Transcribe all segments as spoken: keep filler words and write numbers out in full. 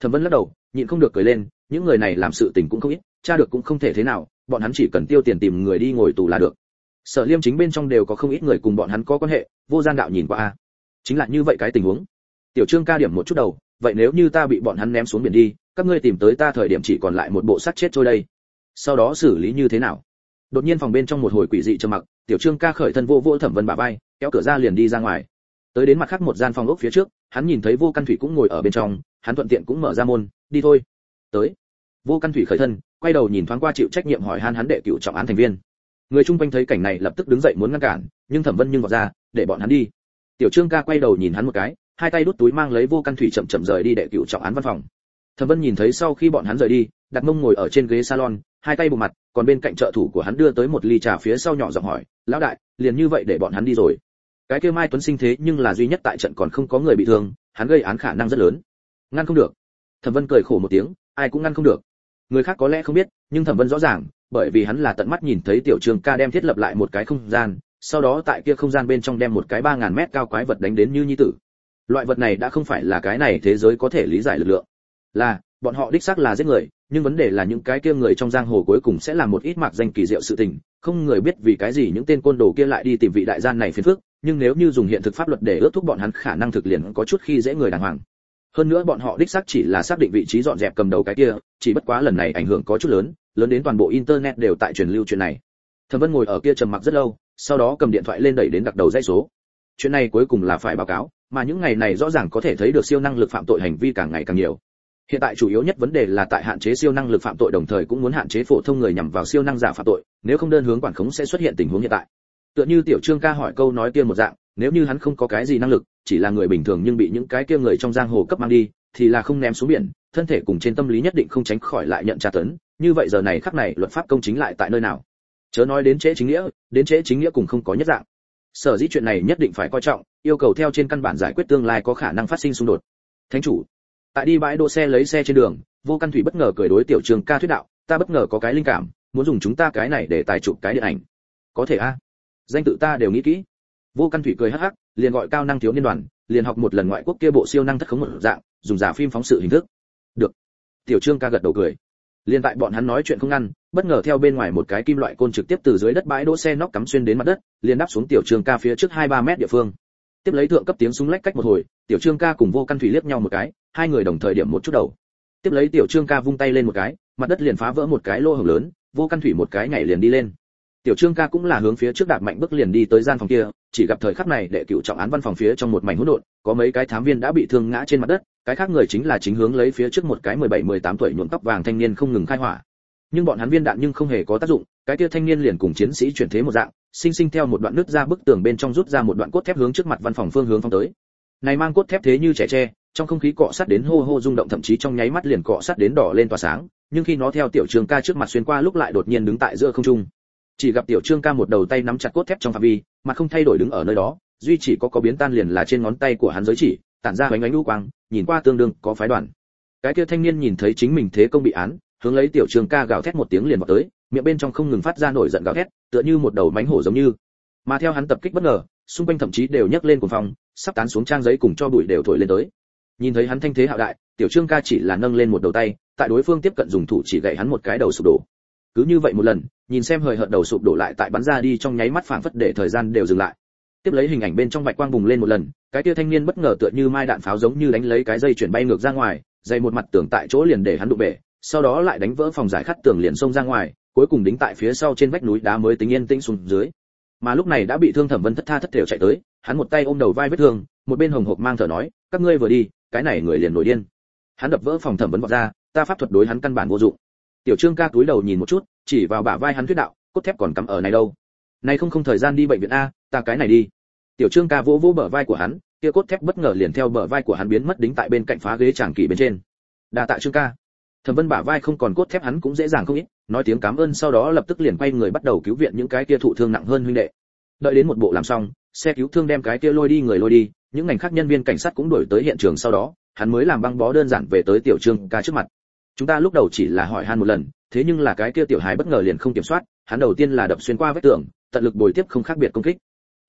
Thẩm Vân lắc đầu, nhịn không được cười lên, những người này làm sự tình cũng không ít, tra được cũng không thể thế nào, bọn hắn chỉ cần tiêu tiền tìm người đi ngồi tù là được. Sở Liêm chính bên trong đều có không ít người cùng bọn hắn có quan hệ, Vô Gian đạo nhìn qua a, chính là như vậy cái tình huống. Tiểu Trương ca điểm một chút đầu, vậy nếu như ta bị bọn hắn ném xuống biển đi, các ngươi tìm tới ta thời điểm chỉ còn lại một bộ xác chết trôi đây, sau đó xử lý như thế nào? Đột nhiên phòng bên trong một hồi quỷ dị trầm mặc, Tiểu Trương ca khởi thân vô vô Thẩm Vân bả vai, kéo cửa ra liền đi ra ngoài. Tới đến mặt khác một gian phòng ốc phía trước, hắn nhìn thấy Vô Căn Thủy cũng ngồi ở bên trong, hắn thuận tiện cũng mở ra môn, đi thôi. Tới. Vô Căn Thủy khởi thân, quay đầu nhìn thoáng qua chịu trách nhiệm hỏi han hắn đệ cựu trọng án thành viên. Người chung quanh thấy cảnh này lập tức đứng dậy muốn ngăn cản, nhưng Thẩm Vân nhưng vọt ra, để bọn hắn đi. Tiểu Trương ca quay đầu nhìn hắn một cái, hai tay đút túi mang lấy Vô Căn Thủy chậm chậm rời đi đệ cựu trọng án văn phòng. Thẩm Vân nhìn thấy sau khi bọn hắn rời đi, đặt mông ngồi ở trên ghế salon, hai tay bụng mặt, còn bên cạnh trợ thủ của hắn đưa tới một ly trà phía sau nhỏ giọng hỏi, lão đại, liền như vậy để bọn hắn đi rồi? Cái kia Mai Tuấn Sinh thế nhưng là duy nhất tại trận còn không có người bị thương, hắn gây án khả năng rất lớn. Ngăn không được. Thẩm Vân cười khổ một tiếng, ai cũng ngăn không được. Người khác có lẽ không biết, nhưng Thẩm Vân rõ ràng, bởi vì hắn là tận mắt nhìn thấy Tiểu Trương ca đem thiết lập lại một cái không gian, sau đó tại kia không gian bên trong đem một cái ba ngàn mét cao quái vật đánh đến như nhi tử. Loại vật này đã không phải là cái này thế giới có thể lý giải lực lượng. Là, bọn họ đích xác là giết người, nhưng vấn đề là những cái kia người trong giang hồ cuối cùng sẽ làm một ít mạc danh kỳ diệu sự tình, không người biết vì cái gì những tên côn đồ kia lại đi tìm vị đại gian này phiền phức, nhưng nếu như dùng hiện thực pháp luật để ước thúc bọn hắn khả năng thực liền có chút khi dễ người đàng hoàng. Hơn nữa bọn họ đích xác chỉ là xác định vị trí dọn dẹp cầm đầu cái kia, chỉ bất quá lần này ảnh hưởng có chút lớn, lớn đến toàn bộ internet đều tại truyền lưu chuyện này. Thẩm Vân ngồi ở kia trầm mặc rất lâu, sau đó cầm điện thoại lên đẩy đến đặc đầu dãy số. Chuyện này cuối cùng là phải báo cáo, mà những ngày này rõ ràng có thể thấy được siêu năng lực phạm tội hành vi càng ngày càng nhiều. Hiện tại chủ yếu nhất vấn đề là tại hạn chế siêu năng lực phạm tội đồng thời cũng muốn hạn chế phổ thông người nhằm vào siêu năng giả phạm tội, nếu không đơn hướng quản khống sẽ xuất hiện tình huống hiện tại. Tựa như Tiểu Trương ca hỏi câu nói kia một dạng, nếu như hắn không có cái gì năng lực, chỉ là người bình thường nhưng bị những cái kia người trong giang hồ cấp mang đi, thì là không ném xuống biển, thân thể cùng trên tâm lý nhất định không tránh khỏi lại nhận tra tấn, như vậy giờ này khắc này luật pháp công chính lại tại nơi nào? Chớ nói đến chế chính nghĩa, đến chế chính nghĩa cùng không có nhất dạng. Sở dĩ chuyện này nhất định phải coi trọng, yêu cầu theo trên căn bản giải quyết tương lai có khả năng phát sinh xung đột. Thánh chủ, tại đi bãi đỗ xe lấy xe trên đường, Vô Căn Thủy bất ngờ cười đối Tiểu Trương ca thuyết đạo, ta bất ngờ có cái linh cảm, muốn dùng chúng ta cái này để tài chụp cái điện ảnh. Có thể a? Danh tự ta đều nghĩ kỹ. Vô Căn Thủy cười hắc hắc, liền gọi cao năng thiếu niên đoàn, liền học một lần ngoại quốc kia bộ siêu năng thất khống một dạng, dùng giả phim phóng sự hình thức. Được. Tiểu Trương ca gật đầu cười. Liên tại bọn hắn nói chuyện không ngăn, bất ngờ theo bên ngoài một cái kim loại côn trực tiếp từ dưới đất bãi đỗ xe nóc cắm xuyên đến mặt đất, liền đáp xuống Tiểu Trương ca phía trước hai ba mét địa phương. Tiếp lấy thượng cấp tiếng súng lách cách một hồi, Tiểu Trương ca cùng Vô Căn Thủy liếc nhau một cái, hai người đồng thời điểm một chút đầu. Tiếp lấy Tiểu Trương ca vung tay lên một cái, mặt đất liền phá vỡ một cái lỗ hổng lớn, Vô Căn Thủy một cái nhảy liền đi lên. Tiểu Trương ca cũng là hướng phía trước đạp mạnh bước liền đi tới gian phòng kia, chỉ gặp thời khắc này đệ cựu trọng án văn phòng phía trong một mảnh hỗn độn, có mấy cái thám viên đã bị thương ngã trên mặt đất, cái khác người chính là chính hướng lấy phía trước một cái mười bảy mười tám tuổi nhuộm tóc vàng thanh niên không ngừng khai hỏa. Nhưng bọn hắn viên đạn nhưng không hề có tác dụng, cái kia thanh niên liền cùng chiến sĩ chuyển thế một dạng, sinh sinh theo một đoạn nứt ra bức tường bên trong rút ra một đoạn cốt thép hướng trước mặt văn phòng phương hướng phóng tới. Này mang cốt thép thế như trẻ tre, trong không khí cọ sát đến hô hô rung động, thậm chí trong nháy mắt liền cọ sát đến đỏ lên tỏa sáng, nhưng khi nó theo Tiểu Trương ca trước mặt xuyên qua lúc lại đột nhiên đứng tại giữa không trung. Chỉ gặp Tiểu Trương ca một đầu tay nắm chặt cốt thép trong phạm vi, mà không thay đổi đứng ở nơi đó, duy chỉ có có biến tan liền là trên ngón tay của hắn giới chỉ, tản ra ánh ánh u quang, nhìn qua tương đương có phái đoàn. Cái kia thanh niên nhìn thấy chính mình thế công bị án, hướng lấy Tiểu Trương ca gào thét một tiếng liền vọt tới, miệng bên trong không ngừng phát ra nổi giận gào thét, tựa như một đầu mãnh hổ giống như. Mà theo hắn tập kích bất ngờ, xung quanh thậm chí đều nhấc lên cuồng phong, sắp tán xuống trang giấy cùng cho bụi đều thổi lên tới. Nhìn thấy hắn thanh thế hạo đại, Tiểu Trương ca chỉ là nâng lên một đầu tay, tại đối phương tiếp cận dùng thủ chỉ gậy hắn một cái đầu sụp đổ. Cứ như vậy một lần, nhìn xem hời hợt đầu sụp đổ lại tại bắn ra đi trong nháy mắt phảng phất để thời gian đều dừng lại. Tiếp lấy hình ảnh bên trong bạch quang bùng lên một lần, cái kia thanh niên bất ngờ tựa như mai đạn pháo giống như đánh lấy cái dây chuyển bay ngược ra ngoài, dây một mặt tường tại chỗ liền để hắn đụng bể, sau đó lại đánh vỡ phòng giải khắc tường liền xông ra ngoài, cuối cùng đính tại phía sau trên vách núi đá mới tính yên tĩnh xuống dưới. Mà lúc này đã bị thương Thẩm Vân thất tha thất thểu chạy tới, hắn một tay ôm đầu vai vết thương, một bên hồng hộc mang thở nói, các ngươi vừa đi, cái này người liền nổi điên. Hắn đập vỡ phòng Thẩm Vân vọt ra, ta pháp thuật đối hắn căn bản vô dụng. Tiểu Trương ca cúi đầu nhìn một chút, chỉ vào bả vai hắn thuyết đạo, cốt thép còn cắm ở này đâu. Này không không thời gian đi bệnh viện a, ta cái này đi. Tiểu Trương ca vỗ vỗ bờ vai của hắn, kia cốt thép bất ngờ liền theo bờ vai của hắn biến mất đính tại bên cạnh phá ghế tràng kỷ bên trên. Đa tạ Trương ca. Thẩm Vân bả vai không còn cốt thép hắn cũng dễ dàng không ít, nói tiếng cảm ơn sau đó lập tức liền quay người bắt đầu cứu viện những cái kia thụ thương nặng hơn huynh đệ. Đợi đến một bộ làm xong, xe cứu thương đem cái kia lôi đi người lôi đi, những ngành khác nhân viên cảnh sát cũng đuổi tới hiện trường sau đó, hắn mới làm băng bó đơn giản về tới Tiểu Trương ca trước mặt. Chúng ta lúc đầu chỉ là hỏi han một lần, thế nhưng là cái kia tiểu hài bất ngờ liền không kiểm soát, hắn đầu tiên là đập xuyên qua vết tường, tận lực bồi tiếp không khác biệt công kích.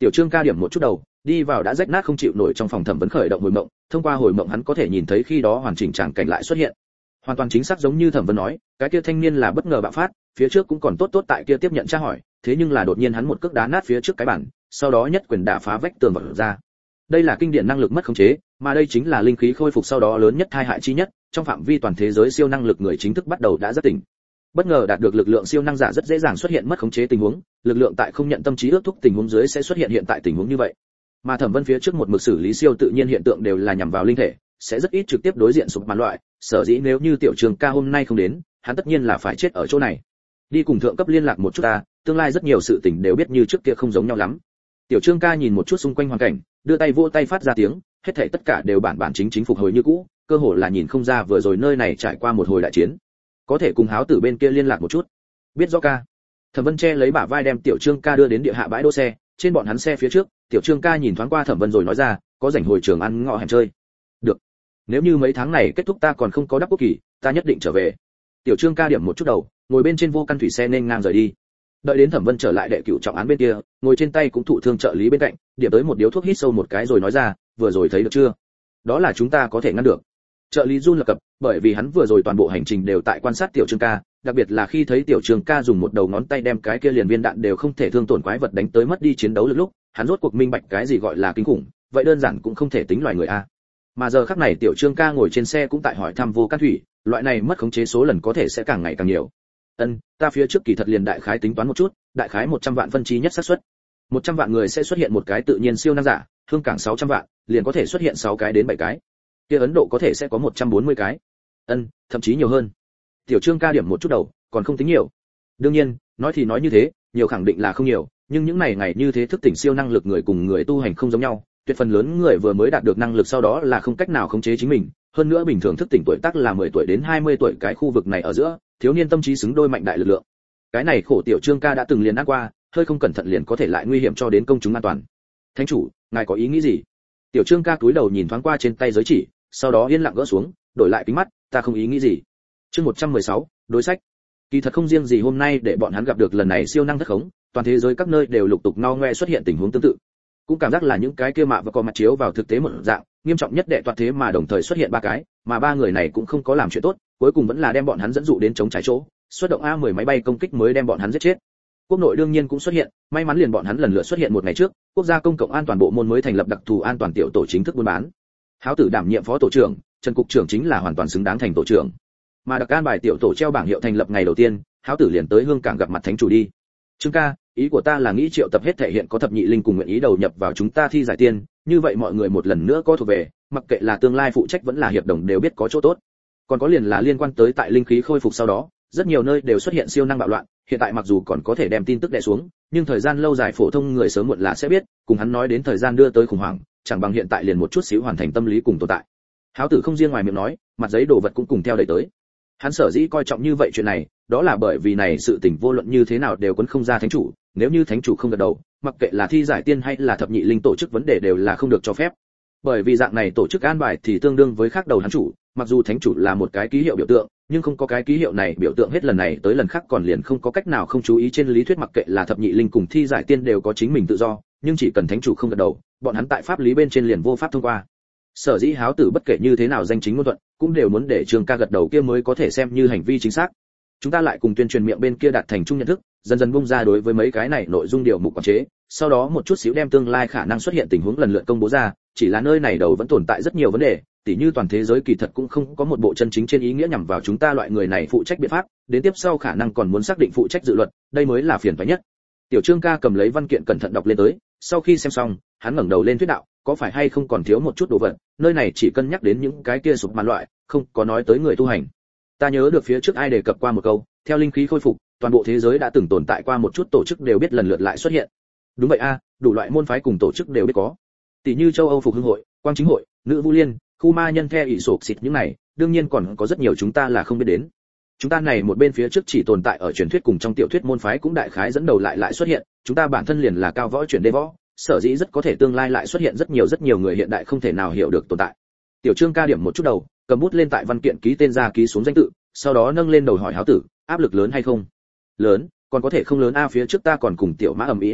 Tiểu Trương ca điểm một chút đầu, đi vào đã rách nát không chịu nổi trong phòng thẩm vấn khởi động hồi mộng, thông qua hồi mộng hắn có thể nhìn thấy khi đó hoàn chỉnh tràng cảnh lại xuất hiện. Hoàn toàn chính xác giống như thẩm vấn nói, cái kia thanh niên là bất ngờ bạo phát, phía trước cũng còn tốt tốt tại kia tiếp nhận tra hỏi, thế nhưng là đột nhiên hắn một cước đá nát phía trước cái bản, sau đó nhất quyền đả phá vách tường vỡ ra. Đây là kinh điển năng lực mất khống chế, mà đây chính là linh khí khôi phục sau đó lớn nhất tai hại chi nhất, trong phạm vi toàn thế giới siêu năng lực người chính thức bắt đầu đã rất tỉnh. Bất ngờ đạt được lực lượng siêu năng giả rất dễ dàng xuất hiện mất khống chế tình huống, lực lượng tại không nhận tâm trí ước thúc tình huống dưới sẽ xuất hiện hiện tại tình huống như vậy. Mà thẩm vấn phía trước một mực xử lý siêu tự nhiên hiện tượng đều là nhằm vào linh thể, sẽ rất ít trực tiếp đối diện sụp màn loại, sở dĩ nếu như tiểu Trường ca hôm nay không đến, hắn tất nhiên là phải chết ở chỗ này. Đi cùng thượng cấp liên lạc một chút ta, tương lai rất nhiều sự tình đều biết như trước kia không giống nhau lắm. Tiểu Trương ca nhìn một chút xung quanh hoàn cảnh, đưa tay vỗ tay phát ra tiếng, hết thảy tất cả đều bản bản chính chính phục hồi như cũ, cơ hồ là nhìn không ra vừa rồi nơi này trải qua một hồi đại chiến. Có thể cùng Háo Tử bên kia liên lạc một chút. Biết rõ ca. Thẩm Vân che lấy bả vai đem Tiểu Trương ca đưa đến địa hạ bãi đỗ xe, trên bọn hắn xe phía trước, Tiểu Trương ca nhìn thoáng qua Thẩm Vân rồi nói ra, có rảnh hồi trường ăn ngọ hẻm chơi. Được. Nếu như mấy tháng này kết thúc ta còn không có đắp quốc kỳ, ta nhất định trở về. Tiểu Trương ca điểm một chút đầu, ngồi bên trên vô căn thủy xe nên ngang rời đi. Đợi đến Thẩm Vân trở lại đệ cửu trọng án bên kia, ngồi trên tay cũng thụ thương trợ lý bên cạnh, điểm tới một điếu thuốc hít sâu một cái rồi nói ra, vừa rồi thấy được chưa? Đó là chúng ta có thể ngăn được. Trợ lý run lập cập, bởi vì hắn vừa rồi toàn bộ hành trình đều tại quan sát Tiểu Trương ca, đặc biệt là khi thấy Tiểu Trương ca dùng một đầu ngón tay đem cái kia liền viên đạn đều không thể thương tổn quái vật đánh tới mất đi chiến đấu lực lúc, hắn rốt cuộc minh bạch cái gì gọi là kinh khủng, vậy đơn giản cũng không thể tính loài người a. Mà giờ khắc này Tiểu Trương ca ngồi trên xe cũng tại hỏi thăm vô căn thủy, loại này mất khống chế số lần có thể sẽ càng ngày càng nhiều. Ân, ta phía trước kỳ thật liền đại khái tính toán một chút, đại khái một trăm vạn phân chi nhất xác suất. một trăm vạn người sẽ xuất hiện một cái tự nhiên siêu năng giả, hương cảng sáu trăm vạn, liền có thể xuất hiện sáu cái đến bảy cái. Kia Ấn Độ có thể sẽ có một trăm bốn mươi cái. Ân, thậm chí nhiều hơn. Tiểu Trương ca điểm một chút đầu, còn không tính nhiều. Đương nhiên, nói thì nói như thế, nhiều khẳng định là không nhiều, nhưng những này ngày như thế thức tỉnh siêu năng lực người cùng người tu hành không giống nhau, tuyệt phần lớn người vừa mới đạt được năng lực sau đó là không cách nào khống chế chính mình, hơn nữa bình thường thức tỉnh tuổi tác là mười tuổi đến hai mươi tuổi, cái khu vực này ở giữa, thiếu niên tâm trí xứng đôi mạnh đại lực lượng. Cái này khổ Tiểu Trương ca đã từng liền ăn qua, hơi không cẩn thận liền có thể lại nguy hiểm cho đến công chúng an toàn. Thánh chủ, ngài có ý nghĩ gì? Tiểu Trương ca cúi đầu nhìn thoáng qua trên tay giới chỉ, sau đó yên lặng gỡ xuống, đổi lại kính mắt, ta không ý nghĩ gì. Chương một trăm mười sáu, đối sách. Kỳ thật không riêng gì hôm nay để bọn hắn gặp được lần này siêu năng thất khống, toàn thế giới các nơi đều lục tục no ngoe xuất hiện tình huống tương tự. Cũng cảm giác là những cái kia mạ và có mặt chiếu vào thực tế một dạng, nghiêm trọng nhất đệ toàn thế mà đồng thời xuất hiện ba cái, mà ba người này cũng không có làm chuyện tốt, cuối cùng vẫn là đem bọn hắn dẫn dụ đến chống trái chỗ, xuất động A mười máy bay công kích mới đem bọn hắn giết chết. Quốc nội đương nhiên cũng xuất hiện, may mắn liền bọn hắn lần lượt xuất hiện một ngày trước, quốc gia công cộng an toàn bộ môn mới thành lập đặc thù an toàn tiểu tổ chính thức buôn bán. Háo Tử đảm nhiệm phó tổ trưởng, Trần cục trưởng chính là hoàn toàn xứng đáng thành tổ trưởng. Mà đặc an bài tiểu tổ treo bảng hiệu thành lập ngày đầu tiên, Háo Tử liền tới Hương Cảng gặp mặt thánh chủ đi. Trương ca, ý của ta là nghĩ triệu tập hết thể hiện có thập nhị linh cùng nguyện ý đầu nhập vào chúng ta thi giải tiên, như vậy mọi người một lần nữa có thuộc về, mặc kệ là tương lai phụ trách vẫn là hiệp đồng đều biết có chỗ tốt. Còn có liền là liên quan tới tại linh khí khôi phục sau đó, rất nhiều nơi đều xuất hiện siêu năng bạo loạn, hiện tại mặc dù còn có thể đem tin tức đè xuống, nhưng thời gian lâu dài phổ thông người sớm muộn là sẽ biết, cùng hắn nói đến thời gian đưa tới khủng hoảng, chẳng bằng hiện tại liền một chút xíu hoàn thành tâm lý cùng tồn tại. Háo Tử không riêng ngoài miệng nói, mặt giấy đồ vật cũng cùng theo đẩy tới. Hắn sở dĩ coi trọng như vậy chuyện này, đó là bởi vì này sự tình vô luận như thế nào đều quấn không ra thánh chủ, nếu như thánh chủ không gật đầu, mặc kệ là thi giải tiên hay là thập nhị linh tổ chức vấn đề đều là không được cho phép. Bởi vì dạng này tổ chức an bài thì tương đương với khác đầu hắn chủ, mặc dù thánh chủ là một cái ký hiệu biểu tượng, nhưng không có cái ký hiệu này biểu tượng hết lần này tới lần khác còn liền không có cách nào không chú ý. Trên lý thuyết mặc kệ là thập nhị linh cùng thi giải tiên đều có chính mình tự do, nhưng chỉ cần thánh chủ không gật đầu, bọn hắn tại pháp lý bên trên liền vô pháp thông qua. Sở dĩ Háo Tử bất kể như thế nào danh chính ngôn thuận, cũng đều muốn để Trương ca gật đầu kia mới có thể xem như hành vi chính xác. Chúng ta lại cùng tuyên truyền miệng bên kia đạt thành chung nhận thức, dần dần bung ra đối với mấy cái này nội dung điều mục quản chế, sau đó một chút xíu đem tương lai khả năng xuất hiện tình huống lần lượt công bố ra, chỉ là nơi này đầu vẫn tồn tại rất nhiều vấn đề, tỉ như toàn thế giới kỳ thật cũng không có một bộ chân chính trên ý nghĩa nhằm vào chúng ta loại người này phụ trách biện pháp, đến tiếp sau khả năng còn muốn xác định phụ trách dự luật, đây mới là phiền toái nhất. Tiểu Trương ca cầm lấy văn kiện cẩn thận đọc lên tới, sau khi xem xong, hắn ngẩng đầu lên thuyết đạo, có phải hay không còn thiếu một chút đồ vật, nơi này chỉ cân nhắc đến những cái kia sụp màn loại, không có nói tới người tu hành. Ta nhớ được phía trước ai đề cập qua một câu, theo linh khí khôi phục, toàn bộ thế giới đã từng tồn tại qua một chút tổ chức đều biết lần lượt lại xuất hiện. Đúng vậy a, đủ loại môn phái cùng tổ chức đều biết có. Tỷ như châu Âu Phục Hưng hội, Quang Chính hội, Nữ Vu Liên, khu ma nhân theo ỷ sộp xịt những này, đương nhiên còn có rất nhiều chúng ta là không biết đến. Chúng ta này một bên phía trước chỉ tồn tại ở truyền thuyết cùng trong tiểu thuyết môn phái cũng đại khái dẫn đầu lại lại xuất hiện, chúng ta bản thân liền là cao võ chuyển đê võ, sở dĩ rất có thể tương lai lại xuất hiện rất nhiều rất nhiều người hiện đại không thể nào hiểu được tồn tại. Tiểu Trương ca điểm một chút đầu, cầm bút lên tại văn kiện ký tên ra ký xuống danh tự, sau đó nâng lên đầu hỏi Háo Tử, áp lực lớn hay không? Lớn, còn có thể không lớn a, phía trước ta còn cùng tiểu mã ầm ĩ một trận,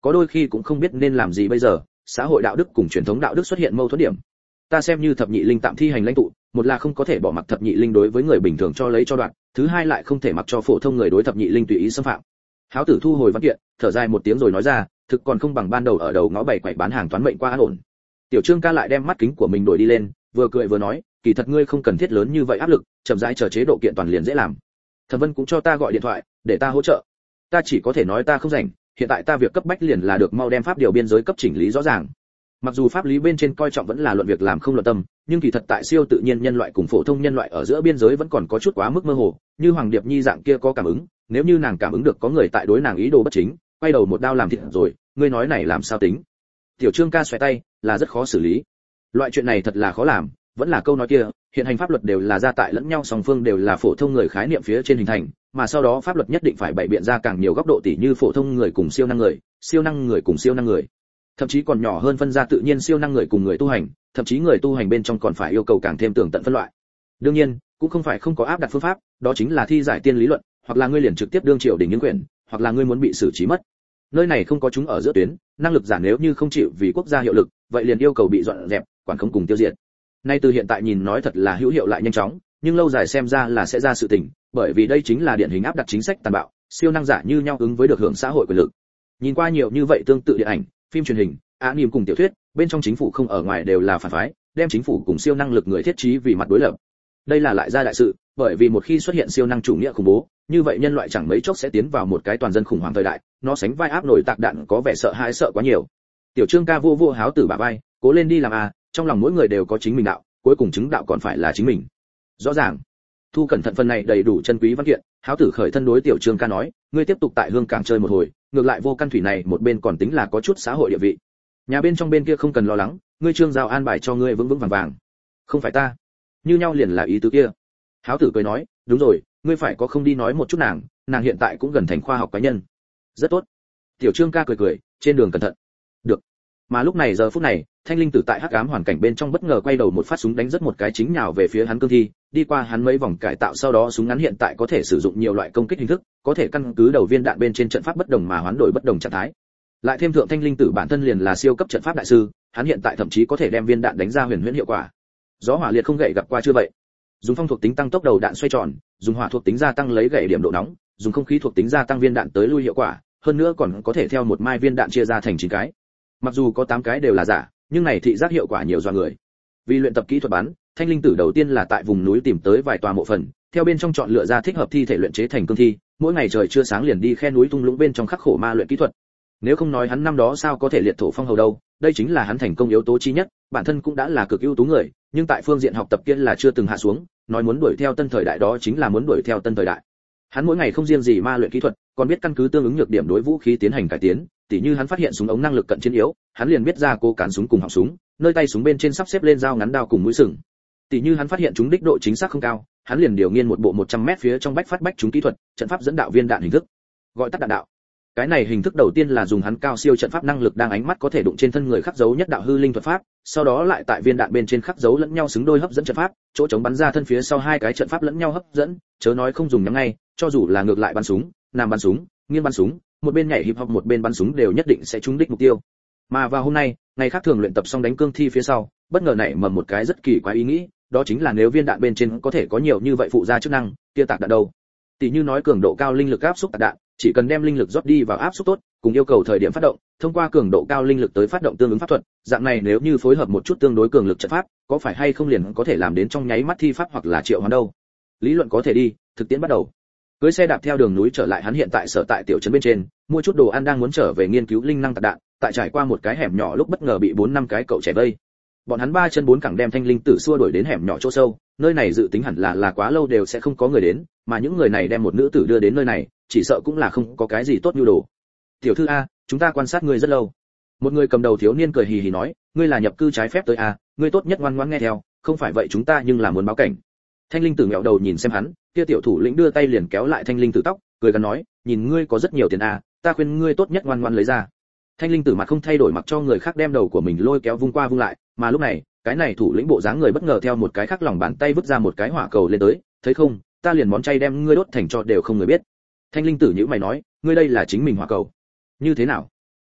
có đôi khi cũng không biết nên làm gì bây giờ, xã hội đạo đức cùng truyền thống đạo đức xuất hiện mâu thuẫn điểm. Ta xem như thập nhị linh tạm thi hành lãnh tụ, một là không có thể bỏ mặc thập nhị linh đối với người bình thường cho lấy cho đoạn, thứ hai lại không thể mặc cho phổ thông người đối thập nhị linh tùy ý xâm phạm. Háo tử thu hồi văn kiện, thở dài một tiếng rồi nói ra, thực còn không bằng ban đầu ở đầu ngõ bảy quậy bán hàng toán mệnh qua an ổn. Tiểu Trương ca lại đem mắt kính của mình đổi đi lên, vừa cười vừa nói, kỳ thật ngươi không cần thiết lớn như vậy áp lực, chậm rãi chờ chế độ kiện toàn liền dễ làm. Thẩm Vân cũng cho ta gọi điện thoại, để ta hỗ trợ. Ta chỉ có thể nói ta không rảnh, hiện tại ta việc cấp bách liền là được mau đem pháp điều biên giới cấp chỉnh lý rõ ràng. Mặc dù pháp lý bên trên coi trọng vẫn là luận việc làm không luận tâm, nhưng kỳ thật tại siêu tự nhiên nhân loại cùng phổ thông nhân loại ở giữa biên giới vẫn còn có chút quá mức mơ hồ, như Hoàng Điệp Nhi dạng kia có cảm ứng, nếu như nàng cảm ứng được có người tại đối nàng ý đồ bất chính, quay đầu một đao làm thịt rồi, ngươi nói này làm sao tính? Tiểu Trương ca xoay tay, là rất khó xử lý. Loại chuyện này thật là khó làm, vẫn là câu nói kia, hiện hành pháp luật đều là ra tại lẫn nhau song phương đều là phổ thông người khái niệm phía trên hình thành, mà sau đó pháp luật nhất định phải bày biện ra càng nhiều góc độ tỉ như phổ thông người cùng siêu năng người, siêu năng người cùng siêu năng người. Thậm chí còn nhỏ hơn phân ra tự nhiên siêu năng người cùng người tu hành, thậm chí người tu hành bên trong còn phải yêu cầu càng thêm tường tận phân loại. Đương nhiên, cũng không phải không có áp đặt phương pháp, đó chính là thi giải tiên lý luận, hoặc là ngươi liền trực tiếp đương triều đình những quyền, hoặc là ngươi muốn bị xử trí mất. Nơi này không có chúng ở giữa tuyến, năng lực giả nếu như không chịu vì quốc gia hiệu lực, vậy liền yêu cầu bị dọn dẹp, quản không cùng tiêu diệt. Nay từ hiện tại nhìn nói thật là hữu hiệu lại nhanh chóng, nhưng lâu dài xem ra là sẽ ra sự tình, bởi vì đây chính là điển hình áp đặt chính sách tàn bạo, siêu năng giả như nhau ứng với được hưởng xã hội quyền lực. Nhìn qua nhiều như vậy tương tự điện ảnh, phim truyền hình, anime cùng tiểu thuyết, bên trong chính phủ không ở ngoài đều là phản phái, đem chính phủ cùng siêu năng lực người thiết trí vì mặt đối lập. Đây là lại ra đại sự, bởi vì một khi xuất hiện siêu năng chủ nghĩa khủng bố, như vậy nhân loại chẳng mấy chốc sẽ tiến vào một cái toàn dân khủng hoảng thời đại, nó sánh vai áp nổi tạc đạn có vẻ sợ hãi sợ quá nhiều. Tiểu Trương ca vô vô Háo tử bả vai, cố lên đi làm à, trong lòng mỗi người đều có chính mình đạo, cuối cùng chứng đạo còn phải là chính mình. Rõ ràng. Thu cẩn thận phần này đầy đủ chân quý văn kiện, Háo tử khởi thân đối Tiểu Trương ca nói, ngươi tiếp tục tại Hương Cảng chơi một hồi, ngược lại vô căn thủy này một bên còn tính là có chút xã hội địa vị. Nhà bên trong bên kia không cần lo lắng, ngươi Trương giao an bài cho ngươi vững vững vàng vàng. Không phải ta. Như nhau liền là ý tứ kia. Háo tử cười nói, đúng rồi, ngươi phải có không đi nói một chút nàng, nàng hiện tại cũng gần thành khoa học cá nhân. Rất tốt. Tiểu Trương ca cười cười, trên đường cẩn thận. Được. Mà lúc này giờ phút này, Thanh Linh Tử tại hắc ám hoàn cảnh bên trong bất ngờ quay đầu một phát súng đánh rất một cái chính nhào về phía hắn cương thi, đi qua hắn mấy vòng cải tạo sau đó súng ngắn hiện tại có thể sử dụng nhiều loại công kích hình thức, có thể căn cứ đầu viên đạn bên trên trận pháp bất đồng mà hoán đổi bất đồng trạng thái. Lại thêm thượng Thanh Linh Tử bản thân liền là siêu cấp trận pháp đại sư, hắn hiện tại thậm chí có thể đem viên đạn đánh ra huyền huyễn hiệu quả. Gió hỏa liệt không gậy gặp qua chưa vậy? Dùng phong thuộc tính tăng tốc đầu đạn xoay tròn, dùng hỏa thuộc tính gia tăng lấy gậy điểm độ nóng, dùng không khí thuộc tính gia tăng viên đạn tới lui hiệu quả, hơn nữa còn có thể theo một mai viên đạn chia ra thành chín cái. Mặc dù có tám cái đều là giả, nhưng này thị giác hiệu quả nhiều do người. Vì luyện tập kỹ thuật bắn, Thanh Linh Tử đầu tiên là tại vùng núi tìm tới vài tòa mộ phần, theo bên trong chọn lựa ra thích hợp thi thể luyện chế thành cương thi, mỗi ngày trời chưa sáng liền đi khe núi tung lũng bên trong khắc khổ ma luyện kỹ thuật. Nếu không nói hắn năm đó sao có thể liệt thổ phong hầu đâu, đây chính là hắn thành công yếu tố chi nhất, bản thân cũng đã là cực ưu tú người, nhưng tại phương diện học tập kia là chưa từng hạ xuống, nói muốn đuổi theo tân thời đại đó chính là muốn đuổi theo tân thời đại. Hắn mỗi ngày không riêng gì ma luyện kỹ thuật, còn biết căn cứ tương ứng nhược điểm đối vũ khí tiến hành cải tiến, tỉ như hắn phát hiện súng ống năng lực cận chiến yếu, hắn liền biết ra cố cán súng cùng họng súng, nơi tay súng bên trên sắp xếp lên dao ngắn đao cùng mũi sừng. Tỉ như hắn phát hiện chúng đích độ chính xác không cao, hắn liền điều nghiên một bộ một trăm mét phía trong bách phát bách chúng kỹ thuật, trận pháp dẫn đạo viên đạn hình thức, gọi tắt đạn đạo. Cái này hình thức đầu tiên là dùng hắn cao siêu trận pháp năng lực đang ánh mắt có thể đụng trên thân người khắc dấu nhất đạo hư linh thuật pháp, sau đó lại tại viên đạn bên trên khắc dấu lẫn nhau xứng đôi hấp dẫn trận pháp, chỗ chống bắn ra thân phía sau hai cái trận pháp lẫn nhau hấp dẫn, chớ nói không dùng nhắm ngay, cho dù là ngược lại bắn súng, nằm bắn súng, nghiêng bắn súng, một bên nhảy hip hop một bên bắn súng đều nhất định sẽ trúng đích mục tiêu. Mà vào hôm nay, ngày khác thường luyện tập xong đánh cương thi phía sau, bất ngờ nảy mầm một cái rất kỳ quái ý nghĩ, đó chính là nếu viên đạn bên trên có thể có nhiều như vậy phụ gia chức năng, kia tạc đạn đâu? Tỷ như nói cường độ cao linh lực áp xúc tạc đạn, chỉ cần đem linh lực rót đi vào áp xúc tốt, cùng yêu cầu thời điểm phát động, thông qua cường độ cao linh lực tới phát động tương ứng pháp thuật, dạng này nếu như phối hợp một chút tương đối cường lực trận pháp, có phải hay không liền có thể làm đến trong nháy mắt thi pháp hoặc là triệu hoán đâu? Lý luận có thể đi, thực tiễn bắt đầu. Cưỡi xe đạp theo đường núi trở lại hắn hiện tại sở tại tiểu trấn bên trên, mua chút đồ ăn đang muốn trở về nghiên cứu linh năng tạc đạn, tại trải qua một cái hẻm nhỏ lúc bất ngờ bị bốn năm cái cậu trẻ vây. Bọn hắn ba chân bốn cẳng đem Thanh Linh Tử xua đuổi đến hẻm nhỏ chỗ sâu, nơi này dự tính hẳn là là quá lâu đều sẽ không có người đến, mà những người này đem một nữ tử đưa đến nơi này, chỉ sợ cũng là không có cái gì tốt nhu đồ. Tiểu thư a, chúng ta quan sát ngươi rất lâu. Một người cầm đầu thiếu niên cười hì hì nói, ngươi là nhập cư trái phép tới a, ngươi tốt nhất ngoan ngoãn nghe theo, không phải vậy chúng ta nhưng là muốn báo cảnh. Thanh Linh Tử ngẹo đầu nhìn xem hắn, kia tiểu thủ lĩnh đưa tay liền kéo lại Thanh Linh Tử tóc, cười gằn nói, nhìn ngươi có rất nhiều tiền a, ta khuyên ngươi tốt nhất ngoan ngoãn lấy ra. Thanh Linh Tử mặt không thay đổi mặc cho người khác đem đầu của mình lôi kéo vung qua vung lại, mà lúc này, cái này thủ lĩnh bộ dáng người bất ngờ theo một cái khác lòng bàn tay vứt ra một cái hỏa cầu lên tới, thấy không, ta liền món chay đem ngươi đốt thành cho đều không người biết. Thanh Linh Tử nhíu mày nói, ngươi đây là chính mình hỏa cầu. Như thế nào?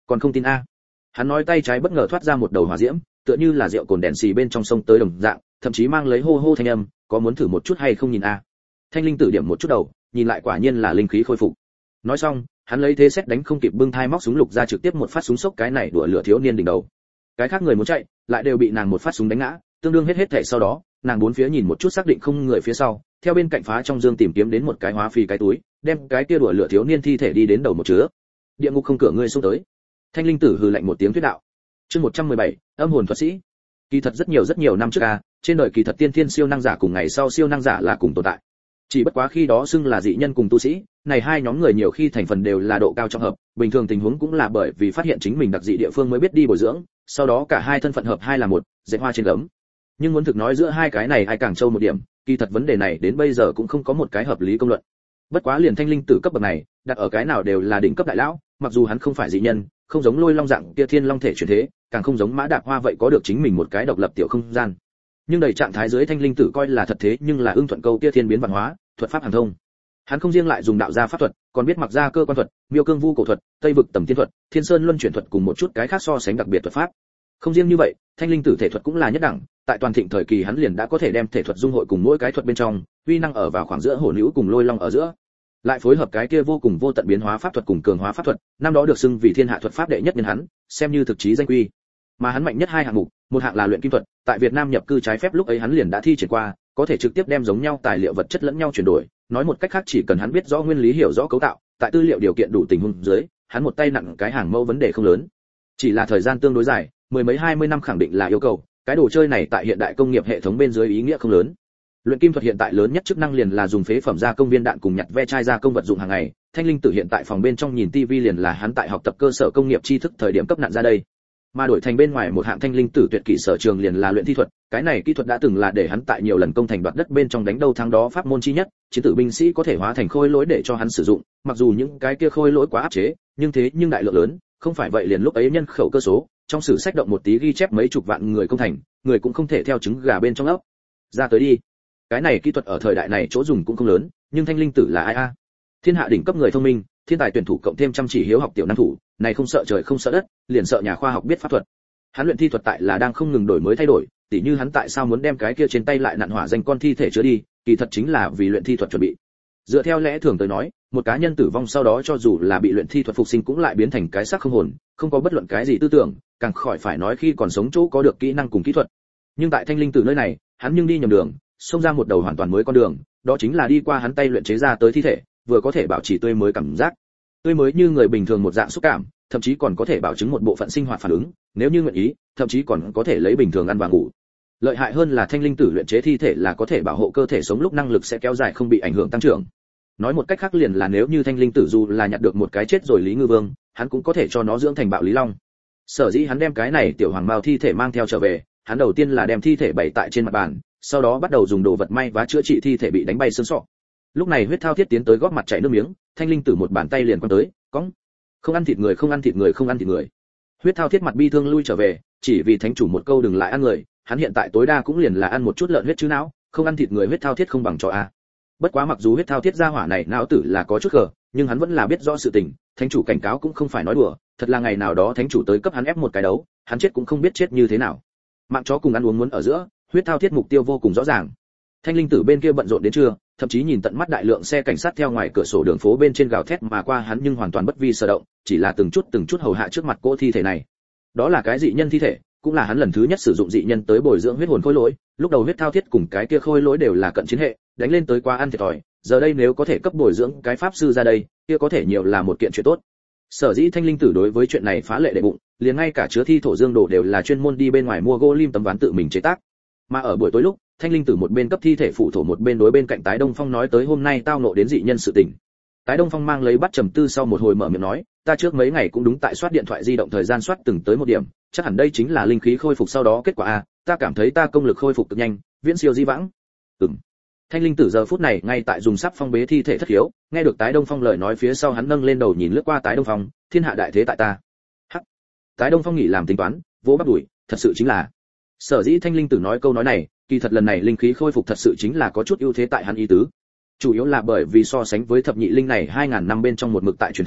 còn không tin a? Hắn nói tay trái bất ngờ thoát ra một đầu hỏa diễm, tựa như là rượu cồn đèn xì bên trong sông tới đồng dạng, thậm chí mang lấy hô hô thanh âm, có muốn thử một chút hay không nhìn a? Thanh linh tử điểm một chút đầu, nhìn lại quả nhiên là linh khí khôi phục. Nói xong, hắn lấy thế xét đánh không kịp bưng thai móc súng lục ra trực tiếp một phát súng sốc cái này đùa lửa thiếu niên đỉnh đầu. Cái khác người muốn chạy, lại đều bị nàng một phát súng đánh ngã, tương đương hết hết thể. Sau đó, nàng bốn phía nhìn một chút xác định không người phía sau, theo bên cạnh phá trong dương tìm kiếm đến một cái hóa phì cái túi, đem cái kia đùa lửa thiếu niên thi thể đi đến đầu một chứa. Địa ngục không cửa ngươi xuống tới. Thanh linh tử hừ lạnh một tiếng thuyết đạo. Chương một trăm mười bảy, âm hồn thuật sĩ. Kỳ thật rất nhiều rất nhiều năm trước a, trên đời kỳ thật tiên thiên siêu năng giả cùng ngày sau siêu năng giả là cùng tồn tại. Chỉ bất quá khi đó xưng là dị nhân cùng tu sĩ, này hai nhóm người nhiều khi thành phần đều là độ cao trong hợp, bình thường tình huống cũng là bởi vì phát hiện chính mình đặc dị địa phương mới biết đi bồi dưỡng, sau đó cả hai thân phận hợp hai là một, dệt hoa trên gấm. Nhưng muốn thực nói giữa hai cái này ai càng trâu một điểm, kỳ thật vấn đề này đến bây giờ cũng không có một cái hợp lý công luận. Bất quá liền thanh linh tử cấp bậc này, đặt ở cái nào đều là đỉnh cấp đại lão, mặc dù hắn không phải dị nhân, không giống Lôi Long dạng kia thiên long thể chuyển thế, càng không giống Mã Đạp Hoa vậy có được chính mình một cái độc lập tiểu không gian. Nhưng đầy trạng thái dưới thanh linh tử coi là thật thế, nhưng là ưng thuận câu kia thiên biến văn hóa, thuật pháp hàng thông. Hắn không riêng lại dùng đạo gia pháp thuật, còn biết mặc ra cơ quan thuật, miêu cương vu cổ thuật, tây vực tầm tiên thuật, thiên sơn luân chuyển thuật cùng một chút cái khác so sánh đặc biệt thuật pháp. Không riêng như vậy, thanh linh tử thể thuật cũng là nhất đẳng, tại toàn thịnh thời kỳ hắn liền đã có thể đem thể thuật dung hội cùng mỗi cái thuật bên trong, uy năng ở vào khoảng giữa hổ nữ cùng Lôi Long ở giữa. Lại phối hợp cái kia vô cùng vô tận biến hóa pháp thuật cùng cường hóa pháp thuật, năm đó được xưng vì thiên hạ thuật pháp đệ nhất nhân hắn, xem như thực chí danh quy. Mà hắn mạnh nhất hai hạng mục, một hạng là luyện kim thuật, tại Việt Nam nhập cư trái phép lúc ấy hắn liền đã thi triển qua, có thể trực tiếp đem giống nhau tài liệu vật chất lẫn nhau chuyển đổi, nói một cách khác chỉ cần hắn biết rõ nguyên lý hiểu rõ cấu tạo, tại tư liệu điều kiện đủ tình huống dưới, hắn một tay nặng cái hàng mẫu vấn đề không lớn. Chỉ là thời gian tương đối dài, mười mấy hai mươi năm khẳng định là yêu cầu, cái đồ chơi này tại hiện đại công nghiệp hệ thống bên dưới ý nghĩa không lớn. Luyện kim thuật hiện tại lớn nhất chức năng liền là dùng phế phẩm gia công viên đạn cùng nhặt ve chai gia công vật dụng hàng ngày, thanh linh tử hiện tại phòng bên trong nhìn tivi liền là hắn tại học tập cơ sở công nghiệp tri thức thời điểm cấp nạn ra đây. Mà đổi thành bên ngoài một hạng thanh linh tử tuyệt kỹ sở trường liền là luyện thi thuật, cái này kỹ thuật đã từng là để hắn tại nhiều lần công thành đoạt đất bên trong đánh đâu thắng đó pháp môn chi nhất, chiến tử binh sĩ có thể hóa thành khôi lỗi để cho hắn sử dụng, mặc dù những cái kia khôi lỗi quá áp chế, nhưng thế nhưng đại lượng lớn, không phải vậy liền lúc ấy nhân khẩu cơ số, trong sử sách động một tí ghi chép mấy chục vạn người công thành, người cũng không thể theo trứng gà bên trong ấp. Ra tới đi. Cái này kỹ thuật ở thời đại này chỗ dùng cũng không lớn, nhưng thanh linh tử là ai a? Thiên hạ đỉnh cấp người thông minh, thiên tài tuyển thủ cộng thêm chăm chỉ hiếu học tiểu năng thủ, này không sợ trời không sợ đất, liền sợ nhà khoa học biết pháp thuật. Hắn luyện thi thuật tại là đang không ngừng đổi mới thay đổi, tỉ như hắn tại sao muốn đem cái kia trên tay lại nặn hỏa danh con thi thể chứa đi, kỳ thật chính là vì luyện thi thuật chuẩn bị. Dựa theo lẽ thường tới nói, một cá nhân tử vong sau đó cho dù là bị luyện thi thuật phục sinh cũng lại biến thành cái xác không hồn, không có bất luận cái gì tư tưởng, càng khỏi phải nói khi còn sống chỗ có được kỹ năng cùng kỹ thuật. Nhưng tại thanh linh tử nơi này, hắn nhưng đi nhầm đường, xông ra một đầu hoàn toàn mới con đường, đó chính là đi qua hắn tay luyện chế ra tới thi thể, vừa có thể bảo trì tươi mới cảm giác, tươi mới như người bình thường một dạng xúc cảm, thậm chí còn có thể bảo chứng một bộ phận sinh hoạt phản ứng, nếu như nguyện ý, thậm chí còn có thể lấy bình thường ăn và ngủ. Lợi hại hơn là thanh linh tử luyện chế thi thể là có thể bảo hộ cơ thể sống lúc năng lực sẽ kéo dài không bị ảnh hưởng tăng trưởng. Nói một cách khác liền là nếu như thanh linh tử dù là nhặt được một cái chết rồi Lý Ngư Vương, hắn cũng có thể cho nó dưỡng thành bạo Lý Long. Sở dĩ hắn đem cái này tiểu hoàng mao thi thể mang theo trở về, hắn đầu tiên là đem thi thể bày tại trên mặt bàn, sau đó bắt đầu dùng đồ vật may vá chữa trị thi thể bị đánh bay xương sọ. Lúc này huyết thao thiết tiến tới góp mặt chảy nước miếng, thanh linh tử một bàn tay liền quăng tới, cõng. Không ăn thịt người, không ăn thịt người, không ăn thịt người. Huyết thao thiết mặt bi thương lui trở về, chỉ vì thánh chủ một câu đừng lại ăn người, hắn hiện tại tối đa cũng liền là ăn một chút lợn huyết chứ não, không ăn thịt người huyết thao thiết không bằng cho a. Bất quá mặc dù huyết thao thiết gia hỏa này não tử là có chút gờ, nhưng hắn vẫn là biết rõ sự tình, thánh chủ cảnh cáo cũng không phải nói đùa, thật là ngày nào đó thánh chủ tới cấp hắn ép một cái đấu, hắn chết cũng không biết chết như thế nào. Mạng chó cùng ăn uống muốn ở giữa, huyết thao thiết mục tiêu vô cùng rõ ràng. Thanh linh tử bên kia bận rộn đến trưa, thậm chí nhìn tận mắt đại lượng xe cảnh sát theo ngoài cửa sổ đường phố bên trên gào thét mà qua hắn nhưng hoàn toàn bất vi sở động, chỉ là từng chút từng chút hầu hạ trước mặt cô thi thể này. Đó là cái dị nhân thi thể, cũng là hắn lần thứ nhất sử dụng dị nhân tới bồi dưỡng huyết hồn khôi lỗi, lúc đầu huyết thao thiết cùng cái kia khôi lỗi đều là cận chiến hệ, đánh lên tới quá ăn thiệt thòi, giờ đây nếu có thể cấp bồi dưỡng cái pháp sư ra đây, kia có thể nhiều là một kiện chuyện tốt. Sở dĩ thanh linh tử đối với chuyện này phá lệ đệ bụng, liền ngay cả chứa thi thổ dương đồ đều là chuyên môn đi bên ngoài mua gỗ lim tấm ván tự mình chế tác. Mà ở buổi tối lúc, thanh linh tử một bên cấp thi thể phụ thổ một bên đối bên cạnh tái đông phong nói tới hôm nay tao nộ đến dị nhân sự tình. Tái đông phong mang lấy bắt trầm tư sau một hồi mở miệng nói, ta trước mấy ngày cũng đúng tại soát điện thoại di động thời gian soát từng tới một điểm, chắc hẳn đây chính là linh khí khôi phục sau đó kết quả a, ta cảm thấy ta công lực khôi phục cực nhanh, viễn siêu di vãng. Ừm. Thanh linh tử giờ phút này ngay tại dùng sắp phong bế thi thể thất hiếu, nghe được tái đông phong lời nói phía sau hắn nâng lên đầu nhìn lướt qua tái đông phong, thiên hạ đại thế tại ta. Hắc. Tái đông phong nghĩ làm tính toán, vỗ bắp đùi, thật sự chính là. Sở dĩ thanh linh tử nói câu nói này, kỳ thật lần này linh khí khôi phục thật sự chính là có chút ưu thế tại hắn ý tứ. Chủ yếu là bởi vì so sánh với thập nhị linh này hai ngàn năm bên trong một mực tại truyền thừa,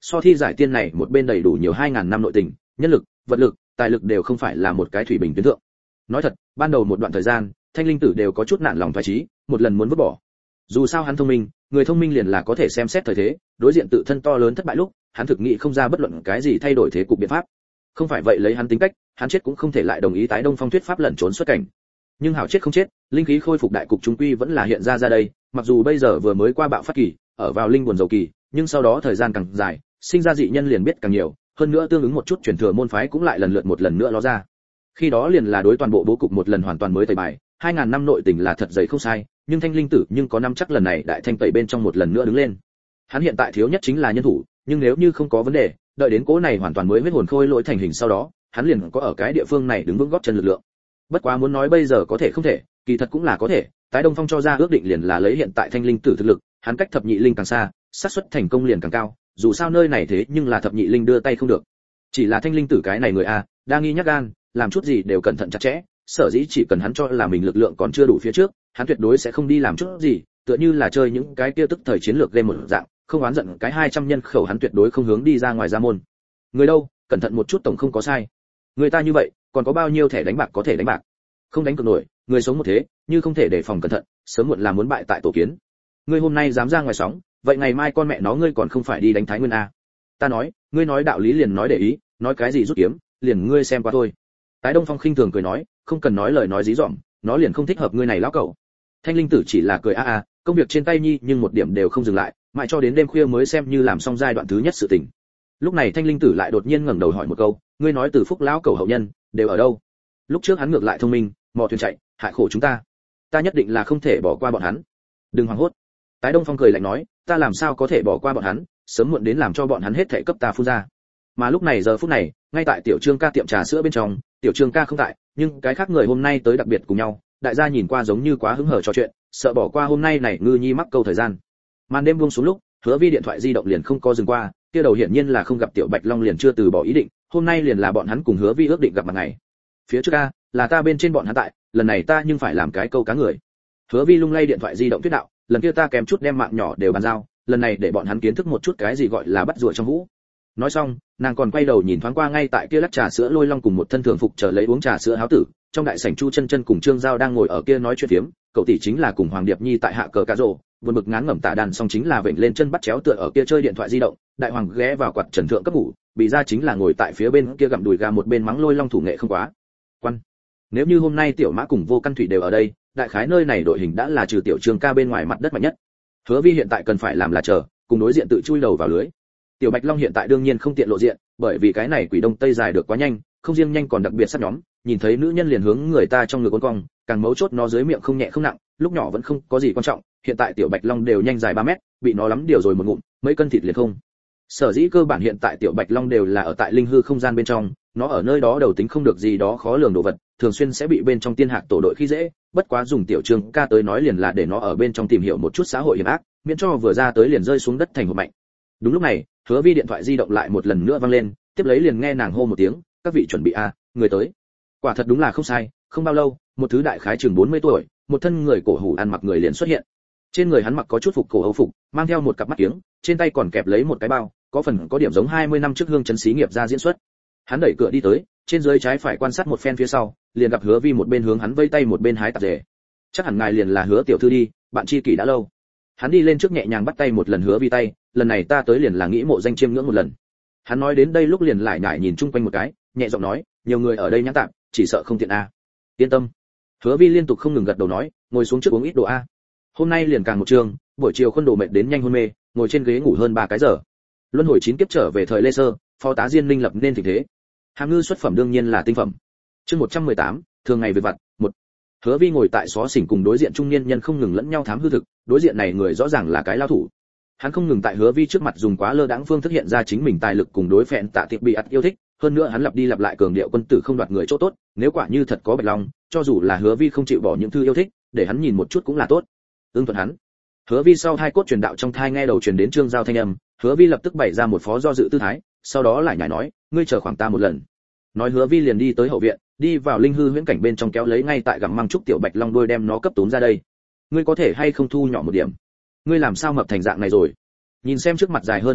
so thi giải tiên này một bên đầy đủ nhiều hai ngàn năm nội tình, nhân lực, vật lực, tài lực đều không phải là một cái thủy bình tuyến thượng. Nói thật, ban đầu một đoạn thời gian, Thanh Linh Tử đều có chút nản lòng phái trí, một lần muốn vứt bỏ. Dù sao hắn thông minh, người thông minh liền là có thể xem xét thời thế, đối diện tự thân to lớn thất bại lúc, hắn thực nghĩ không ra bất luận cái gì thay đổi thế cục biện pháp. Không phải vậy lấy hắn tính cách, hắn chết cũng không thể lại đồng ý tái Đông Phong thuyết pháp lẩn trốn xuất cảnh. Nhưng hảo chết không chết, linh khí khôi phục đại cục chúng quy vẫn là hiện ra ra đây, mặc dù bây giờ vừa mới qua bạo phát kỳ, ở vào linh buồn dầu kỳ, nhưng sau đó thời gian càng dài, sinh ra dị nhân liền biết càng nhiều, hơn nữa tương ứng một chút truyền thừa môn phái cũng lại lần lượt một lần nữa ló ra. Khi đó liền là đối toàn bộ bố cục một lần hoàn toàn mới tẩy bài, hai ngàn năm nội tình là thật dày không sai, nhưng Thanh Linh Tử nhưng có năm chắc lần này đại thanh tẩy bên trong một lần nữa đứng lên. Hắn hiện tại thiếu nhất chính là nhân thủ, nhưng nếu như không có vấn đề, đợi đến cố này hoàn toàn mới huyết hồn khôi lỗi thành hình sau đó, hắn liền có ở cái địa phương này đứng vững gót chân lực lượng. Bất quá muốn nói bây giờ có thể không thể, kỳ thật cũng là có thể, tái Đông Phong cho ra ước định liền là lấy hiện tại Thanh Linh Tử thực lực, hắn cách thập nhị linh càng xa, xác suất thành công liền càng cao, dù sao nơi này thế nhưng là thập nhị linh đưa tay không được. Chỉ là Thanh Linh Tử cái này người a, đa nghi nhắc gan, làm chút gì đều cẩn thận chặt chẽ, sở dĩ chỉ cần hắn cho là mình lực lượng còn chưa đủ phía trước, hắn tuyệt đối sẽ không đi làm chút gì, tựa như là chơi những cái kia tức thời chiến lược game một dạng, không oán giận cái hai trăm nhân khẩu hắn tuyệt đối không hướng đi ra ngoài ra môn. Người đâu, cẩn thận một chút tổng không có sai. Người ta như vậy, còn có bao nhiêu thẻ đánh bạc có thể đánh bạc? Không đánh cược nổi, người sống một thế, như không thể đề phòng cẩn thận, sớm muộn là muốn bại tại tổ kiến. Ngươi hôm nay dám ra ngoài sóng, vậy ngày mai con mẹ nó ngươi còn không phải đi đánh Thái Nguyên a? Ta nói, ngươi nói đạo lý liền nói để ý, nói cái gì rút kiếm, liền ngươi xem qua thôi. Tái Đông Phong khinh thường cười nói, không cần nói lời nói dí dỏm, nó liền không thích hợp ngươi này lão cẩu. Thanh Linh Tử chỉ là cười a a, công việc trên tay nhi nhưng một điểm đều không dừng lại, mãi cho đến đêm khuya mới xem như làm xong giai đoạn thứ nhất sự tình. Lúc này Thanh Linh Tử lại đột nhiên ngẩng đầu hỏi một câu, ngươi nói Từ Phúc lão cẩu hậu nhân đều ở đâu? Lúc trước hắn ngược lại thông minh, mò thuyền chạy, hại khổ chúng ta. Ta nhất định là không thể bỏ qua bọn hắn. Đừng hoảng hốt. Tái Đông Phong cười lạnh nói, ta làm sao có thể bỏ qua bọn hắn, sớm muộn đến làm cho bọn hắn hết thảy cấp ta phun ra. Mà lúc này giờ phút này, ngay tại Tiểu Trương ca tiệm trà sữa bên trong, Tiểu Trương ca không tại, nhưng cái khác người hôm nay tới đặc biệt cùng nhau, đại gia nhìn qua giống như quá hứng hở trò chuyện, sợ bỏ qua hôm nay này ngư nhi mắc câu thời gian. Màn đêm buông xuống lúc, Hứa Vi điện thoại di động liền không có dừng qua, kia đầu hiển nhiên là không gặp Tiểu Bạch Long liền chưa từ bỏ ý định, hôm nay liền là bọn hắn cùng Hứa Vi ước định gặp mặt ngày. Phía trước a, là ta bên trên bọn hắn tại, lần này ta nhưng phải làm cái câu cá người. Hứa Vi lung lay điện thoại di động tuyết đạo, lần kia ta kém chút đem mạng nhỏ đều bàn giao, lần này để bọn hắn kiến thức một chút cái gì gọi là bắt rùa trong hũ. Nói xong, nàng còn quay đầu nhìn thoáng qua ngay tại kia lắc trà sữa Lôi Long cùng một thân thường phục chờ lấy uống trà sữa háo tử, trong đại sảnh Chu Chân Chân cùng Trương Giao đang ngồi ở kia nói chuyện phiếm, cậu tỷ chính là cùng Hoàng Điệp Nhi tại hạ cờ cá rồ, vừa bực ngán ngẩm tạ đàn xong chính là vểnh lên chân bắt chéo tựa ở kia chơi điện thoại di động, đại hoàng ghé vào quạt trần thượng cấp ngủ, bị ra chính là ngồi tại phía bên kia gặm đùi gà một bên mắng Lôi Long thủ nghệ không quá. Quan, nếu như hôm nay Tiểu Mã cùng Vô Căn Thủy đều ở đây, đại khái nơi này đội hình đã là trừ Tiểu Trương ca bên ngoài mặt đất mạnh nhất. Hứa Vi hiện tại cần phải làm là chờ, cùng đối diện tự chui đầu vào lưới. Tiểu Bạch Long hiện tại đương nhiên không tiện lộ diện, bởi vì cái này quỷ đông tây dài được quá nhanh, không riêng nhanh còn đặc biệt sát nhóm, nhìn thấy nữ nhân liền hướng người ta trong ngực uốn cong, càng mấu chốt nó dưới miệng không nhẹ không nặng, lúc nhỏ vẫn không có gì quan trọng, hiện tại Tiểu Bạch Long đều nhanh dài ba mét, bị nó lắm điều rồi một ngụm, mấy cân thịt liền không. Sở dĩ cơ bản hiện tại Tiểu Bạch Long đều là ở tại linh hư không gian bên trong, nó ở nơi đó đầu tính không được gì đó khó lường đồ vật, thường xuyên sẽ bị bên trong tiên hạc tổ đội khi dễ, bất quá dùng Tiểu Trương ca tới nói liền là để nó ở bên trong tìm hiểu một chút xã hội hiểm ác, miễn cho vừa ra tới liền rơi xuống đất thành hộp mạnh. Đúng lúc này, Hứa Vi điện thoại di động lại một lần nữa vang lên, tiếp lấy liền nghe nàng hô một tiếng, các vị chuẩn bị a, người tới. Quả thật đúng là không sai, không bao lâu, một thứ đại khái chừng bốn mươi tuổi, một thân người cổ hủ ăn mặc người liền xuất hiện. Trên người hắn mặc có chút phục cổ hầu phục, mang theo một cặp mắt kiếng, trên tay còn kẹp lấy một cái bao, có phần có điểm giống hai mươi năm trước Hương Chấn xí nghiệp ra diễn xuất. Hắn đẩy cửa đi tới, trên dưới trái phải quan sát một phen phía sau, liền gặp Hứa Vi một bên hướng hắn vây tay một bên hái tạp dề. Chắc hẳn ngài liền là Hứa tiểu thư đi, bạn tri kỷ đã lâu. Hắn đi lên trước nhẹ nhàng bắt tay một lần Hứa Vi tay, lần này ta tới liền là nghĩ mộ danh chiêm ngưỡng một lần. Hắn nói đến đây lúc liền lại nhải nhìn chung quanh một cái, nhẹ giọng nói, nhiều người ở đây nhãn tạm, chỉ sợ không tiện a. Yên tâm. Hứa Vi liên tục không ngừng gật đầu nói, ngồi xuống trước uống ít đồ a. Hôm nay liền càng một trường, buổi chiều khuôn đồ mệt đến nhanh hôn mê, ngồi trên ghế ngủ hơn ba cái giờ. Luân hồi chín kiếp trở về thời Lê Sơ, phó tá Diên Linh lập nên tình thế. Hàm ngư xuất phẩm đương nhiên là tinh phẩm. Chương một trăm mười tám, thường ngày về vặt, một. Hứa Vi ngồi tại xó xỉnh cùng đối diện trung niên nhân không ngừng lẫn nhau thám hư thực, đối diện này người rõ ràng là cái lao thủ. Hắn không ngừng tại Hứa Vi trước mặt dùng quá lơ đãng phương thức hiện ra chính mình tài lực cùng đối phẹn tạ tiệp bị ắt yêu thích, hơn nữa hắn lặp đi lặp lại cường điệu quân tử không đoạt người chỗ tốt, nếu quả như thật có Bạch Long, cho dù là Hứa Vi không chịu bỏ những thư yêu thích, để hắn nhìn một chút cũng là tốt. Ưng thuận hắn. Hứa Vi sau hai cốt truyền đạo trong thai nghe đầu truyền đến Trương Giao thanh âm, Hứa Vi lập tức bày ra một phó do dự tư thái, sau đó lại nhảy nói, ngươi chờ khoảng ta một lần. Nói Hứa Vi liền đi tới hậu viện, đi vào linh hư huyễn cảnh bên trong kéo lấy ngay tại gặm măng trúc tiểu Bạch Long đuôi đem nó cấp tốn ra đây. Ngươi có thể hay không thu nhỏ một điểm? Ngươi làm sao mập thành dạng này rồi? Nhìn xem trước mặt dài hơn ba mét,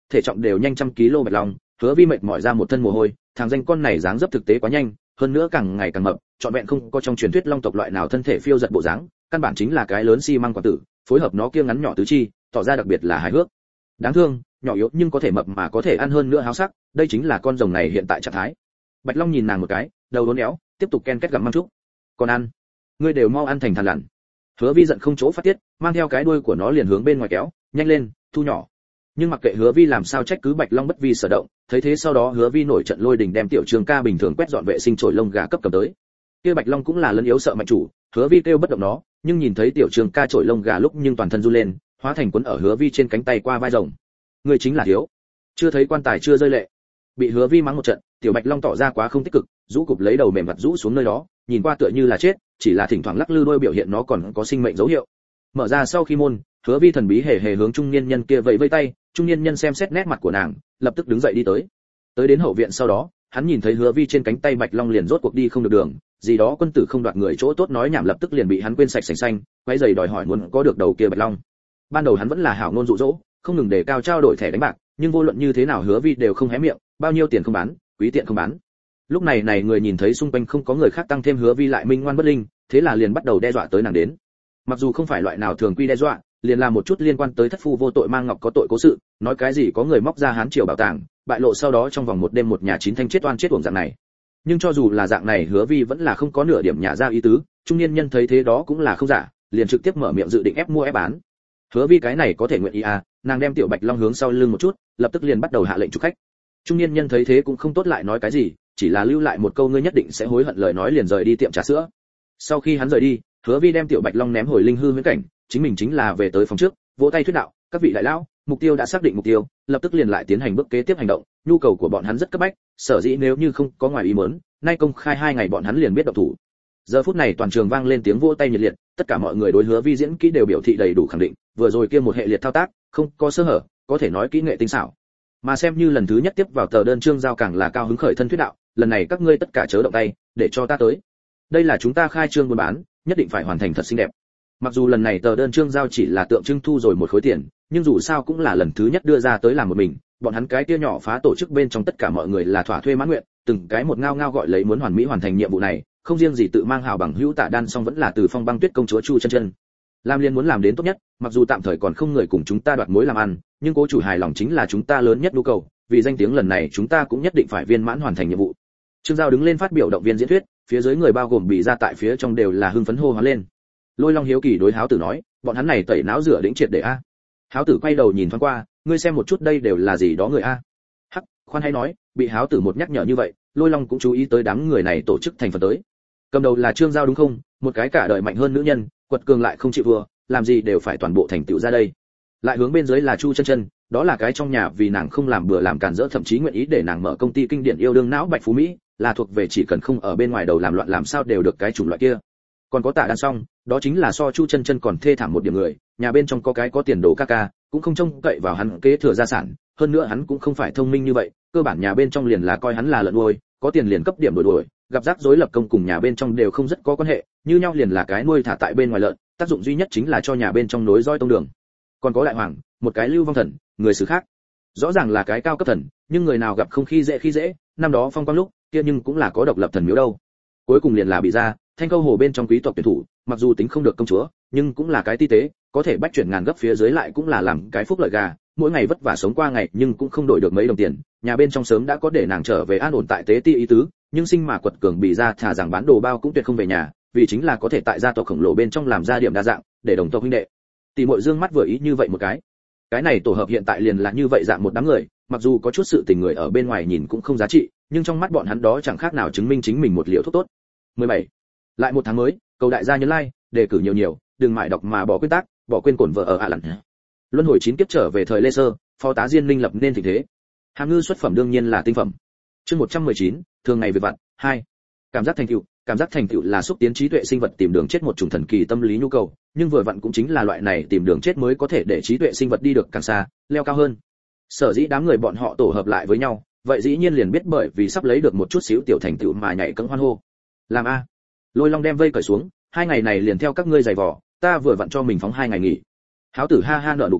thể trọng đều nhanh trăm ký lô Bạch Long, Hứa Vi mệt mỏi ra một thân mồ hôi, thằng danh con này dáng dấp thực tế quá nhanh, hơn nữa càng ngày càng mập, trọn vẹn không có trong truyền thuyết long tộc loại nào thân thể phiêu giật bộ dáng, căn bản chính là cái lớn xi măng quả tử, phối hợp nó kia ngắn nhỏ tứ chi, tỏ ra đặc biệt là hài hước. Đáng thương, nhỏ yếu nhưng có thể mập mà có thể ăn hơn nữa háo sắc, đây chính là con rồng này hiện tại trạng thái. Bạch Long nhìn nàng một cái, đầu uốn éo, tiếp tục ken kết gặm măng trúc. Còn ăn, ngươi đều mau ăn thành thằn lằn. Hứa Vi giận không chỗ phát tiết, mang theo cái đuôi của nó liền hướng bên ngoài kéo, nhanh lên, thu nhỏ. Nhưng mặc kệ Hứa Vi làm sao trách cứ Bạch Long bất vi sở động, thấy thế sau đó Hứa Vi nổi trận lôi đình đem tiểu Trường Ca bình thường quét dọn vệ sinh chổi lông gà cấp cầm tới. Kia Bạch Long cũng là lân yếu sợ mạnh chủ, Hứa Vi kêu bất động nó, nhưng nhìn thấy tiểu Trường Ca chổi lông gà lúc nhưng toàn thân run lên, hóa thành quấn ở Hứa Vi trên cánh tay qua vai rồng. Người chính là thiếu, chưa thấy quan tài chưa rơi lệ. Bị Hứa Vi mắng một trận, tiểu Bạch Long tỏ ra quá không tích cực, rũ cụp lấy đầu mềm mặt rũ xuống nơi đó, nhìn qua tựa như là chết, chỉ là thỉnh thoảng lắc lư đôi biểu hiện nó còn có sinh mệnh dấu hiệu. Mở ra sau khi môn, Hứa Vi thần bí hề hề hướng trung niên nhân kia vẫy vẫy tay, trung niên nhân xem xét nét mặt của nàng, lập tức đứng dậy đi tới. Tới đến hậu viện sau đó, hắn nhìn thấy Hứa Vi trên cánh tay Bạch Long liền rốt cuộc đi không được đường, gì đó quân tử không đoạt người chỗ tốt nói nhảm lập tức liền bị hắn quên sạch sành xanh, quay giày đòi hỏi muốn có được đầu kia Bạch Long. Ban đầu hắn vẫn là hảo ngôn dụ dỗ, không ngừng để cao trao đổi thẻ đánh bạc, nhưng vô luận như thế nào Hứa Vi đều không hé miệng, bao nhiêu tiền không bán, quý tiện không bán. Lúc này này người nhìn thấy xung quanh không có người khác tăng thêm Hứa Vi lại minh ngoan bất linh, thế là liền bắt đầu đe dọa tới nàng đến. Mặc dù không phải loại nào thường quy đe dọa, liền làm một chút liên quan tới thất phu vô tội mang ngọc có tội cố sự, nói cái gì có người móc ra hán triều bảo tàng, bại lộ sau đó trong vòng một đêm một nhà chín thanh chết oan chết uổng dạng này. Nhưng cho dù là dạng này Hứa Vi vẫn là không có nửa điểm nhả ra ý tứ, trung niên nhân thấy thế đó cũng là không giả, liền trực tiếp mở miệng dự định ép mua ép bán. Hứa Vi cái này có thể nguyện ý à, nàng đem tiểu Bạch Long hướng sau lưng một chút, lập tức liền bắt đầu hạ lệnh chụp khách. Trung niên nhân thấy thế cũng không tốt lại nói cái gì, chỉ là lưu lại một câu ngươi nhất định sẽ hối hận lời nói liền rời đi tiệm trà sữa. Sau khi hắn rời đi, Hứa Vi đem tiểu Bạch Long ném hồi linh hư huyễn cảnh, chính mình chính là về tới phòng trước, vỗ tay thuyết đạo, các vị đại lão, mục tiêu đã xác định mục tiêu, lập tức liền lại tiến hành bước kế tiếp hành động, nhu cầu của bọn hắn rất cấp bách, sở dĩ nếu như không có ngoài ý muốn, nay công khai hai ngày bọn hắn liền biết động thủ. Giờ phút này toàn trường vang lên tiếng vỗ tay nhiệt liệt, tất cả mọi người đối Hứa Vi diễn kỹ đều biểu thị đầy đủ khẳng định, vừa rồi kia một hệ liệt thao tác, không có sơ hở, có thể nói kỹ nghệ tinh xảo. Mà xem như lần thứ nhất tiếp vào tờ đơn chương giao càng là cao hứng khởi thân thuyết đạo, lần này các ngươi tất cả chớ động tay, để cho ta tới. Đây là chúng ta khai trương buôn bán, nhất định phải hoàn thành thật xinh đẹp. Mặc dù lần này tờ đơn chương giao chỉ là tượng trưng thu rồi một khối tiền, nhưng dù sao cũng là lần thứ nhất đưa ra tới làm một mình, bọn hắn cái kia nhỏ phá tổ chức bên trong tất cả mọi người là thỏa thuê mãn nguyện, từng cái một ngao ngao gọi lấy muốn hoàn mỹ hoàn thành nhiệm vụ này, không riêng gì tự mang hào bằng hữu Tạ Đan song vẫn là từ Phong Băng Tuyết công chúa Chu Chân Chân. Lam Liên muốn làm đến tốt nhất, mặc dù tạm thời còn không người cùng chúng ta đoạt mối làm ăn, nhưng cố chủ hài lòng chính là chúng ta lớn nhất nhu cầu, vì danh tiếng lần này chúng ta cũng nhất định phải viên mãn hoàn thành nhiệm vụ. Trương Giao đứng lên phát biểu động viên diễn thuyết, phía dưới người bao gồm bị ra tại phía trong đều là hưng phấn hô hoán lên. Lôi Long hiếu kỳ đối Háo Tử nói, bọn hắn này tẩy não rửa đĩnh triệt để a. Háo Tử quay đầu nhìn thoáng qua, ngươi xem một chút đây đều là gì đó người a. Hắc, khoan hay nói, bị Háo Tử một nhắc nhở như vậy, Lôi Long cũng chú ý tới đám người này tổ chức thành phần tới. Cầm đầu là Trương Giao đúng không? Một cái cả đời mạnh hơn nữ nhân, quật cường lại không chịu vừa, làm gì đều phải toàn bộ thành tựu ra đây. Lại hướng bên dưới là Chu Chân Chân, đó là cái trong nhà vì nàng không làm bừa làm cản rỡ thậm chí nguyện ý để nàng mở công ty kinh điển yêu đương não Bạch Phú Mỹ, là thuộc về chỉ cần không ở bên ngoài đầu làm loạn làm sao đều được cái chủng loại kia. Còn có Tạ Đan song, đó chính là so Chu Chân Chân còn thê thảm một điểm người, nhà bên trong có cái có tiền đồ ca ca, cũng không trông cậy vào hắn kế thừa gia sản, hơn nữa hắn cũng không phải thông minh như vậy, cơ bản nhà bên trong liền là coi hắn là lợn nuôi, có tiền liền cấp điểm đổi đuổi, gặp rắc rối lập công cùng nhà bên trong đều không rất có quan hệ, như nhau liền là cái nuôi thả tại bên ngoài lợn, tác dụng duy nhất chính là cho nhà bên trong nối dõi tông đường. Còn có Đại Hoàng, một cái lưu vong thần, người xứ khác, rõ ràng là cái cao cấp thần, nhưng người nào gặp không khi dễ khi dễ, năm đó phong quang lúc kia nhưng cũng là có độc lập thần miếu đâu. Cuối cùng liền là bị ra Thanh Câu Hồ bên trong quý tộc tuyển thủ, mặc dù tính không được công chúa, nhưng cũng là cái ti tế, có thể bách chuyển ngàn gấp phía dưới lại cũng là làm cái phúc lợi gà, mỗi ngày vất vả sống qua ngày nhưng cũng không đổi được mấy đồng tiền, nhà bên trong sớm đã có để nàng trở về an ổn tại tế ti ý tứ, nhưng sinh mà quật cường bị ra thả rằng bán đồ bao cũng tuyệt không về nhà, vì chính là có thể tại gia tộc khổng lồ bên trong làm ra điểm đa dạng, để đồng tộc huynh đệ. Tỷ muội dương mắt vừa ý như vậy một cái. Cái này tổ hợp hiện tại liền là như vậy dạng một đám người, mặc dù có chút sự tình người ở bên ngoài nhìn cũng không giá trị, nhưng trong mắt bọn hắn đó chẳng khác nào chứng minh chính mình một liều thuốc tốt. mười bảy. Lại một tháng mới, cầu đại gia nhấn like, đề cử nhiều nhiều, đừng mãi đọc mà bỏ quy tắc, bỏ quên cổn vợ ở ạ lặn. Luân hồi chín kiếp trở về thời Lê Sơ, phó tá Diên Linh lập nên tình thế. Hàm ngư xuất phẩm đương nhiên là tinh phẩm. Chương một trăm mười chín, thường ngày việc vặt, hai. Cảm giác thành tựu, cảm giác thành tựu là xúc tiến trí tuệ sinh vật tìm đường chết một chủng thần kỳ tâm lý nhu cầu, nhưng vừa vặn cũng chính là loại này tìm đường chết mới có thể để trí tuệ sinh vật đi được càng xa, leo cao hơn. Sở dĩ đám người bọn họ tổ hợp lại với nhau, vậy dĩ nhiên liền biết bởi vì sắp lấy được một chút xíu tiểu thành tựu mà nhảy cẫng hoan hô. Làm a. Lôi Long đem vây cởi xuống, hai ngày này liền theo các ngươi giày vò, ta vừa vặn cho mình phóng hai ngày nghỉ. Háo Tử ha ha nở nụ cười,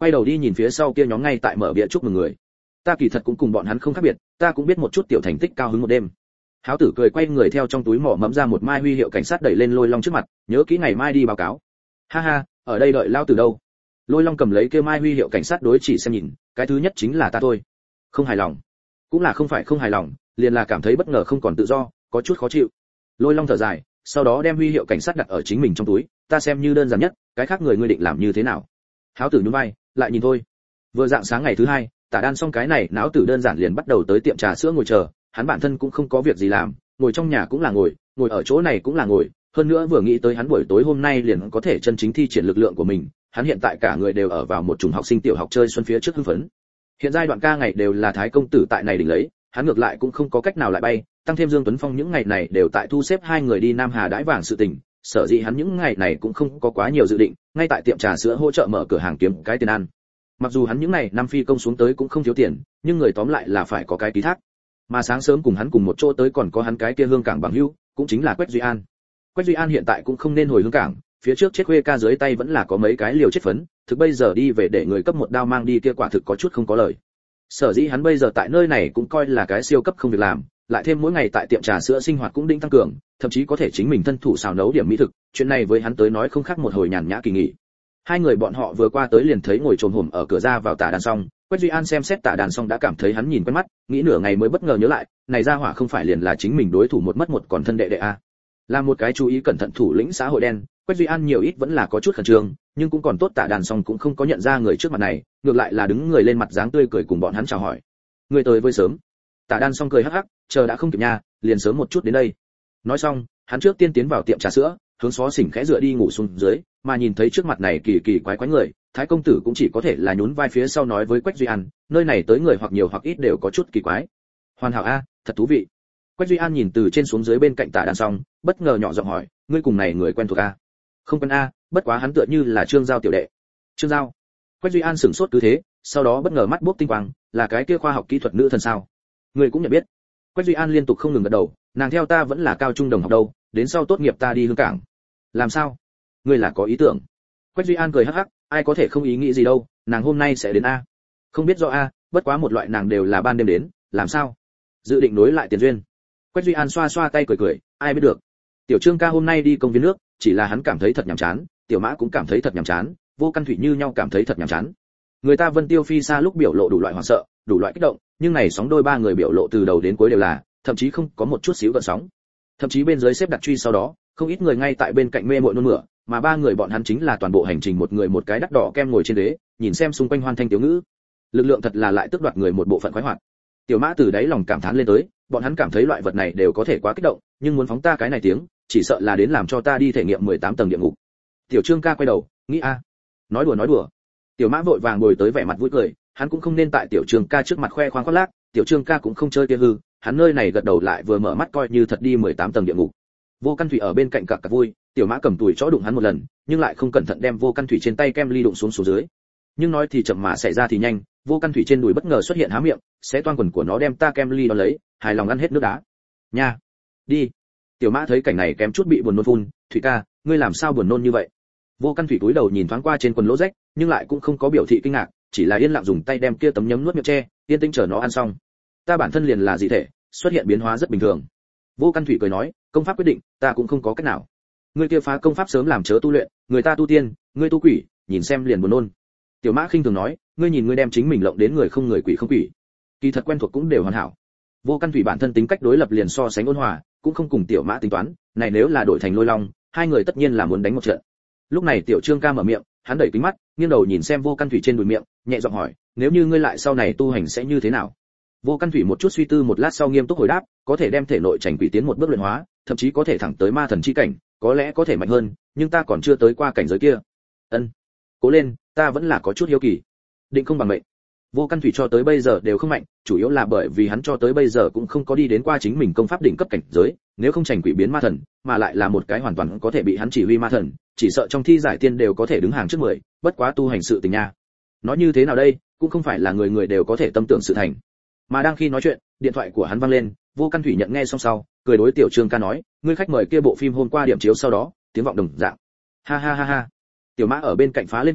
quay đầu đi nhìn phía sau kia nhóm ngay tại mở bia chúc mừng người. Ta kỳ thật cũng cùng bọn hắn không khác biệt, ta cũng biết một chút tiểu thành tích cao hứng một đêm. Háo tử cười quay người theo trong túi mỏ mẫm ra một mai huy hiệu cảnh sát đẩy lên Lôi Long trước mặt, nhớ kỹ ngày mai đi báo cáo. Ha ha, ở đây đợi lao tử đâu? Lôi Long cầm lấy kia mai huy hiệu cảnh sát đối chỉ xem nhìn, cái thứ nhất chính là ta thôi. Không hài lòng, cũng là không phải không hài lòng, liền là cảm thấy bất ngờ không còn tự do, có chút khó chịu. Lôi Long thở dài, sau đó đem huy hiệu cảnh sát đặt ở chính mình trong túi, ta xem như đơn giản nhất, cái khác người ngươi định làm như thế nào? Háo tử nhún vai, lại nhìn thôi. Vừa dạng sáng ngày thứ hai, Tả Đan xong cái này, não tử đơn giản liền bắt đầu tới tiệm trà sữa ngồi chờ, hắn bản thân cũng không có việc gì làm, ngồi trong nhà cũng là ngồi, ngồi ở chỗ này cũng là ngồi, hơn nữa vừa nghĩ tới hắn buổi tối hôm nay liền có thể chân chính thi triển lực lượng của mình, hắn hiện tại cả người đều ở vào một chủng học sinh tiểu học chơi xuân phía trước hưng phấn. Hiện giai đoạn ca ngày đều là Thái công tử tại này đỉnh lấy, hắn ngược lại cũng không có cách nào lại bay, tăng thêm Dương Tuấn Phong những ngày này đều tại thu xếp hai người đi Nam Hà đãi vàng sự tình, sở dĩ hắn những ngày này cũng không có quá nhiều dự định, ngay tại tiệm trà sữa hỗ trợ mở cửa hàng kiếm cái tiền ăn. Mặc dù hắn những ngày năm phi công xuống tới cũng không thiếu tiền, nhưng người tóm lại là phải có cái ký thác. Mà sáng sớm cùng hắn cùng một chỗ tới còn có hắn cái kia hương cảng bằng hữu, cũng chính là Quách Duy An. Quách Duy An hiện tại cũng không nên hồi hương cảng, phía trước chết khuê ca dưới tay vẫn là có mấy cái liều chết phấn, thực bây giờ đi về để người cấp một đao mang đi kia quả thực có chút không có lời. Sở dĩ hắn bây giờ tại nơi này cũng coi là cái siêu cấp không việc làm, lại thêm mỗi ngày tại tiệm trà sữa sinh hoạt cũng đỉnh tăng cường, thậm chí có thể chính mình thân thủ xào nấu điểm mỹ thực, chuyện này với hắn tới nói không khác một hồi nhàn nhã kỳ nghỉ. Hai người bọn họ vừa qua tới liền thấy ngồi trồm hổm ở cửa ra vào Tả Đàn xong, Quách Duy An xem xét Tả Đàn xong đã cảm thấy hắn nhìn quen mắt, nghĩ nửa ngày mới bất ngờ nhớ lại, này ra hỏa không phải liền là chính mình đối thủ một mất một còn thân đệ đệ a. Là một cái chú ý cẩn thận thủ lĩnh xã hội đen, Quách Duy An nhiều ít vẫn là có chút khẩn trương, nhưng cũng còn tốt Tả Đàn xong cũng không có nhận ra người trước mặt này, ngược lại là đứng người lên mặt dáng tươi cười cùng bọn hắn chào hỏi. Người tới với sớm. Tả Đàn xong cười hắc hắc, chờ đã không kịp nha, liền sớm một chút đến đây. Nói xong, hắn trước tiên tiến vào tiệm trà sữa, hướng xó xỉnh khẽ dựa đi ngủ xuống dưới, mà nhìn thấy trước mặt này kỳ kỳ quái quái người, Thái công tử cũng chỉ có thể là nhún vai phía sau nói với Quách Duy An, nơi này tới người hoặc nhiều hoặc ít đều có chút kỳ quái. Hoàn hảo a, thật thú vị. Quách Duy An nhìn từ trên xuống dưới bên cạnh Tả Đàn xong, bất ngờ nhỏ giọng hỏi, ngươi cùng này người quen thuộc a? Không quen a, bất quá hắn tựa như là Trương Giao tiểu đệ. Trương Giao? Quách Duy An sửng sốt cứ thế, sau đó bất ngờ mắt bốc tinh quang, là cái kia khoa học kỹ thuật nữ thần sao? Người cũng nhận biết. Quách Duy An liên tục không ngừng gật đầu, nàng theo ta vẫn là cao trung đồng học đâu, đến sau tốt nghiệp ta đi hương cảng. Làm sao? Ngươi là có ý tưởng? Quách Duy An cười hắc hắc, ai có thể không ý nghĩ gì đâu, nàng hôm nay sẽ đến a. Không biết do a, bất quá một loại nàng đều là ban đêm đến, làm sao? Dự định nối lại tiền duyên. Quách Duy An xoa xoa tay cười cười, ai biết được. Tiểu Trương ca hôm nay đi công viên nước, chỉ là hắn cảm thấy thật nhàm chán, Tiểu Mã cũng cảm thấy thật nhàm chán, Vô Căn Thủy như nhau cảm thấy thật nhàm chán. Người ta Vân Tiêu Phi xa lúc biểu lộ đủ loại hoảng sợ, đủ loại kích động, nhưng này sóng đôi ba người biểu lộ từ đầu đến cuối đều là, thậm chí không có một chút xíu gợn sóng. Thậm chí bên dưới xếp đặt truy sau đó, không ít người ngay tại bên cạnh mê mội nôn mửa, mà ba người bọn hắn chính là toàn bộ hành trình một người một cái đắt đỏ kem ngồi trên ghế, nhìn xem xung quanh hoan thanh tiểu ngữ. Lực lượng thật là lại tước đoạt người một bộ phận khoái hoạt. Tiểu Mã từ đáy lòng cảm thán lên tới, bọn hắn cảm thấy loại vật này đều có thể quá kích động, nhưng muốn phóng ta cái này tiếng, chỉ sợ là đến làm cho ta đi thể nghiệm mười tám tầng địa ngục. Tiểu Trương ca quay đầu, nghĩ a, nói đùa nói đùa. Tiểu Mã vội vàng ngồi tới vẻ mặt vui cười, hắn cũng không nên tại Tiểu Trương ca trước mặt khoe khoang khoác lác, Tiểu Trương ca cũng không chơi kia hư, hắn nơi này gật đầu lại vừa mở mắt coi như thật đi mười tám tầng địa ngục. Vô Căn Thủy ở bên cạnh cặc cặc vui, Tiểu Mã cầm tuổi chó đụng hắn một lần, nhưng lại không cẩn thận đem Vô Căn Thủy trên tay kem ly đụng xuống xuống dưới. Nhưng nói thì chậm mà xảy ra thì nhanh, Vô Căn Thủy trên đùi bất ngờ xuất hiện há miệng, xé toang quần của nó đem ta kem ly đó lấy, hài lòng ăn hết nước đá. Nha, đi. Tiểu Mã thấy cảnh này kém chút bị buồn nôn phun, Thủy ca, ngươi làm sao buồn nôn như vậy? Vô Căn Thủy cúi đầu nhìn thoáng qua trên quần lỗ rách, nhưng lại cũng không có biểu thị kinh ngạc, chỉ là yên lặng dùng tay đem kia tấm nhấm nuốt miệng che, yên tĩnh chờ nó ăn xong. Ta bản thân liền là dị thể, xuất hiện biến hóa rất bình thường. Vô Căn Thủy cười nói, công pháp quyết định, ta cũng không có cách nào. Ngươi kia phá công pháp sớm làm chớ tu luyện, người ta tu tiên, ngươi tu quỷ, nhìn xem liền buồn nôn. Tiểu Mã khinh thường nói, ngươi nhìn ngươi đem chính mình lộng đến người không người quỷ không quỷ. Kỳ thật quen thuộc cũng đều hoàn hảo. Vô Căn Thủy bản thân tính cách đối lập liền so sánh ôn hòa, cũng không cùng Tiểu Mã tính toán, này nếu là đổi thành Lôi Long, hai người tất nhiên là muốn đánh một trận. Lúc này Tiểu Trương ca mở miệng, hắn đẩy kính mắt, nghiêng đầu nhìn xem Vô Căn Thủy trên đùi miệng, nhẹ giọng hỏi, nếu như ngươi lại sau này tu hành sẽ như thế nào? Vô Căn Thủy một chút suy tư một lát sau nghiêm túc hồi đáp, có thể đem thể nội chảnh quỷ tiến một bước luyện hóa, thậm chí có thể thẳng tới ma thần chi cảnh, có lẽ có thể mạnh hơn, nhưng ta còn chưa tới qua cảnh giới kia. Ân, cố lên, ta vẫn là có chút hiếu kỳ. Định không bằng mệnh. Vô Căn Thủy cho tới bây giờ đều không mạnh, chủ yếu là bởi vì hắn cho tới bây giờ cũng không có đi đến qua chính mình công pháp đỉnh cấp cảnh giới, nếu không chảnh quỷ biến ma thần, mà lại là một cái hoàn toàn có thể bị hắn chỉ huy ma thần, chỉ sợ trong thi giải tiên đều có thể đứng hàng trước mười, bất quá tu hành sự tình nha. Nói như thế nào đây, cũng không phải là người người đều có thể tâm tưởng sự thành. Mà đang khi nói chuyện, điện thoại của hắn vang lên, Vô Căn Thủy nhận nghe xong sau, cười đối Tiểu Trương ca nói, ngươi khách mời kia bộ phim hôm qua điểm chiếu sau đó, tiếng vọng đồng dạng. Ha ha ha ha. Tiểu Mã ở bên cạnh phá lên cười,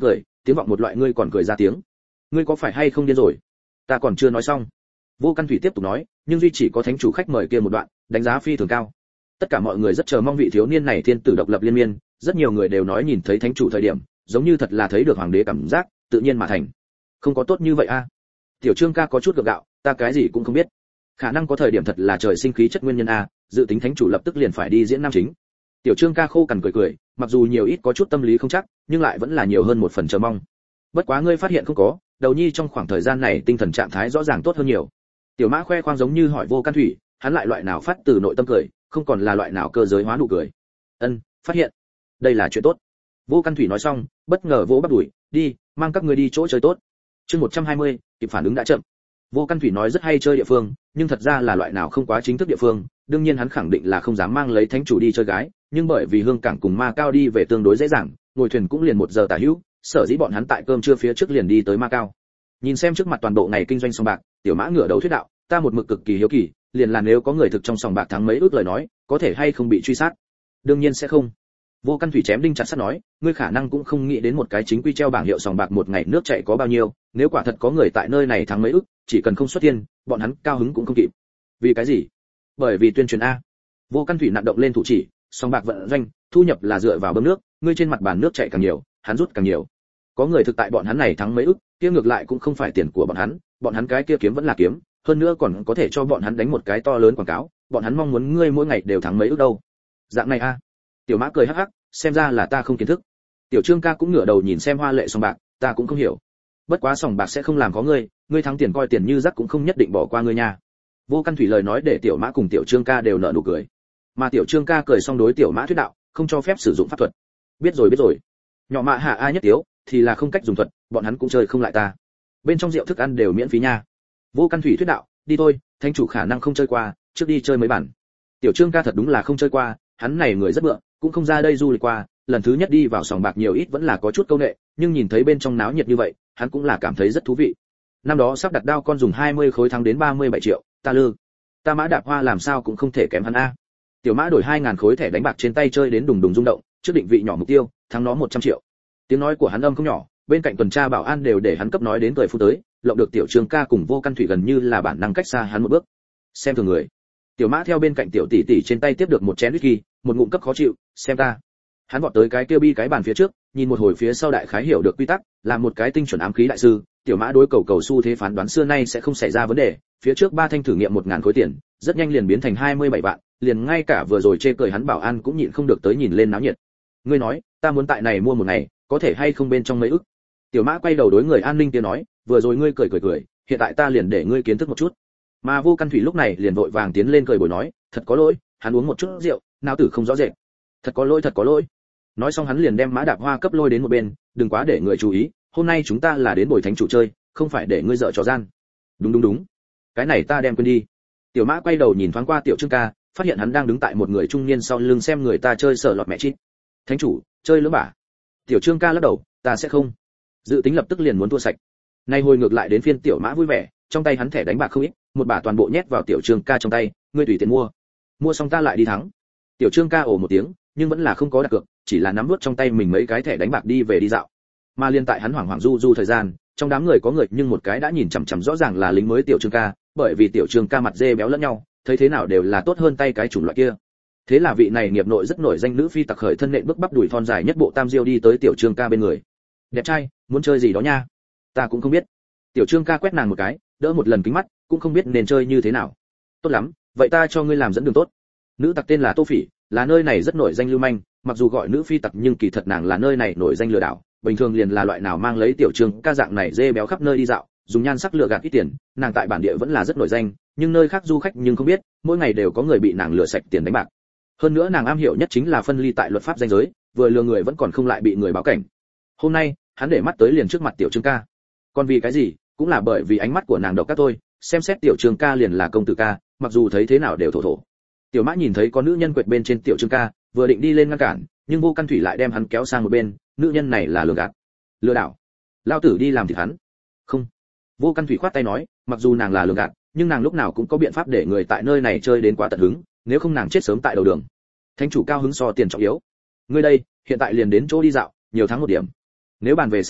tiếng vọng một loại ngươi còn cười ra tiếng. Ngươi có phải hay không điên rồi? Ta còn chưa nói xong. Vô Căn Thủy tiếp tục nói, nhưng duy chỉ có thánh chủ khách mời kia một đoạn, đánh giá phi thường cao. Tất cả mọi người rất chờ mong vị thiếu niên này thiên tử độc lập liên miên, rất nhiều người đều nói nhìn thấy thánh chủ thời điểm, giống như thật là thấy được hoàng đế cảm giác, tự nhiên mà thành. Không có tốt như vậy a. À? Tiểu Trương ca có chút gượng gạo, ta cái gì cũng không biết. Khả năng có thời điểm thật là trời sinh khí chất nguyên nhân a, à, dự tính thánh chủ lập tức liền phải đi diễn nam chính. Tiểu Trương ca khô cằn cười cười, mặc dù nhiều ít có chút tâm lý không chắc, nhưng lại vẫn là nhiều hơn một phần chờ mong. Bất quá ngươi phát hiện không có, Đầu Nhi trong khoảng thời gian này tinh thần trạng thái rõ ràng tốt hơn nhiều. Tiểu Mã khoe khoang giống như hỏi Vô Căn Thủy, hắn lại loại nào phát từ nội tâm cười, không còn là loại nào cơ giới hóa nụ cười. Ân, phát hiện. Đây là chuyện tốt. Vô Căn Thủy nói xong, bất ngờ vỗ bắp đùi, đi, mang các ngươi đi chỗ chơi tốt. Chương một trăm hai mươi, kịp phản ứng đã chậm. Vô Căn Thủy nói rất hay chơi địa phương, nhưng thật ra là loại nào không quá chính thức địa phương, đương nhiên hắn khẳng định là không dám mang lấy thánh chủ đi chơi gái, nhưng bởi vì Hương Cảng cùng Ma Cao đi về tương đối dễ dàng, ngồi thuyền cũng liền một giờ tả hữu, sở dĩ bọn hắn tại cơm trưa phía trước liền đi tới Ma Cao. Nhìn xem trước mặt toàn bộ ngày kinh doanh sòng bạc, Tiểu Mã ngửa đầu thuyết đạo, ta một mực cực kỳ hiếu kỳ, liền là nếu có người thực trong sòng bạc thắng mấy ước lời nói, có thể hay không bị truy sát? Đương nhiên sẽ không. Vô Căn Thủy chém đinh chặt sắt nói, ngươi khả năng cũng không nghĩ đến một cái chính quy treo bảng hiệu sòng bạc một ngày nước chảy có bao nhiêu, nếu quả thật có người tại nơi này thắng mấy ước, chỉ cần không xuất tiền, bọn hắn cao hứng cũng không kịp. Vì cái gì? Bởi vì tuyên truyền a. Vô Căn Thủy nặn động lên thủ chỉ, sòng bạc vận doanh, thu nhập là dựa vào bơm nước, ngươi trên mặt bàn nước chảy càng nhiều, hắn rút càng nhiều. Có người thực tại bọn hắn này thắng mấy ước, kia ngược lại cũng không phải tiền của bọn hắn, bọn hắn cái kia kiếm vẫn là kiếm, hơn nữa còn có thể cho bọn hắn đánh một cái to lớn quảng cáo, bọn hắn mong muốn ngươi mỗi ngày đều thắng mấy ước đâu. Dạng này a. Tiểu Mã cười hắc hắc, xem ra là ta không kiến thức. Tiểu Trương ca cũng ngửa đầu nhìn xem hoa lệ sòng bạc, ta cũng không hiểu. Bất quá sòng bạc sẽ không làm có ngươi, ngươi thắng tiền coi tiền như rắc cũng không nhất định bỏ qua ngươi nha. Vô Căn Thủy lời nói để Tiểu Mã cùng Tiểu Trương ca đều nở nụ cười. Mà Tiểu Trương ca cười xong đối Tiểu Mã thuyết đạo, không cho phép sử dụng pháp thuật. Biết rồi biết rồi. Nhỏ Mã hạ a nhất tiếu, thì là không cách dùng thuật, bọn hắn cũng chơi không lại ta. Bên trong rượu thức ăn đều miễn phí nha. Vô Căn Thủy thuyết đạo, đi thôi, thánh chủ khả năng không chơi qua, trước đi chơi mấy bản. Tiểu Trương ca thật đúng là không chơi qua, hắn này người rất bựa, cũng không ra đây du lịch qua, lần thứ nhất đi vào sòng bạc nhiều ít vẫn là có chút câu nệ, nhưng nhìn thấy bên trong náo nhiệt như vậy, hắn cũng là cảm thấy rất thú vị. Năm đó sắp đặt đao con dùng hai mươi khối thắng đến ba mươi bảy triệu, ta lư. Ta Mã Đạp Hoa làm sao cũng không thể kém hắn a. Tiểu Mã đổi hai ngàn khối thẻ đánh bạc trên tay chơi đến đùng đùng rung động, trước định vị nhỏ mục tiêu, thắng nó một trăm triệu. Tiếng nói của hắn âm không nhỏ, bên cạnh tuần tra bảo an đều để hắn cấp nói đến cười phút tới, lộng được Tiểu Trương ca cùng Vô Căn Thủy gần như là bản năng cách xa hắn một bước. Xem thường người. Tiểu Mã theo bên cạnh tiểu tỷ tỷ trên tay tiếp được một chén whisky, một ngụm cấp khó chịu, xem ta. Hắn vọt tới cái kia bi cái bàn phía trước, nhìn một hồi phía sau đại khái hiểu được quy tắc, làm một cái tinh chuẩn ám khí đại sư, Tiểu Mã đối cầu cầu xu thế phán đoán xưa nay sẽ không xảy ra vấn đề, phía trước ba thanh thử nghiệm một ngàn khối tiền, rất nhanh liền biến thành hai mươi bảy vạn, liền ngay cả vừa rồi chê cười hắn bảo an cũng nhịn không được tới nhìn lên náo nhiệt. Ngươi nói, ta muốn tại này mua một ngày, có thể hay không bên trong mấy ức? Tiểu Mã quay đầu đối người an ninh kia nói, vừa rồi ngươi cười cười cười, hiện tại ta liền để ngươi kiến thức một chút. Mà Vô Căn Thủy lúc này liền vội vàng tiến lên cười bồi nói, thật có lỗi, hắn uống một chút rượu, não tử không rõ rệt. Thật có lỗi, thật có lỗi. Nói xong hắn liền đem Mã Đạp Hoa cấp lôi đến một bên, đừng quá để người chú ý, hôm nay chúng ta là đến bồi thánh chủ chơi, không phải để ngươi dở trò gian. Đúng đúng đúng. Cái này ta đem quên đi. Tiểu Mã quay đầu nhìn thoáng qua Tiểu Trương ca, phát hiện hắn đang đứng tại một người trung niên sau lưng xem người ta chơi sợ lọt mẹ chít. Thánh chủ, chơi lưỡng bả. Tiểu Trương ca lắc đầu, ta sẽ không. Dự tính lập tức liền muốn thua sạch. Nay hồi ngược lại đến phiên Tiểu Mã vui vẻ, trong tay hắn thẻ đánh bạc không ít, một bả toàn bộ nhét vào Tiểu Trương ca trong tay, ngươi tùy tiện mua. Mua xong ta lại đi thắng. Tiểu Trương ca ồ một tiếng, nhưng vẫn là không có đặt cược, chỉ là nắm nuốt trong tay mình mấy cái thẻ đánh bạc đi về đi dạo. Mà liên tại hắn hoảng hoảng du du thời gian, trong đám người có người nhưng một cái đã nhìn chằm chằm rõ ràng là lính mới Tiểu Trương ca, bởi vì Tiểu Trương ca mặt dê béo lẫn nhau, thấy thế nào đều là tốt hơn tay cái chủng loại kia. Thế là vị này nghiệp nội rất nổi danh nữ phi tặc khởi thân nện bước bắp đùi thon dài nhất bộ tam diêu đi tới Tiểu Trương ca bên người. Đẹp trai, muốn chơi gì đó nha? Ta cũng không biết. Tiểu Trương ca quét nàng một cái, đỡ một lần kính mắt, cũng không biết nên chơi như thế nào. Tốt lắm, vậy ta cho ngươi làm dẫn đường tốt. Nữ tặc tên là Tô Phỉ, là nơi này rất nổi danh lưu manh, mặc dù gọi nữ phi tặc nhưng kỳ thật nàng là nơi này nổi danh lừa đảo, bình thường liền là loại nào mang lấy Tiểu Trương ca dạng này dê béo khắp nơi đi dạo, dùng nhan sắc lừa gạt ít tiền, nàng tại bản địa vẫn là rất nổi danh, nhưng nơi khác du khách nhưng không biết, mỗi ngày đều có người bị nàng lừa sạch tiền đánh bạc. Hơn nữa nàng am hiểu nhất chính là phân ly tại luật pháp danh giới, vừa lừa người vẫn còn không lại bị người báo cảnh. Hôm nay, hắn để mắt tới liền trước mặt Tiểu Trương ca. Còn vì cái gì? Cũng là bởi vì ánh mắt của nàng độc các thôi, xem xét Tiểu Trương ca liền là công tử ca, mặc dù thấy thế nào đều thổ thổ. Tiểu Mã nhìn thấy có nữ nhân quệt bên trên Tiểu Trương ca, vừa định đi lên ngăn cản, nhưng Vô Căn Thủy lại đem hắn kéo sang một bên, nữ nhân này là lừa gạt, lừa đảo. Lao tử đi làm thịt hắn. Không. Vô Căn Thủy khoát tay nói, mặc dù nàng là lừa gạt, nhưng nàng lúc nào cũng có biện pháp để người tại nơi này chơi đến quá tận hứng, nếu không nàng chết sớm tại đầu đường. Thánh chủ cao hứng so tiền trọng yếu. Ngươi đây, hiện tại liền đến chỗ đi dạo, nhiều thắng một điểm. Nếu bàn về xã hội,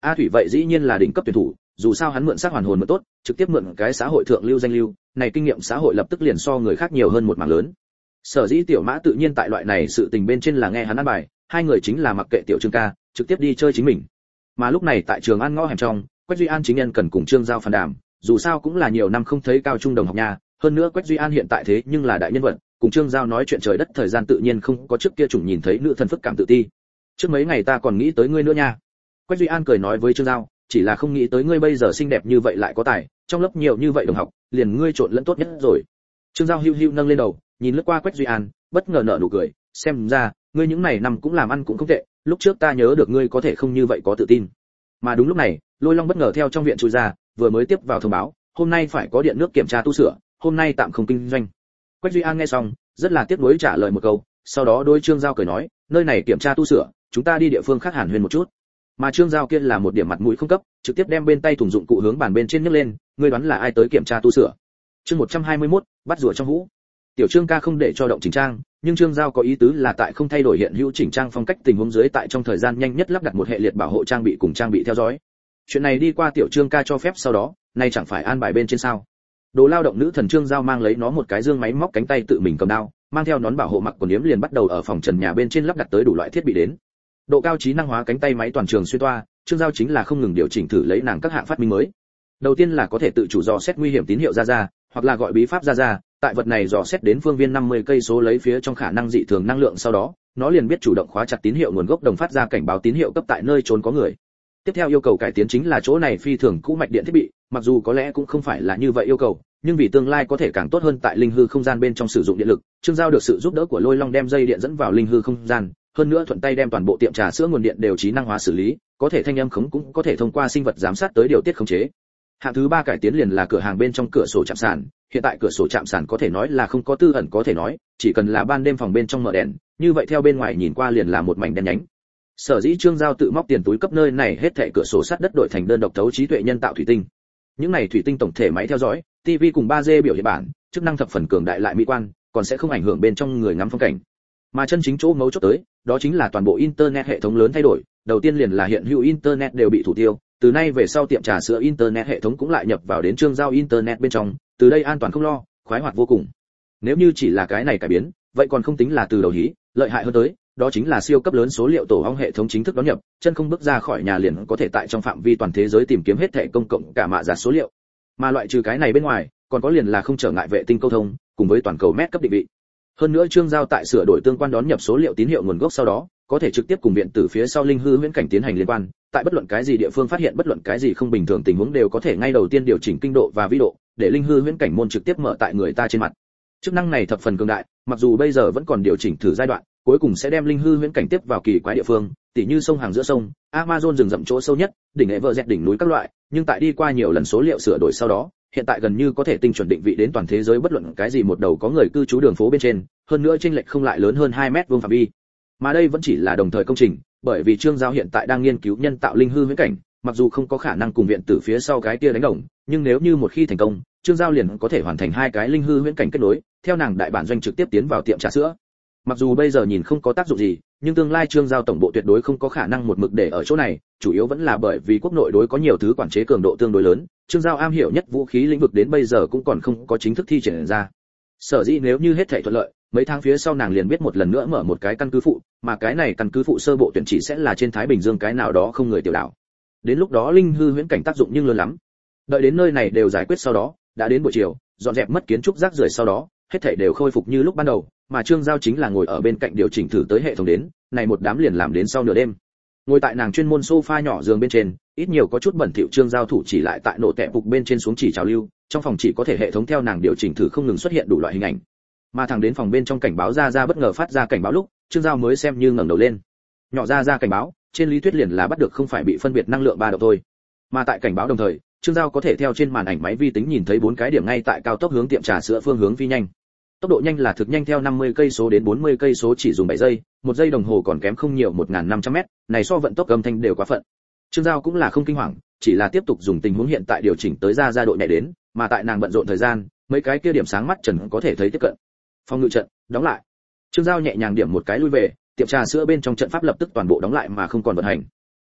A Thủy vậy dĩ nhiên là đỉnh cấp tuyển thủ, dù sao hắn mượn xác hoàn hồn mới tốt, trực tiếp mượn cái xã hội thượng lưu danh lưu, này kinh nghiệm xã hội lập tức liền so người khác nhiều hơn một mảng lớn. Sở dĩ Tiểu Mã tự nhiên tại loại này sự tình bên trên là nghe hắn ăn bài, hai người chính là mặc kệ Tiểu Trương ca, trực tiếp đi chơi chính mình. Mà lúc này tại trường ăn ngõ hẻm trong, Quách Duy An chính nhân cần cùng Trương Giao phàn đàm, dù sao cũng là nhiều năm không thấy cao trung đồng học nhà, hơn nữa Quách Duy An hiện tại thế nhưng là đại nhân vật, cùng Trương Giao nói chuyện trời đất thời gian tự nhiên không có trước kia chủng nhìn thấy nữ thần phức cảm tự ti. Trước mấy ngày ta còn nghĩ tới ngươi nữa nha. Quách Duy An cười nói với Trương Giao, chỉ là không nghĩ tới ngươi bây giờ xinh đẹp như vậy lại có tài, trong lớp nhiều như vậy đồng học, liền ngươi trộn lẫn tốt nhất rồi. Trương Giao hiu hiu nâng lên đầu, nhìn lướt qua Quách Duy An, bất ngờ nở nụ cười, xem ra ngươi những này năm cũng làm ăn cũng không tệ, lúc trước ta nhớ được ngươi có thể không như vậy có tự tin. Mà đúng lúc này, Lôi Long bất ngờ theo trong viện chui ra, vừa mới tiếp vào thông báo, hôm nay phải có điện nước kiểm tra tu sửa, hôm nay tạm không kinh doanh. Quách Duy An nghe xong, rất là tiếc nuối trả lời một câu, sau đó đối Trương Giao cười nói, nơi này kiểm tra tu sửa, chúng ta đi địa phương khác hàn huyên một chút. Mà Trương Giao kia là một điểm mặt mũi không cấp, trực tiếp đem bên tay thùng dụng cụ hướng bàn bên trên nhấc lên, ngươi đoán là ai tới kiểm tra tu sửa? Chương một trăm hai mươi mốt, bắt rùa trong hũ. Tiểu Trương ca không để cho động chỉnh trang, nhưng Trương Giao có ý tứ là tại không thay đổi hiện hữu chỉnh trang phong cách tình huống dưới tại trong thời gian nhanh nhất lắp đặt một hệ liệt bảo hộ trang bị cùng trang bị theo dõi. Chuyện này đi qua Tiểu Trương ca cho phép sau đó, nay chẳng phải an bài bên trên sao? Đồ lao động nữ thần Trương Giao mang lấy nó một cái dương máy móc cánh tay tự mình cầm đao, mang theo nón bảo hộ mặc quần yếm liền bắt đầu ở phòng trần nhà bên trên lắp đặt tới đủ loại thiết bị đến. Độ cao trí năng hóa cánh tay máy toàn trường xuyên toa, Trương Giao chính là không ngừng điều chỉnh thử lấy nàng các hạng phát minh mới. Đầu tiên là có thể tự chủ dò xét nguy hiểm tín hiệu ra ra, hoặc là gọi bí pháp ra ra, tại vật này dò xét đến phương viên năm mươi cây số lấy phía trong khả năng dị thường năng lượng sau đó, nó liền biết chủ động khóa chặt tín hiệu nguồn gốc đồng phát ra cảnh báo tín hiệu cấp tại nơi trốn có người. Tiếp theo yêu cầu cải tiến chính là chỗ này phi thường cũ mạch điện thiết bị, mặc dù có lẽ cũng không phải là như vậy yêu cầu, nhưng vì tương lai có thể càng tốt hơn tại linh hư không gian bên trong sử dụng điện lực, Trương Giao được sự giúp đỡ của Lôi Long đem dây điện dẫn vào linh hư không gian, hơn nữa thuận tay đem toàn bộ tiệm trà sữa nguồn điện đều trí năng hóa xử lý, có thể thanh âm khống cũng có thể thông qua sinh vật giám sát tới điều tiết khống chế. Hạng thứ ba cải tiến liền là cửa hàng bên trong cửa sổ chạm sàn, hiện tại cửa sổ chạm sàn có thể nói là không có tư ẩn có thể nói, chỉ cần là ban đêm phòng bên trong mở đèn, như vậy theo bên ngoài nhìn qua liền là một mảnh đen nhánh. Sở dĩ Trương Giao tự móc tiền túi cấp nơi này hết thảy cửa sổ sắt đất đổi thành đơn độc thấu trí tuệ nhân tạo thủy tinh. Những này thủy tinh tổng thể máy theo dõi, ti vi cùng ba D biểu hiện bản, chức năng thập phần cường đại lại mỹ quan, còn sẽ không ảnh hưởng bên trong người ngắm phong cảnh. Mà chân chính chỗ mấu chốt tới, đó chính là toàn bộ internet hệ thống lớn thay đổi, đầu tiên liền là hiện hữu internet đều bị thủ tiêu, từ nay về sau tiệm trà sữa internet hệ thống cũng lại nhập vào đến Trương Giao internet bên trong, từ đây an toàn không lo, khoái hoạt vô cùng. Nếu như chỉ là cái này cải biến, vậy còn không tính là từ đầu hí, lợi hại hơn tới, đó chính là siêu cấp lớn số liệu tổ ong hệ thống chính thức đón nhập, chân không bước ra khỏi nhà liền có thể tại trong phạm vi toàn thế giới tìm kiếm hết thảy công cộng cả mạ giả số liệu. Mà loại trừ cái này bên ngoài, còn có liền là không trở ngại vệ tinh câu thông, cùng với toàn cầu mét cấp định vị. Hơn nữa Trương Giao tại sửa đổi tương quan đón nhập số liệu tín hiệu nguồn gốc sau đó, có thể trực tiếp cùng viện tử phía sau linh hư huyễn cảnh tiến hành liên quan, tại bất luận cái gì địa phương phát hiện bất luận cái gì không bình thường tình huống đều có thể ngay đầu tiên điều chỉnh kinh độ và vĩ độ, để linh hư huyễn cảnh môn trực tiếp mở tại người ta trên mặt. Chức năng này thập phần cường đại, mặc dù bây giờ vẫn còn điều chỉnh thử giai đoạn, cuối cùng sẽ đem linh hư huyễn cảnh tiếp vào kỳ quái địa phương, tỉ như sông hàng giữa sông, Amazon rừng rậm chỗ sâu nhất, đỉnh Everest đỉnh núi các loại, nhưng tại đi qua nhiều lần số liệu sửa đổi sau đó, hiện tại gần như có thể tinh chuẩn định vị đến toàn thế giới bất luận cái gì một đầu có người cư trú đường phố bên trên, hơn nữa chênh lệch không lại lớn hơn hai mét vuông phạm vi. Mà đây vẫn chỉ là đồng thời công trình, bởi vì Trương Giao hiện tại đang nghiên cứu nhân tạo linh hư huyễn cảnh, mặc dù không có khả năng cùng viện tử phía sau cái kia đánh đồng, nhưng nếu như một khi thành công, Trương Giao liền có thể hoàn thành hai cái linh hư huyễn cảnh kết nối, theo nàng đại bản doanh trực tiếp tiến vào tiệm trà sữa. Mặc dù bây giờ nhìn không có tác dụng gì, nhưng tương lai Trương Giao tổng bộ tuyệt đối không có khả năng một mực để ở chỗ này, chủ yếu vẫn là bởi vì quốc nội đối có nhiều thứ quản chế cường độ tương đối lớn, Trương Giao am hiểu nhất vũ khí lĩnh vực đến bây giờ cũng còn không có chính thức thi triển ra. Sở dĩ nếu như hết thảy thuận lợi, mấy tháng phía sau nàng liền biết một lần nữa mở một cái căn cứ phụ, mà cái này căn cứ phụ sơ bộ tuyển chỉ sẽ là trên Thái Bình Dương cái nào đó không người tiểu đảo. Đến lúc đó linh hư huyễn cảnh tác dụng nhưng lớn lắm. Đợi đến nơi này đều giải quyết sau đó, đã đến buổi chiều, dọn dẹp mất kiến trúc rác rưởi sau đó, hết thảy đều khôi phục như lúc ban đầu, mà Trương Giao chính là ngồi ở bên cạnh điều chỉnh thử tới hệ thống đến, này một đám liền làm đến sau nửa đêm. Ngồi tại nàng chuyên môn sofa nhỏ giường bên trên, ít nhiều có chút bẩn thỉu Trương Giao thủ chỉ lại tại nổ tẹp phục bên trên xuống chỉ trào lưu, trong phòng chỉ có thể hệ thống theo nàng điều chỉnh thử không ngừng xuất hiện đủ loại hình ảnh. Mà thẳng đến phòng bên trong cảnh báo ra ra bất ngờ phát ra cảnh báo lúc, Trương Giao mới xem như ngẩng đầu lên. Nhỏ ra ra cảnh báo, trên lý thuyết liền là bắt được không phải bị phân biệt năng lượng ba độ thôi. Mà tại cảnh báo đồng thời, Trương Giao có thể theo trên màn ảnh máy vi tính nhìn thấy bốn cái điểm ngay tại cao tốc hướng tiệm trà sữa phương hướng phi nhanh. Tốc độ nhanh là thực nhanh theo năm mươi cây số đến bốn mươi cây số chỉ dùng bảy giây, một giây đồng hồ còn kém không nhiều một nghìn năm trăm mét, này so vận tốc âm thanh đều quá phận. Trương Giao cũng là không kinh hoàng, chỉ là tiếp tục dùng tình huống hiện tại điều chỉnh tới ra ra độ nhẹ đến, mà tại nàng bận rộn thời gian, mấy cái kia điểm sáng mắt trần có thể thấy tiếp cận. Phòng ngự trận đóng lại. Trương Giao nhẹ nhàng điểm một cái lui về, tiệm trà sữa bên trong trận pháp lập tức toàn bộ đóng lại mà không còn vận hành.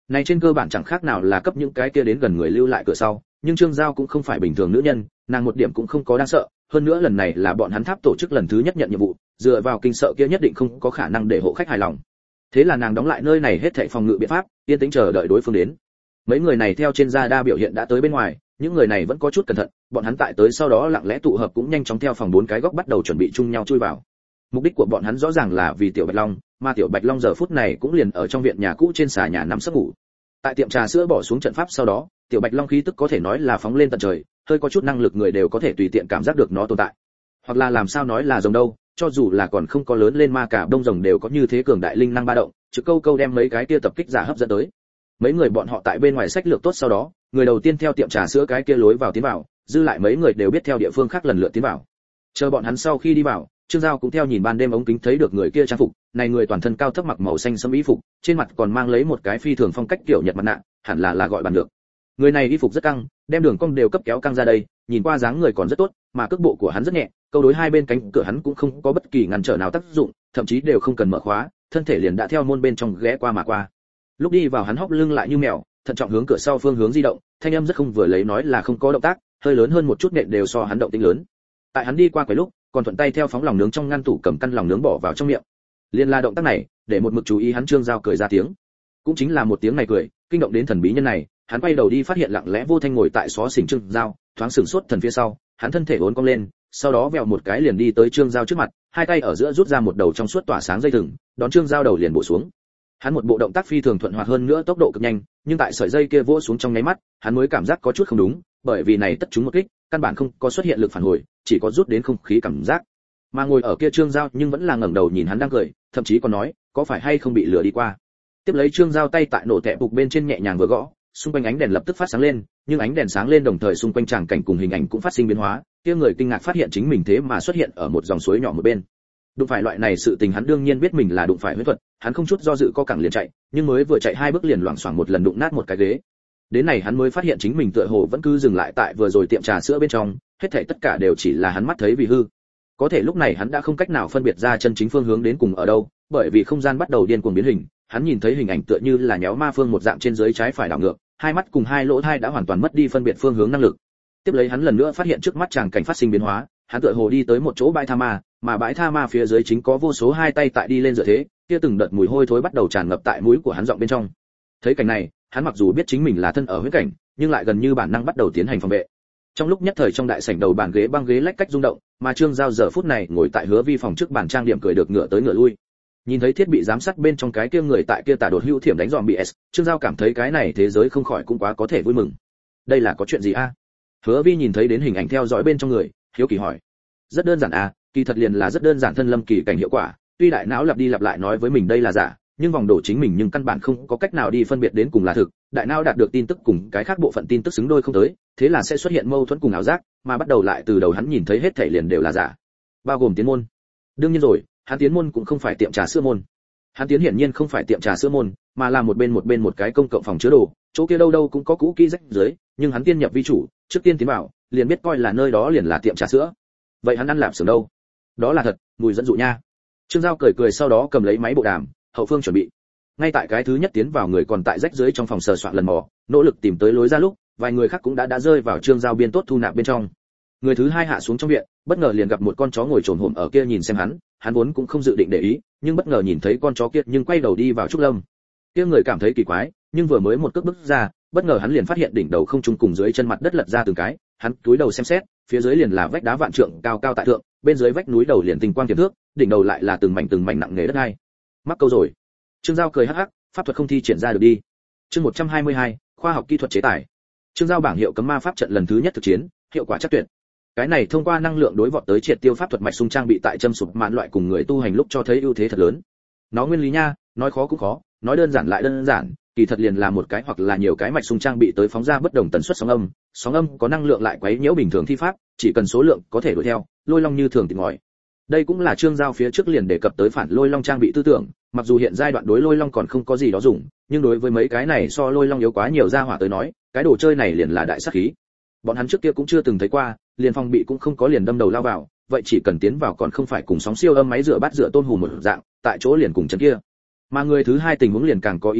Này trên cơ bản chẳng khác nào là cấp những cái kia đến gần người lưu lại cửa sau, nhưng Trương Giao cũng không phải bình thường nữ nhân, nàng một điểm cũng không có đáng sợ, hơn nữa lần này là bọn hắn tháp tổ chức lần thứ nhất nhận nhiệm vụ, dựa vào kinh sợ kia nhất định không có khả năng để hộ khách hài lòng. Thế là nàng đóng lại nơi này hết thảy phòng ngự biện pháp, yên tĩnh chờ đợi đối phương đến. Mấy người này theo trên radar biểu hiện đã tới bên ngoài, những người này vẫn có chút cẩn thận, bọn hắn tại tới sau đó lặng lẽ tụ hợp cũng nhanh chóng theo phòng bốn cái góc bắt đầu chuẩn bị chung nhau chui vào. Mục đích của bọn hắn rõ ràng là vì Tiểu Bạch Long, mà Tiểu Bạch Long giờ phút này cũng liền ở trong viện nhà cũ trên xà nhà nằm giấc ngủ. Tại tiệm trà sữa bỏ xuống trận pháp sau đó, Tiểu Bạch Long khí tức có thể nói là phóng lên tận trời, hơi có chút năng lực người đều có thể tùy tiện cảm giác được nó tồn tại. Hoặc là làm sao nói là rồng đâu, cho dù là còn không có lớn lên ma cả đông rồng đều có như thế cường đại linh năng ba động, trực câu câu đem mấy cái kia tập kích giả hấp dẫn tới. Mấy người bọn họ tại bên ngoài sách lược tốt sau đó, người đầu tiên theo tiệm trà sữa cái kia lối vào tiến vào, dư lại mấy người đều biết theo địa phương khác lần lượt tiến vào. Chờ bọn hắn sau khi đi vào, Trương Giao cũng theo nhìn ban đêm ống kính thấy được người kia trang phục, này người toàn thân cao thấp mặc màu xanh sẫm y phục, trên mặt còn mang lấy một cái phi thường phong cách kiểu Nhật mặt nạ, hẳn là là gọi bàn được. Người này y phục rất căng, đem đường cong đều cấp kéo căng ra đây, nhìn qua dáng người còn rất tốt, mà cước bộ của hắn rất nhẹ, câu đối hai bên cánh cửa hắn cũng không có bất kỳ ngăn trở nào tác dụng, thậm chí đều không cần mở khóa, thân thể liền đã theo môn bên trong ghé qua mà qua. Lúc đi vào hắn hốc lưng lại như mèo, thận trọng hướng cửa sau phương hướng di động, thanh âm rất không vừa lấy nói là không có động tác, hơi lớn hơn một chút nện đều so hắn động tĩnh lớn. Tại hắn đi qua quầy lúc, còn thuận tay theo phóng lòng nướng trong ngăn tủ cầm căn lòng nướng bỏ vào trong miệng. Liên la động tác này, để một mực chú ý hắn Trương Giao cười ra tiếng. Cũng chính là một tiếng này cười, kinh động đến thần bí nhân này, hắn quay đầu đi phát hiện lặng lẽ vô thanh ngồi tại xó xỉnh Trương Giao, thoáng sửng sốt thần phía sau, hắn thân thể uốn cong lên, sau đó vèo một cái liền đi tới Trương Giao trước mặt, hai tay ở giữa rút ra một đầu trong suốt tỏa sáng dây thừng, đón Trương Giao đầu liền bổ xuống. Hắn một bộ động tác phi thường thuận hoạt hơn nữa tốc độ cực nhanh, nhưng tại sợi dây kia vỗ xuống trong nháy mắt, hắn mới cảm giác có chút không đúng, bởi vì này tất chúng một kích, căn bản không có xuất hiện lực phản hồi, chỉ có rút đến không khí cảm giác. Mà ngồi ở kia Trương Giao nhưng vẫn là ngẩng đầu nhìn hắn đang cười, thậm chí còn nói, có phải hay không bị lừa đi qua. Tiếp lấy Trương Giao tay tại nổ tẹp bục bên trên nhẹ nhàng vừa gõ, xung quanh ánh đèn lập tức phát sáng lên, nhưng ánh đèn sáng lên đồng thời xung quanh tràng cảnh cùng hình ảnh cũng phát sinh biến hóa, kia người kinh ngạc phát hiện chính mình thế mà xuất hiện ở một dòng suối nhỏ một bên. Đụng phải loại này sự tình hắn đương nhiên biết mình là đụng phải huyễn thuật, hắn không chút do dự co cẳng liền chạy, nhưng mới vừa chạy hai bước liền loảng xoảng một lần đụng nát một cái ghế. Đến này hắn mới phát hiện chính mình tựa hồ vẫn cứ dừng lại tại vừa rồi tiệm trà sữa bên trong, hết thảy tất cả đều chỉ là hắn mắt thấy vì hư. Có thể lúc này hắn đã không cách nào phân biệt ra chân chính phương hướng đến cùng ở đâu, bởi vì không gian bắt đầu điên cuồng biến hình, hắn nhìn thấy hình ảnh tựa như là nhéo ma phương một dạng trên dưới trái phải đảo ngược, hai mắt cùng hai lỗ tai đã hoàn toàn mất đi phân biệt phương hướng năng lực. Tiếp lấy hắn lần nữa phát hiện trước mắt chàng cảnh phát sinh biến hóa, hắn tựa hồ đi tới một chỗ bãi tha ma, mà bãi tha ma phía dưới chính có vô số hai tay tại đi lên dựa thế, kia từng đợt mùi hôi thối bắt đầu tràn ngập tại mũi của hắn giọng bên trong. Thấy cảnh này, hắn mặc dù biết chính mình là thân ở huyễn cảnh, nhưng lại gần như bản năng bắt đầu tiến hành phòng vệ. Trong lúc nhất thời trong đại sảnh đầu bàn ghế băng ghế lách cách rung động, mà Trương Giao giờ phút này ngồi tại Hứa Vi phòng trước bàn trang điểm cười được ngựa tới ngựa lui. Nhìn thấy thiết bị giám sát bên trong cái kia người tại kia tả đột hữu thiểm đánh dòm bị S, Trương Giao cảm thấy cái này thế giới không khỏi cũng quá có thể vui mừng. Đây là có chuyện gì a? Hứa Vi nhìn thấy đến hình ảnh theo dõi bên trong người, hiếu kỳ hỏi. Rất đơn giản à, kỳ thật liền là rất đơn giản thân lâm kỳ cảnh hiệu quả, tuy đại não lặp đi lặp lại nói với mình đây là giả, nhưng vòng đổ chính mình nhưng căn bản không có cách nào đi phân biệt đến cùng là thực, đại não đạt được tin tức cùng cái khác bộ phận tin tức xứng đôi không tới, thế là sẽ xuất hiện mâu thuẫn cùng ảo giác, mà bắt đầu lại từ đầu hắn nhìn thấy hết thảy liền đều là giả, bao gồm tiến môn. Đương nhiên rồi, hắn tiến môn cũng không phải tiệm trà sữa môn. Hắn tiến hiển nhiên không phải tiệm trà sữa môn, mà là một bên một bên một cái công cộng phòng chứa đồ, chỗ kia đâu đâu cũng có cũ kỹ rách dưới, nhưng hắn tiên nhập vi chủ, trước tiên tiến vào, liền biết coi là nơi đó liền là tiệm trà sữa. Vậy hắn ăn lạp xưởng đâu? Đó là thật, mùi dẫn dụ nha. Trương Giao cười cười sau đó cầm lấy máy bộ đàm, hậu phương chuẩn bị. Ngay tại cái thứ nhất tiến vào người còn tại rách dưới trong phòng sờ soạn lần mò, nỗ lực tìm tới lối ra lúc, vài người khác cũng đã đã rơi vào Trương Giao biên tốt thu nạp bên trong. Người thứ hai hạ xuống trong viện, bất ngờ liền gặp một con chó ngồi trồm hổm ở kia nhìn xem hắn, hắn vốn cũng không dự định để ý, nhưng bất ngờ nhìn thấy con chó kia nhưng quay đầu đi vào trúc lâm. Kia người cảm thấy kỳ quái, nhưng vừa mới một cước bước ra, bất ngờ hắn liền phát hiện đỉnh đầu không trung cùng dưới chân mặt đất lật ra từng cái, hắn cúi đầu xem xét, phía dưới liền là vách đá vạn trượng cao cao tại thượng, bên dưới vách núi đầu liền tinh quang tiềm thước, đỉnh đầu lại là từng mảnh từng mảnh nặng nề đất hai. Mắc câu rồi. Trương Giao cười hắc hắc, pháp thuật không thi triển ra được đi. Chương một trăm hai mươi hai, khoa học kỹ thuật chế tài. Trương Giao bảng hiệu cấm ma pháp trận lần thứ nhất thực chiến, hiệu quả chắc tuyệt. Cái này thông qua năng lượng đối vọt tới triệt tiêu pháp thuật mạch xung trang bị tại châm sụp mạn loại cùng người tu hành lúc cho thấy ưu thế thật lớn. Nó nguyên lý nha, nói khó cũng khó, nói đơn giản lại đơn giản, kỳ thật liền là một cái hoặc là nhiều cái mạch xung trang bị tới phóng ra bất đồng tần suất sóng âm, sóng âm có năng lượng lại quấy nhiễu bình thường thi pháp, chỉ cần số lượng có thể đuổi theo, lôi long như thường tìm ngòi. Đây cũng là Trương Giao phía trước liền đề cập tới phản lôi long trang bị tư tưởng, mặc dù hiện giai đoạn đối lôi long còn không có gì đó dùng, nhưng đối với mấy cái này so lôi long yếu quá nhiều ra hỏa tới nói, cái đồ chơi này liền là đại sát khí. Bọn hắn trước kia cũng chưa từng thấy qua, liền phòng bị cũng không có liền đâm đầu lao vào, vậy chỉ cần tiến vào còn không phải cùng sóng siêu âm máy rửa bát rửa tôn hùm một dạng, tại chỗ liền cùng chân kia. Mà người thứ hai tình huống liền càng có ý tứ,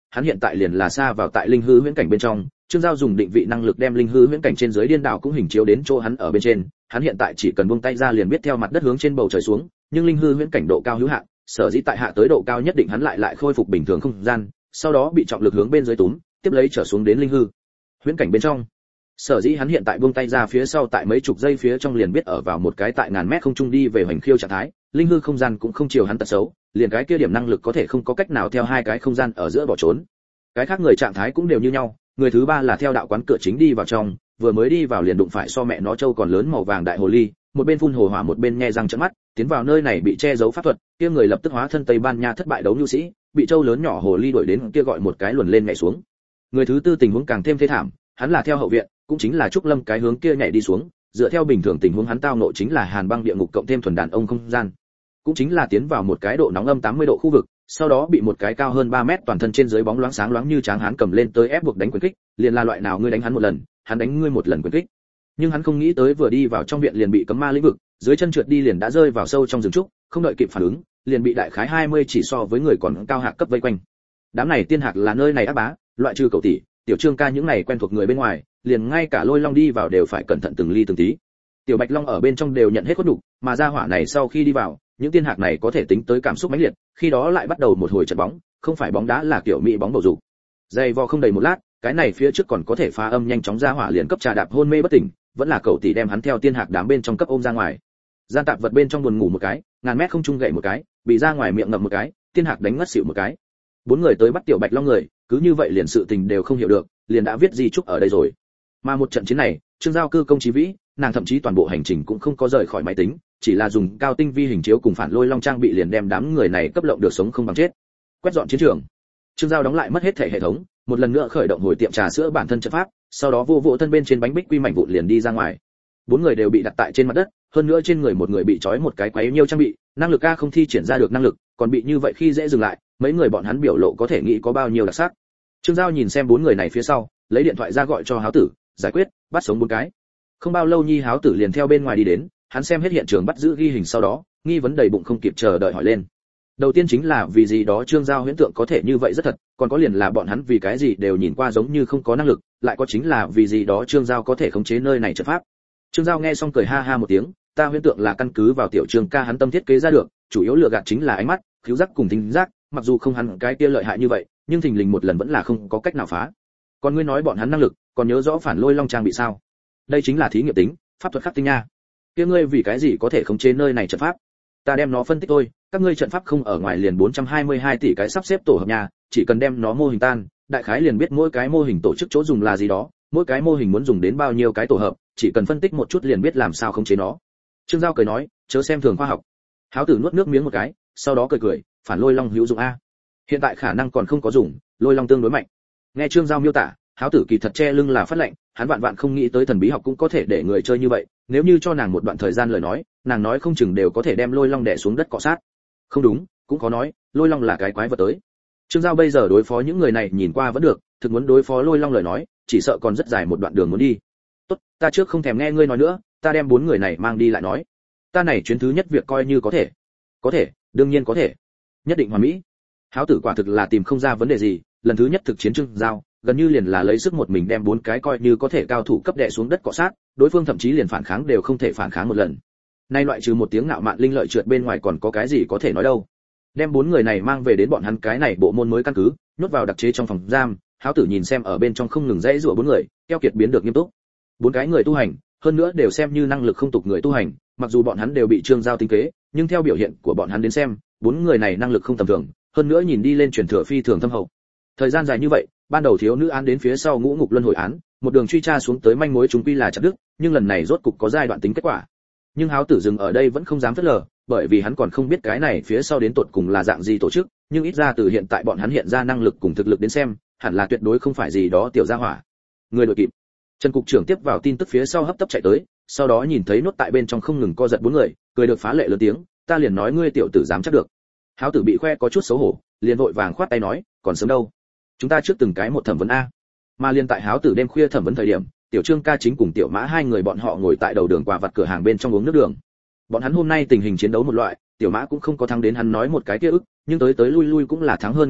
hắn hiện tại liền là xa vào tại linh hư huyễn cảnh bên trong. Trương Giao dùng định vị năng lực đem linh hư huyễn cảnh trên dưới điên đảo cũng hình chiếu đến chỗ hắn ở bên trên, hắn hiện tại chỉ cần buông tay ra liền biết theo mặt đất hướng trên bầu trời xuống, nhưng linh hư huyễn cảnh độ cao hữu hạn, sở dĩ tại hạ tới độ cao nhất định hắn lại lại khôi phục bình thường không gian, sau đó bị trọng lực hướng bên dưới túm, tiếp lấy trở xuống đến linh hư huyễn cảnh bên trong. Sở dĩ hắn hiện tại buông tay ra phía sau tại mấy chục giây phía trong liền biết ở vào một cái tại ngàn mét không trung đi về hoành khiêu trạng thái, linh hư không gian cũng không chiều hắn tật xấu, liền cái kia điểm năng lực có thể không có cách nào theo hai cái không gian ở giữa bỏ trốn. Cái khác người trạng thái cũng đều như nhau, người thứ ba là theo đạo quán cửa chính đi vào trong, vừa mới đi vào liền đụng phải so mẹ nó trâu còn lớn màu vàng đại hồ ly, một bên phun hồ hỏa một bên nhe răng trợn mắt, tiến vào nơi này bị che giấu pháp thuật, kia người lập tức hóa thân Tây Ban Nha thất bại đấu nhu sĩ, bị trâu lớn nhỏ hồ ly đuổi đến kia gọi một cái luồn lên nhảy xuống. Người thứ tư tình huống càng thêm thê thảm, hắn là theo hậu viện, cũng chính là trúc lâm cái hướng kia nhảy đi xuống, dựa theo bình thường tình huống hắn tao nộ chính là hàn băng địa ngục cộng thêm thuần đàn ông không gian, cũng chính là tiến vào một cái độ nóng âm tám mươi độ khu vực, sau đó bị một cái cao hơn ba mét toàn thân trên dưới bóng loáng sáng loáng như tráng hán cầm lên tới ép buộc đánh quyền kích, liền là loại nào ngươi đánh hắn một lần, hắn đánh ngươi một lần quyền kích. Nhưng hắn không nghĩ tới vừa đi vào trong viện liền bị cấm ma lĩnh vực, dưới chân trượt đi liền đã rơi vào sâu trong rừng trúc, không đợi kịp phản ứng, liền bị đại khái hai mươi chỉ so với người còn cao hạc cấp vây quanh. Đám này tiên hạc là nơi này ác bá, loại trừ cậu tỷ, tiểu Trương ca những này quen thuộc người bên ngoài, liền ngay cả Lôi Long đi vào đều phải cẩn thận từng ly từng tí. Tiểu Bạch Long ở bên trong đều nhận hết khuất nhục, mà gia hỏa này sau khi đi vào, những tiên hạc này có thể tính tới cảm xúc mãnh liệt, khi đó lại bắt đầu một hồi trận bóng, không phải bóng đá là kiểu mỹ bóng bầu dục. Dày vò không đầy một lát, cái này phía trước còn có thể phá âm nhanh chóng ra hỏa liền cấp trà đạp hôn mê bất tỉnh, vẫn là cậu tỷ đem hắn theo tiên hạc đám bên trong cấp ôm ra ngoài. Gian tạp vật bên trong buồn ngủ một cái, ngàn mét không trung gậy một cái, bị ra ngoài miệng ngậm một cái, tiên hạc đánh ngất xỉu một cái. Bốn người tới bắt Tiểu Bạch Long người, cứ như vậy liền sự tình đều không hiểu được, liền đã viết di chúc ở đây rồi. Mà một trận chiến này, Trương Giao cư công chí vĩ, nàng thậm chí toàn bộ hành trình cũng không có rời khỏi máy tính, chỉ là dùng cao tinh vi hình chiếu cùng phản lôi long trang bị liền đem đám người này cấp lộng được sống không bằng chết. Quét dọn chiến trường, Trương Giao đóng lại mất hết thể hệ thống, một lần nữa khởi động hồi tiệm trà sữa bản thân trận pháp, sau đó vô vụ thân bên trên bánh bích quy mảnh vụn liền đi ra ngoài. Bốn người đều bị đặt tại trên mặt đất, hơn nữa trên người một người bị trói một cái quấy nhiêu trang bị, năng lực a không thi triển ra được năng lực, còn bị như vậy khi dễ dừng lại, mấy người bọn hắn biểu lộ có thể nghĩ có bao nhiêu đặc sắc. Trương Giao nhìn xem bốn người này phía sau, lấy điện thoại ra gọi cho Háo Tử, giải quyết, bắt sống bốn cái. Không bao lâu Nhi Háo Tử liền theo bên ngoài đi đến, hắn xem hết hiện trường bắt giữ ghi hình sau đó, nghi vấn đầy bụng không kịp chờ đợi hỏi lên. Đầu tiên chính là vì gì đó Trương Giao huyễn tượng có thể như vậy rất thật, còn có liền là bọn hắn vì cái gì đều nhìn qua giống như không có năng lực, lại có chính là vì gì đó Trương Giao có thể khống chế nơi này trận pháp. Trương Giao nghe xong cười ha ha một tiếng, ta huyễn tượng là căn cứ vào tiểu Trương ca hắn tâm thiết kế ra được, chủ yếu lựa gạt chính là ánh mắt, khiếu giác cùng thính giác, mặc dù không hắn cái kia lợi hại như vậy, nhưng thình lình một lần vẫn là không có cách nào phá. Còn ngươi nói bọn hắn năng lực, còn nhớ rõ phản lôi long trang bị sao? Đây chính là thí nghiệm tính, pháp thuật khắc tinh nha. Kia ngươi vì cái gì có thể khống chế nơi này trận pháp? Ta đem nó phân tích thôi, các ngươi trận pháp không ở ngoài liền bốn trăm hai mươi hai tỷ cái sắp xếp tổ hợp nhà, chỉ cần đem nó mô hình tan, đại khái liền biết mỗi cái mô hình tổ chức chỗ dùng là gì đó, mỗi cái mô hình muốn dùng đến bao nhiêu cái tổ hợp, chỉ cần phân tích một chút liền biết làm sao khống chế nó. Trương Giao cười nói, chớ xem thường khoa học. Háo Tử nuốt nước miếng một cái, sau đó cười cười, phản lôi long hữu dụng a. Hiện tại khả năng còn không có dùng, lôi long tương đối mạnh. Nghe Trương Giao miêu tả, Háo Tử kỳ thật che lưng là phát lệnh, hắn vạn vạn không nghĩ tới thần bí học cũng có thể để người chơi như vậy, nếu như cho nàng một đoạn thời gian lời nói, nàng nói không chừng đều có thể đem lôi long đè xuống đất cọ sát. Không đúng, cũng có nói, lôi long là cái quái vật tới. Trương Giao bây giờ đối phó những người này nhìn qua vẫn được, thực muốn đối phó lôi long lời nói, chỉ sợ còn rất dài một đoạn đường muốn đi. Tốt, ta trước không thèm nghe ngươi nói nữa, ta đem bốn người này mang đi lại nói. Ta này chuyến thứ nhất việc coi như có thể. Có thể, đương nhiên có thể. Nhất định hoàn mỹ. Háo Tử quả thực là tìm không ra vấn đề gì, lần thứ nhất thực chiến Trương Giao, gần như liền là lấy sức một mình đem bốn cái coi như có thể cao thủ cấp đè xuống đất cọ sát, đối phương thậm chí liền phản kháng đều không thể phản kháng một lần. Nay loại trừ một tiếng ngạo mạn linh lợi trượt bên ngoài còn có cái gì có thể nói đâu. Đem bốn người này mang về đến bọn hắn cái này bộ môn mới căn cứ, nhốt vào đặc chế trong phòng giam, Háo Tử nhìn xem ở bên trong không ngừng dãy rủa bốn người, keo kiệt biến được nghiêm túc. Bốn cái người tu hành, hơn nữa đều xem như năng lực không tục người tu hành, mặc dù bọn hắn đều bị Trương Giao tính kế, nhưng theo biểu hiện của bọn hắn đến xem, bốn người này năng lực không tầm thường, hơn nữa nhìn đi lên truyền thừa phi thường thâm hậu. Thời gian dài như vậy, ban đầu thiếu nữ án đến phía sau ngũ ngục luân hồi án, một đường truy tra xuống tới manh mối chúng quy là chặt đứt, nhưng lần này rốt cục có giai đoạn tính kết quả. Nhưng Háo Tử dừng ở đây vẫn không dám phớt lờ, bởi vì hắn còn không biết cái này phía sau đến tột cùng là dạng gì tổ chức, nhưng ít ra từ hiện tại bọn hắn hiện ra năng lực cùng thực lực đến xem, hẳn là tuyệt đối không phải gì đó tiểu gia hỏa. Người đội kịp. Trần cục trưởng tiếp vào tin tức phía sau hấp tấp chạy tới, sau đó nhìn thấy nốt tại bên trong không ngừng co giật bốn người, cười được phá lệ lớn tiếng, ta liền nói ngươi tiểu tử dám chắc được. Háo Tử bị khoe có chút xấu hổ, liền vội vàng khoát tay nói, còn sớm đâu, chúng ta trước từng cái một thẩm vấn a. Mà liên tại Háo Tử đêm khuya thẩm vấn thời điểm, tiểu Trương ca chính cùng tiểu Mã hai người bọn họ ngồi tại đầu đường quà vặt cửa hàng bên trong uống nước đường. Bọn hắn hôm nay tình hình chiến đấu một loại, tiểu Mã cũng không có thắng đến hắn nói một cái kia ức, nhưng tới tới lui lui cũng là thắng hơn ngàn vạn,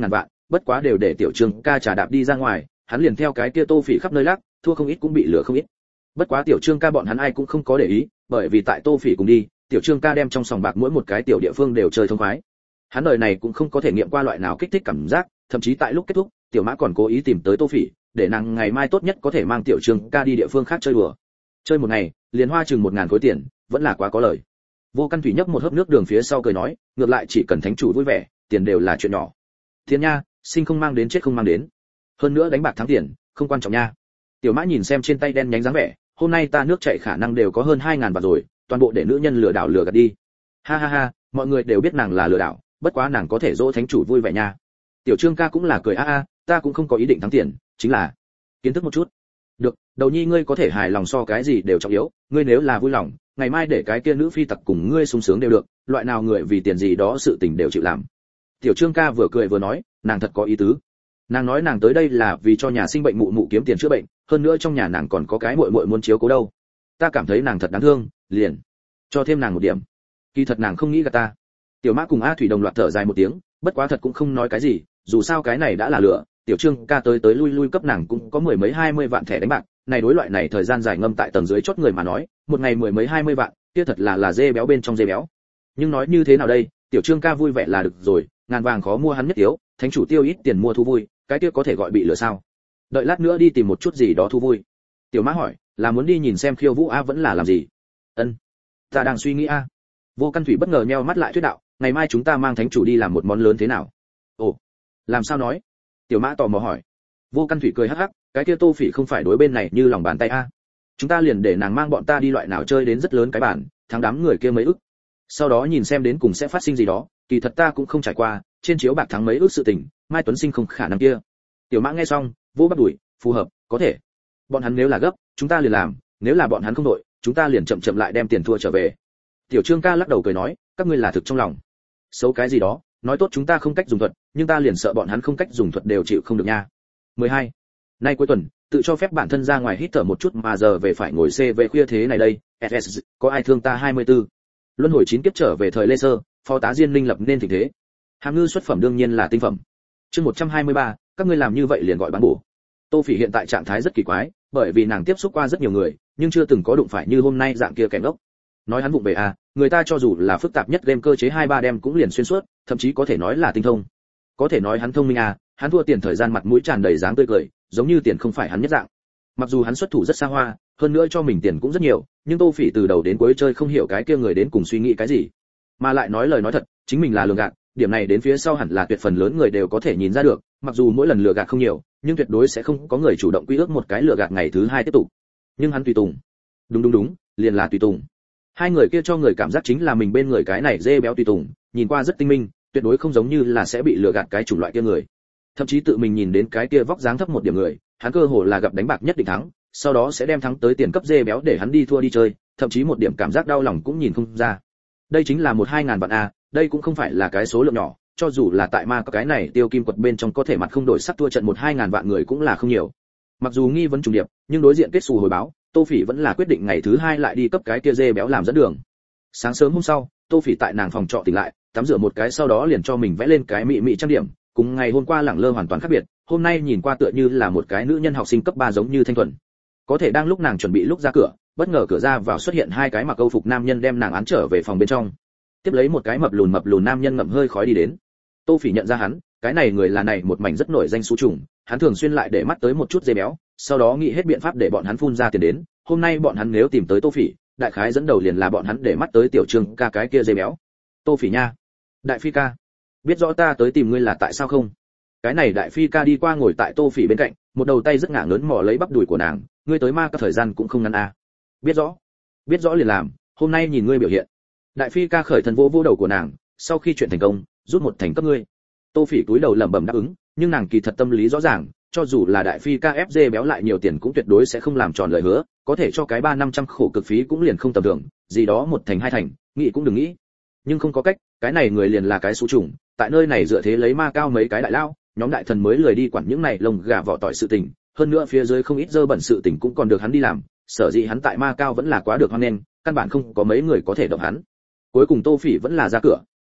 bất quá đều để tiểu Trương ca trà đạp đi ra ngoài, hắn liền theo cái kia Tô Phỉ khắp nơi lắc, thua không ít cũng bị lừa không ít. Bất quá tiểu Trương ca bọn hắn ai cũng không có để ý, bởi vì tại Tô Phỉ cùng đi, tiểu Trương ca đem trong sòng bạc mỗi một cái tiểu địa phương đều chơi thông khoái. Hắn đời này cũng không có thể nghiệm qua loại nào kích thích cảm giác, thậm chí tại lúc kết thúc, tiểu Mã còn cố ý tìm tới Tô Phỉ, để nàng ngày mai tốt nhất có thể mang tiểu Trương ca đi địa phương khác chơi đùa. Chơi một ngày, liền hoa chừng một ngàn khối tiền, vẫn là quá có lời. Vô Căn Thủy nhấp một hớp nước đường phía sau cười nói, ngược lại chỉ cần thánh chủ vui vẻ, tiền đều là chuyện nhỏ. Tiền nha, sinh không mang đến chết không mang đến. Hơn nữa đánh bạc thắng tiền, không quan trọng nha. Tiểu Mã nhìn xem trên tay đen nhánh dáng vẻ, hôm nay ta nước chảy khả năng đều có hơn hai ngàn bạc rồi, toàn bộ để nữ nhân lừa đảo lừa gạt đi. Ha ha ha, mọi người đều biết nàng là lừa đảo, bất quá nàng có thể dỗ thánh chủ vui vẻ nha. Tiểu Trương ca cũng là cười a a, ta cũng không có ý định thắng tiền, chính là kiến thức một chút. Được, đầu nhi ngươi có thể hài lòng so cái gì đều trọng yếu, ngươi nếu là vui lòng, ngày mai để cái kia nữ phi tặc cùng ngươi sung sướng đều được, loại nào người vì tiền gì đó sự tình đều chịu làm. Tiểu Trương ca vừa cười vừa nói, nàng thật có ý tứ. Nàng nói nàng tới đây là vì cho nhà sinh bệnh mụ mụ kiếm tiền chữa bệnh, hơn nữa trong nhà nàng còn có cái muội muội muốn chiếu cố đâu. Ta cảm thấy nàng thật đáng thương, liền cho thêm nàng một điểm. Kỳ thật nàng không nghĩ gạt ta. Tiểu Mã cùng A Thủy đồng loạt thở dài một tiếng, bất quá thật cũng không nói cái gì, dù sao cái này đã là lựa, tiểu Trương ca tới tới lui lui cấp nàng cũng có mười mấy hai mươi vạn thẻ đánh bạc, này đối loại này thời gian dài ngâm tại tầng dưới chót người mà nói, một ngày mười mấy hai mươi vạn, kia thật là là dê béo bên trong dê béo. Nhưng nói như thế nào đây, tiểu Trương ca vui vẻ là được rồi, ngàn vàng khó mua hắn nhất yếu, thánh chủ tiêu ít tiền mua thu vui, cái kia có thể gọi bị lừa sao? Đợi lát nữa đi tìm một chút gì đó thu vui. Tiểu Mã hỏi, là muốn đi nhìn xem khiêu vũ a vẫn là làm gì? Ân, ta đang suy nghĩ a. Vô Căn Thủy bất ngờ nheo mắt lại thuyết đạo, ngày mai chúng ta mang thánh chủ đi làm một món lớn thế nào? Ồ, làm sao nói? Tiểu Mã tò mò hỏi. Vô Căn Thủy cười hắc hắc, cái kia Tô Phỉ không phải đối bên này như lòng bàn tay a. Chúng ta liền để nàng mang bọn ta đi loại nào chơi đến rất lớn cái bản, thắng đám người kia mấy ức. Sau đó nhìn xem đến cùng sẽ phát sinh gì đó, kỳ thật ta cũng không trải qua, trên chiếu bạc thắng mấy ức sự tình, Mai Tuấn Sinh không khả năng kia. Tiểu Mã nghe xong, vô bắt đuổi, phù hợp, có thể. Bọn hắn nếu là gấp, chúng ta liền làm, nếu là bọn hắn không đội, chúng ta liền chậm chậm lại đem tiền thua trở về. Tiểu Trương ca lắc đầu cười nói, các ngươi là thực trong lòng. Xấu cái gì đó, nói tốt chúng ta không cách dùng thuật, nhưng ta liền sợ bọn hắn không cách dùng thuật đều chịu không được nha. mười hai. Nay cuối tuần, tự cho phép bản thân ra ngoài hít thở một chút mà giờ về phải ngồi xe về khuya thế này đây, ét ét, có ai thương ta hai mươi tư. Luân hồi chín kiếp trở về thời Lê Sơ, phó tá Diên Linh lập nên tình thế. Hàm ngư xuất phẩm đương nhiên là tinh phẩm. Chương một trăm hai mươi ba, các ngươi làm như vậy liền gọi bán bổ. Tô Phỉ hiện tại trạng thái rất kỳ quái, bởi vì nàng tiếp xúc qua rất nhiều người, nhưng chưa từng có đụng phải như hôm nay dạng kia kẻ ngốc. Nói hắn vụng về à, người ta cho dù là phức tạp nhất game cơ chế hai ba đem cũng liền xuyên suốt, thậm chí có thể nói là tinh thông. Có thể nói hắn thông minh à, hắn thua tiền thời gian mặt mũi tràn đầy dáng tươi cười, giống như tiền không phải hắn nhất dạng. Mặc dù hắn xuất thủ rất xa hoa, hơn nữa cho mình tiền cũng rất nhiều, nhưng Tô Phỉ từ đầu đến cuối chơi không hiểu cái kia người đến cùng suy nghĩ cái gì, mà lại nói lời nói thật, chính mình là lừa gạt, điểm này đến phía sau hẳn là tuyệt phần lớn người đều có thể nhìn ra được, mặc dù mỗi lần lừa gạt không nhiều, nhưng tuyệt đối sẽ không có người chủ động quy ước một cái lừa gạt ngày thứ hai tiếp tục. Nhưng hắn tùy tùng. Đúng đúng đúng, liền là tùy tùng. Hai người kia cho người cảm giác chính là mình bên người cái này dê béo tùy tùng, nhìn qua rất tinh minh, tuyệt đối không giống như là sẽ bị lừa gạt cái chủng loại kia người. Thậm chí tự mình nhìn đến cái kia vóc dáng thấp một điểm người, hắn cơ hồ là gặp đánh bạc nhất định thắng, sau đó sẽ đem thắng tới tiền cấp dê béo để hắn đi thua đi chơi, thậm chí một điểm cảm giác đau lòng cũng nhìn không ra. Đây chính là một hai ngàn vạn a, đây cũng không phải là cái số lượng nhỏ, cho dù là tại ma có cái này tiêu kim quật bên trong có thể mặt không đổi sắc thua trận một hai ngàn vạn người cũng là không nhiều. Mặc dù nghi vấn trùng điệp, nhưng đối diện kết xù hồi báo, Tô Phỉ vẫn là quyết định ngày thứ hai lại đi cấp cái kia dê béo làm dẫn đường. Sáng sớm hôm sau, Tô Phỉ tại nàng phòng trọ tỉnh lại, tắm rửa một cái sau đó liền cho mình vẽ lên cái mị mị trang điểm, cùng ngày hôm qua lẳng lơ hoàn toàn khác biệt, hôm nay nhìn qua tựa như là một cái nữ nhân học sinh cấp ba giống như thanh thuần. Có thể đang lúc nàng chuẩn bị lúc ra cửa, bất ngờ cửa ra vào xuất hiện hai cái mặc câu phục nam nhân đem nàng án trở về phòng bên trong. Tiếp lấy một cái mập lùn mập lùn nam nhân ngậm hơi khói đi đến. Tô Phỉ nhận ra hắn, cái này người là này một mảnh rất nổi danh xú trùng, hắn thường xuyên lại để mắt tới một chút dê béo, sau đó nghĩ hết biện pháp để bọn hắn phun ra tiền đến. Hôm nay bọn hắn nếu tìm tới Tô Phỉ, đại khái dẫn đầu liền là bọn hắn để mắt tới tiểu Trương ca cái kia dê béo. Tô Phỉ nha, đại phi ca, biết rõ ta tới tìm ngươi là tại sao không? Cái này đại phi ca đi qua ngồi tại Tô Phỉ bên cạnh, một đầu tay rất ngả ngớn mò lấy bắp đùi của nàng, ngươi tới ma các thời gian cũng không ngắn à? Biết rõ, biết rõ liền làm, hôm nay nhìn ngươi biểu hiện. Đại phi ca khởi thân vỗ vỗ đầu của nàng, sau khi chuyện thành công, rút một thành cấp ngươi. Tô Phỉ cúi đầu lẩm bẩm đáp ứng, nhưng nàng kỳ thật tâm lý rõ ràng, cho dù là đại phi ca ép dê béo lại nhiều tiền cũng tuyệt đối sẽ không làm tròn lời hứa, có thể cho cái ba năm trăm khổ cực phí cũng liền không tầm thường, gì đó một thành hai thành, nghĩ cũng đừng nghĩ. Nhưng không có cách, cái này người liền là cái số trùng, tại nơi này dựa thế lấy ma cao mấy cái đại lao, nhóm đại thần mới lười đi quản những này lồng gà vỏ tỏi sự tình, hơn nữa phía dưới không ít dơ bẩn sự tình cũng còn được hắn đi làm, sở dĩ hắn tại ma cao vẫn là quá được hoan nghênh, căn bản không có mấy người có thể động hắn. Cuối cùng Tô Phỉ vẫn là ra cửa,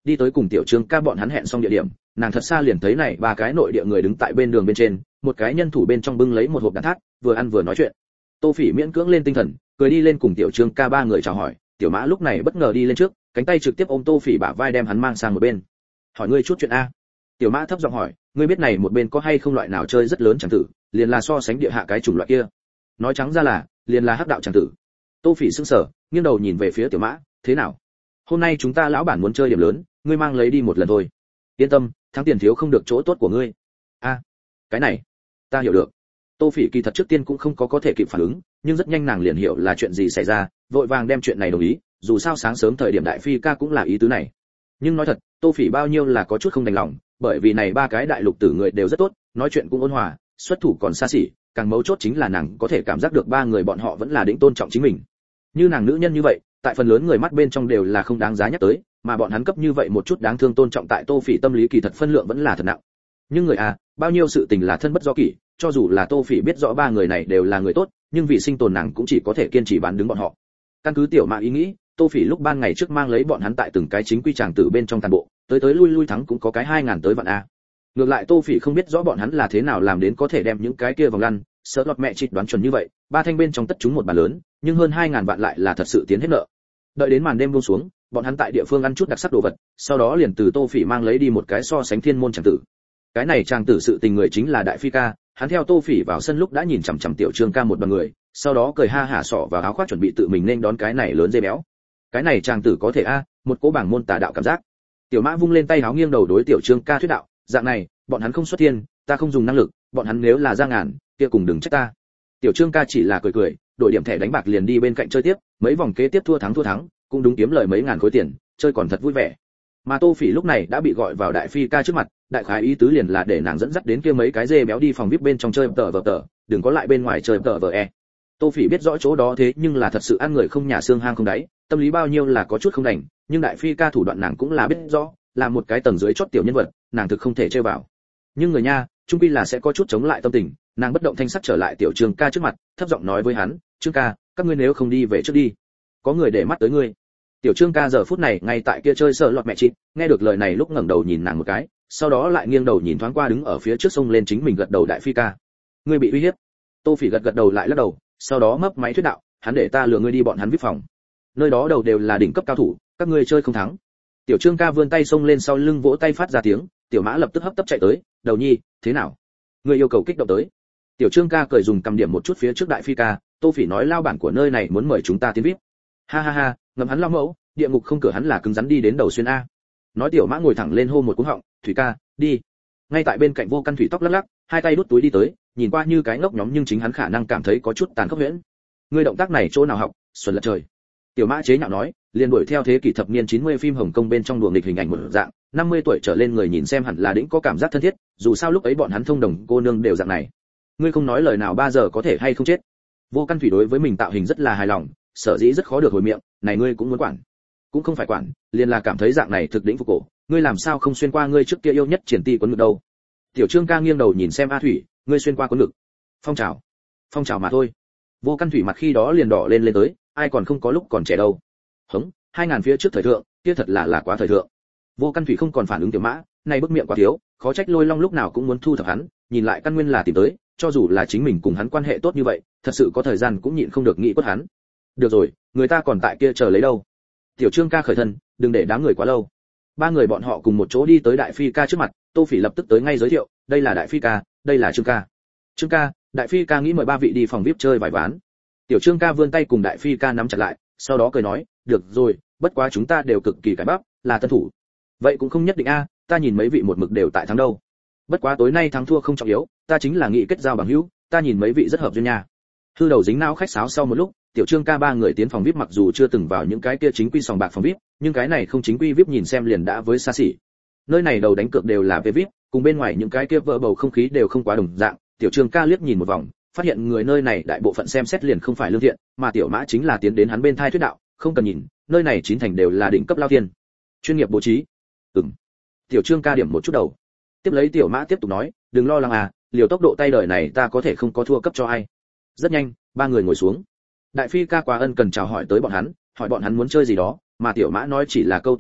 đi tới cùng tiểu trương ca bọn hắn hẹn xong địa điểm, nàng thật xa liền thấy này ba cái nội địa người đứng tại bên đường bên trên, một cái nhân thủ bên trong bưng lấy một hộp đạn thác, vừa ăn vừa nói chuyện. Tô Phỉ miễn cưỡng lên tinh thần, cười đi lên cùng tiểu trương ca ba người chào hỏi. Tiểu Mã lúc này bất ngờ đi lên trước, cánh tay trực tiếp ôm Tô Phỉ bả vai đem hắn mang sang một bên. Hỏi ngươi chút chuyện a? Tiểu Mã thấp giọng hỏi, ngươi biết này một bên có hay không loại nào chơi rất lớn chẳng tử, liền là so sánh địa hạ cái chủng loại kia. Nói trắng ra là, liền là hắc đạo chẳng tử. Tô Phỉ sững sờ, nghiêng đầu nhìn về phía Tiểu Mã, thế nào? Hôm nay chúng ta lão bản muốn chơi điểm lớn, ngươi mang lấy đi một lần thôi. Yên tâm, thắng tiền thiếu không được chỗ tốt của ngươi. A, cái này, ta hiểu được. Tô Phỉ kỳ thật trước tiên cũng không có có thể kịp phản ứng, nhưng rất nhanh nàng liền hiểu là chuyện gì xảy ra, vội vàng đem chuyện này đồng ý, dù sao sáng sớm thời điểm đại phi ca cũng là ý tứ này. Nhưng nói thật, Tô Phỉ bao nhiêu là có chút không đành lòng, bởi vì này ba cái đại lục tử người đều rất tốt, nói chuyện cũng ôn hòa, xuất thủ còn xa xỉ, càng mấu chốt chính là nàng có thể cảm giác được ba người bọn họ vẫn là đỉnh tôn trọng chính mình. Như nàng nữ nhân như vậy, tại phần lớn người mắt bên trong đều là không đáng giá nhắc tới, mà bọn hắn cấp như vậy một chút đáng thương tôn trọng tại Tô Phỉ tâm lý kỳ thật phân lượng vẫn là thật nặng. Nhưng người à, bao nhiêu sự tình là thân bất do kỷ, cho dù là Tô Phỉ biết rõ ba người này đều là người tốt, nhưng vì sinh tồn nàng cũng chỉ có thể kiên trì bán đứng bọn họ. Căn cứ Tiểu Mã ý nghĩ, Tô Phỉ lúc ban ngày trước mang lấy bọn hắn tại từng cái chính quy tràng tử bên trong toàn bộ, tới tới lui lui thắng cũng có cái hai ngàn tới vạn a. Ngược lại Tô Phỉ không biết rõ bọn hắn là thế nào làm đến có thể đem những cái kia vòng lăn, sợ lọt mẹ chịt đoán chuẩn như vậy, ba thanh bên trong tất chúng một bàn lớn, nhưng hơn hai ngàn vạn lại là thật sự tiến hết nợ. Đợi đến màn đêm buông xuống, bọn hắn tại địa phương ăn chút đặc sắc đồ vật, sau đó liền từ Tô Phỉ mang lấy đi một cái so sánh thiên môn tràng tử. Cái này tràng tử sự tình người chính là đại phi ca, hắn theo Tô Phỉ vào sân lúc đã nhìn chằm chằm tiểu trương ca một đoàn người, sau đó cười ha hả sọ vào áo khoác chuẩn bị tự mình nên đón cái này lớn dê béo. Cái này tràng tử có thể a, một cố bảng môn tà đạo cảm giác. Tiểu Mã vung lên tay áo nghiêng đầu đối tiểu trương ca thuyết đạo, dạng này, bọn hắn không xuất thiên, ta không dùng năng lực, bọn hắn nếu là ra ngàn, kia cùng đừng trách ta. Tiểu trương ca chỉ là cười cười, đổi điểm thẻ đánh bạc liền đi bên cạnh chơi tiếp, mấy vòng kế tiếp thua thắng thua thắng, cũng đúng kiếm lời mấy ngàn khối tiền, chơi còn thật vui vẻ. Mà Tô Phỉ lúc này đã bị gọi vào đại phi ca trước mặt, đại khái ý tứ liền là để nàng dẫn dắt đến kia mấy cái dê béo đi phòng vê i pê bên trong chơi tờ vờ tờ, đừng có lại bên ngoài chơi tờ vờ e. Tô Phỉ biết rõ chỗ đó thế nhưng là thật sự ăn người không nhà xương hang không đáy, tâm lý bao nhiêu là có chút không đành, nhưng đại phi ca thủ đoạn nàng cũng là biết rõ, là một cái tầng dưới chót tiểu nhân vật, nàng thực không thể chơi vào. Nhưng người nha, chung quy là sẽ có chút chống lại tâm tình, nàng bất động thanh sắc trở lại tiểu Trương ca trước mặt, thấp giọng nói với hắn, "Trương ca, các ngươi nếu không đi về trước đi, có người để mắt tới ngươi." Tiểu Trương ca giờ phút này ngay tại kia chơi sợ lọt mẹ chị, nghe được lời này lúc ngẩng đầu nhìn nàng một cái, sau đó lại nghiêng đầu nhìn thoáng qua đứng ở phía trước sông lên chính mình gật đầu đại phi ca. "Ngươi bị uy hiếp?" Tô Phỉ gật gật đầu lại lắc đầu, sau đó mấp máy thuyết đạo, "Hắn để ta lừa ngươi đi bọn hắn vê i pê phòng. Nơi đó đầu đều là đỉnh cấp cao thủ, các ngươi chơi không thắng." Tiểu Trương ca vươn tay xông lên sau lưng vỗ tay phát ra tiếng, Tiểu Mã lập tức hấp tấp chạy tới, "Đầu nhi, thế nào? Ngươi yêu cầu kích động tới." Tiểu Trương ca cười dùng cầm điểm một chút phía trước đại phi ca, Tô Phỉ nói lao bản của nơi này muốn mời chúng ta tiến vê i pê. Ha ha ha, ngầm hắn lao mẫu, địa ngục không cửa hắn là cứng rắn đi đến đầu xuyên a. Nói Tiểu Mã ngồi thẳng lên hô một cú họng, "Thủy ca, đi." Ngay tại bên cạnh Vô Căn Thủy tóc lắc lắc, hai tay đút túi đi tới, nhìn qua như cái ngốc nhóm nhưng chính hắn khả năng cảm thấy có chút tàn khốc huyễn. "Ngươi động tác này chỗ nào học, xuẩn lật trời." Tiểu Mã chế nhạo nói, liền đuổi theo thế kỷ thập niên chín mươi phim Hồng Kông bên trong đùa nghịch hình ảnh một dạng, năm mươi tuổi trở lên người nhìn xem hẳn là đĩnh có cảm giác thân thiết, dù sao lúc ấy bọn hắn thông đồng cô nương đều dạng này. "Ngươi không nói lời nào ba giờ có thể hay không chết." Vô Căn Thủy đối với mình tạo hình rất là hài lòng, sở dĩ rất khó được hồi miệng, "Này ngươi cũng muốn quản?" "Cũng không phải quản, liền là cảm thấy dạng này thực đỉnh phục cổ, ngươi làm sao không xuyên qua ngươi trước kia yêu nhất triển ti quấn ngực đâu." Tiểu Trương ca nghiêng đầu nhìn xem A Thủy, "Ngươi xuyên qua quấn ngực?" "Phong trào." "Phong trào mà thôi." Vô Căn Thủy mặt khi đó liền đỏ lên lên tới, ai còn không có lúc còn trẻ đâu. "Hống, hai ngàn phía trước thời thượng, kia thật là là quá thời thượng." Vô Căn Thủy không còn phản ứng Tiểu Mã, này bức miệng quá thiếu, khó trách Lôi Long lúc nào cũng muốn thu thập hắn, nhìn lại căn nguyên là tìm tới, cho dù là chính mình cùng hắn quan hệ tốt như vậy, thật sự có thời gian cũng nhịn không được nghĩ quất hắn. "Được rồi, người ta còn tại kia chờ lấy đâu." Tiểu Trương ca khởi thân, đừng để đám người quá lâu. Ba người bọn họ cùng một chỗ đi tới đại phi ca trước mặt, Tô Phỉ lập tức tới ngay giới thiệu, "Đây là đại phi ca, đây là Trương ca." "Trương ca, đại phi ca nghĩ mời ba vị đi phòng vê i pê chơi vài ván." Tiểu Trương ca vươn tay cùng đại phi ca nắm chặt lại, sau đó cười nói, "Được rồi, bất quá chúng ta đều cực kỳ cải bắp, là tân thủ." "Vậy cũng không nhất định a, ta nhìn mấy vị một mực đều tại thắng đâu. Bất quá tối nay thắng thua không trọng yếu, ta chính là nghĩ kết giao bằng hữu, ta nhìn mấy vị rất hợp duyên nha." Hư đầu dính não khách sáo sau một lúc, Tiểu Trương ca ba người tiến phòng vê i pê mặc dù chưa từng vào những cái kia chính quy sòng bạc phòng vê i pê, nhưng cái này không chính quy vê i pê nhìn xem liền đã với xa xỉ. Nơi này đầu đánh cược đều là vê i pê, cùng bên ngoài những cái kia vỡ bầu không khí đều không quá đồng dạng. Tiểu Trương ca liếc nhìn một vòng, phát hiện người nơi này đại bộ phận xem xét liền không phải lương thiện, mà Tiểu Mã chính là tiến đến hắn bên thai thuyết đạo, "Không cần nhìn, nơi này chín thành đều là đỉnh cấp lao tiên, chuyên nghiệp bố trí." Ừm. Tiểu Trương ca điểm một chút đầu. Tiếp lấy Tiểu Mã tiếp tục nói, "Đừng lo lắng à, liều tốc độ tay đời này ta có thể không có thua cấp cho ai." Rất nhanh, ba người ngồi xuống. Đại phi ca quá ân cần chào hỏi tới bọn hắn, hỏi bọn hắn muốn chơi gì đó, mà Tiểu Mã nói chỉ là câu tùy tiện,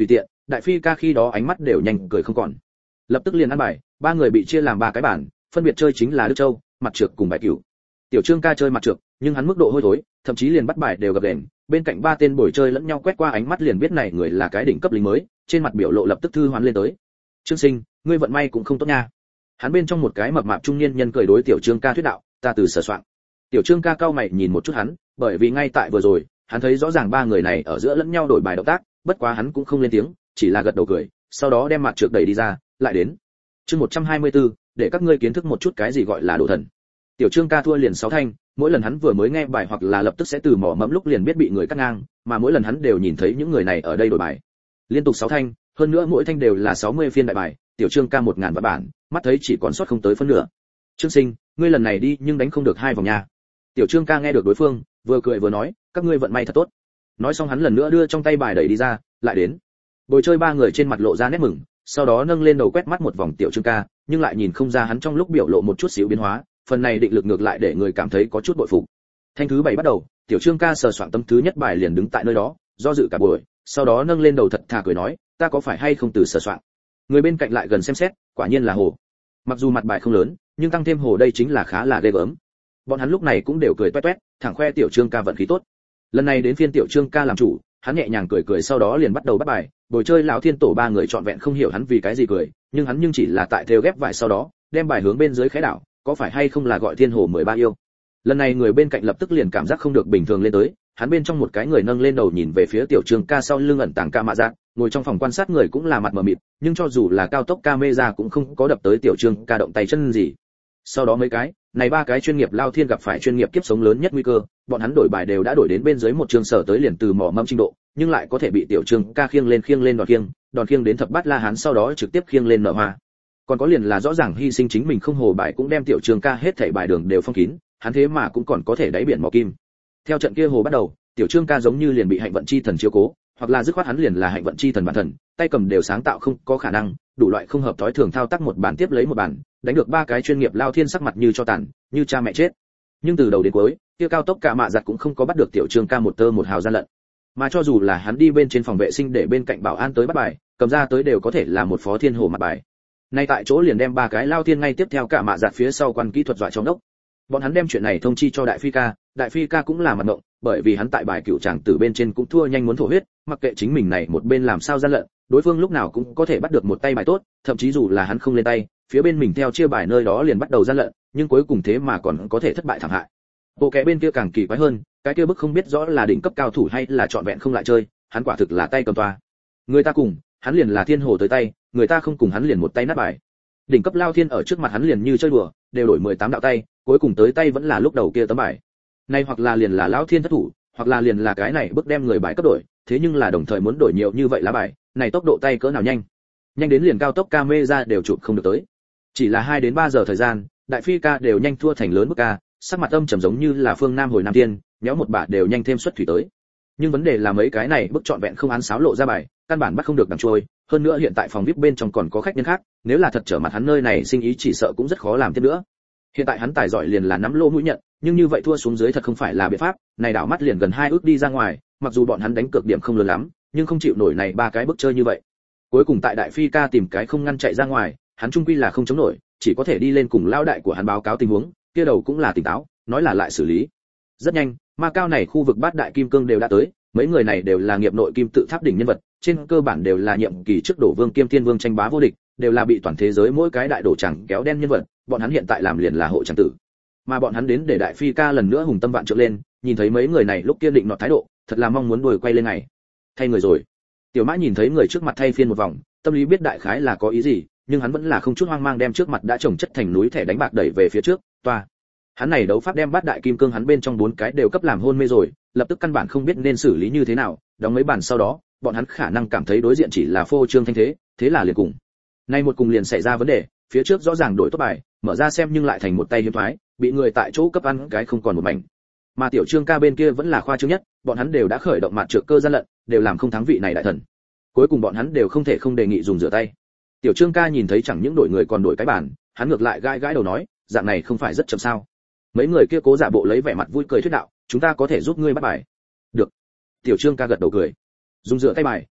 đại phi ca khi đó ánh mắt đều nhanh cười không còn. Lập tức liền ăn bài, ba người bị chia làm ba cái bản, phân biệt chơi chính là Đức Châu, mặt trược cùng bài cửu. Tiểu Trương ca chơi mặt trược, nhưng hắn mức độ hôi thối, thậm chí liền bắt bài đều gặp đèn, bên cạnh ba tên bồi chơi lẫn nhau quét qua ánh mắt liền biết này người là cái đỉnh cấp lính mới, trên mặt biểu lộ lập tức thư hoán lên tới. Trương Sinh, ngươi vận may cũng không tốt nha. Hắn bên trong một cái mập mạp trung niên nhân cười đối Tiểu Trương ca thuyết đạo, ta từ sở soạn. Tiểu Trương ca cao mày nhìn một chút hắn, bởi vì ngay tại vừa rồi, hắn thấy rõ ràng ba người này ở giữa lẫn nhau đổi bài động tác, bất quá hắn cũng không lên tiếng, chỉ là gật đầu cười, sau đó đem mặt trược đẩy đi ra, lại đến. Chương một trăm hai mươi tư, để các ngươi kiến thức một chút cái gì gọi là đồ thần. Tiểu Trương ca thua liền sáu thanh, mỗi lần hắn vừa mới nghe bài hoặc là lập tức sẽ từ mỏ mẫm lúc liền biết bị người cắt ngang, mà mỗi lần hắn đều nhìn thấy những người này ở đây đổi bài. Liên tục sáu thanh, hơn nữa mỗi thanh đều là sáu mươi phiên đại bài, Tiểu Trương ca một ngàn vạn bản, mắt thấy chỉ còn sót không tới phân nửa. Trương Sinh, ngươi lần này đi nhưng đánh không được hai vòng nha. Tiểu Trương ca nghe được đối phương, vừa cười vừa nói, các ngươi vận may thật tốt. Nói xong hắn lần nữa đưa trong tay bài đẩy đi ra, lại đến. Bồi chơi ba người trên mặt lộ ra nét mừng, sau đó nâng lên đầu quét mắt một vòng Tiểu Trương ca, nhưng lại nhìn không ra hắn trong lúc biểu lộ một chút xíu biến hóa, phần này định lực ngược lại để người cảm thấy có chút bội phục. Thanh thứ bảy bắt đầu, Tiểu Trương ca sờ soạn tấm thứ nhất bài liền đứng tại nơi đó, do dự cả buổi, sau đó nâng lên đầu thật thà cười nói, ta có phải hay không từ sờ soạn. Người bên cạnh lại gần xem xét, quả nhiên là hồ. Mặc dù mặt bài không lớn, nhưng tăng thêm hồ đây chính là khá là ghê gớm. Bọn hắn lúc này cũng đều cười toét toét, thẳng khoe Tiểu Trương ca vận khí tốt. Lần này đến phiên Tiểu Trương ca làm chủ, hắn nhẹ nhàng cười cười sau đó liền bắt đầu bắt bài, bồi chơi lão thiên tổ ba người trọn vẹn không hiểu hắn vì cái gì cười, nhưng hắn nhưng chỉ là tại theo ghép vải sau đó, đem bài hướng bên dưới khẽ đảo, có phải hay không là gọi thiên hồ mười ba yêu. Lần này người bên cạnh lập tức liền cảm giác không được bình thường lên tới, hắn bên trong một cái người nâng lên đầu nhìn về phía Tiểu Trương ca sau lưng ẩn tàng ca mạ giác, ngồi trong phòng quan sát người cũng là mặt mờ mịt, nhưng cho dù là cao tốc camera cũng không có đập tới Tiểu Trương ca động tay chân gì. Sau đó mấy cái, này ba cái chuyên nghiệp lao thiên gặp phải chuyên nghiệp kiếp sống lớn nhất nguy cơ, bọn hắn đổi bài đều đã đổi đến bên dưới một trường sở tới liền từ mỏ mâm trình độ, nhưng lại có thể bị Tiểu Trương ca khiêng lên khiêng lên đòn khiêng, đòn khiêng đến thập bát la hán sau đó trực tiếp khiêng lên nợ hoa. Còn có liền là rõ ràng hy sinh chính mình không hồ bài cũng đem Tiểu Trương ca hết thảy bài đường đều phong kín, hắn thế mà cũng còn có thể đáy biển mỏ kim. Theo trận kia hồ bắt đầu, Tiểu Trương ca giống như liền bị hạnh vận chi thần chiếu cố, hoặc là dứt khoát hắn liền là hạnh vận chi thần bản thần, tay cầm đều sáng tạo không có khả năng, đủ loại không hợp thói thường thao tác một bản tiếp lấy một bản, đánh được ba cái chuyên nghiệp lao thiên sắc mặt như cho tàn, như cha mẹ chết. Nhưng từ đầu đến cuối, kia cao tốc cả mạ giặt cũng không có bắt được Tiểu Trương ca một tơ một hào gian lận. Mà cho dù là hắn đi bên trên phòng vệ sinh để bên cạnh bảo an tới bắt bài, cầm ra tới đều có thể là một phó thiên hồ mặt bài. Nay tại chỗ liền đem ba cái lao thiên ngay tiếp theo cả mạ giặt phía sau quan kỹ thuật dọa trong đốc. Bọn hắn đem chuyện này thông chi cho đại phi ca, đại phi ca cũng là mặt ngộng, bởi vì hắn tại bài cựu tràng tử bên trên cũng thua nhanh muốn thổ huyết, mặc kệ chính mình này một bên làm sao gian lận, đối phương lúc nào cũng có thể bắt được một tay bài tốt, thậm chí dù là hắn không lên tay, phía bên mình theo chia bài nơi đó liền bắt đầu gian lận, nhưng cuối cùng thế mà còn có thể thất bại thảm hại. Bộ kẻ bên kia càng kỳ quái hơn, cái kia bức không biết rõ là đỉnh cấp cao thủ hay là trọn vẹn không lại chơi, hắn quả thực là tay cầm toa. Người ta cùng, hắn liền là thiên hồ tới tay, người ta không cùng hắn liền một tay nát bài. Đỉnh cấp lao thiên ở trước mặt hắn liền như chơi đùa, đều đổi mười tám đạo tay, cuối cùng tới tay vẫn là lúc đầu kia tấm bài. Nay hoặc là liền là lão thiên thất thủ, hoặc là liền là cái này bức đem người bài cấp đổi, thế nhưng là đồng thời muốn đổi nhiều như vậy lá bài, này tốc độ tay cỡ nào nhanh. Nhanh đến liền cao tốc camera đều chụp không được tới. Chỉ là hai đến ba giờ thời gian, đại phi ca đều nhanh thua thành lớn bức ca, sắc mặt âm trầm giống như là phương Nam hồi Nam Tiên, nhéo một bả đều nhanh thêm xuất thủy tới. Nhưng vấn đề là mấy cái này bức trọn vẹn không án sáo lộ ra bài, căn bản bắt không được đằng trôi, hơn nữa hiện tại phòng vê i pê bên trong còn có khách nhân khác, nếu là thật trở mặt hắn nơi này sinh ý chỉ sợ cũng rất khó làm tiếp nữa. Hiện tại hắn tài giỏi liền là nắm lô mũi nhận, nhưng như vậy thua xuống dưới thật không phải là biện pháp, này đảo mắt liền gần hai ước đi ra ngoài, mặc dù bọn hắn đánh cược điểm không lớn lắm, nhưng không chịu nổi này ba cái bức chơi như vậy. Cuối cùng tại đại phi ca tìm cái không ngăn chạy ra ngoài, hắn trung quy là không chống nổi, chỉ có thể đi lên cùng lao đại của hắn báo cáo tình huống, kia đầu cũng là tỉnh táo, nói là lại xử lý. Rất nhanh, ma cao này khu vực bát đại kim cương đều đã tới, mấy người này đều là nghiệp nội kim tự tháp đỉnh nhân vật, trên cơ bản đều là nhiệm kỳ trước đổ vương kiêm thiên vương tranh bá vô địch, đều là bị toàn thế giới mỗi cái đại đổ chẳng kéo đen nhân vật, bọn hắn hiện tại làm liền là hộ chẳng tử. Mà bọn hắn đến để đại phi ca lần nữa hùng tâm vạn trượng lên, nhìn thấy mấy người này lúc kia định nọt thái độ, thật là mong muốn đuổi quay lên ngày. Thay người rồi. Tiểu Mã nhìn thấy người trước mặt thay phiên một vòng, tâm lý biết đại khái là có ý gì, nhưng hắn vẫn là không chút hoang mang đem trước mặt đã trồng chất thành núi thẻ đánh bạc đẩy về phía trước, toa. Hắn này đấu pháp đem bát đại kim cương hắn bên trong bốn cái đều cấp làm hôn mê rồi, lập tức căn bản không biết nên xử lý như thế nào, đóng mấy bàn sau đó, bọn hắn khả năng cảm thấy đối diện chỉ là phô trương thanh thế, thế là liền cùng. Nay một cùng liền xảy ra vấn đề, phía trước rõ ràng đổi tốt bài, mở ra xem nhưng lại thành một tay hiếm thoái, bị người tại chỗ cấp ăn cái không còn một mảnh. Mà tiểu Trương ca bên kia vẫn là khoa trương nhất, bọn hắn đều đã khởi động mặt trược cơ gian lận, đều làm không thắng vị này đại thần. Cuối cùng bọn hắn đều không thể không đề nghị dùng rửa tay. Tiểu Trương ca nhìn thấy chẳng những đổi người còn đổi cái bàn, hắn ngược lại gãi gãi đầu nói, dạng này không phải rất chậm sao? Mấy người kia cố giả bộ lấy vẻ mặt vui cười thuyết đạo, chúng ta có thể giúp ngươi bắt bài. Được. Tiểu Trương ca gật đầu cười. Dùng rửa tay bài,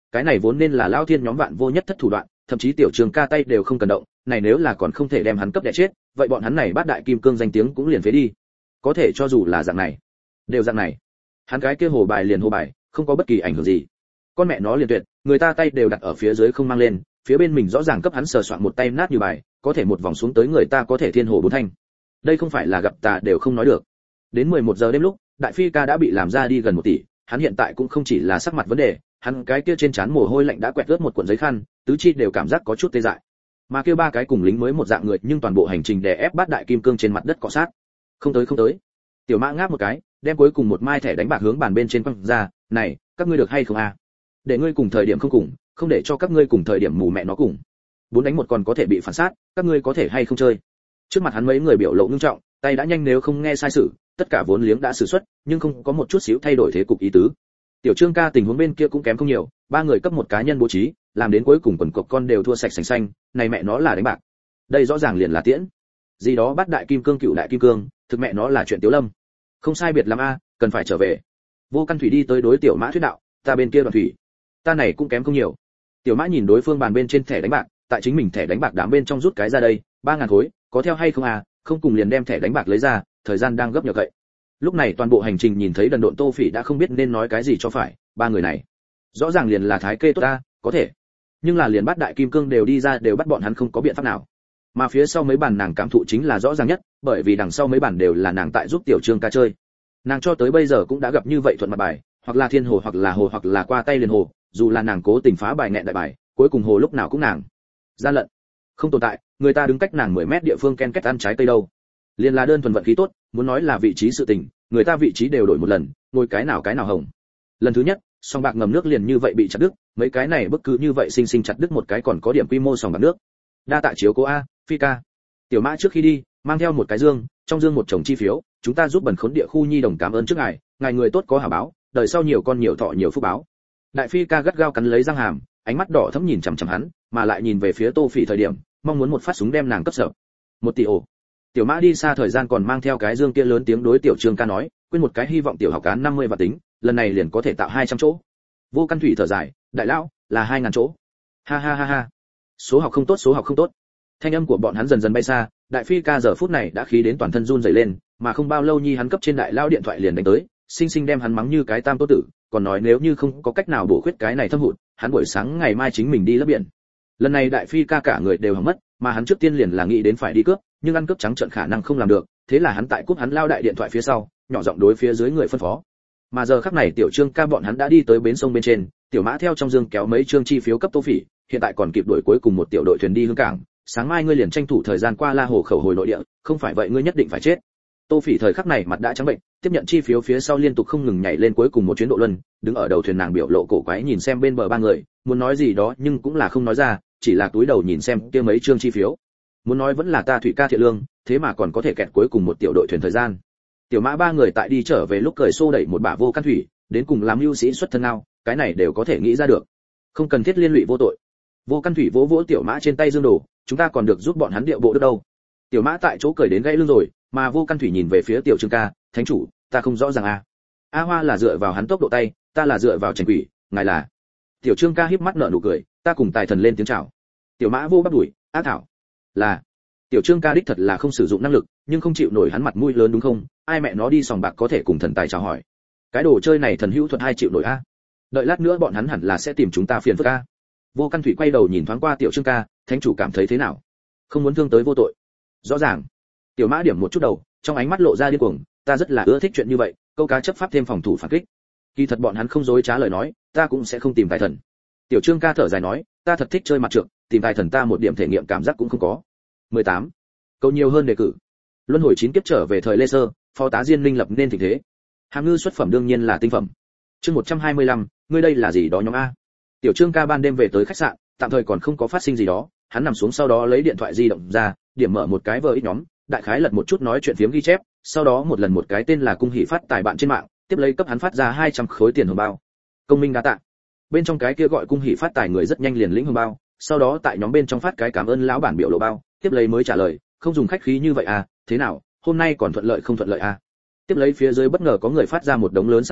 cái này vốn nên là Lão Thiên nhóm vạn vô nhất thất thủ đoạn, thậm chí tiểu Trương ca tay đều không cần động, này nếu là còn không thể đem hắn cấp đè chết, vậy bọn hắn này bát đại kim cương danh tiếng cũng liền phế đi. Có thể cho dù là dạng này, đều dạng này, hắn cái kia hồ bài liền hồ bài, không có bất kỳ ảnh hưởng gì. Con mẹ nó liền tuyệt, người ta tay đều đặt ở phía dưới không mang lên, phía bên mình rõ ràng cấp hắn sờ soạn một tay nát như bài, có thể một vòng xuống tới người ta có thể thiên hồ bốn thanh. Đây không phải là gặp tà đều không nói được. Đến mười một giờ đêm lúc, đại phi ca đã bị làm ra đi gần một tỷ, hắn hiện tại cũng không chỉ là sắc mặt vấn đề, hắn cái kia trên trán mồ hôi lạnh đã quẹt ướt một cuộn giấy khăn, tứ chi đều cảm giác có chút tê dại. Mà kia ba cái cùng lính mới một dạng người, nhưng toàn bộ hành trình đè ép bát đại kim cương trên mặt đất cọ sát. Không tới không tới. Tiểu Mã ngáp một cái, đem cuối cùng một mai thẻ đánh bạc hướng bàn bên trên quăng ra, "Này, các ngươi được hay không a? Để ngươi cùng thời điểm không cùng, không để cho các ngươi cùng thời điểm mù mẹ nó cùng. Bốn đánh một còn có thể bị phản sát, các ngươi có thể hay không chơi?" Trước mặt hắn mấy người biểu lộ nghiêm trọng, tay đã nhanh nếu không nghe sai sự, tất cả vốn liếng đã sử xuất, nhưng không có một chút xíu thay đổi thế cục ý tứ. Tiểu Trương ca tình huống bên kia cũng kém không nhiều, ba người cấp một cá nhân bố trí, làm đến cuối cùng quần cộc con đều thua sạch sành xanh, này mẹ nó là đánh bạc. Đây rõ ràng liền là tiễn. Gì đó bắt đại kim cương cựu đại kim cương, thực mẹ nó là chuyện Tiếu Lâm. Không sai biệt lắm a, cần phải trở về. Vô Căn Thủy đi tới đối Tiểu Mã thuyết đạo, ta bên kia Đoàn Thủy, ta này cũng kém không nhiều. Tiểu Mã nhìn đối phương bàn bên trên thẻ đánh bạc, tại chính mình thẻ đánh bạc đám bên trong rút cái ra đây, ba ngàn khối, có theo hay không à, không cùng liền đem thẻ đánh bạc lấy ra, thời gian đang gấp nhờ cậy. Lúc này toàn bộ hành trình nhìn thấy đần độn Tô Phỉ đã không biết nên nói cái gì cho phải, ba người này rõ ràng liền là thái kê tốt ta, có thể, nhưng là liền bắt đại kim cương đều đi ra đều bắt bọn hắn không có biện pháp nào. Mà phía sau mấy bàn nàng cảm thụ chính là rõ ràng nhất, bởi vì đằng sau mấy bàn đều là nàng tại giúp tiểu Trương ca chơi. Nàng cho tới bây giờ cũng đã gặp như vậy thuận mặt bài, hoặc là thiên hồ hoặc là hồ hoặc là qua tay liền hồ, dù là nàng cố tình phá bài nghẹn đại bài, cuối cùng hồ lúc nào cũng nàng. Gian lận không tồn tại, người ta đứng cách nàng mười mét địa phương ken kết ăn trái cây đâu. Liên là đơn thuần vận khí tốt, muốn nói là vị trí sự tình, người ta vị trí đều đổi một lần, ngồi cái nào cái nào hồng. Lần thứ nhất, song bạc ngầm nước liền như vậy bị chặt đứt, mấy cái này bất cứ như vậy sinh sinh chặt đứt một cái còn có điểm quy mô song bạc nước. Đa tạ chiếu cố a, Phi ca. Tiểu Mã trước khi đi, mang theo một cái dương, trong dương một chồng chi phiếu, chúng ta giúp bần khốn địa khu nhi đồng cảm ơn trước ngài, ngài người tốt có hảo báo, đời sau nhiều con nhiều thọ nhiều phúc báo. Đại Phi ca gắt gao cắn lấy răng hàm, ánh mắt đỏ thẫm nhìn chằm chằm hắn, mà lại nhìn về phía Tô Phỉ thời điểm, mong muốn một phát súng đem nàng cấp sợ. Một tỷ ổ. Tiểu Mã đi xa thời gian còn mang theo cái dương kia lớn tiếng đối tiểu Trương ca nói, quên một cái hy vọng tiểu học cán năm mươi và tính, lần này liền có thể tạo hai trăm chỗ. Vô Căn Thủy thở dài, đại lão, là hai ngàn chỗ. Ha ha ha ha. Số học không tốt, số học không tốt. Thanh âm của bọn hắn dần dần bay xa, Đại Phi ca giờ phút này đã khí đến toàn thân run rẩy lên, mà không bao lâu nhi hắn cấp trên đại lão điện thoại liền đánh tới, sinh sinh đem hắn mắng như cái tam tô tử, còn nói nếu như không có cách nào bổ khuyết cái này thâm hụt, hắn buổi sáng ngày mai chính mình đi lấp biển. Lần này Đại Phi ca cả người đều hỏng mất, mà hắn trước tiên liền là nghĩ đến phải đi cướp, nhưng ăn cướp trắng trợn khả năng không làm được, thế là hắn tại cúp hắn lao đại điện thoại phía sau, nhỏ giọng đối phía dưới người phân phó. Mà giờ khắc này tiểu Trương ca bọn hắn đã đi tới bến sông bên trên, Tiểu Mã theo trong dương kéo mấy trương chi phiếu cấp Tô Phỉ, hiện tại còn kịp đuổi cuối cùng một tiểu đội thuyền đi hướng cảng, sáng mai ngươi liền tranh thủ thời gian qua La Hồ khẩu hồi nội địa, không phải vậy ngươi nhất định phải chết. Tô Phỉ thời khắc này mặt đã trắng bệnh, tiếp nhận chi phiếu phía sau liên tục không ngừng nhảy lên cuối cùng một chuyến độ luân, đứng ở đầu thuyền nàng biểu lộ cổ quái nhìn xem bên bờ ba người, muốn nói gì đó nhưng cũng là không nói ra, chỉ là túi đầu nhìn xem kia mấy trương chi phiếu. Muốn nói vẫn là ta Thủy ca thiện lương, thế mà còn có thể kẹt cuối cùng một tiểu đội thuyền thời gian. Tiểu Mã ba người tại đi trở về lúc cười xô đẩy một bả Vô Căn Thủy, đến cùng làm mưu sĩ xuất thân nào, cái này đều có thể nghĩ ra được. Không cần thiết liên lụy vô tội. Vô Căn Thủy vỗ vỗ Tiểu Mã trên tay dương đồ, chúng ta còn được giúp bọn hắn điệu bộ được đâu. Tiểu Mã tại chỗ cười đến gãy lưng rồi, mà Vô Căn Thủy nhìn về phía tiểu Trương ca, thánh chủ, ta không rõ ràng a. A Hoa là dựa vào hắn tốc độ tay, ta là dựa vào trành quỷ, ngài là. Tiểu Trương ca híp mắt nở nụ cười, ta cùng tài thần lên tiếng chào. Tiểu Mã vô bắt đuổi, ác thảo. Là. Tiểu Trương ca đích thật là không sử dụng năng lực, nhưng không chịu nổi hắn mặt mũi lớn đúng không? Ai mẹ nó đi sòng bạc có thể cùng thần tài chào hỏi. Cái đồ chơi này thần hữu thuật hai chịu nổi a. Đợi lát nữa bọn hắn hẳn là sẽ tìm chúng ta phiền phức a. Vô Căn Thủy quay đầu nhìn thoáng qua tiểu Trương ca, thánh chủ cảm thấy thế nào? Không muốn thương tới vô tội. Rõ ràng. Tiểu Mã điểm một chút đầu, trong ánh mắt lộ ra điên cuồng, ta rất là ưa thích chuyện như vậy, câu cá chấp pháp thêm phòng thủ phản kích. Kỳ thật bọn hắn không dối trá lời nói, ta cũng sẽ không tìm tài thần. Tiểu Trương ca thở dài nói, ta thật thích chơi mặt trược, tìm tài thần ta một điểm thể nghiệm cảm giác cũng không có. mười tám. Câu nhiều hơn đề cử. Luân hồi chín kiếp trở về thời Lê Sơ, phó tá Diên Linh lập nên tình thế. Hàm ngư xuất phẩm đương nhiên là tinh phẩm. Chương một trăm hai mươi lăm, ngươi đây là gì đó nhóm a. Tiểu Trương ca ban đêm về tới khách sạn, tạm thời còn không có phát sinh gì đó, hắn nằm xuống sau đó lấy điện thoại di động ra, điểm mở một cái vờ ít nhóm, đại khái lật một chút nói chuyện phiếm ghi chép, sau đó một lần một cái tên là Cung Hỷ phát tài bạn trên mạng, tiếp lấy cấp hắn phát ra hai trăm khối tiền hồng bao. Công minh đa tạ. Bên trong cái kia gọi Cung Hỷ phát tài người rất nhanh liền lĩnh hồng bao, sau đó tại nhóm bên trong phát cái cảm ơn lão bản biểu lộ bao, tiếp lấy mới trả lời, không dùng khách khí như vậy à, thế nào, hôm nay còn thuận lợi không thuận lợi à. Tiếp lấy phía dưới bất ngờ có người phát ra một đống lớn sắc đồ,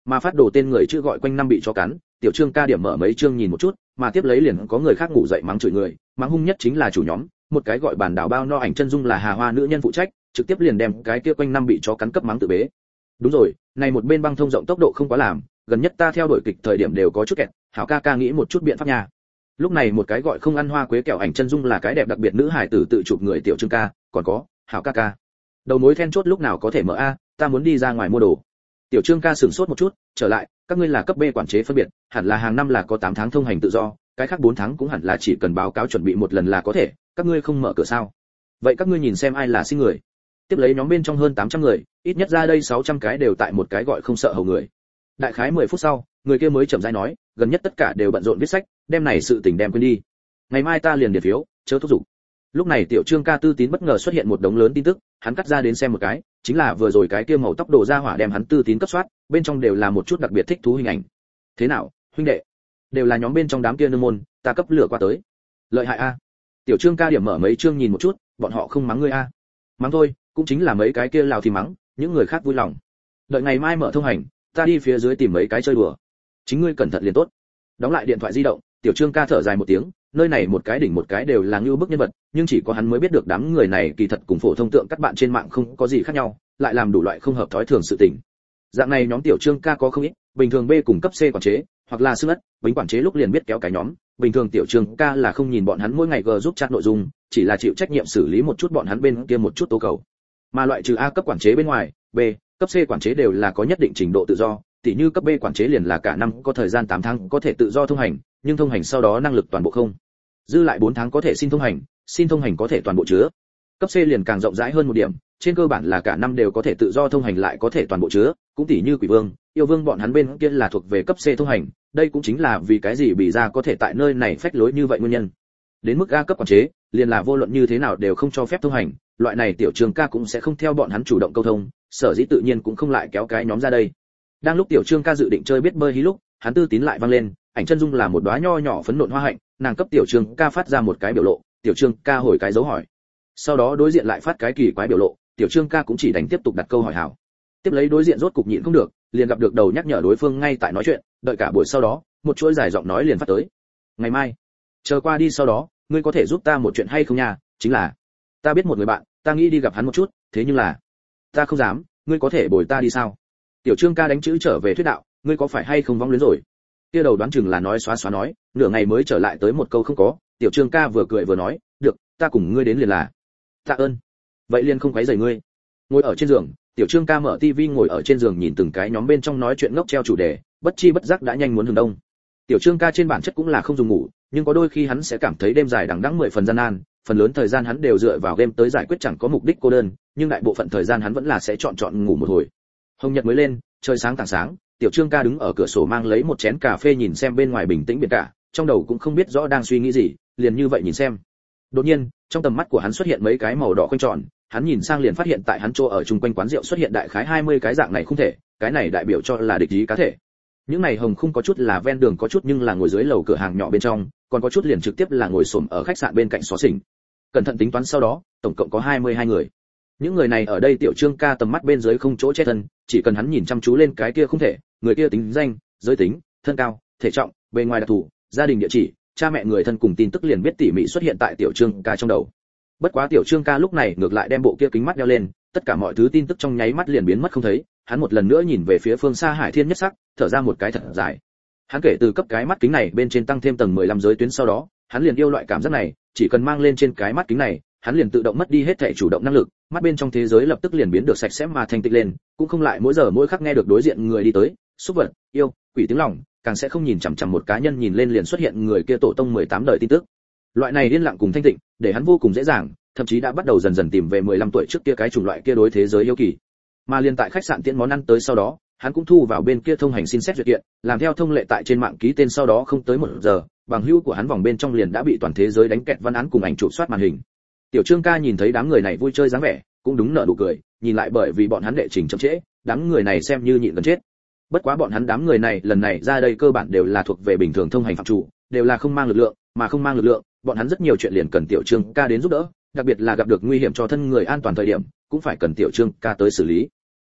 mà phát đồ tên người chữ gọi quanh năm bị chó cắn, tiểu trương ca điểm mở mấy chương nhìn một chút, mà tiếp lấy liền có người khác ngủ dậy mắng chửi người, mắng hung nhất chính là chủ nhóm, một cái gọi bản đảo bao no ảnh chân dung là Hà Hoa nữ nhân phụ trách, trực tiếp liền đem cái kia quanh năm bị chó cắn cấp mắng tự bế. Đúng rồi, này một bên băng thông rộng tốc độ không quá làm, gần nhất ta theo đuổi kịch thời điểm đều có chút kẹt, hảo ca ca nghĩ một chút biện pháp nha. Lúc này một cái gọi không ăn hoa quế kẹo ảnh chân dung là cái đẹp đặc biệt nữ hải tử tự chụp người tiểu trương ca, còn có, hảo ca ca. Đầu mối then chốt lúc nào có thể mở a, ta muốn đi ra ngoài mua đồ. Tiểu trương ca sửng sốt một chút, trở lại, các ngươi là cấp B quản chế phân biệt, hẳn là hàng năm là có tám tháng thông hành tự do, cái khác bốn tháng cũng hẳn là chỉ cần báo cáo chuẩn bị một lần là có thể, các ngươi không mở cửa sao? Vậy các ngươi nhìn xem ai là xin người. Tiếp lấy nhóm bên trong hơn tám trăm người, ít nhất ra đây sáu trăm cái đều tại một cái gọi không sợ hầu người. Đại khái mười phút sau, người kia mới chậm rãi nói, gần nhất tất cả đều bận rộn viết sách, đem này sự tình đem quên đi. Ngày mai ta liền điền phiếu, chớ thúc giục. Lúc này tiểu trương ca tư tín bất ngờ xuất hiện một đống lớn tin tức, hắn cắt ra đến xem một cái, chính là vừa rồi cái kia màu tóc đổ ra hỏa đem hắn tư tín cấp soát, bên trong đều là một chút đặc biệt thích thú hình ảnh. Thế nào, huynh đệ? Đều là nhóm bên trong đám kia nương môn, ta cấp lửa qua tới. Lợi hại a. Tiểu trương ca điểm mở mấy chương nhìn một chút, bọn họ không mắng ngươi a. Mắng thôi, cũng chính là mấy cái kia lào thì mắng, những người khác vui lòng. Đợi ngày mai mở thông hành, ta đi phía dưới tìm mấy cái chơi đùa. Chính ngươi cẩn thận liền tốt. Đóng lại điện thoại di động, tiểu trương ca thở dài một tiếng, nơi này một cái đỉnh một cái đều là ngưu bức nhân vật, nhưng chỉ có hắn mới biết được đám người này kỳ thật cùng phổ thông tượng các bạn trên mạng không có gì khác nhau, lại làm đủ loại không hợp thói thường sự tình. Dạng này nhóm tiểu trương ca có không ít, bình thường B cùng cấp C quản chế, hoặc là xương ất, bính quản chế lúc liền biết kéo cái nhóm, bình thường tiểu trương ca là không nhìn bọn hắn mỗi ngày gờ giúp chat nội dung, chỉ là chịu trách nhiệm xử lý một chút bọn hắn bên kia một chút tố cầu. Mà loại trừ A cấp quản chế bên ngoài, B, cấp C quản chế đều là có nhất định trình độ tự do, tỉ như cấp B quản chế liền là cả năm có thời gian tám tháng có thể tự do thông hành, nhưng thông hành sau đó năng lực toàn bộ không. Dư lại bốn tháng có thể xin thông hành, xin thông hành có thể toàn bộ chứa. Cấp C liền càng rộng rãi hơn một điểm, trên cơ bản là cả năm đều có thể tự do thông hành lại có thể toàn bộ chứa, cũng tỉ như Quỷ Vương, Yêu Vương bọn hắn bên kia là thuộc về cấp C thông hành, đây cũng chính là vì cái gì bị ra có thể tại nơi này phách lối như vậy nguyên nhân. Đến mức A cấp quản chế, liền là vô luận như thế nào đều không cho phép thông hành, loại này tiểu trường ca cũng sẽ không theo bọn hắn chủ động câu thông, sở dĩ tự nhiên cũng không lại kéo cái nhóm ra đây. Đang lúc tiểu trương ca dự định chơi biết bơi hí lúc, hắn tư tín lại vang lên, ảnh chân dung là một đóa nho nhỏ phấn nộn hoa hạnh, nàng cấp tiểu trương ca phát ra một cái biểu lộ, tiểu trương ca hồi cái dấu hỏi. Sau đó đối diện lại phát cái kỳ quái biểu lộ, tiểu trương ca cũng chỉ đành tiếp tục đặt câu hỏi hảo. Tiếp lấy đối diện rốt cục nhịn không được, liền gặp được đầu nhắc nhở đối phương ngay tại nói chuyện, đợi cả buổi sau đó, một chuỗi dài giọng nói liền phát tới. Ngày mai, chờ qua đi sau đó, ngươi có thể giúp ta một chuyện hay không nha, chính là ta biết một người bạn, ta nghĩ đi gặp hắn một chút, thế nhưng là ta không dám, ngươi có thể bồi ta đi sao? Tiểu trương ca đánh chữ trở về thuyết đạo, ngươi có phải hay không vong luyến rồi? Kia đầu đoán chừng là nói xóa xóa nói, nửa ngày mới trở lại tới một câu không có, tiểu trương ca vừa cười vừa nói, được, ta cùng ngươi đến liền là. Tạ ơn. Vậy liền không quấy rầy ngươi. Ngồi ở trên giường, tiểu trương ca mở tivi ngồi ở trên giường nhìn từng cái nhóm bên trong nói chuyện ngốc treo chủ đề, bất chi bất giác đã nhanh muốn hừng đông. Tiểu trương ca trên bản chất cũng là không dùng ngủ, nhưng có đôi khi hắn sẽ cảm thấy đêm dài đằng đẵng mười phần gian nan, phần lớn thời gian hắn đều dựa vào game tới giải quyết chẳng có mục đích cô đơn, nhưng đại bộ phận thời gian hắn vẫn là sẽ chọn chọn ngủ một hồi. Hồng nhật mới lên, trời sáng tảng sáng, tiểu trương ca đứng ở cửa sổ mang lấy một chén cà phê nhìn xem bên ngoài bình tĩnh biển cả, trong đầu cũng không biết rõ đang suy nghĩ gì, liền như vậy nhìn xem. Đột nhiên, trong tầm mắt của hắn xuất hiện mấy cái màu đỏ khoanh tròn, hắn nhìn sang liền phát hiện tại hắn chỗ ở chung quanh quán rượu xuất hiện đại khái hai mươi cái dạng này không thể, cái này đại biểu cho là địch ý cá thể. Những này hồng không có chút là ven đường, có chút nhưng là ngồi dưới lầu cửa hàng nhỏ bên trong, còn có chút liền trực tiếp là ngồi xổm ở khách sạn bên cạnh xó xỉnh. Cẩn thận tính toán sau đó, tổng cộng có hai mươi hai người. Những người này ở đây tiểu trương ca tầm mắt bên dưới không chỗ che thân, chỉ cần hắn nhìn chăm chú lên cái kia không thể, người kia tính danh, giới tính, thân cao, thể trọng, bề ngoài đặc thù, gia đình địa chỉ, cha mẹ người thân cùng tin tức liền biết tỉ mỉ xuất hiện tại tiểu trương ca trong đầu. Bất quá tiểu trương ca lúc này ngược lại đem bộ kia kính mắt đeo lên, tất cả mọi thứ tin tức trong nháy mắt liền biến mất không thấy, hắn một lần nữa nhìn về phía phương xa hải thiên nhất sắc, thở ra một cái thật dài. Hắn kể từ cấp cái mắt kính này bên trên tăng thêm tầng mười lăm giới tuyến sau đó, hắn liền yêu loại cảm giác này, chỉ cần mang lên trên cái mắt kính này, hắn liền tự động mất đi hết thảy chủ động năng lực, mắt bên trong thế giới lập tức liền biến được sạch sẽ mà thanh tịnh lên, cũng không lại mỗi giờ mỗi khắc nghe được đối diện người đi tới, xúc vật, yêu, quỷ tiếng lòng, càng sẽ không nhìn chằm chằm một cá nhân nhìn lên liền xuất hiện người kia tổ tông mười tám đời tin tức. Loại này yên lặng cùng thanh tịnh, để hắn vô cùng dễ dàng, thậm chí đã bắt đầu dần dần tìm về mười lăm tuổi trước kia cái chủng loại kia đối thế giới yêu kỳ. Mà liền tại khách sạn tiễn món ăn tới sau đó, hắn cũng thu vào bên kia thông hành xin xét duyệt kiện, làm theo thông lệ tại trên mạng ký tên sau đó không tới một giờ, bằng hữu của hắn vòng bên trong liền đã bị toàn thế giới đánh kẹt văn án cùng ảnh chụp soát màn hình. Tiểu trương ca nhìn thấy đám người này vui chơi dáng vẻ, cũng đúng nở nụ cười, nhìn lại bởi vì bọn hắn đệ trình chậm trễ, đám người này xem như nhịn gần chết. Bất quá bọn hắn đám người này lần này ra đây cơ bản đều là thuộc về bình thường thông hành phạm chủ, đều là không mang lực lượng, mà không mang lực lượng, bọn hắn rất nhiều chuyện liền cần tiểu trương ca đến giúp đỡ, đặc biệt là gặp được nguy hiểm cho thân người an toàn thời điểm, cũng phải cần tiểu trương ca tới xử lý.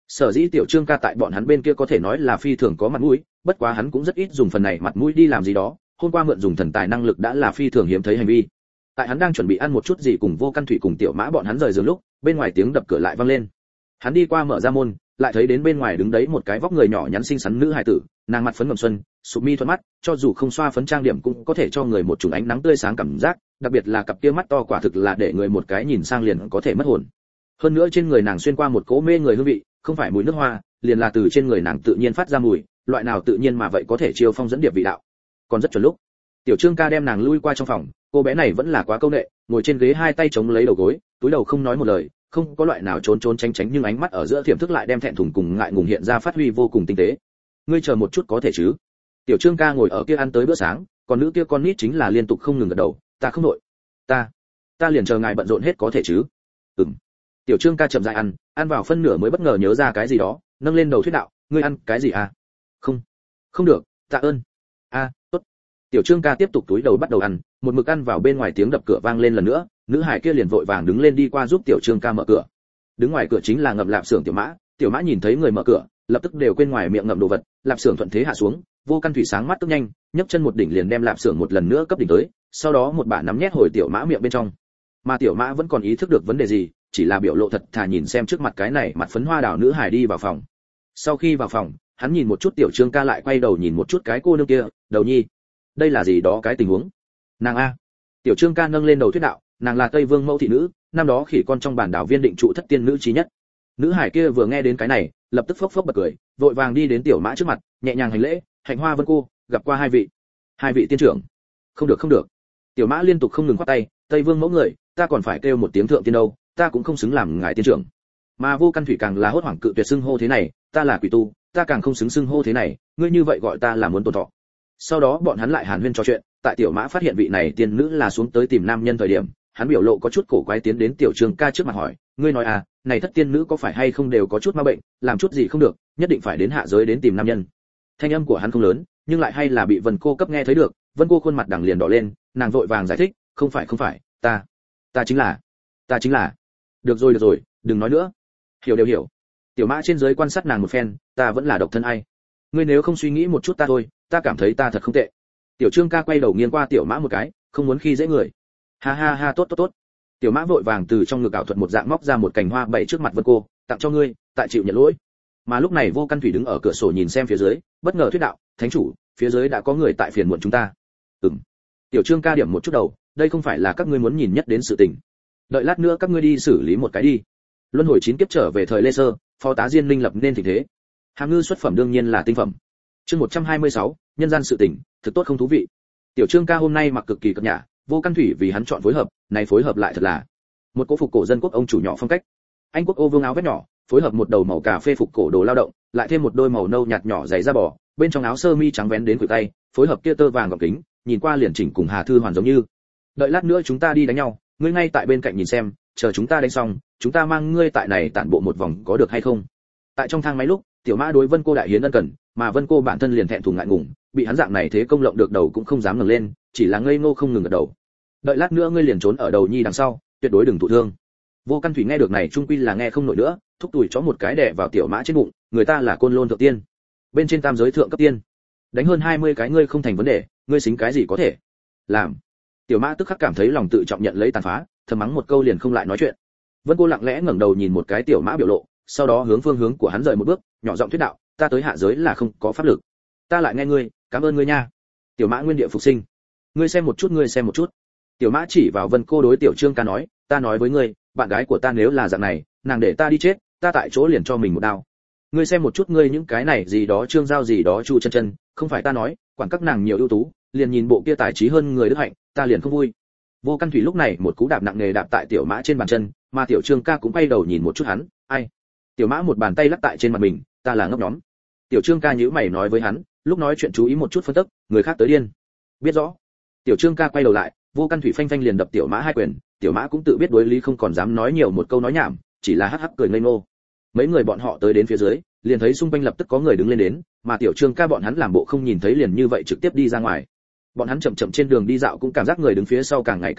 Sở dĩ tiểu Trương ca tại bọn hắn bên kia có thể nói là phi thường có mặt mũi, bất quá hắn cũng rất ít dùng phần này mặt mũi đi làm gì đó, hôm qua mượn dùng thần tài năng lực đã là phi thường hiếm thấy hành vi. Tại hắn đang chuẩn bị ăn một chút gì cùng Vô Căn Thủy cùng Tiểu Mã bọn hắn rời giường lúc, bên ngoài tiếng đập cửa lại vang lên. Hắn đi qua mở ra môn, lại thấy đến bên ngoài đứng đấy một cái vóc người nhỏ nhắn xinh xắn nữ hài tử, nàng mặt phấn ngậm xuân, sụp mi thuận mắt, cho dù không xoa phấn trang điểm cũng có thể cho người một chủng ánh nắng tươi sáng cảm giác, đặc biệt là cặp kia mắt to quả thực là để người một cái nhìn sang liền có thể mất hồn. Hơn nữa trên người nàng xuyên qua một cỗ mê người hương vị, không phải mùi nước hoa, liền là từ trên người nàng tự nhiên phát ra mùi, loại nào tự nhiên mà vậy có thể chiêu phong dẫn điệp vị đạo. Còn rất chuẩn lúc. Tiểu Trương ca đem nàng lui qua trong phòng, cô bé này vẫn là quá câu nệ, ngồi trên ghế hai tay chống lấy đầu gối, túi đầu không nói một lời, không có loại nào trốn trốn tránh tránh nhưng ánh mắt ở giữa thiểm thức lại đem thẹn thùng cùng ngại ngùng hiện ra phát huy vô cùng tinh tế. Ngươi chờ một chút có thể chứ? Tiểu Trương ca ngồi ở kia ăn tới bữa sáng, còn nữ kia con nít chính là liên tục không ngừng gật đầu, ta không nội, ta, ta liền chờ ngài bận rộn hết có thể chứ? Ừm. Tiểu Trương ca chậm rãi ăn, ăn vào phân nửa mới bất ngờ nhớ ra cái gì đó, nâng lên đầu thuyết đạo, ngươi ăn cái gì à? Không, không được, tạ ơn. A, à, tốt. Tiểu Trương ca tiếp tục túi đầu bắt đầu ăn, một mực ăn vào bên ngoài tiếng đập cửa vang lên lần nữa, nữ hải kia liền vội vàng đứng lên đi qua giúp Tiểu Trương ca mở cửa. Đứng ngoài cửa chính là Ngậm Lạp Xưởng Tiểu Mã, Tiểu Mã nhìn thấy người mở cửa, lập tức đều quên ngoài miệng ngậm đồ vật, Lạp Xưởng thuận thế hạ xuống, Vô Căn Thủy sáng mắt tức nhanh, nhấc chân một đỉnh liền đem Lạp Xưởng một lần nữa cấp đỉnh tới, sau đó một bả nắm nhét hồi Tiểu Mã miệng bên trong. Mà Tiểu Mã vẫn còn ý thức được vấn đề gì, chỉ là biểu lộ thật thà nhìn xem trước mặt cái này mặt phấn hoa đào nữ hải đi vào phòng. Sau khi vào phòng, hắn nhìn một chút Tiểu Trương ca lại quay đầu nhìn một chút cái cô nương kia, đầu nhi, đây là gì đó cái tình huống? Nàng a. Tiểu Trương ca nâng lên đầu thuyết đạo, nàng là Tây Vương mẫu thị nữ, năm đó khỉ con trong bản đảo viên định trụ thất tiên nữ chí nhất. Nữ hải kia vừa nghe đến cái này, lập tức phốc phốc bật cười, vội vàng đi đến Tiểu Mã trước mặt, nhẹ nhàng hành lễ, hạnh hoa vân cô, gặp qua hai vị. Hai vị tiên trưởng. Không được không được. Tiểu Mã liên tục không ngừng khoát tay, Tây Vương mẫu người, ta còn phải kêu một tiếng thượng tiên đâu, ta cũng không xứng làm ngài tiên trưởng. Mà Vô Căn Thủy càng là hốt hoảng cự tuyệt xưng hô thế này, ta là quỷ tu, ta càng không xứng xưng hô thế này, ngươi như vậy gọi ta là muốn tổn thọ. Sau đó bọn hắn lại hàn huyên trò chuyện, tại Tiểu Mã phát hiện vị này tiên nữ là xuống tới tìm nam nhân thời điểm, hắn biểu lộ có chút cổ quái tiến đến Tiểu Trương ca trước mặt hỏi, ngươi nói à, này thất tiên nữ có phải hay không đều có chút ma bệnh, làm chút gì không được, nhất định phải đến hạ giới đến tìm nam nhân. Thanh âm của hắn không lớn, nhưng lại hay là bị Vân cô cấp nghe thấy được, Vân cô khuôn mặt đằng liền đỏ lên, nàng vội vàng giải thích, không phải không phải, ta, ta chính là, ta chính là. Được rồi được rồi, đừng nói nữa. Hiểu đều hiểu. Tiểu Mã trên dưới quan sát nàng một phen, ta vẫn là độc thân ai. Ngươi nếu không suy nghĩ một chút ta thôi, ta cảm thấy ta thật không tệ. Tiểu Trương ca quay đầu nghiêng qua Tiểu Mã một cái, không muốn khi dễ người. Ha ha ha, tốt tốt tốt. Tiểu Mã vội vàng từ trong ngực ảo thuật một dạng móc ra một cành hoa bày trước mặt Vân cô, tặng cho ngươi, tại chịu nhận lỗi. Mà lúc này Vô Căn Thủy đứng ở cửa sổ nhìn xem phía dưới, bất ngờ thuyết đạo, thánh chủ, phía dưới đã có người tại phiền muộn chúng ta. Ừm. Tiểu Trương ca điểm một chút đầu, đây không phải là các ngươi muốn nhìn nhất đến sự tình. Đợi lát nữa các ngươi đi xử lý một cái đi. Luân hồi chín kiếp trở về thời Lê Sơ, phó tá Diên Linh lập nên tình thế. Hàm ngư xuất phẩm đương nhiên là tinh phẩm. Chương một trăm hai mươi sáu, nhân gian sự tình, thực tốt không thú vị. Tiểu Trương ca hôm nay mặc cực kỳ cập nhã, Vô Căn Thủy vì hắn chọn phối hợp, này phối hợp lại thật là một cố phục cổ dân quốc ông chủ nhỏ phong cách. Anh quốc ô vương áo vest nhỏ, phối hợp một đầu màu cà phê phục cổ đồ lao động, lại thêm một đôi màu nâu nhạt nhỏ dày da bò, bên trong áo sơ mi trắng vén đến khuỷu tay, phối hợp kia tơ vàng gọng kính, nhìn qua liền chỉnh cùng Hà Thư Hoàn giống như. Đợi lát nữa chúng ta đi đánh nhau, ngươi ngay tại bên cạnh nhìn xem, chờ chúng ta đánh xong, chúng ta mang ngươi tại này tản bộ một vòng có được hay không? Tại trong thang máy lúc, Tiểu Mã đối Vân cô đại hiến ân cần, mà Vân cô bản thân liền thẹn thùng ngại ngùng, bị hắn dạng này thế công lộng được đầu cũng không dám ngẩng lên, chỉ là ngây ngô không ngừng gật đầu. Đợi lát nữa ngươi liền trốn ở đầu nhi đằng sau, tuyệt đối đừng thụ thương. Vô Căn Thủy nghe được này trung quy là nghe không nổi nữa, thúc tủi chó một cái đè vào Tiểu Mã trên bụng, người ta là Côn Lôn thượng tiên, bên trên tam giới thượng cấp tiên, đánh hơn hai mươi cái ngươi không thành vấn đề, ngươi xính cái gì có thể làm. Tiểu Mã tức khắc cảm thấy lòng tự trọng nhận lấy tàn phá, thầm mắng một câu liền không lại nói chuyện. Vân cô lặng lẽ ngẩng đầu nhìn một cái Tiểu Mã biểu lộ, sau đó hướng phương hướng của hắn rời một bước, nhỏ giọng thuyết đạo, ta tới hạ giới là không có pháp lực, ta lại nghe ngươi, cảm ơn ngươi nha. Tiểu Mã nguyên địa phục sinh, ngươi xem một chút, ngươi xem một chút. Tiểu Mã chỉ vào Vân cô đối Tiểu Trương ca nói, ta nói với ngươi, bạn gái của ta nếu là dạng này, nàng để ta đi chết, ta tại chỗ liền cho mình một đao. Ngươi xem một chút ngươi những cái này gì đó Trương Giao gì đó Chu Chân Chân, không phải ta nói, quản các nàng nhiều ưu tú, liền nhìn bộ kia tài trí hơn người đức hạnh, ta liền không vui. Vô Căn Thủy lúc này một cú đạp nặng nề đạp tại Tiểu Mã trên bàn chân, mà Tiểu Trương ca cũng quay đầu nhìn một chút hắn, ai? Tiểu Mã một bàn tay lắc tại trên mặt mình, ta là ngốc nhóm. Tiểu Trương ca nhíu mày nói với hắn, lúc nói chuyện chú ý một chút phân tích, người khác tới điên. Biết rõ. Tiểu Trương ca quay đầu lại, Vô Căn Thủy phanh phanh liền đập Tiểu Mã hai quyền, Tiểu Mã cũng tự biết đối lý không còn dám nói nhiều một câu nói nhảm, chỉ là hắc hắc cười ngây ngô. Mấy người bọn họ tới đến phía dưới, liền thấy xung quanh lập tức có người đứng lên đến, mà Tiểu Trương ca bọn hắn làm bộ không nhìn thấy liền như vậy trực tiếp đi ra ngoài. Bọn hắn chậm chậm trên đường đi dạo cũng cảm giác người đứng phía sau càng ngày càng nhiều,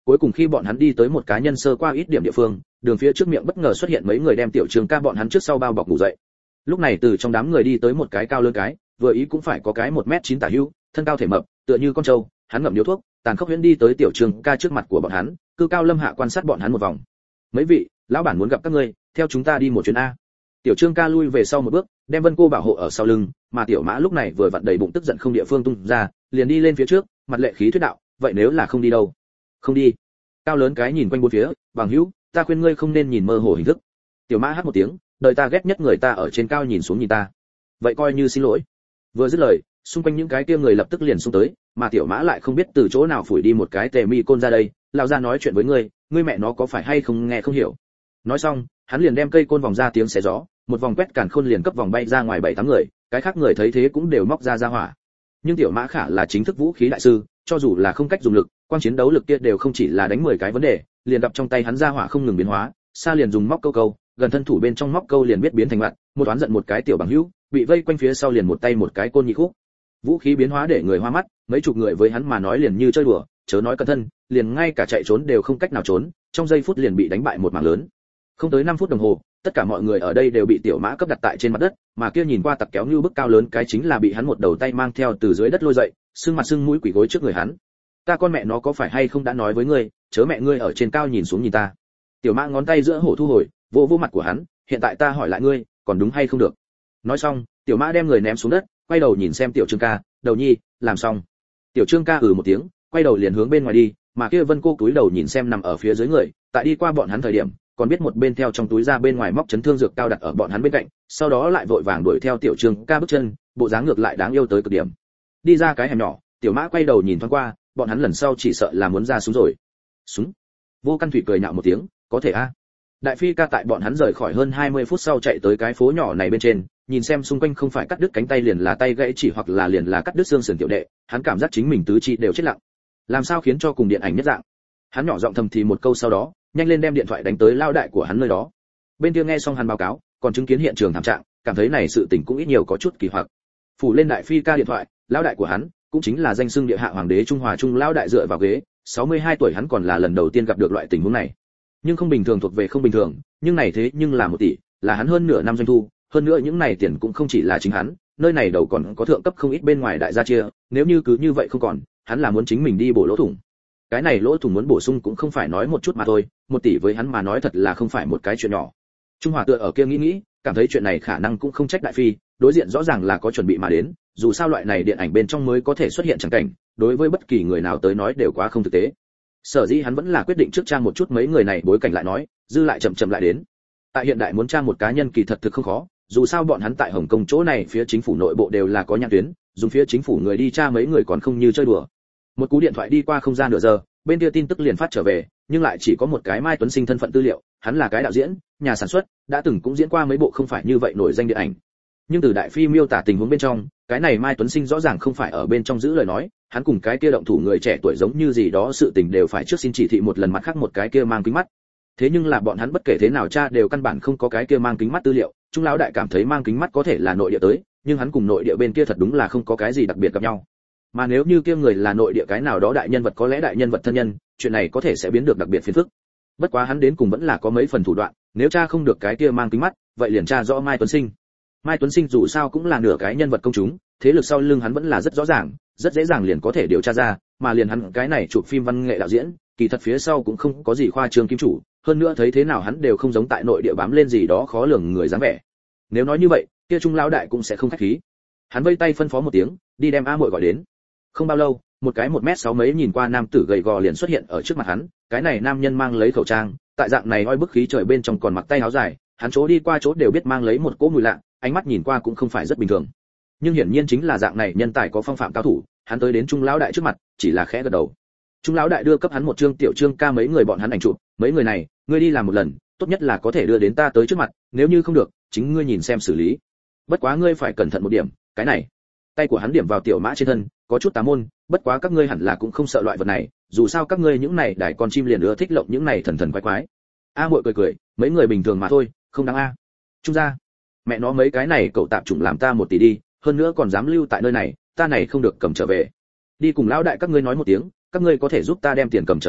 cuối cùng khi bọn hắn đi tới một cá nhân sơ qua ít điểm địa phương, đường phía trước miệng bất ngờ xuất hiện mấy người đem Tiểu Trương ca bọn hắn trước sau bao bọc ngủ dậy. Lúc này từ trong đám người đi tới một cái cao lớn cái, vừa ý cũng phải có cái một mét chín tả hữu, thân cao thể mập, tựa như con trâu, hắn ngậm điếu thuốc, tàn khốc huyễn đi tới Tiểu Trương ca trước mặt của bọn hắn, cư cao lâm hạ quan sát bọn hắn một vòng. Mấy vị, lão bản muốn gặp các ngươi, theo chúng ta đi một chuyến a. Tiểu Trương ca lui về sau một bước, đem Vân Cô bảo hộ ở sau lưng, mà Tiểu Mã lúc này vừa vặn đầy bụng tức giận không địa phương tung ra, liền đi lên phía trước, mặt lệ khí thuyết đạo, vậy nếu là không đi đâu? Không đi. Cao lớn cái nhìn quanh bốn phía, bằng hữu, ta khuyên ngươi không nên nhìn mơ hồ hình thức. Tiểu Mã hát một tiếng, đời ta ghét nhất người ta ở trên cao nhìn xuống nhìn ta. Vậy coi như xin lỗi. Vừa dứt lời, xung quanh những cái kia người lập tức liền xung tới, mà Tiểu Mã lại không biết từ chỗ nào phủi đi một cái tề mi côn ra đây, lao ra nói chuyện với ngươi, ngươi mẹ nó có phải hay không nghe không hiểu. Nói xong, hắn liền đem cây côn vòng ra tiếng xé gió, một vòng quét càn khôn liền cấp vòng bay ra ngoài bảy tám người, cái khác người thấy thế cũng đều móc ra ra hỏa. Nhưng Tiểu Mã Khả là chính thức vũ khí đại sư, cho dù là không cách dùng lực, quan chiến đấu lực kia đều không chỉ là đánh mười cái vấn đề, liền gặp trong tay hắn ra hỏa không ngừng biến hóa, xa liền dùng móc câu câu, gần thân thủ bên trong móc câu liền biết biến thành mặt, một toán giận một cái tiểu bằng hữu, bị vây quanh phía sau liền một tay một cái côn nhị khúc. Vũ khí biến hóa để người hoa mắt, mấy chục người với hắn mà nói liền như chơi đùa, chớ nói cẩn thân, liền ngay cả chạy trốn đều không cách nào trốn, trong giây phút liền bị đánh bại một mảng lớn. Không tới năm phút đồng hồ, tất cả mọi người ở đây đều bị Tiểu Mã cấp đặt tại trên mặt đất, mà kia nhìn qua tặc kéo như bức cao lớn cái chính là bị hắn một đầu tay mang theo từ dưới đất lôi dậy, sưng mặt sưng mũi quỳ gối trước người hắn. Ta con mẹ nó có phải hay không đã nói với ngươi, chớ mẹ ngươi ở trên cao nhìn xuống nhìn ta. Tiểu Mã ngón tay giữa hổ thu hồi, vỗ vỗ mặt của hắn, hiện tại ta hỏi lại ngươi, còn đúng hay không được. Nói xong, Tiểu Mã đem người ném xuống đất, quay đầu nhìn xem Tiểu Trương ca, đầu nhi, làm xong. Tiểu Trương ca ừ một tiếng, quay đầu liền hướng bên ngoài đi, mà kia Vân Cô túi đầu nhìn xem nằm ở phía dưới người, tại đi qua bọn hắn thời điểm, còn biết một bên theo trong túi ra bên ngoài móc chấn thương dược cao đặt ở bọn hắn bên cạnh, sau đó lại vội vàng đuổi theo Tiểu Trương ca bước chân, bộ dáng ngược lại đáng yêu tới cực điểm. Đi ra cái hẻm nhỏ, Tiểu Mã quay đầu nhìn thoáng qua, bọn hắn lần sau chỉ sợ là muốn ra súng rồi. Súng? Vô Căn Thủy cười nhạo một tiếng, có thể a. Đại phi ca tại bọn hắn rời khỏi hơn hai mươi phút sau chạy tới cái phố nhỏ này bên trên, nhìn xem xung quanh không phải cắt đứt cánh tay liền là tay gãy chỉ hoặc là liền là cắt đứt xương sườn tiểu đệ, hắn cảm giác chính mình tứ chi đều chết lặng. Làm sao khiến cho cùng điện ảnh nhất dạng? Hắn nhỏ giọng thầm thì một câu sau đó, nhanh lên đem điện thoại đánh tới lao đại của hắn nơi đó. Bên kia nghe xong hắn báo cáo, còn chứng kiến hiện trường thảm trạng, cảm thấy này sự tình cũng ít nhiều có chút kỳ hoặc. Phủ lên đại phi ca điện thoại, lao đại của hắn, cũng chính là danh xưng địa hạ hoàng đế Trung Hòa Trung lao đại dựa vào ghế, sáu mươi hai tuổi hắn còn là lần đầu tiên gặp được loại tình huống này. Nhưng không bình thường thuộc về không bình thường, nhưng này thế nhưng là một tỷ, là hắn hơn nửa năm doanh thu, hơn nữa những này tiền cũng không chỉ là chính hắn, nơi này đầu còn có thượng cấp không ít bên ngoài đại gia chia, nếu như cứ như vậy không còn, hắn là muốn chính mình đi bổ lỗ thủng. Cái này lỗ thủng muốn bổ sung cũng không phải nói một chút mà thôi, một tỷ với hắn mà nói thật là không phải một cái chuyện nhỏ. Trung Hòa tựa ở kia nghĩ nghĩ, cảm thấy chuyện này khả năng cũng không trách đại phi, đối diện rõ ràng là có chuẩn bị mà đến, dù sao loại này điện ảnh bên trong mới có thể xuất hiện chẳng cảnh, đối với bất kỳ người nào tới nói đều quá không thực tế. Sở dĩ hắn vẫn là quyết định trước trang một chút mấy người này bối cảnh lại nói, dư lại chậm chậm lại đến. Tại hiện đại muốn trang một cá nhân kỳ thật thực không khó, dù sao bọn hắn tại Hồng Kông chỗ này phía chính phủ nội bộ đều là có nhãn tuyến, dùng phía chính phủ người đi tra mấy người còn không như chơi đùa. Một cú điện thoại đi qua không gian nửa giờ, bên kia tin tức liền phát trở về, nhưng lại chỉ có một cái Mai Tuấn Sinh thân phận tư liệu, hắn là cái đạo diễn, nhà sản xuất, đã từng cũng diễn qua mấy bộ không phải như vậy nổi danh điện ảnh. Nhưng từ đại phi miêu tả tình huống bên trong, cái này Mai Tuấn Sinh rõ ràng không phải ở bên trong giữ lời nói, hắn cùng cái kia động thủ người trẻ tuổi giống như gì đó sự tình đều phải trước xin chỉ thị một lần, mặt khác một cái kia mang kính mắt. Thế nhưng là bọn hắn bất kể thế nào tra đều căn bản không có cái kia mang kính mắt tư liệu, Trung lão đại cảm thấy mang kính mắt có thể là nội địa tới, nhưng hắn cùng nội địa bên kia thật đúng là không có cái gì đặc biệt gặp nhau. Mà nếu như kia người là nội địa cái nào đó đại nhân vật, có lẽ đại nhân vật thân nhân, chuyện này có thể sẽ biến được đặc biệt phiền phức. Bất quá hắn đến cùng vẫn là có mấy phần thủ đoạn, nếu tra không được cái kia mang kính mắt, vậy liền tra rõ Mai Tuấn Sinh. Mai Tuấn Sinh dù sao cũng là nửa cái nhân vật công chúng, thế lực sau lưng hắn vẫn là rất rõ ràng, rất dễ dàng liền có thể điều tra ra, mà liền hắn cái này chụp phim văn nghệ đạo diễn, kỳ thật phía sau cũng không có gì khoa trương kim chủ, hơn nữa thấy thế nào hắn đều không giống tại nội địa bám lên gì đó khó lường người dáng vẻ. Nếu nói như vậy, kia Trung lão đại cũng sẽ không khách khí. Hắn vây tay phân phó một tiếng, đi đem A Muội gọi đến. Không bao lâu, một cái một mét sáu mấy nhìn qua nam tử gầy gò liền xuất hiện ở trước mặt hắn, cái này nam nhân mang lấy khẩu trang, tại dạng này oi bức khí trời bên trong còn mặc tay áo dài, hắn chỗ đi qua chỗ đều biết mang lấy một cỗ mùi lạ, ánh mắt nhìn qua cũng không phải rất bình thường. Nhưng hiển nhiên chính là dạng này nhân tài có phong phạm cao thủ, hắn tới đến Trung lão đại trước mặt, chỉ là khẽ gật đầu. Trung lão đại đưa cấp hắn một chương tiểu trương ca mấy người bọn hắn ảnh chụp, mấy người này, ngươi đi làm một lần, tốt nhất là có thể đưa đến ta tới trước mặt, nếu như không được, chính ngươi nhìn xem xử lý. Bất quá ngươi phải cẩn thận một điểm, cái này. Tay của hắn điểm vào Tiểu Mã trên thân, có chút tà môn, bất quá các ngươi hẳn là cũng không sợ loại vật này, dù sao các ngươi những này đài con chim liền ưa thích lộng những này thần thần quái quái. A Muội cười cười, mấy người bình thường mà thôi, không đáng a. Trung gia, mẹ nó mấy cái này cậu tạp chủng làm ta một tỷ đi, hơn nữa còn dám lưu tại nơi này, ta này không được cầm trở về. Đi cùng lão đại các ngươi nói một tiếng, các ngươi có thể giúp ta đem tiền cầm trở về,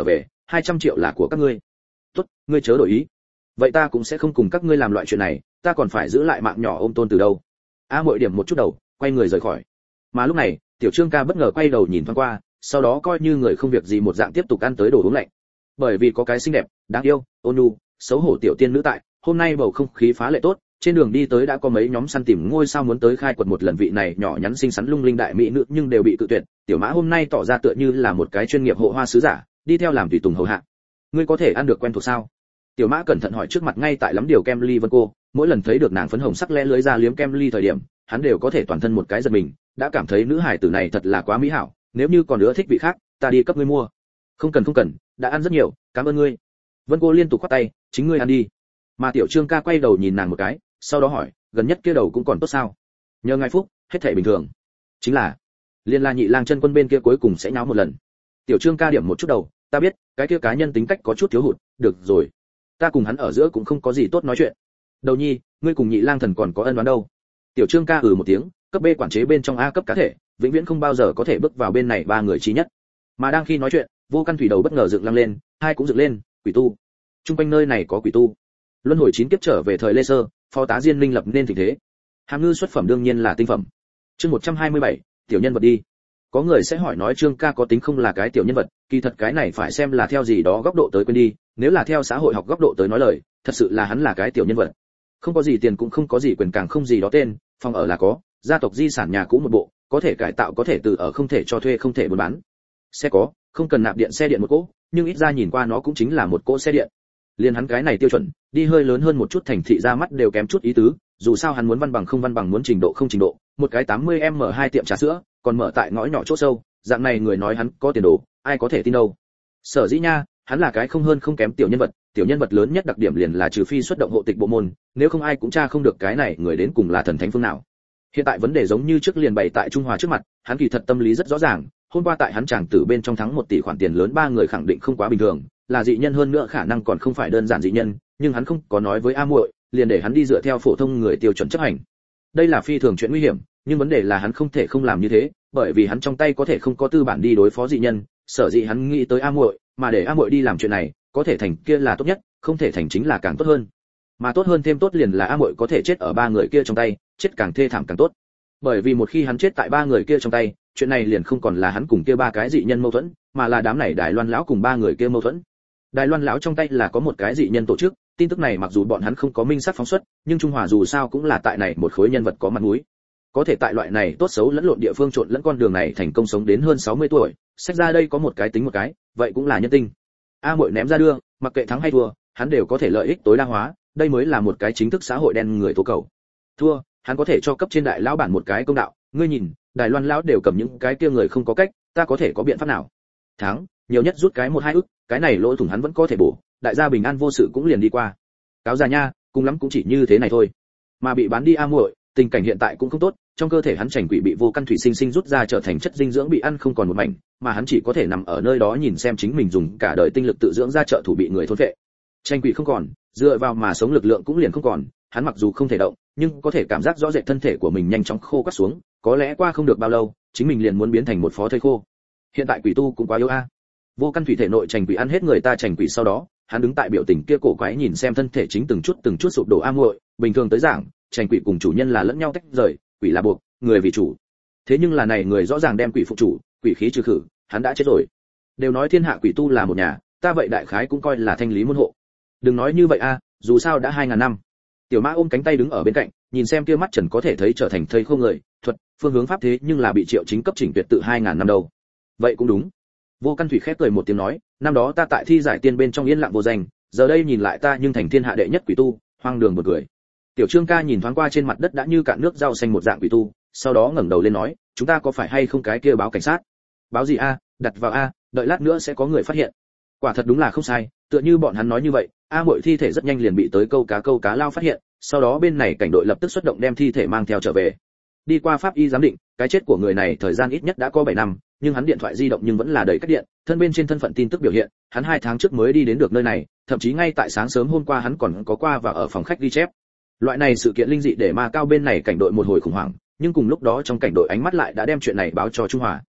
hai trăm triệu là của các ngươi. Tốt, ngươi chớ đổi ý. Vậy ta cũng sẽ không cùng các ngươi làm loại chuyện này, ta còn phải giữ lại mạng nhỏ ôm tôn từ đâu. A Muội điểm một chút đầu, quay người rời khỏi. Mà lúc này, Tiểu Trương ca bất ngờ quay đầu nhìn thoáng qua, sau đó coi như người không việc gì một dạng tiếp tục ăn tới đồ uống lạnh. Bởi vì có cái xinh đẹp, đáng yêu, ôn nhu, xấu hổ tiểu tiên nữ tại, hôm nay bầu không khí phá lệ tốt, trên đường đi tới đã có mấy nhóm săn tìm ngôi sao muốn tới khai quật một lần vị này nhỏ nhắn xinh xắn lung linh đại mỹ nữ nhưng đều bị cự tuyệt. Tiểu Mã hôm nay tỏ ra tựa như là một cái chuyên nghiệp hộ hoa sứ giả, đi theo làm tùy tùng hầu hạ. Ngươi có thể ăn được quen thuộc sao? Tiểu Mã cẩn thận hỏi trước mặt ngay tại lắm điều kem ly Vân cô, mỗi lần thấy được nàng phấn hồng sắc lẽ lưới ra liếm kem ly thời điểm, hắn đều có thể toàn thân một cái giật mình, đã cảm thấy nữ hải tử này thật là quá mỹ hảo, nếu như còn nữa thích vị khác, ta đi cấp ngươi mua. Không cần không cần, đã ăn rất nhiều, cảm ơn ngươi. Vân cô liên tục khoát tay, chính ngươi ăn đi. Mà Tiểu Trương ca quay đầu nhìn nàng một cái, sau đó hỏi, gần nhất kia đầu cũng còn tốt sao? Nhờ ngài phúc, hết thảy bình thường. Chính là, liên la nhị lang chân quân bên kia cuối cùng sẽ nháo một lần. Tiểu Trương ca điểm một chút đầu, ta biết, cái kia cá nhân tính cách có chút thiếu hụt, được rồi. Ta cùng hắn ở giữa cũng không có gì tốt nói chuyện. Đầu nhi, ngươi cùng nhị lang thần còn có ân oán đâu? Tiểu Trương ca ừ một tiếng, cấp B quản chế bên trong A cấp cá thể, vĩnh viễn không bao giờ có thể bước vào bên này ba người trí nhất. Mà đang khi nói chuyện, Vô Căn Thủy đầu bất ngờ dựng lăng lên, hai cũng dựng lên, quỷ tu. Trung quanh nơi này có quỷ tu. Luân hồi chín kiếp trở về thời Lê Sơ, phó tá Diên Linh lập nên tình thế. Hàm ngư xuất phẩm đương nhiên là tinh phẩm. Chương một trăm hai mươi bảy, tiểu nhân vật đi. Có người sẽ hỏi nói Trương ca có tính không là cái tiểu nhân vật, kỳ thật cái này phải xem là theo gì đó góc độ tới quên đi, nếu là theo xã hội học góc độ tới nói lời, thật sự là hắn là cái tiểu nhân vật. Không có gì tiền cũng không có gì quyền càng không gì đó tên, phòng ở là có, gia tộc di sản nhà cũ một bộ, có thể cải tạo có thể từ ở không thể cho thuê không thể buôn bán. Xe có, không cần nạp điện xe điện một cỗ, nhưng ít ra nhìn qua nó cũng chính là một cỗ xe điện. Liên hắn cái này tiêu chuẩn, đi hơi lớn hơn một chút thành thị ra mắt đều kém chút ý tứ, dù sao hắn muốn văn bằng không văn bằng muốn trình độ không trình độ, một cái tám mươi em hai tiệm trà sữa, còn mở tại ngõ nhỏ chỗ sâu, dạng này người nói hắn có tiền đồ, ai có thể tin đâu. Sở dĩ nha, hắn là cái không hơn không kém tiểu nhân vật, tiểu nhân vật lớn nhất đặc điểm liền là trừ phi xuất động hộ tịch bộ môn, nếu không ai cũng tra không được cái này người đến cùng là thần thánh phương nào. Hiện tại vấn đề giống như trước liền bày tại Trung Hòa trước mặt, hắn kỳ thật tâm lý rất rõ ràng, hôm qua tại hắn chàng tử bên trong thắng một tỷ khoản tiền lớn ba người khẳng định không quá bình thường, là dị nhân hơn nữa khả năng còn không phải đơn giản dị nhân, nhưng hắn không có nói với A Muội, liền để hắn đi dựa theo phổ thông người tiêu chuẩn chấp hành. Đây là phi thường chuyện nguy hiểm, nhưng vấn đề là hắn không thể không làm như thế, bởi vì hắn trong tay có thể không có tư bản đi đối phó dị nhân, sở dĩ hắn nghĩ tới A Muội, mà để A Muội đi làm chuyện này, có thể thành kia là tốt nhất, không thể thành chính là càng tốt hơn. Mà tốt hơn thêm tốt liền là A Muội có thể chết ở ba người kia trong tay, chết càng thê thảm càng tốt. Bởi vì một khi hắn chết tại ba người kia trong tay, chuyện này liền không còn là hắn cùng kia ba cái dị nhân mâu thuẫn, mà là đám này Đài Loan lão cùng ba người kia mâu thuẫn. Đài Loan lão trong tay là có một cái dị nhân tổ chức, tin tức này mặc dù bọn hắn không có minh xác phóng xuất, nhưng Trung Hòa dù sao cũng là tại này một khối nhân vật có mặt mũi. Có thể tại loại này tốt xấu lẫn lộn địa phương trộn lẫn con đường này thành công sống đến hơn sáu mươi tuổi, xét ra đây có một cái tính một cái, vậy cũng là nhân tinh. A Muội ném ra đưa, mặc kệ thắng hay thua, hắn đều có thể lợi ích tối đa hóa, đây mới là một cái chính thức xã hội đen người tố cầu. Thua, hắn có thể cho cấp trên đại lão bản một cái công đạo, ngươi nhìn, Đài Loan lão đều cầm những cái kia người không có cách, ta có thể có biện pháp nào? Thắng, nhiều nhất rút cái một hai ức, cái này lỗ thủng hắn vẫn có thể bổ, đại gia bình an vô sự cũng liền đi qua. Cáo già nha, cùng lắm cũng chỉ như thế này thôi. Mà bị bán đi A Muội, tình cảnh hiện tại cũng không tốt, trong cơ thể hắn chành quỷ bị vô căn thủy sinh sinh rút ra trở thành chất dinh dưỡng bị ăn không còn một mảnh, mà hắn chỉ có thể nằm ở nơi đó nhìn xem chính mình dùng cả đời tinh lực tự dưỡng ra trợ thủ bị người thôn phệ. Chành quỷ không còn, dựa vào mà sống lực lượng cũng liền không còn, hắn mặc dù không thể động, nhưng có thể cảm giác rõ rệt thân thể của mình nhanh chóng khô quắt xuống, có lẽ qua không được bao lâu, chính mình liền muốn biến thành một phó thây khô. Hiện tại quỷ tu cũng quá yếu a. Vô căn thủy thể nội chành quỷ ăn hết người ta chành quỷ sau đó, hắn đứng tại biểu tình kia cổ quái nhìn xem thân thể chính từng chút từng chút sụp đổ A Muội, bình thường tới giảng, chành quỷ cùng chủ nhân là lẫn nhau tách rời, quỷ là buộc, người vì chủ. Thế nhưng là này người rõ ràng đem quỷ phụ chủ, quỷ khí trừ khử, hắn đã chết rồi. Đều nói thiên hạ quỷ tu là một nhà, ta vậy đại khái cũng coi là thanh lý môn hộ. Đừng nói như vậy a, dù sao đã hai ngàn năm. Tiểu Mã ôm cánh tay đứng ở bên cạnh, nhìn xem kia mắt trần có thể thấy trở thành thây khô người, thuật, phương hướng pháp thế nhưng là bị Triệu Chính cấp chỉnh tuyệt tự hai ngàn năm đầu. Vậy cũng đúng. Vô Căn Thủy khép cười một tiếng nói, năm đó ta tại thi giải tiên bên trong yên lặng vô danh, giờ đây nhìn lại ta nhưng thành thiên hạ đệ nhất quỷ tu, hoang đường một người. Tiểu Trương ca nhìn thoáng qua trên mặt đất đã như cạn nước rau xanh một dạng quỷ tu, sau đó ngẩng đầu lên nói, chúng ta có phải hay không cái kia báo cảnh sát? Báo gì a, đặt vào a, đợi lát nữa sẽ có người phát hiện. Quả thật đúng là không sai, tựa như bọn hắn nói như vậy, A Muội thi thể rất nhanh liền bị tới câu cá câu cá lao phát hiện, sau đó bên này cảnh đội lập tức xuất động đem thi thể mang theo trở về. Đi qua pháp y giám định, cái chết của người này thời gian ít nhất đã có bảy năm, nhưng hắn điện thoại di động nhưng vẫn là đầy cách điện, thân bên trên thân phận tin tức biểu hiện, hắn hai tháng trước mới đi đến được nơi này, thậm chí ngay tại sáng sớm hôm qua hắn còn có qua và ở phòng khách ghi chép. Loại này sự kiện linh dị để Ma Cao bên này cảnh đội một hồi khủng hoảng, nhưng cùng lúc đó trong cảnh đội ánh mắt lại đã đem chuyện này báo cho Trung Hòa.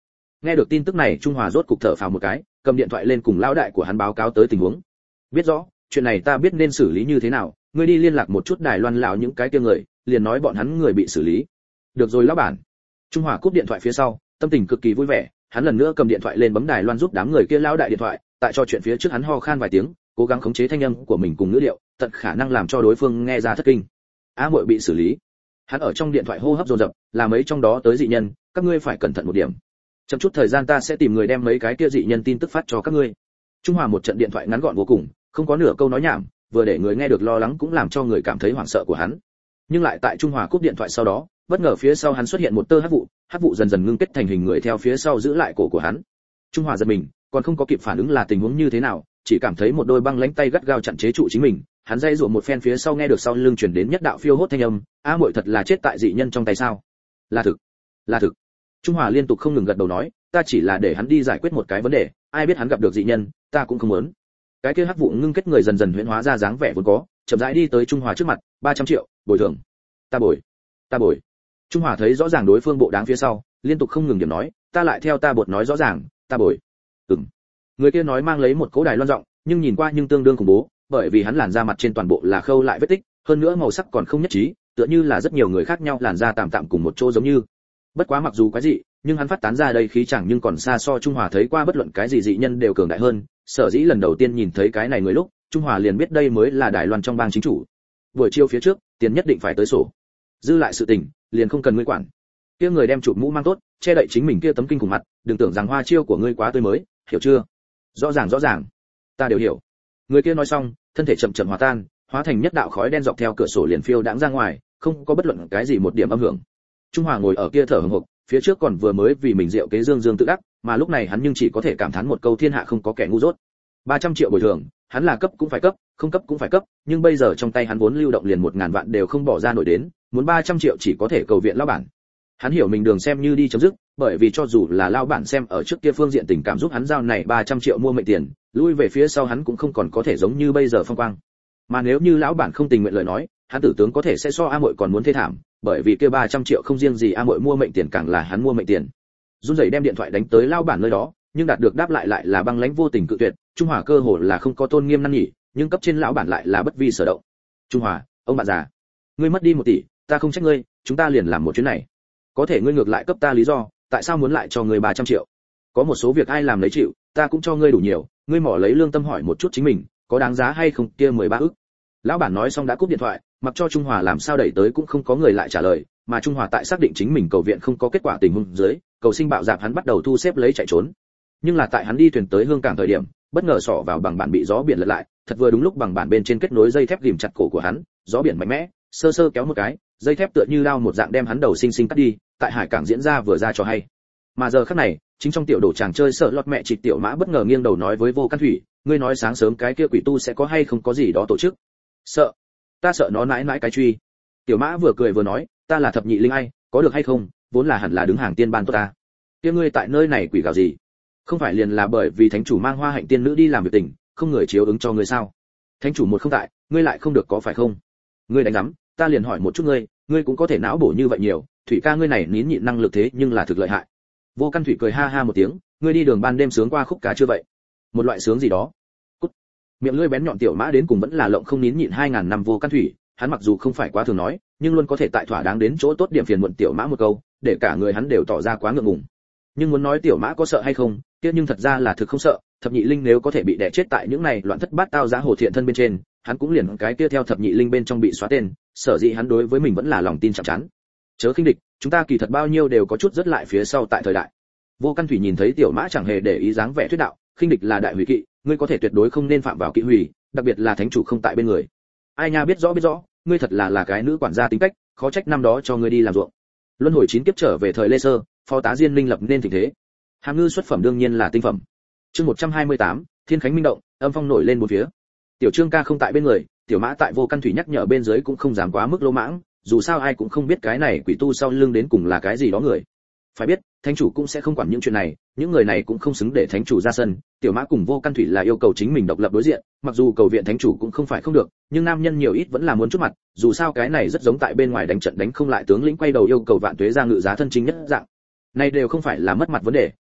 Nghe được tin tức này, Trung Hòa rốt cục thở phào một cái, cầm điện thoại lên cùng lão đại của hắn báo cáo tới tình huống. Biết rõ, chuyện này ta biết nên xử lý như thế nào, ngươi đi liên lạc một chút Đài Loan lão những cái kia người, liền nói bọn hắn người bị xử lý. Được rồi lão bản. Trung Hòa cúp điện thoại phía sau, tâm tình cực kỳ vui vẻ, hắn lần nữa cầm điện thoại lên bấm Đài Loan giúp đám người kia lão đại điện thoại, tại trò chuyện phía trước hắn ho khan vài tiếng, cố gắng khống chế thanh âm của mình cùng ngữ điệu, tận khả năng làm cho đối phương nghe ra thất kinh. A muội bị xử lý. Hắn ở trong điện thoại hô hấp dồn dập, là mấy trong đó tới dị nhân, các ngươi phải cẩn thận một điểm. Chậm chút thời gian ta sẽ tìm người đem mấy cái kia dị nhân tin tức phát cho các ngươi. Trung Hòa một trận điện thoại ngắn gọn vô cùng, không có nửa câu nói nhảm, vừa để người nghe được lo lắng cũng làm cho người cảm thấy hoảng sợ của hắn. Nhưng lại tại Trung Hòa cúp điện thoại sau đó, bất ngờ phía sau hắn xuất hiện một tơ hắc vụ, hắc vụ dần dần ngưng kết thành hình người theo phía sau giữ lại cổ của hắn. Trung Hòa giật mình, còn không có kịp phản ứng là tình huống như thế nào, chỉ cảm thấy một đôi băng lãnh tay gắt gao chặn chế trụ chính mình, hắn dây rủa một phen phía sau nghe được sau lưng truyền đến nhất đạo phiêu hốt thanh âm, a muội thật là chết tại dị nhân trong tay sao? Là thực, là thực. Trung Hòa liên tục không ngừng gật đầu nói, ta chỉ là để hắn đi giải quyết một cái vấn đề, ai biết hắn gặp được dị nhân, ta cũng không muốn. Cái kia hắc vụ ngưng kết người dần dần huyễn hóa ra dáng vẻ vốn có, chậm rãi đi tới Trung Hòa trước mặt, ba trăm triệu, bồi thường. Ta bồi, ta bồi. Trung Hòa thấy rõ ràng đối phương bộ đáng phía sau, liên tục không ngừng điểm nói, ta lại theo ta bột nói rõ ràng, ta bồi. Ừm. Người kia nói mang lấy một cỗ Đài Loan giọng, nhưng nhìn qua nhưng tương đương khủng bố, bởi vì hắn làn da mặt trên toàn bộ là khâu lại vết tích, hơn nữa màu sắc còn không nhất trí, tựa như là rất nhiều người khác nhau làn da tạm tạm cùng một chỗ giống như. Bất quá mặc dù quái dị, nhưng hắn phát tán ra đây khí chẳng nhưng còn xa so Trung Hòa thấy qua bất luận cái gì dị nhân đều cường đại hơn, sở dĩ lần đầu tiên nhìn thấy cái này người lúc, Trung Hòa liền biết đây mới là Đài Loan trong bang chính chủ. Buổi chiều phía trước, tiền nhất định phải tới sổ. Dư lại sự tình, liền không cần ngươi quản. Kia người đem chụp mũ mang tốt, che đậy chính mình kia tấm kinh khủng mặt, đừng tưởng rằng hoa chiêu của ngươi quá tươi mới, hiểu chưa? Rõ ràng rõ ràng, ta đều hiểu. Người kia nói xong, thân thể chậm chậm hòa tan, hóa thành nhất đạo khói đen dọc theo cửa sổ liền phiêu đãng ra ngoài, không có bất luận cái gì một điểm âm hưởng. Trung Hòa ngồi ở kia thở hổn hộc, phía trước còn vừa mới vì mình rượu kế dương dương tự đắc, mà lúc này hắn nhưng chỉ có thể cảm thán một câu thiên hạ không có kẻ ngu dốt. ba trăm triệu bồi thường, hắn là cấp cũng phải cấp, không cấp cũng phải cấp, nhưng bây giờ trong tay hắn vốn lưu động liền một ngàn vạn đều không bỏ ra nổi đến, muốn ba trăm triệu chỉ có thể cầu viện lão bản. Hắn hiểu mình đường xem như đi chấm dứt, bởi vì cho dù là lão bản xem ở trước kia phương diện tình cảm giúp hắn giao này ba trăm triệu mua mệnh tiền, lui về phía sau hắn cũng không còn có thể giống như bây giờ phong quang. Mà nếu như lão bản không tình nguyện lời nói, hắn tử tướng có thể sẽ so A Muội còn muốn thê thảm, bởi vì kia ba trăm triệu không riêng gì A Muội mua mệnh tiền càng là hắn mua mệnh tiền. Run rẩy đem điện thoại đánh tới lão bản nơi đó, nhưng đạt được đáp lại lại là băng lãnh vô tình cự tuyệt, Trung Hòa cơ hồ là không có tôn nghiêm năn nỉ, nhưng cấp trên lão bản lại là bất vi sở động. Trung Hòa, ông bạn già, ngươi mất đi một tỷ, ta không trách ngươi, chúng ta liền làm một chuyến này. Có thể ngươi ngược lại cấp ta lý do, tại sao muốn lại cho ngươi ba trăm triệu? Có một số việc ai làm lấy chịu, ta cũng cho ngươi đủ nhiều, ngươi mỏ lấy lương tâm hỏi một chút chính mình, có đáng giá hay không kia mười ba ức. Lão bản nói xong đã cúp điện thoại, mặc cho Trung Hòa làm sao đẩy tới cũng không có người lại trả lời, mà Trung Hòa tại xác định chính mình cầu viện không có kết quả tình huống dưới, cầu sinh bạo dạn hắn bắt đầu thu xếp lấy chạy trốn. Nhưng là tại hắn đi thuyền tới hương cảng thời điểm, bất ngờ xỏ vào bằng bản bị gió biển lật lại, thật vừa đúng lúc bằng bản bên trên kết nối dây thép ghìm chặt cổ của hắn, gió biển mạnh mẽ, sơ sơ kéo một cái, dây thép tựa như lao một dạng đem hắn đầu sinh sinh cắt đi, tại hải cảng diễn ra vừa ra cho hay. Mà giờ khắc này, chính trong tiểu đồ chàng chơi sợ lọt mẹ trịch tiểu mã bất ngờ nghiêng đầu nói với Vô Căn Thủy, ngươi nói sáng sớm cái kia quỷ tu sẽ có hay không có gì đó tổ chức? Sợ? Ta sợ nó nãi nãi cái truy. Tiểu mã vừa cười vừa nói, ta là thập nhị linh ai, có được hay không, vốn là hẳn là đứng hàng tiên ban tốt ta. Kia ngươi tại nơi này quỷ gào gì? Không phải liền là bởi vì thánh chủ mang hoa hạnh tiên nữ đi làm việc tình, không người chiếu ứng cho ngươi sao? Thánh chủ một không tại, ngươi lại không được có phải không? Ngươi đánh rắm, ta liền hỏi một chút ngươi, ngươi cũng có thể não bổ như vậy nhiều, Thủy ca ngươi này nín nhịn năng lực thế nhưng là thực lợi hại. Vô Căn Thủy cười ha ha một tiếng, ngươi đi đường ban đêm sướng qua khúc ca chưa vậy? Một loại sướng gì đó. Cút. Miệng lưỡi bén nhọn tiểu mã đến cùng vẫn là lộng không nín nhịn hai ngàn năm Vô Căn Thủy, hắn mặc dù không phải quá thường nói, nhưng luôn có thể tại thỏa đáng đến chỗ tốt điểm phiền muộn tiểu mã một câu, để cả người hắn đều tỏ ra quá ngượng ngùng. Nhưng muốn nói tiểu mã có sợ hay không, kia nhưng thật ra là thực không sợ, thập nhị linh nếu có thể bị đè chết tại những này loạn thất bát tao giá hồ thiện thân bên trên, hắn cũng liền cái kia theo thập nhị linh bên trong bị xóa tên, sở dĩ hắn đối với mình vẫn là lòng tin chặt chắn. Chớ khinh địch, chúng ta kỳ thật bao nhiêu đều có chút rất lại phía sau tại thời đại. Vô Căn Thủy nhìn thấy tiểu mã chẳng hề để ý dáng vẻ thuyết đạo, khinh địch là đại hủy kỵ, ngươi có thể tuyệt đối không nên phạm vào kỵ hủy, đặc biệt là thánh chủ không tại bên người. Ai nha biết rõ biết rõ, ngươi thật là là cái nữ quản gia tính cách, khó trách năm đó cho ngươi đi làm ruộng. Luân hồi chín kiếp trở về thời Lê Sơ, phó tá Diên Minh lập nên tình thế. Hàm ngư xuất phẩm đương nhiên là tinh phẩm. Chương một trăm hai mươi tám, Thiên Khánh Minh động, âm phong nổi lên bốn phía. Tiểu Trương ca không tại bên người, tiểu mã tại Vô Căn Thủy nhắc nhở bên dưới cũng không dám quá mức lỗ mãng, dù sao ai cũng không biết cái này quỷ tu sau lưng đến cùng là cái gì đó người. Phải biết, thánh chủ cũng sẽ không quản những chuyện này, những người này cũng không xứng để thánh chủ ra sân, tiểu mã cùng Vô Căn Thủy là yêu cầu chính mình độc lập đối diện, mặc dù cầu viện thánh chủ cũng không phải không được, nhưng nam nhân nhiều ít vẫn là muốn chút mặt, dù sao cái này rất giống tại bên ngoài đánh trận đánh không lại tướng lĩnh quay đầu yêu cầu vạn tuế ra ngự giá thân chính nhất dạng. Này đều không phải là mất mặt vấn đề,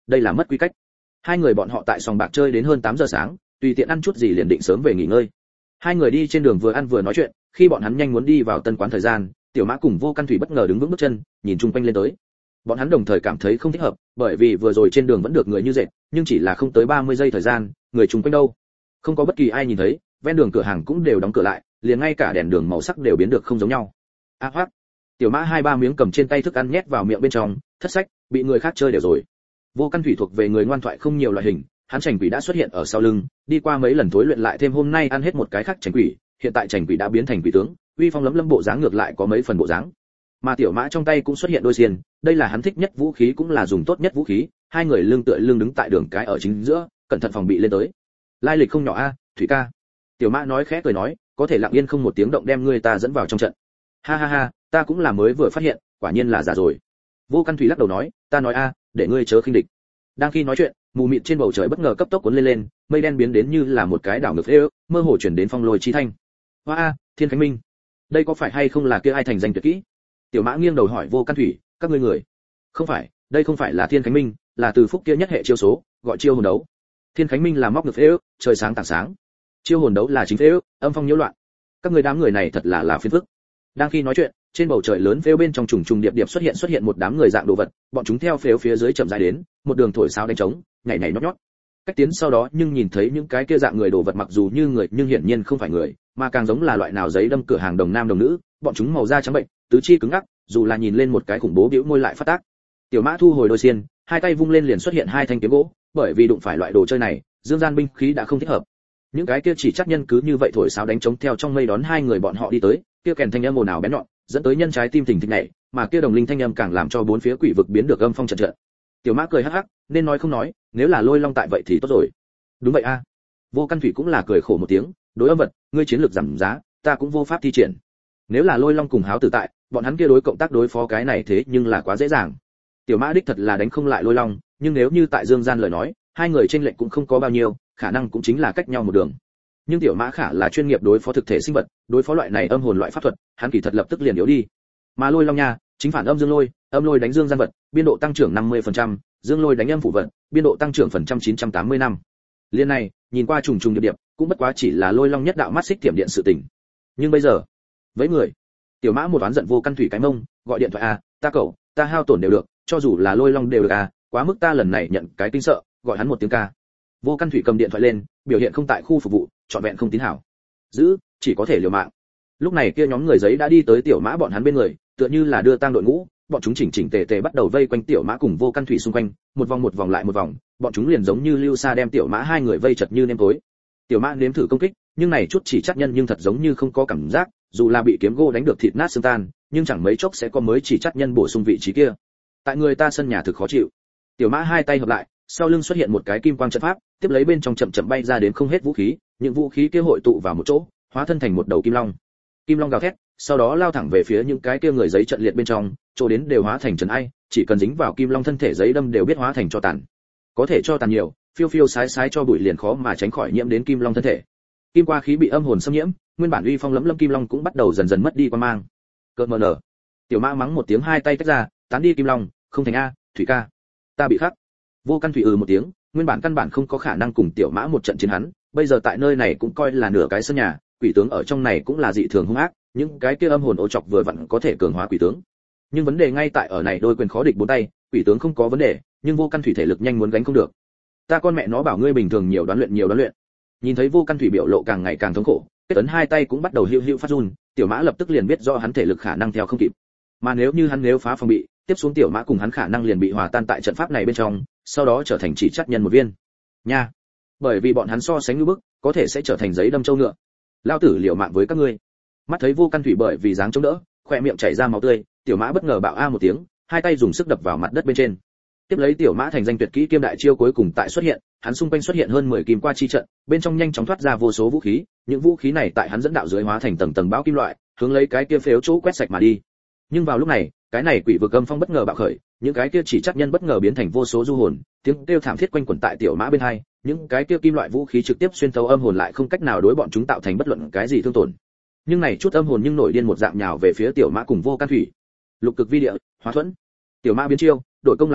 đây là mất quy cách. Hai người bọn họ tại sòng bạc chơi đến hơn tám giờ sáng, tùy tiện ăn chút gì liền định sớm về nghỉ ngơi. Hai người đi trên đường vừa ăn vừa nói chuyện, khi bọn hắn nhanh muốn đi vào tân quán thời gian, Tiểu Mã cùng Vô Căn Thủy bất ngờ đứng vững bước chân, nhìn chung quanh lên tới. Bọn hắn đồng thời cảm thấy không thích hợp, bởi vì vừa rồi trên đường vẫn được người như dệt, nhưng chỉ là không tới ba mươi giây thời gian, người chung quanh đâu? Không có bất kỳ ai nhìn thấy, ven đường cửa hàng cũng đều đóng cửa lại, liền ngay cả đèn đường màu sắc đều biến được không giống nhau. A hoắc. Tiểu Mã hai ba miếng cầm trên tay thức ăn nhét vào miệng bên trong, thất sách, bị người khác chơi đều rồi. Vô Căn Thủy thuộc về người ngoan thoại không nhiều loại hình, hắn chảnh quỷ đã xuất hiện ở sau lưng, đi qua mấy lần thối luyện lại thêm hôm nay ăn hết một cái khác chảnh quỷ, hiện tại chảnh quỷ đã biến thành quỷ tướng, uy phong lấm lấm bộ dáng ngược lại có mấy phần bộ dáng. Mà Tiểu Mã trong tay cũng xuất hiện đôi xiên, đây là hắn thích nhất vũ khí cũng là dùng tốt nhất vũ khí, hai người lưng tựa lưng đứng tại đường cái ở chính giữa, cẩn thận phòng bị lên tới. Lai lịch không nhỏ a, Thủy ca. Tiểu Mã nói khẽ cười nói, có thể lặng yên không một tiếng động đem người ta dẫn vào trong trận. Ha ha ha, ta cũng là mới vừa phát hiện, quả nhiên là giả rồi. Vô Căn Thủy lắc đầu nói, ta nói a, để ngươi chớ khinh địch. Đang khi nói chuyện, mù mịt trên bầu trời bất ngờ cấp tốc cuốn lên lên, mây đen biến đến như là một cái đảo ngược êu, mơ hồ chuyển đến phong lôi chi thanh. Hoa a, Thiên Khánh Minh, đây có phải hay không là kia ai thành danh tuyệt kỹ? Tiểu Mã nghiêng đầu hỏi Vô Căn Thủy, các ngươi người? Không phải, đây không phải là Thiên Khánh Minh, là từ phúc kia nhất hệ chiêu số, gọi chiêu hồn đấu. Thiên Khánh Minh là móc ngược êu, trời sáng tảng sáng. Chiêu hồn đấu là chính êu, âm phong nhiễu loạn. Các người đám người này thật là là phiền phức. Đang khi nói chuyện, trên bầu trời lớn phếu bên trong trùng trùng điệp điệp xuất hiện xuất hiện một đám người dạng đồ vật, bọn chúng theo phếu phía dưới chậm rãi đến, một đường thổi sáo đánh trống, nhảy nhảy nhót nhót. Cách tiến sau đó nhưng nhìn thấy những cái kia dạng người đồ vật mặc dù như người nhưng hiển nhiên không phải người, mà càng giống là loại nào giấy đâm cửa hàng đồng nam đồng nữ, bọn chúng màu da trắng bệnh, tứ chi cứng ngắc, dù là nhìn lên một cái khủng bố bĩu môi lại phát tác. Tiểu Mã thu hồi đôi xiên, hai tay vung lên liền xuất hiện hai thanh kiếm gỗ, bởi vì đụng phải loại đồ chơi này, dương gian binh khí đã không thích hợp. Những cái kia chỉ chắc nhân cứ như vậy thổi sáo đánh trống theo trong mây đón hai người bọn họ đi tới, kia kèn thanh âm ồn ào bén nhọn, dẫn tới nhân trái tim thình thịch nhảy, mà kia đồng linh thanh âm càng làm cho bốn phía quỷ vực biến được âm phong trận trận. Tiểu Mã cười hắc hắc, nên nói không nói, nếu là Lôi Long tại vậy thì tốt rồi. Đúng vậy a. Vô Căn Thủy cũng là cười khổ một tiếng, đối âm vật, ngươi chiến lược giảm giá, ta cũng vô pháp thi triển. Nếu là Lôi Long cùng Háo Tử tại, bọn hắn kia đối cộng tác đối phó cái này thế nhưng là quá dễ dàng. Tiểu Mã đích thật là đánh không lại Lôi Long, nhưng nếu như tại Dương gian lời nói, hai người chênh lệch cũng không có bao nhiêu, khả năng cũng chính là cách nhau một đường. Nhưng Tiểu Mã khả là chuyên nghiệp đối phó thực thể sinh vật, đối phó loại này âm hồn loại pháp thuật, hắn kỳ thật lập tức liền yếu đi. Mà Lôi Long nha, chính phản âm dương lôi, âm lôi đánh dương gian vật, biên độ tăng trưởng năm mươi phần trăm, dương lôi đánh âm phủ vật, biên độ tăng trưởng phần trăm chín trăm tám mươi năm. Liên này, nhìn qua trùng trùng điệp điệp, cũng bất quá chỉ là Lôi Long nhất đạo mắt xích tiệm điện sự tình. Nhưng bây giờ, với người, Tiểu Mã một oán giận Vô Căn Thủy cái mông, gọi điện thoại à, ta cậu, ta hao tổn đều được, cho dù là Lôi Long đều được à, quá mức ta lần này nhận cái kinh sợ, gọi hắn một tiếng ca. Vô Căn Thủy cầm điện thoại lên, biểu hiện không tại khu phục vụ, trọn vẹn không tín hảo. Giữ, chỉ có thể liều mạng. Lúc này kia nhóm người giấy đã đi tới Tiểu Mã bọn hắn bên người, tựa như là đưa tang đội ngũ, bọn chúng chỉnh chỉnh tề tề bắt đầu vây quanh Tiểu Mã cùng Vô Căn Thủy xung quanh, một vòng một vòng lại một vòng, bọn chúng liền giống như lưu sa đem Tiểu Mã hai người vây chật như nêm tối. Tiểu Mã nếm thử công kích, nhưng này chút chỉ chắc nhân nhưng thật giống như không có cảm giác, dù là bị kiếm gỗ đánh được thịt nát xương tan, nhưng chẳng mấy chốc sẽ có mới chỉ chắc nhân bổ sung vị trí kia. Tại người ta sân nhà thực khó chịu. Tiểu Mã hai tay hợp lại, sau lưng xuất hiện một cái kim quang trận pháp, tiếp lấy bên trong chậm chậm bay ra đến không hết vũ khí, những vũ khí kia hội tụ vào một chỗ, hóa thân thành một đầu kim long. Kim long gào thét, sau đó lao thẳng về phía những cái kia người giấy trận liệt bên trong, chỗ đến đều hóa thành trần ai, chỉ cần dính vào kim long thân thể giấy đâm đều biết hóa thành cho tàn. Có thể cho tàn nhiều, phiêu phiêu sái sái cho bụi liền khó mà tránh khỏi nhiễm đến kim long thân thể. Kim qua khí bị âm hồn xâm nhiễm, nguyên bản uy phong lẫm lâm kim long cũng bắt đầu dần dần mất đi quan mang. Cơn mờ nở. Tiểu Mã mắng một tiếng hai tay tách ra, tán đi kim long, không thành a, Thủy ca, ta bị khắc. Vô Căn Thủy ừ một tiếng, nguyên bản căn bản không có khả năng cùng Tiểu Mã một trận chiến hắn, bây giờ tại nơi này cũng coi là nửa cái sân nhà, quỷ tướng ở trong này cũng là dị thường hung ác, những cái kia âm hồn ô chọc vừa vặn có thể cường hóa quỷ tướng. Nhưng vấn đề ngay tại ở này đôi quyền khó địch bốn tay, quỷ tướng không có vấn đề, nhưng Vô Căn Thủy thể lực nhanh muốn gánh không được. Ta con mẹ nó bảo ngươi bình thường nhiều đoán luyện nhiều đoán luyện. Nhìn thấy Vô Căn Thủy biểu lộ càng ngày càng thống khổ, kết ấn hai tay cũng bắt đầu hữu hữu phát run, Tiểu Mã lập tức liền biết do hắn thể lực khả năng theo không kịp. Mà nếu như hắn nếu phá phòng bị, tiếp xuống Tiểu Mã cùng hắn khả năng liền bị hòa tan tại trận pháp này bên trong, sau đó trở thành chỉ chắc nhân một viên. Nha. Bởi vì bọn hắn so sánh như bức, có thể sẽ trở thành giấy đâm châu ngựa. Lao tử liều mạng với các ngươi. Mắt thấy Vô Căn Thủy bởi vì dáng chống đỡ, khóe miệng chảy ra máu tươi, Tiểu Mã bất ngờ bạo a một tiếng, hai tay dùng sức đập vào mặt đất bên trên. Tiếp lấy Tiểu Mã thành danh tuyệt kỹ kiêm đại chiêu cuối cùng tại xuất hiện, hắn xung quanh xuất hiện hơn mười kim qua chi trận, bên trong nhanh chóng thoát ra vô số vũ khí, những vũ khí này tại hắn dẫn đạo dưới hóa thành tầng tầng bão kim loại, hướng lấy cái kia phếu chỗ quét sạch mà đi. Nhưng vào lúc này, cái này quỷ vực âm phong bất ngờ bạo khởi, những cái kia chỉ chắc nhân bất ngờ biến thành vô số du hồn, tiếng kêu thảm thiết quanh quẩn tại Tiểu Mã bên hai, những cái kia kim loại vũ khí trực tiếp xuyên thấu âm hồn lại không cách nào đối bọn chúng tạo thành bất luận cái gì thương tổn. Nhưng này chút âm hồn nhưng nổi điên một dạng nhào về phía Tiểu Mã cùng Vô Căn Thủy. Lục cực vi địa, hóa thuẫn. Tiểu Mã biến chiêu, đổi công làm thủ,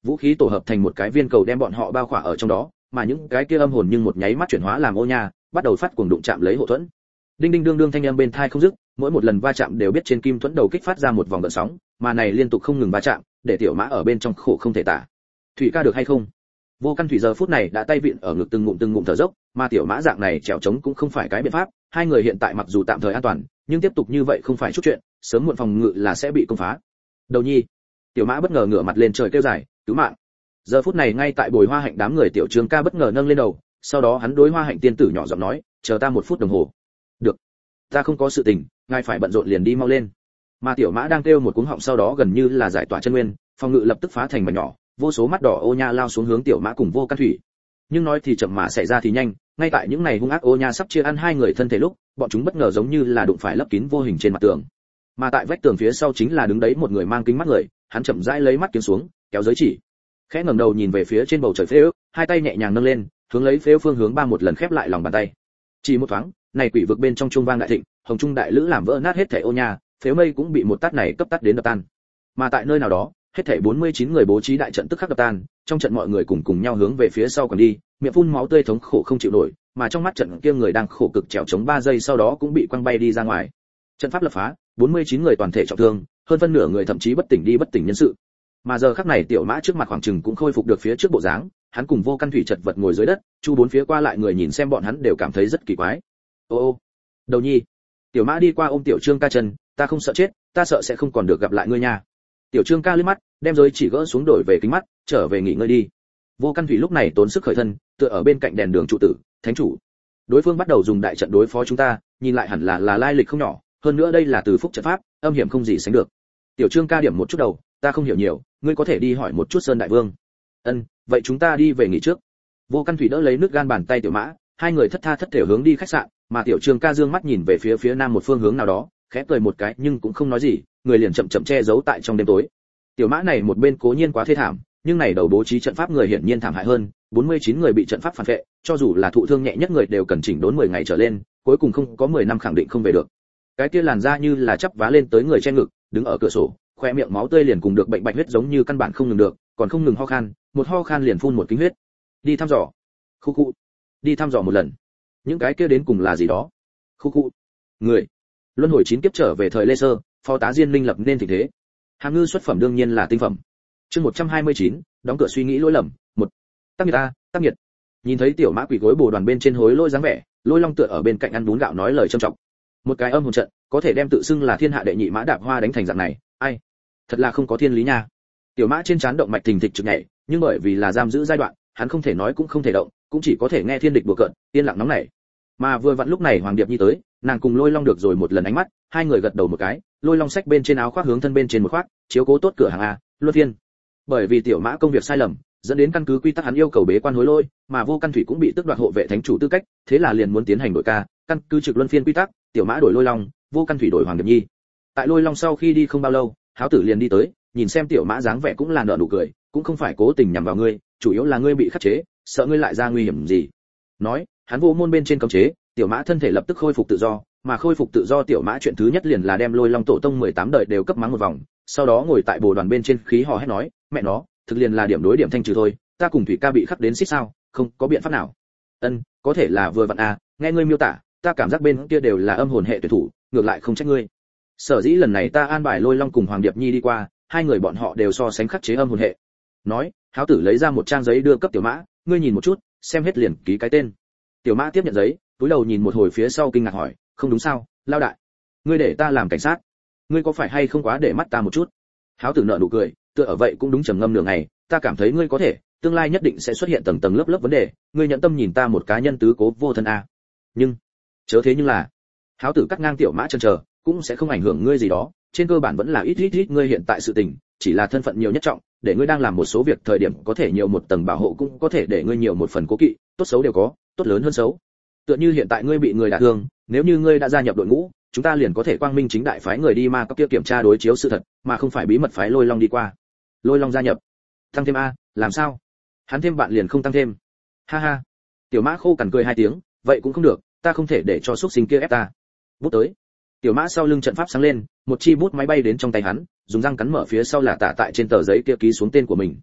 vũ khí tổ hợp thành một cái viên cầu đem bọn họ bao khỏa ở trong đó, mà những cái kia âm hồn nhưng một nháy mắt chuyển hóa làm ô nha, bắt đầu phát cuồng đụng chạm lấy hộ thuẫn. Đinh đinh đương đương thanh âm bên tai không dứt, mỗi một lần va chạm đều biết trên kim thuẫn đầu kích phát ra một vòng gợn sóng, mà này liên tục không ngừng va chạm, để tiểu mã ở bên trong khổ không thể tả. Thủy ca được hay không? Vô Căn Thủy giờ phút này đã tay vịn ở ngực từng ngụm từng ngụm thở dốc, mà tiểu mã dạng này trèo trống cũng không phải cái biện pháp, hai người hiện tại mặc dù tạm thời an toàn, nhưng tiếp tục như vậy không phải chút chuyện, sớm muộn phòng ngự là sẽ bị công phá. Đầu nhi, tiểu mã bất ngờ ngửa mặt lên trời kêu dài, cứu mạng. Giờ phút này ngay tại bồi Hoa Hạnh đám người, tiểu Trương ca bất ngờ nâng lên đầu, sau đó hắn đối Hoa Hạnh tiên tử nhỏ giọng nói, chờ ta một phút đồng hồ. Được, ta không có sự tình, ngài phải bận rộn liền đi mau lên. Mà tiểu mã đang kêu một cuống họng, sau đó gần như là giải tỏa chân nguyên, phòng ngự lập tức phá thành mảnh nhỏ, vô số mắt đỏ ô nha lao xuống hướng tiểu mã cùng Vô Căn Thủy. Nhưng nói thì chậm mà xảy ra thì nhanh, ngay tại những này hung ác ô nha sắp chia ăn hai người thân thể lúc, bọn chúng bất ngờ giống như là đụng phải lấp kín vô hình trên mặt tường. Mà tại vách tường phía sau chính là đứng đấy một người mang kính mắt người, hắn chậm rãi lấy mắt kiếm xuống, kéo giới chỉ, khẽ ngẩng đầu nhìn về phía trên bầu trời phếu, hai tay nhẹ nhàng nâng lên, hướng lấy phếu phương hướng ba một lần khép lại lòng bàn tay. Chỉ một thoáng, này quỷ vực bên trong trung vang đại thịnh, hồng trung đại lữ làm vỡ nát hết thảy ô nha, phếu mây cũng bị một tát này cấp tát đến đập tan. Mà tại nơi nào đó, hết thảy bốn mươi chín người bố trí đại trận tức khắc đập tan, trong trận mọi người cùng cùng nhau hướng về phía sau còn đi, miệng phun máu tươi thống khổ không chịu nổi, mà trong mắt trận kia người đang khổ cực trèo chống ba giây sau đó cũng bị quăng bay đi ra ngoài. Trận pháp lập phá, bốn mươi chín người toàn thể trọng thương, hơn phân nửa người thậm chí bất tỉnh đi bất tỉnh nhân sự. Mà giờ khắc này tiểu mã trước mặt khoảng chừng cũng khôi phục được phía trước bộ dáng, hắn cùng Vô Căn Thủy chật vật ngồi dưới đất, chu bốn phía qua lại người nhìn xem bọn hắn đều cảm thấy rất kỳ quái. Ô ô, đầu nhi. Tiểu mã đi qua ôm tiểu Trương ca chân, ta không sợ chết, ta sợ sẽ không còn được gặp lại ngươi nha. Tiểu Trương ca liếc mắt, đem giới chỉ gỡ xuống đổi về kính mắt, trở về nghỉ ngơi đi. Vô Căn Thủy lúc này tốn sức khởi thân, tựa ở bên cạnh đèn đường trụ tử, thánh chủ. Đối phương bắt đầu dùng đại trận đối phó chúng ta, nhìn lại hẳn là là lai lịch không nhỏ, hơn nữa đây là từ phúc trận pháp, âm hiểm không gì sánh được. Tiểu Trương ca điểm một chút đầu, ta không hiểu nhiều, ngươi có thể đi hỏi một chút Sơn đại vương. Ân, vậy chúng ta đi về nghỉ trước. Vô Căn Thủy đỡ lấy nước gan bàn tay tiểu mã, hai người thất tha thất thểu hướng đi khách sạn, mà tiểu Trương ca dương mắt nhìn về phía phía nam một phương hướng nào đó, khẽ cười một cái nhưng cũng không nói gì, người liền chậm chậm che giấu tại trong đêm tối. Tiểu mã này một bên cố nhiên quá thê thảm, nhưng này đầu bố trí trận pháp người hiển nhiên thảm hại hơn, bốn mươi chín người bị trận pháp phản vệ, cho dù là thụ thương nhẹ nhất người đều cần chỉnh đốn mười ngày trở lên, cuối cùng không có mười năm khẳng định không về được. Cái kia làn da như là chắp vá lên tới người che ngực, đứng ở cửa sổ, khoe miệng máu tươi liền cùng được bệnh bạch huyết giống như căn bản không ngừng được, còn không ngừng ho khan, một ho khan liền phun một kính huyết. Đi thăm dò. Khu khu. Đi thăm dò một lần. Những cái kia đến cùng là gì đó? Khu khu. Người. Luân hồi chín kiếp trở về thời Lê Sơ, phó tá Diên Linh lập nên tình thế. Hàm ngư xuất phẩm đương nhiên là tinh phẩm. Chương một trăm hai mươi chín, đóng cửa suy nghĩ lỗi lầm, một. Tác nghiệt a, tác nghiệt. Nhìn thấy tiểu mã quỷ gối bồ đoàn bên trên hối lỗi dáng vẻ, Lôi Long tựa ở bên cạnh ăn bún gạo nói lời trâm trọng. Một cái âm hồn trận, có thể đem tự xưng là thiên hạ đệ nhị mã đạp hoa đánh thành dạng này, ai? Thật là không có thiên lý nha. Tiểu mã trên trán động mạch thình thịch trực nhảy, nhưng bởi vì là giam giữ giai đoạn, hắn không thể nói cũng không thể động, cũng chỉ có thể nghe thiên địch đùa cợt, yên lặng nóng nảy. Mà vừa vặn lúc này Hoàng Điệp Nhi tới, nàng cùng Lôi Long được rồi một lần ánh mắt, hai người gật đầu một cái, Lôi Long xách bên trên áo khoác hướng thân bên trên một khoác, chiếu cố tốt cửa hàng a, Luân Phiên. Bởi vì tiểu mã công việc sai lầm, dẫn đến căn cứ quy tắc hắn yêu cầu bế quan hối lôi, mà Vô Căn Thủy cũng bị tước đoạt hộ vệ thánh chủ tư cách, thế là liền muốn tiến hành đổi ca, căn cứ trực luân phiên quy tắc, tiểu mã đổi Lôi Long, Vô Căn Thủy đổi Hoàng Điệp Nhi. Tại Lôi Long sau khi đi không bao lâu, Háo Tử liền đi tới, nhìn xem tiểu mã dáng vẻ cũng là nở nụ cười, cũng không phải cố tình nhằm vào ngươi, chủ yếu là ngươi bị khắc chế, sợ ngươi lại ra nguy hiểm gì. Nói, hắn vô môn bên trên cấm chế, tiểu mã thân thể lập tức khôi phục tự do, mà khôi phục tự do tiểu mã chuyện thứ nhất liền là đem Lôi Long tổ tông mười tám đời đều cấp mắng một vòng, sau đó ngồi tại bồ đoàn bên trên khí hò hét nói, mẹ nó, thực liền là điểm đối điểm thanh trừ thôi, ta cùng Thủy ca bị khắc đến xích sao, không có biện pháp nào. Ân, có thể là vừa vặn à, nghe ngươi miêu tả, ta cảm giác bên kia đều là âm hồn hệ tuyệt thủ, ngược lại không trách ngươi. Sở dĩ lần này ta an bài Lôi Long cùng Hoàng Điệp Nhi đi qua, hai người bọn họ đều so sánh khắc chế âm hồn hệ. Nói, Háo Tử lấy ra một trang giấy đưa cấp tiểu mã, ngươi nhìn một chút, xem hết liền ký cái tên. Tiểu mã tiếp nhận giấy, túi đầu nhìn một hồi phía sau kinh ngạc hỏi, không đúng sao, lao đại, ngươi để ta làm cảnh sát, ngươi có phải hay không quá để mắt ta một chút? Háo Tử nở nụ cười, tựa ở vậy cũng đúng trầm ngâm nửa ngày, ta cảm thấy ngươi có thể, tương lai nhất định sẽ xuất hiện tầng tầng lớp lớp vấn đề, ngươi nhận tâm nhìn ta một cá nhân tứ cố vô thân a. Nhưng, chớ thế nhưng là, Háo Tử cắt ngang tiểu mã chân chờ, cũng sẽ không ảnh hưởng ngươi gì đó, trên cơ bản vẫn là ít ít ít ngươi hiện tại sự tình, chỉ là thân phận nhiều nhất trọng, để ngươi đang làm một số việc thời điểm có thể nhiều một tầng bảo hộ cũng có thể để ngươi nhiều một phần cố kỵ, tốt xấu đều có, tốt lớn hơn xấu. Tựa như hiện tại ngươi bị người đả thương, nếu như ngươi đã gia nhập đội ngũ, chúng ta liền có thể quang minh chính đại phái người đi ma cấp kia kiểm tra đối chiếu sự thật, mà không phải bí mật phái Lôi Long đi qua. Lôi Long gia nhập, tăng thêm a, làm sao? Hắn thêm bạn liền không tăng thêm. Ha ha. Tiểu mã khô cằn cười hai tiếng, vậy cũng không được, ta không thể để cho xuất sinh kia ép ta. Bút tới. Tiểu mã sau lưng trận pháp sáng lên, một chi bút máy bay đến trong tay hắn, dùng răng cắn mở phía sau là tả tại trên tờ giấy kia ký xuống tên của mình.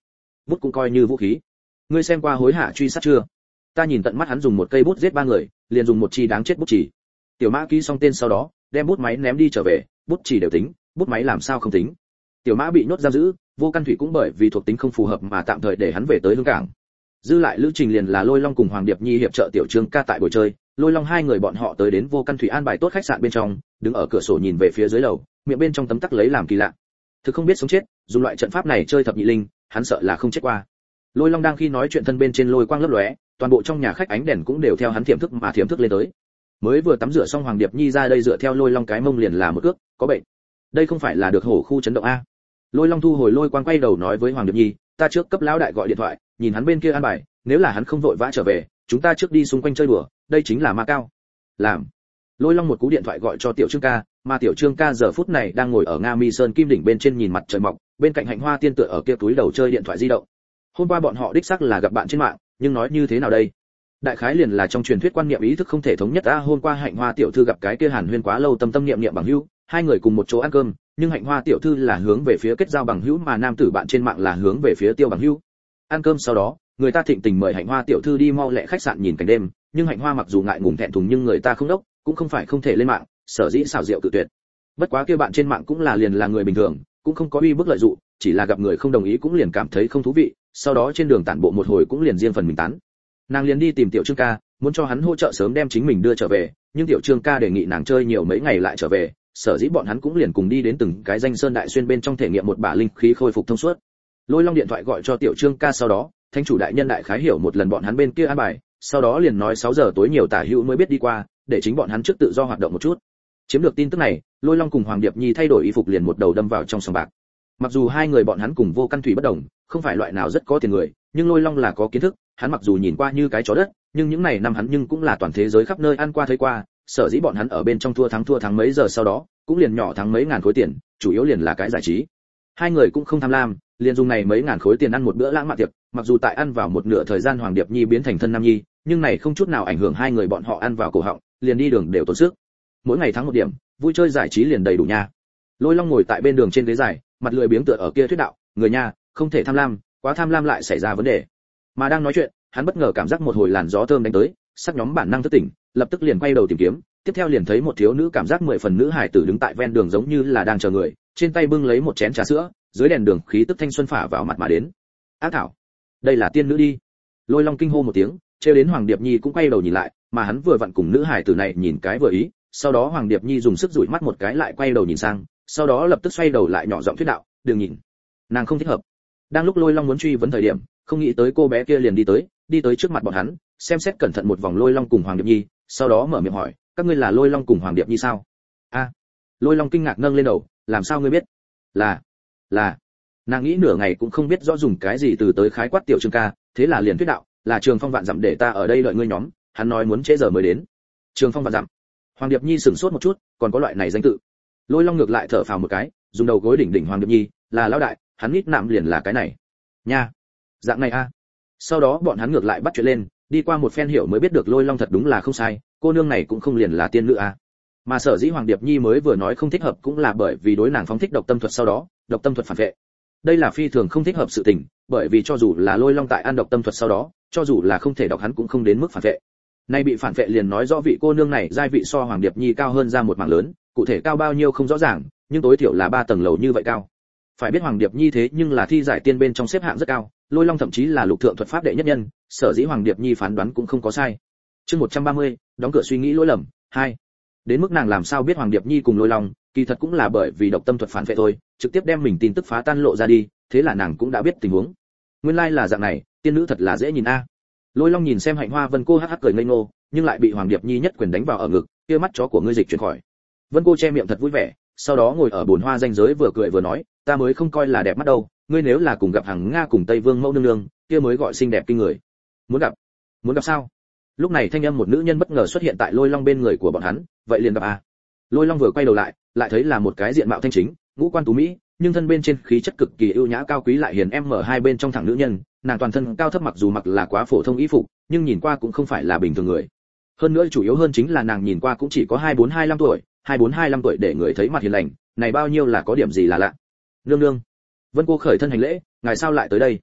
bút cũng coi như vũ khí. Ngươi xem qua hối hả truy sát chưa? Ta nhìn tận mắt hắn dùng một cây bút giết ba người, liền dùng một chi đáng chết bút chỉ. Tiểu Mã ký xong tên sau đó, đem bút máy ném đi trở về, bút chỉ đều tính, bút máy làm sao không tính. Tiểu Mã bị nhốt giam giữ, Vô Căn Thủy cũng bởi vì thuộc tính không phù hợp mà tạm thời để hắn về tới Lương Cảng. Dư lại lữ trình liền là Lôi Long cùng Hoàng Điệp Nhi hiệp trợ Tiểu Trương ca tại buổi chơi, Lôi Long hai người bọn họ tới đến Vô Căn Thủy an bài tốt khách sạn bên trong, đứng ở cửa sổ nhìn về phía dưới lầu, miệng bên trong tấm tắc lấy làm kỳ lạ. Thực không biết sống chết, dùng loại trận pháp này chơi thập nhị linh, hắn sợ là không chết qua. Lôi Long đang khi nói chuyện thân bên trên lôi quang lấp lóe, toàn bộ trong nhà khách ánh đèn cũng đều theo hắn thiểm thức mà thiểm thức lên tới. Mới vừa tắm rửa xong Hoàng Điệp Nhi ra đây dựa theo Lôi Long cái mông liền là một cước, có bệnh. Đây không phải là được hổ khu chấn động a. Lôi Long thu hồi lôi quang quay đầu nói với Hoàng Điệp Nhi, ta trước cấp lão đại gọi điện thoại, nhìn hắn bên kia an bài, nếu là hắn không vội vã trở về, chúng ta trước đi xung quanh chơi đùa, đây chính là ma cao. Làm. Lôi Long một cú điện thoại gọi cho Tiểu Trương ca, mà Tiểu Trương ca giờ phút này đang ngồi ở Nga Mi Sơn Kim đỉnh bên trên nhìn mặt trời mọc, bên cạnh Hạnh Hoa Tiên tựa ở kia túi đầu chơi điện thoại di động. Hôm qua bọn họ đích xác là gặp bạn trên mạng, nhưng nói như thế nào đây? Đại khái liền là trong truyền thuyết quan niệm ý thức không thể thống nhất a. Hôm qua Hạnh Hoa tiểu thư gặp cái kia Hàn Huyên quá lâu tâm tâm niệm niệm bằng hữu, hai người cùng một chỗ ăn cơm, nhưng Hạnh Hoa tiểu thư là hướng về phía kết giao bằng hữu mà nam tử bạn trên mạng là hướng về phía tiêu bằng hữu. Ăn cơm sau đó, người ta thịnh tình mời Hạnh Hoa tiểu thư đi mau lẹ khách sạn nhìn cảnh đêm, nhưng Hạnh Hoa mặc dù ngại ngùng thẹn thùng nhưng người ta không đốc, cũng không phải không thể lên mạng, sở dĩ xảo diệu cự tuyệt. Bất quá kia bạn trên mạng cũng là liền là người bình thường, cũng không có uy bức lợi dụng, chỉ là gặp người không đồng ý cũng liền cảm thấy không thú vị, sau đó trên đường tản bộ một hồi cũng liền riêng phần mình tán. Nàng liền đi tìm Tiểu Trương ca, muốn cho hắn hỗ trợ sớm đem chính mình đưa trở về, nhưng Tiểu Trương ca đề nghị nàng chơi nhiều mấy ngày lại trở về, sở dĩ bọn hắn cũng liền cùng đi đến từng cái danh sơn đại xuyên bên trong thể nghiệm một bả linh khí khôi phục thông suốt. Lôi Long điện thoại gọi cho Tiểu Trương ca sau đó, thánh chủ đại nhân đại khái hiểu một lần bọn hắn bên kia an bài, sau đó liền nói sáu giờ tối nhiều tả hữu mới biết đi qua, để chính bọn hắn trước tự do hoạt động một chút. Chiếm được tin tức này, Lôi Long cùng Hoàng Điệp Nhi thay đổi y phục liền một đầu đâm vào trong sòng bạc. Mặc dù hai người bọn hắn cùng Vô Căn Thủy bất đồng, không phải loại nào rất có tiền người, nhưng Lôi Long là có kiến thức, hắn mặc dù nhìn qua như cái chó đất, nhưng những này năm hắn nhưng cũng là toàn thế giới khắp nơi ăn qua thấy qua, sở dĩ bọn hắn ở bên trong thua thắng thua thắng mấy giờ sau đó, cũng liền nhỏ thắng mấy ngàn khối tiền, chủ yếu liền là cái giải trí. Hai người cũng không tham lam, liền dùng này mấy ngàn khối tiền ăn một bữa lãng mạn tiệc, mặc dù tại ăn vào một nửa thời gian Hoàng Điệp Nhi biến thành thân nam nhi, nhưng này không chút nào ảnh hưởng hai người bọn họ ăn vào cổ họng, liền đi đường đều tốn sức. Mỗi ngày thắng một điểm, vui chơi giải trí liền đầy đủ nha. Lôi Long ngồi tại bên đường trên ghế dài, mặt lười biếng tựa ở kia thuyết đạo, người nha, không thể tham lam, quá tham lam lại xảy ra vấn đề. Mà đang nói chuyện, hắn bất ngờ cảm giác một hồi làn gió thơm đánh tới, sắc nhóm bản năng thức tỉnh, lập tức liền quay đầu tìm kiếm, tiếp theo liền thấy một thiếu nữ cảm giác mười phần nữ hải tử đứng tại ven đường giống như là đang chờ người, trên tay bưng lấy một chén trà sữa, dưới đèn đường khí tức thanh xuân phả vào mặt mà đến. Ác thảo, đây là tiên nữ đi. Lôi Long kinh hô một tiếng, trêu đến Hoàng Điệp Nhi cũng quay đầu nhìn lại, mà hắn vừa vặn cùng nữ hải tử này nhìn cái vừa ý, sau đó Hoàng Điệp Nhi dùng sức dụi mắt một cái lại quay đầu nhìn sang, sau đó lập tức xoay đầu lại nhỏ giọng thuyết đạo, đừng nhìn, nàng không thích hợp. Đang lúc Lôi Long muốn truy vấn thời điểm, không nghĩ tới cô bé kia liền đi tới, đi tới trước mặt bọn hắn, xem xét cẩn thận một vòng Lôi Long cùng Hoàng Điệp Nhi, sau đó mở miệng hỏi, các ngươi là Lôi Long cùng Hoàng Điệp Nhi sao? A. Lôi Long kinh ngạc nâng lên đầu, làm sao ngươi biết? Là, là. Nàng nghĩ nửa ngày cũng không biết rõ dùng cái gì từ tới khái quát Tiểu Trương ca, thế là liền thuyết đạo, là Trường Phong vạn dặm để ta ở đây đợi ngươi nhóm, hắn nói muốn trễ giờ mới đến. Trường Phong vạn dặm. Hoàng Điệp Nhi sửng sốt một chút, còn có loại này danh tự. Lôi Long ngược lại thở phào một cái, dùng đầu gối đỉnh đỉnh Hoàng Điệp Nhi, là lão đại, hắn nít nạm liền là cái này. Nha. Dạng này a. Sau đó bọn hắn ngược lại bắt chuyện lên, đi qua một phen hiểu mới biết được Lôi Long thật đúng là không sai, cô nương này cũng không liền là tiên nữ a. Mà sở dĩ Hoàng Điệp Nhi mới vừa nói không thích hợp cũng là bởi vì đối nàng phóng thích độc tâm thuật sau đó, độc tâm thuật phản vệ. Đây là phi thường không thích hợp sự tình, bởi vì cho dù là Lôi Long tại ăn độc tâm thuật sau đó, cho dù là không thể độc hắn cũng không đến mức phản vệ. Nay bị phản vệ liền nói rõ vị cô nương này giai vị so Hoàng Điệp Nhi cao hơn ra một mảng lớn, cụ thể cao bao nhiêu không rõ ràng, nhưng tối thiểu là ba tầng lầu như vậy cao. Phải biết Hoàng Điệp Nhi thế nhưng là thi giải tiên bên trong xếp hạng rất cao, Lôi Long thậm chí là lục thượng thuật pháp đệ nhất nhân, sở dĩ Hoàng Điệp Nhi phán đoán cũng không có sai. Chương một trăm ba mươi, đóng cửa suy nghĩ lỗi lầm, hai. Đến mức nàng làm sao biết Hoàng Điệp Nhi cùng Lôi Long, kỳ thật cũng là bởi vì độc tâm thuật phản vệ thôi, trực tiếp đem mình tin tức phá tan lộ ra đi, thế là nàng cũng đã biết tình huống. Nguyên lai like là dạng này, tiên nữ thật là dễ nhìn a. Lôi Long nhìn xem Hạnh Hoa Vân cô hắc hắc cười ngây ngô, nhưng lại bị Hoàng Điệp Nhi nhất quyền đánh vào ở ngực, kia mắt chó của ngươi dịch chuyển khỏi. Vân cô che miệng thật vui vẻ, sau đó ngồi ở bồn hoa danh giới vừa cười vừa nói, ta mới không coi là đẹp mắt đâu, ngươi nếu là cùng gặp hàng Nga cùng Tây Vương mẫu nương nương, kia mới gọi xinh đẹp kinh người. Muốn gặp? Muốn gặp sao? Lúc này thanh âm một nữ nhân bất ngờ xuất hiện tại Lôi Long bên người của bọn hắn, vậy liền gặp a. Lôi Long vừa quay đầu lại, lại thấy là một cái diện mạo thanh chính, ngũ quan tú mỹ, nhưng thân bên trên khí chất cực kỳ ưu nhã cao quý lại hiền em mở hai bên trong thẳng nữ nhân, nàng toàn thân cao thấp mặc dù mặc là quá phổ thông y phục, nhưng nhìn qua cũng không phải là bình thường người. Hơn nữa chủ yếu hơn chính là nàng nhìn qua cũng chỉ có hai bốn hai lăm tuổi, hai bốn hai lăm tuổi để người thấy mặt hiền lành, này bao nhiêu là có điểm gì là lạ. Nương nương. Vân cô khởi thân hành lễ, ngài sao lại tới đây?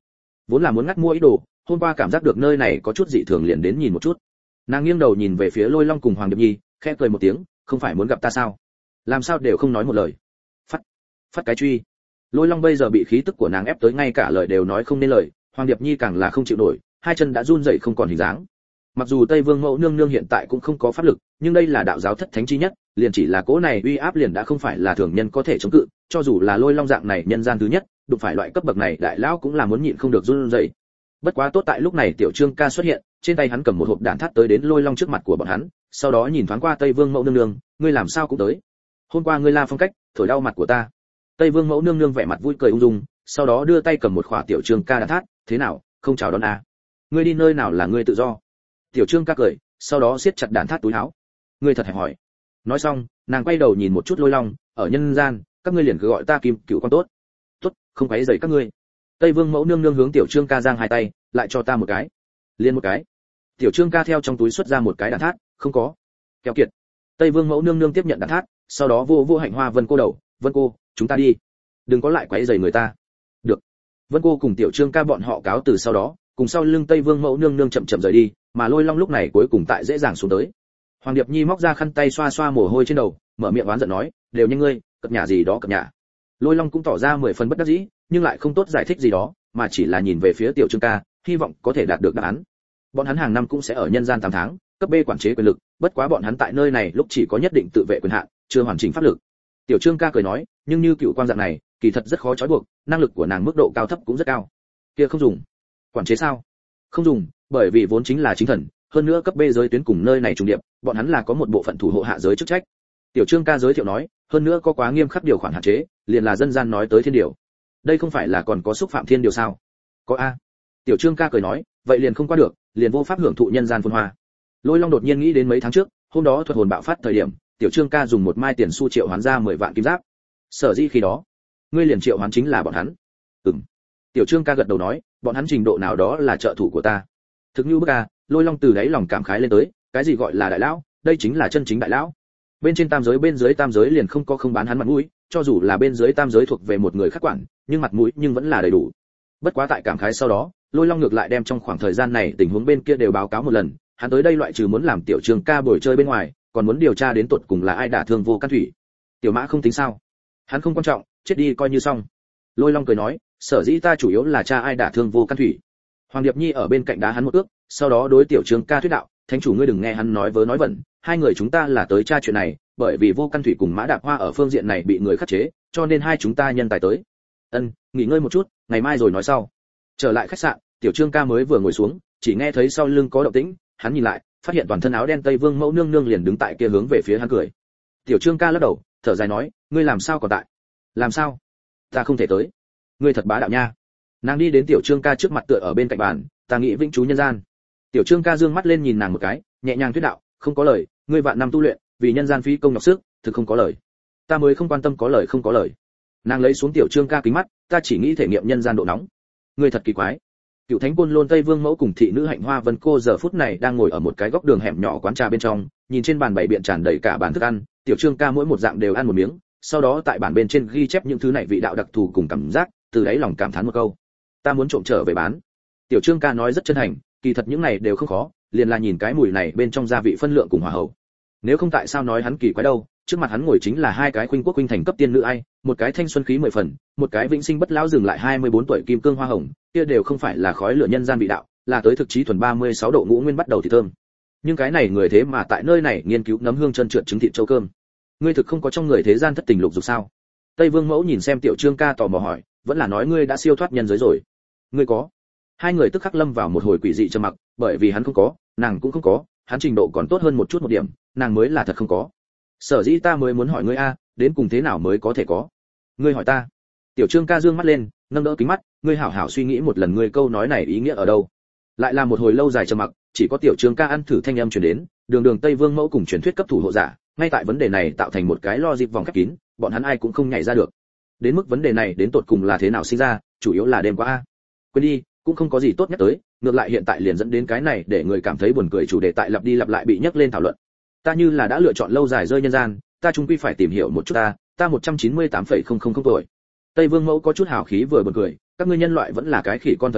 vốn là muốn ngắt mua ý đồ, hôm qua cảm giác được nơi này có chút dị thường liền đến nhìn một chút. Nàng nghiêng đầu nhìn về phía Lôi Long cùng Hoàng Điệp Nhi, khẽ cười một tiếng, không phải muốn gặp ta sao? Làm sao đều không nói một lời. Phát, phát cái truy. Lôi Long bây giờ bị khí tức của nàng ép tới ngay cả lời đều nói không nên lời, Hoàng Điệp Nhi càng là không chịu nổi, hai chân đã run rẩy không còn hình dáng. Mặc dù Tây Vương Mẫu nương nương hiện tại cũng không có pháp lực, nhưng đây là đạo giáo thất thánh chi nhất, liền chỉ là cỗ này uy áp liền đã không phải là thường nhân có thể chống cự, cho dù là Lôi Long dạng này nhân gian thứ nhất, đụng phải loại cấp bậc này đại lão cũng là muốn nhịn không được run rẩy. Bất quá tốt tại lúc này Tiểu Trương Ca xuất hiện, trên tay hắn cầm một hộp đạn thắt tới đến Lôi Long trước mặt của bọn hắn, sau đó nhìn thoáng qua Tây Vương Mẫu nương nương, ngươi làm sao cũng tới? Hôm qua ngươi La Phong cách, thổi đau mặt của ta. Tây Vương Mẫu nương nương vẻ mặt vui cười ung dung, sau đó đưa tay cầm một khỏa Tiểu Trương Ca đạn thắt, thế nào, không chào đón à? Ngươi đi nơi nào là ngươi tự do? Tiểu Trương Ca cười, sau đó siết chặt đạn thắt túi áo. Ngươi thật hẹp hỏi. Nói xong, nàng quay đầu nhìn một chút Lôi Long, ở nhân gian, các ngươi liền cứ gọi ta Kim Cửu con tốt. Tốt, không quấy rầy các ngươi. Tây Vương Mẫu nương nương hướng Tiểu Trương Ca giang hai tay, lại cho ta một cái. Liên một cái. Tiểu Trương Ca theo trong túi xuất ra một cái đạn thắt, không có. Keo kiệt. Tây Vương Mẫu nương nương tiếp nhận đạn thắt, sau đó vô vô Hạnh Hoa Vân cô đầu, Vân cô, chúng ta đi. Đừng có lại quấy rầy người ta. Được. Vân cô cùng Tiểu Trương Ca bọn họ cáo từ sau đó, cùng sau lưng Tây Vương Mẫu nương nương chậm chậm rời đi, mà Lôi Long lúc này cuối cùng tại dễ dàng xuống tới. Hoàng Điệp Nhi móc ra khăn tay xoa xoa mồ hôi trên đầu, mở miệng oán giận nói, đều nhanh ngươi, cập nhà gì đó cập nhà. Lôi Long cũng tỏ ra mười phần bất đắc dĩ, nhưng lại không tốt giải thích gì đó, mà chỉ là nhìn về phía Tiểu Trương Ca, hy vọng có thể đạt được đáp án. Bọn hắn hàng năm cũng sẽ ở nhân gian tám tháng, cấp B quản chế quyền lực, bất quá bọn hắn tại nơi này lúc chỉ có nhất định tự vệ quyền hạn, chưa hoàn chỉnh pháp lực. Tiểu Trương Ca cười nói, nhưng như cựu quang dạng này, kỳ thật rất khó trói buộc, năng lực của nàng mức độ cao thấp cũng rất cao. Kia không dùng. Quản chế sao? Không dùng, bởi vì vốn chính là chính thần, hơn nữa cấp B giới tuyến cùng nơi này trùng điệp, bọn hắn là có một bộ phận thủ hộ hạ giới chức trách. Tiểu Trương Ca giới thiệu nói, hơn nữa có quá nghiêm khắc điều khoản hạn chế, liền là dân gian nói tới thiên điều. Đây không phải là còn có xúc phạm thiên điều sao? Có a. Tiểu Trương Ca cười nói, vậy liền không qua được, liền vô pháp hưởng thụ nhân gian phồn hoa. Lôi Long đột nhiên nghĩ đến mấy tháng trước, hôm đó thuật hồn bạo phát thời điểm, Tiểu Trương Ca dùng một mai tiền xu triệu hoán ra mười vạn kim giáp. Sở dĩ khi đó, ngươi liền triệu hoán chính là bọn hắn. Ừm. Tiểu Trương Ca gật đầu nói, bọn hắn trình độ nào đó là trợ thủ của ta. Thực như bức a, Lôi Long từ đáy lòng cảm khái lên tới, cái gì gọi là đại lão, đây chính là chân chính đại lão. Bên trên tam giới bên dưới tam giới liền không có không bán hắn mặt mũi, cho dù là bên dưới tam giới thuộc về một người khác quản, nhưng mặt mũi nhưng vẫn là đầy đủ. Bất quá tại cảm khái sau đó, Lôi Long ngược lại đem trong khoảng thời gian này tình huống bên kia đều báo cáo một lần, hắn tới đây loại trừ muốn làm Tiểu Trương Ca bồi chơi bên ngoài, còn muốn điều tra đến tột cùng là ai đả thương Vô Căn Thủy. Tiểu Mã không tính sao? Hắn không quan trọng, chết đi coi như xong. Lôi Long cười nói, sở dĩ ta chủ yếu là cha ai đả thương Vô Căn Thủy. Hoàng Điệp Nhi ở bên cạnh đá hắn một ước, sau đó đối Tiểu Trương Ca thuyết đạo, thánh chủ ngươi đừng nghe hắn nói vớ nói vẩn, hai người chúng ta là tới tra chuyện này, bởi vì Vô Căn Thủy cùng Mã Đạp Hoa ở phương diện này bị người khắc chế, cho nên hai chúng ta nhân tài tới. Ân, nghỉ ngơi một chút, ngày mai rồi nói sau. Trở lại khách sạn, Tiểu Trương Ca mới vừa ngồi xuống, chỉ nghe thấy sau lưng có động tĩnh, hắn nhìn lại, phát hiện toàn thân áo đen Tây Vương Mẫu nương nương liền đứng tại kia hướng về phía hắn cười. Tiểu Trương Ca lắc đầu, thở dài nói, ngươi làm sao còn tại? Làm sao? Ta không thể tới. Ngươi thật bá đạo nha. Nàng đi đến Tiểu Trương Ca trước mặt tựa ở bên cạnh bàn, ta nghĩ vĩnh chú nhân gian. Tiểu Trương Ca dương mắt lên nhìn nàng một cái, nhẹ nhàng thuyết đạo, không có lời, ngươi vạn năm tu luyện, vì nhân gian phí công nhọc sức, thực không có lời. Ta mới không quan tâm có lời không có lời. Nàng lấy xuống Tiểu Trương Ca kính mắt, ta chỉ nghĩ thể nghiệm nhân gian độ nóng. Ngươi thật kỳ quái. Cựu Thánh Côn Lôn Tây Vương Mẫu cùng thị nữ Hạnh Hoa Vân cô giờ phút này đang ngồi ở một cái góc đường hẻm nhỏ quán trà bên trong, nhìn trên bàn bày biện tràn đầy cả bàn thức ăn, Tiểu Trương Ca mỗi một dạng đều ăn một miếng, sau đó tại bản bên trên ghi chép những thứ này vị đạo đặc thù cùng cảm giác, từ đáy lòng cảm thán một câu. Ta muốn trộm trở về bán. Tiểu Trương Ca nói rất chân thành, kỳ thật những này đều không khó, liền là nhìn cái mùi này bên trong gia vị phân lượng cùng hòa hậu. Nếu không tại sao nói hắn kỳ quái đâu, trước mặt hắn ngồi chính là hai cái khuynh quốc khuynh thành cấp tiên nữ ai, một cái thanh xuân khí mười phần, một cái vĩnh sinh bất lão dừng lại hai mươi bốn tuổi kim cương hoa hồng, kia đều không phải là khói lửa nhân gian vị đạo, là tới thực chí thuần ba mươi sáu độ ngũ nguyên bắt đầu thì thơm. Nhưng cái này người thế mà tại nơi này nghiên cứu nấm hương chân trượt trứng thịt châu cơm. Ngươi thực không có trong người thế gian thất tình lục dục sao? Tây Vương Mẫu nhìn xem Tiểu Trương Ca tò mò hỏi, vẫn là nói ngươi đã siêu thoát nhân giới rồi. Ngươi có? Hai người tức khắc lâm vào một hồi quỷ dị trầm mặc, bởi vì hắn không có, nàng cũng không có, hắn trình độ còn tốt hơn một chút một điểm, nàng mới là thật không có. Sở dĩ ta mới muốn hỏi ngươi a, đến cùng thế nào mới có thể có? Ngươi hỏi ta. Tiểu Trương Ca dương mắt lên, nâng đỡ kính mắt, ngươi hảo hảo suy nghĩ một lần ngươi câu nói này ý nghĩa ở đâu. Lại là một hồi lâu dài trầm mặc, chỉ có Tiểu Trương Ca ăn thử thanh âm truyền đến, đường đường Tây Vương Mẫu cùng truyền thuyết cấp thủ hộ giả, ngay tại vấn đề này tạo thành một cái logic vòng khép kín, bọn hắn ai cũng không nhảy ra được. Đến mức vấn đề này đến tột cùng là thế nào sinh ra, chủ yếu là đêm qua a. Quên đi, cũng không có gì tốt nhất tới, ngược lại hiện tại liền dẫn đến cái này để người cảm thấy buồn cười chủ đề tại lặp đi lặp lại bị nhắc lên thảo luận. Ta như là đã lựa chọn lâu dài rơi nhân gian, ta chung quy phải tìm hiểu một chút ta, ta một trăm chín mươi tám phẩy không không không tuổi. Tây Vương Mẫu có chút hào khí vừa buồn cười, các ngươi nhân loại vẫn là cái khỉ con thời điểm,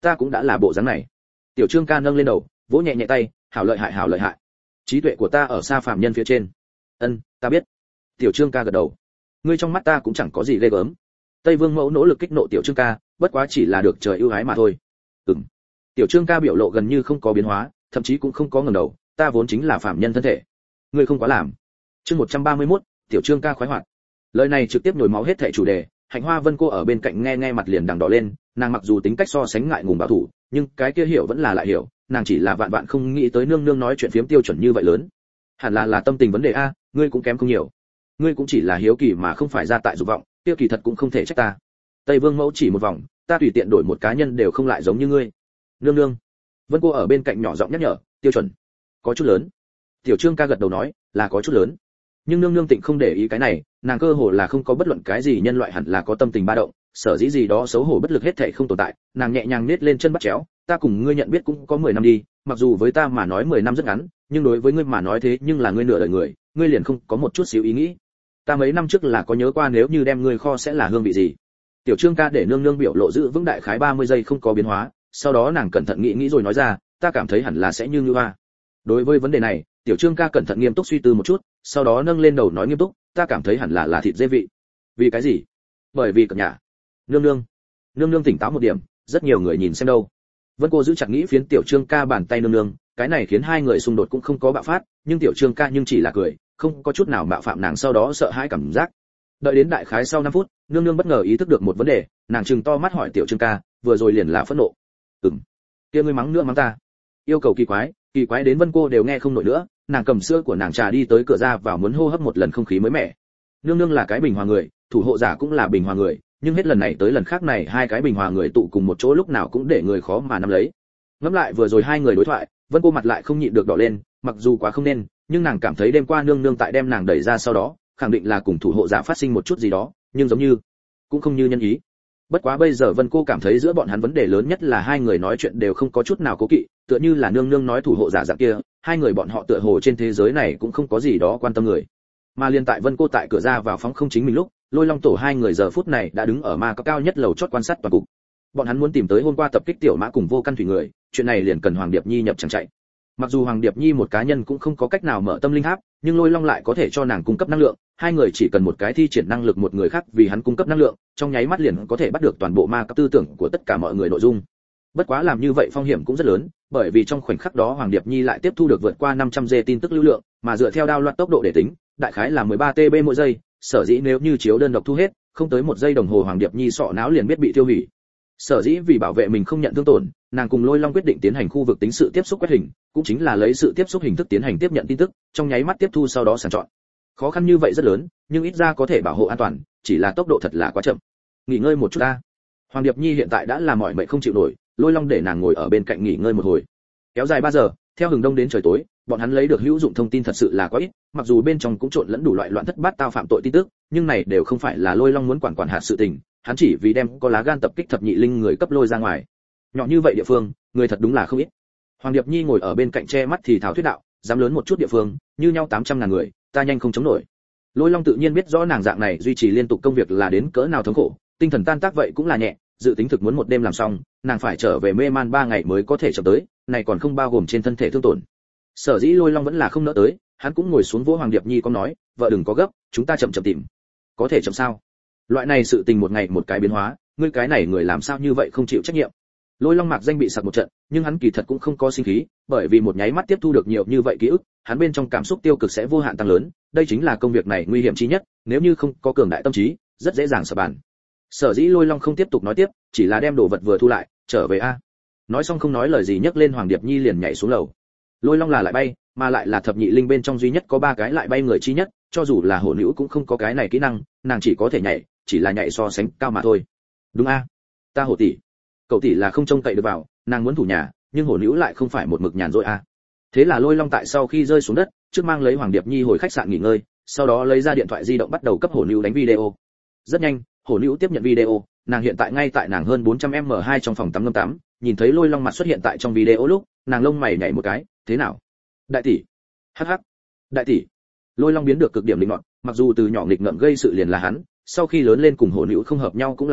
ta cũng đã là bộ dáng này. Tiểu Trương ca nâng lên đầu, vỗ nhẹ nhẹ tay, hảo lợi hại hảo lợi hại. Trí tuệ của ta ở xa phàm nhân phía trên. Ân, ta biết. Tiểu Trương ca gật đầu. Ngươi trong mắt ta cũng chẳng có gì ghê gớm. Tây Vương Mẫu nỗ lực kích nộ Tiểu Trương ca, bất quá chỉ là được trời ưu ái mà thôi. Ừm. Tiểu Trương ca biểu lộ gần như không có biến hóa, thậm chí cũng không có ngẩng đầu, ta vốn chính là phàm nhân thân thể. Ngươi không quá làm. Chương một trăm ba mươi mốt, Tiểu Trương ca khoái hoạt. Lời này trực tiếp nhồi máu hết thảy chủ đề, Hạnh Hoa Vân cô ở bên cạnh nghe nghe mặt liền đằng đỏ lên, nàng mặc dù tính cách so sánh ngại ngùng bảo thủ, nhưng cái kia hiểu vẫn là lại hiểu, nàng chỉ là vạn vạn không nghĩ tới nương nương nói chuyện phiếm tiêu chuẩn như vậy lớn. Hẳn là là tâm tình vấn đề a, ngươi cũng kém không nhiều. Ngươi cũng chỉ là hiếu kỳ mà không phải ra tại dục vọng, tiêu kỳ thật cũng không thể trách ta. Tây Vương Mẫu chỉ một vòng, ta tùy tiện đổi một cá nhân đều không lại giống như ngươi. Nương nương. Vân cô ở bên cạnh nhỏ giọng nhắc nhở, tiêu chuẩn có chút lớn. Tiểu Trương ca gật đầu nói, là có chút lớn. Nhưng nương nương tịnh không để ý cái này, nàng cơ hồ là không có bất luận cái gì nhân loại hẳn là có tâm tình ba động, sở dĩ gì đó xấu hổ bất lực hết thảy không tồn tại, nàng nhẹ nhàng nết lên chân bắt chéo, ta cùng ngươi nhận biết cũng có mười năm đi, mặc dù với ta mà nói mười năm rất ngắn, nhưng đối với ngươi mà nói thế nhưng là ngươi nửa đời người, ngươi liền không có một chút xíu ý nghĩ. Ta mấy năm trước là có nhớ qua nếu như đem ngươi kho sẽ là hương vị gì. Tiểu Trương ca để nương nương biểu lộ giữ vững đại khái ba mươi giây không có biến hóa, sau đó nàng cẩn thận nghĩ nghĩ rồi nói ra, ta cảm thấy hẳn là sẽ như ngư hoa. Đối với vấn đề này, Tiểu Trương ca cẩn thận nghiêm túc suy tư một chút, sau đó nâng lên đầu nói nghiêm túc, ta cảm thấy hẳn là là thịt dê vị. Vì cái gì? Bởi vì cập nhà. Nương nương, nương nương tỉnh táo một điểm, rất nhiều người nhìn xem đâu. Vân cô giữ chặt nghĩ phiến Tiểu Trương ca bàn tay nương nương, cái này khiến hai người xung đột cũng không có bạo phát, nhưng Tiểu Trương ca nhưng chỉ là cười, không có chút nào mạo phạm nàng, sau đó sợ hãi cảm giác. Đợi đến đại khái sau năm phút, nương nương bất ngờ ý thức được một vấn đề, nàng trừng to mắt hỏi Tiểu Trương ca, vừa rồi liền là phẫn nộ. Ừm. Kia ngươi mắng nữa mắng ta. Yêu cầu kỳ quái, kỳ quái đến Vân cô đều nghe không nổi nữa, nàng cầm sữa của nàng trà đi tới cửa ra vào muốn hô hấp một lần không khí mới mẻ. Nương nương là cái bình hòa người, thủ hộ giả cũng là bình hòa người, nhưng hết lần này tới lần khác này hai cái bình hòa người tụ cùng một chỗ lúc nào cũng để người khó mà nắm lấy. Ngẫm lại vừa rồi hai người đối thoại, Vân cô mặt lại không nhịn được đỏ lên, mặc dù quá không nên, nhưng nàng cảm thấy đêm qua nương nương tại đem nàng đẩy ra sau đó, khẳng định là cùng thủ hộ giả phát sinh một chút gì đó, nhưng giống như cũng không như nhân ý. Bất quá bây giờ Vân cô cảm thấy giữa bọn hắn vấn đề lớn nhất là hai người nói chuyện đều không có chút nào cố kỵ, tựa như là nương nương nói thủ hộ giả dạng kia, hai người bọn họ tựa hồ trên thế giới này cũng không có gì đó quan tâm người. Mà liên tại Vân cô tại cửa ra vào phóng không chính mình lúc, Lôi Long tổ hai người giờ phút này đã đứng ở ma cao cao nhất lầu chót quan sát toàn cục. Bọn hắn muốn tìm tới hôm qua tập kích tiểu mã cùng vô căn thủy người, chuyện này liền cần Hoàng Điệp Nhi nhập chẳng chạy. Mặc dù Hoàng Điệp Nhi một cá nhân cũng không có cách nào mở tâm linh tháp, nhưng Lôi Long lại có thể cho nàng cung cấp năng lượng, hai người chỉ cần một cái thi triển năng lực một người khác vì hắn cung cấp năng lượng, trong nháy mắt liền có thể bắt được toàn bộ ma cấp tư tưởng của tất cả mọi người nội dung. Bất quá làm như vậy phong hiểm cũng rất lớn, bởi vì trong khoảnh khắc đó Hoàng Điệp Nhi lại tiếp thu được vượt qua năm trăm giê tin tức lưu lượng, mà dựa theo đao loạt tốc độ để tính, đại khái là mười ba tê bê mỗi giây, sở dĩ nếu như chiếu đơn độc thu hết, không tới một giây đồng hồ Hoàng Điệp Nhi sọ não liền biết bị tiêu hủy. Sở dĩ vì bảo vệ mình không nhận thương tổn, nàng cùng Lôi Long quyết định tiến hành khu vực tính sự tiếp xúc quét hình, cũng chính là lấy sự tiếp xúc hình thức tiến hành tiếp nhận tin tức, trong nháy mắt tiếp thu sau đó sàng chọn. Khó khăn như vậy rất lớn, nhưng ít ra có thể bảo hộ an toàn, chỉ là tốc độ thật là quá chậm. Nghỉ ngơi một chút ta. Hoàng Điệp Nhi hiện tại đã là mỏi mệt không chịu nổi, Lôi Long để nàng ngồi ở bên cạnh nghỉ ngơi một hồi. Kéo dài ba giờ, theo hừng đông đến trời tối, bọn hắn lấy được hữu dụng thông tin thật sự là quá ít, mặc dù bên trong cũng trộn lẫn đủ loại loạn thất bát tao phạm tội tin tức, nhưng này đều không phải là Lôi Long muốn quản quản hạt sự tình, hắn chỉ vì đem có lá gan tập kích thập nhị linh người cấp lôi ra ngoài. Nhỏ như vậy địa phương, người thật đúng là không ít. Hoàng Điệp Nhi ngồi ở bên cạnh che mắt thì thảo thuyết đạo, dám lớn một chút địa phương, như nhau tám trăm ngàn người, ta nhanh không chống nổi. Lôi Long tự nhiên biết rõ nàng dạng này duy trì liên tục công việc là đến cỡ nào thống khổ, tinh thần tan tác vậy cũng là nhẹ, dự tính thực muốn một đêm làm xong, nàng phải trở về mê man ba ngày mới có thể chậm tới, này còn không bao gồm trên thân thể thương tổn. Sở dĩ Lôi Long vẫn là không nỡ tới, hắn cũng ngồi xuống vỗ Hoàng Điệp Nhi có nói, vợ đừng có gấp, chúng ta chậm chậm tìm. Có thể chậm sao? Loại này sự tình một ngày một cái biến hóa, ngươi cái này người làm sao như vậy không chịu trách nhiệm. Lôi Long mạc danh bị sặc một trận, nhưng hắn kỳ thật cũng không có sinh khí, bởi vì một nháy mắt tiếp thu được nhiều như vậy ký ức, hắn bên trong cảm xúc tiêu cực sẽ vô hạn tăng lớn, đây chính là công việc này nguy hiểm chí nhất, nếu như không có cường đại tâm trí, rất dễ dàng sập bàn. Sở dĩ Lôi Long không tiếp tục nói tiếp, chỉ là đem đồ vật vừa thu lại, trở về a. Nói xong không nói lời gì nhấc lên Hoàng Điệp Nhi liền nhảy xuống lầu. Lôi Long là lại bay, mà lại là thập nhị linh bên trong duy nhất có ba cái lại bay người chi nhất, cho dù là hổ nữ cũng không có cái này kỹ năng, nàng chỉ có thể nhảy, chỉ là nhảy so sánh cao mà thôi. Đúng a, ta hổ tỷ, cậu tỷ là không trông cậy được vào, nàng muốn thủ nhà, nhưng hổ nữ lại không phải một mực nhàn rỗi a. Thế là Lôi Long tại sau khi rơi xuống đất, trước mang lấy Hoàng Điệp Nhi hồi khách sạn nghỉ ngơi, sau đó lấy ra điện thoại di động bắt đầu cấp hổ nữ đánh video. Rất nhanh, hổ nữ tiếp nhận video, nàng hiện tại ngay tại nàng hơn bốn trăm mét hai trong phòng tắm ngâm tắm, nhìn thấy Lôi Long mặt xuất hiện tại trong video lúc, nàng lông mày nhảy một cái, thế nào? Đại tỷ. Hắc hắc. Đại tỷ. Lôi Long biến được cực điểm linh ngọt, mặc dù từ nhỏ nghịch ngợm gây sự liền là hắn, sau khi lớn lên cùng hổ nữ không hợp nhau cũng là hắn,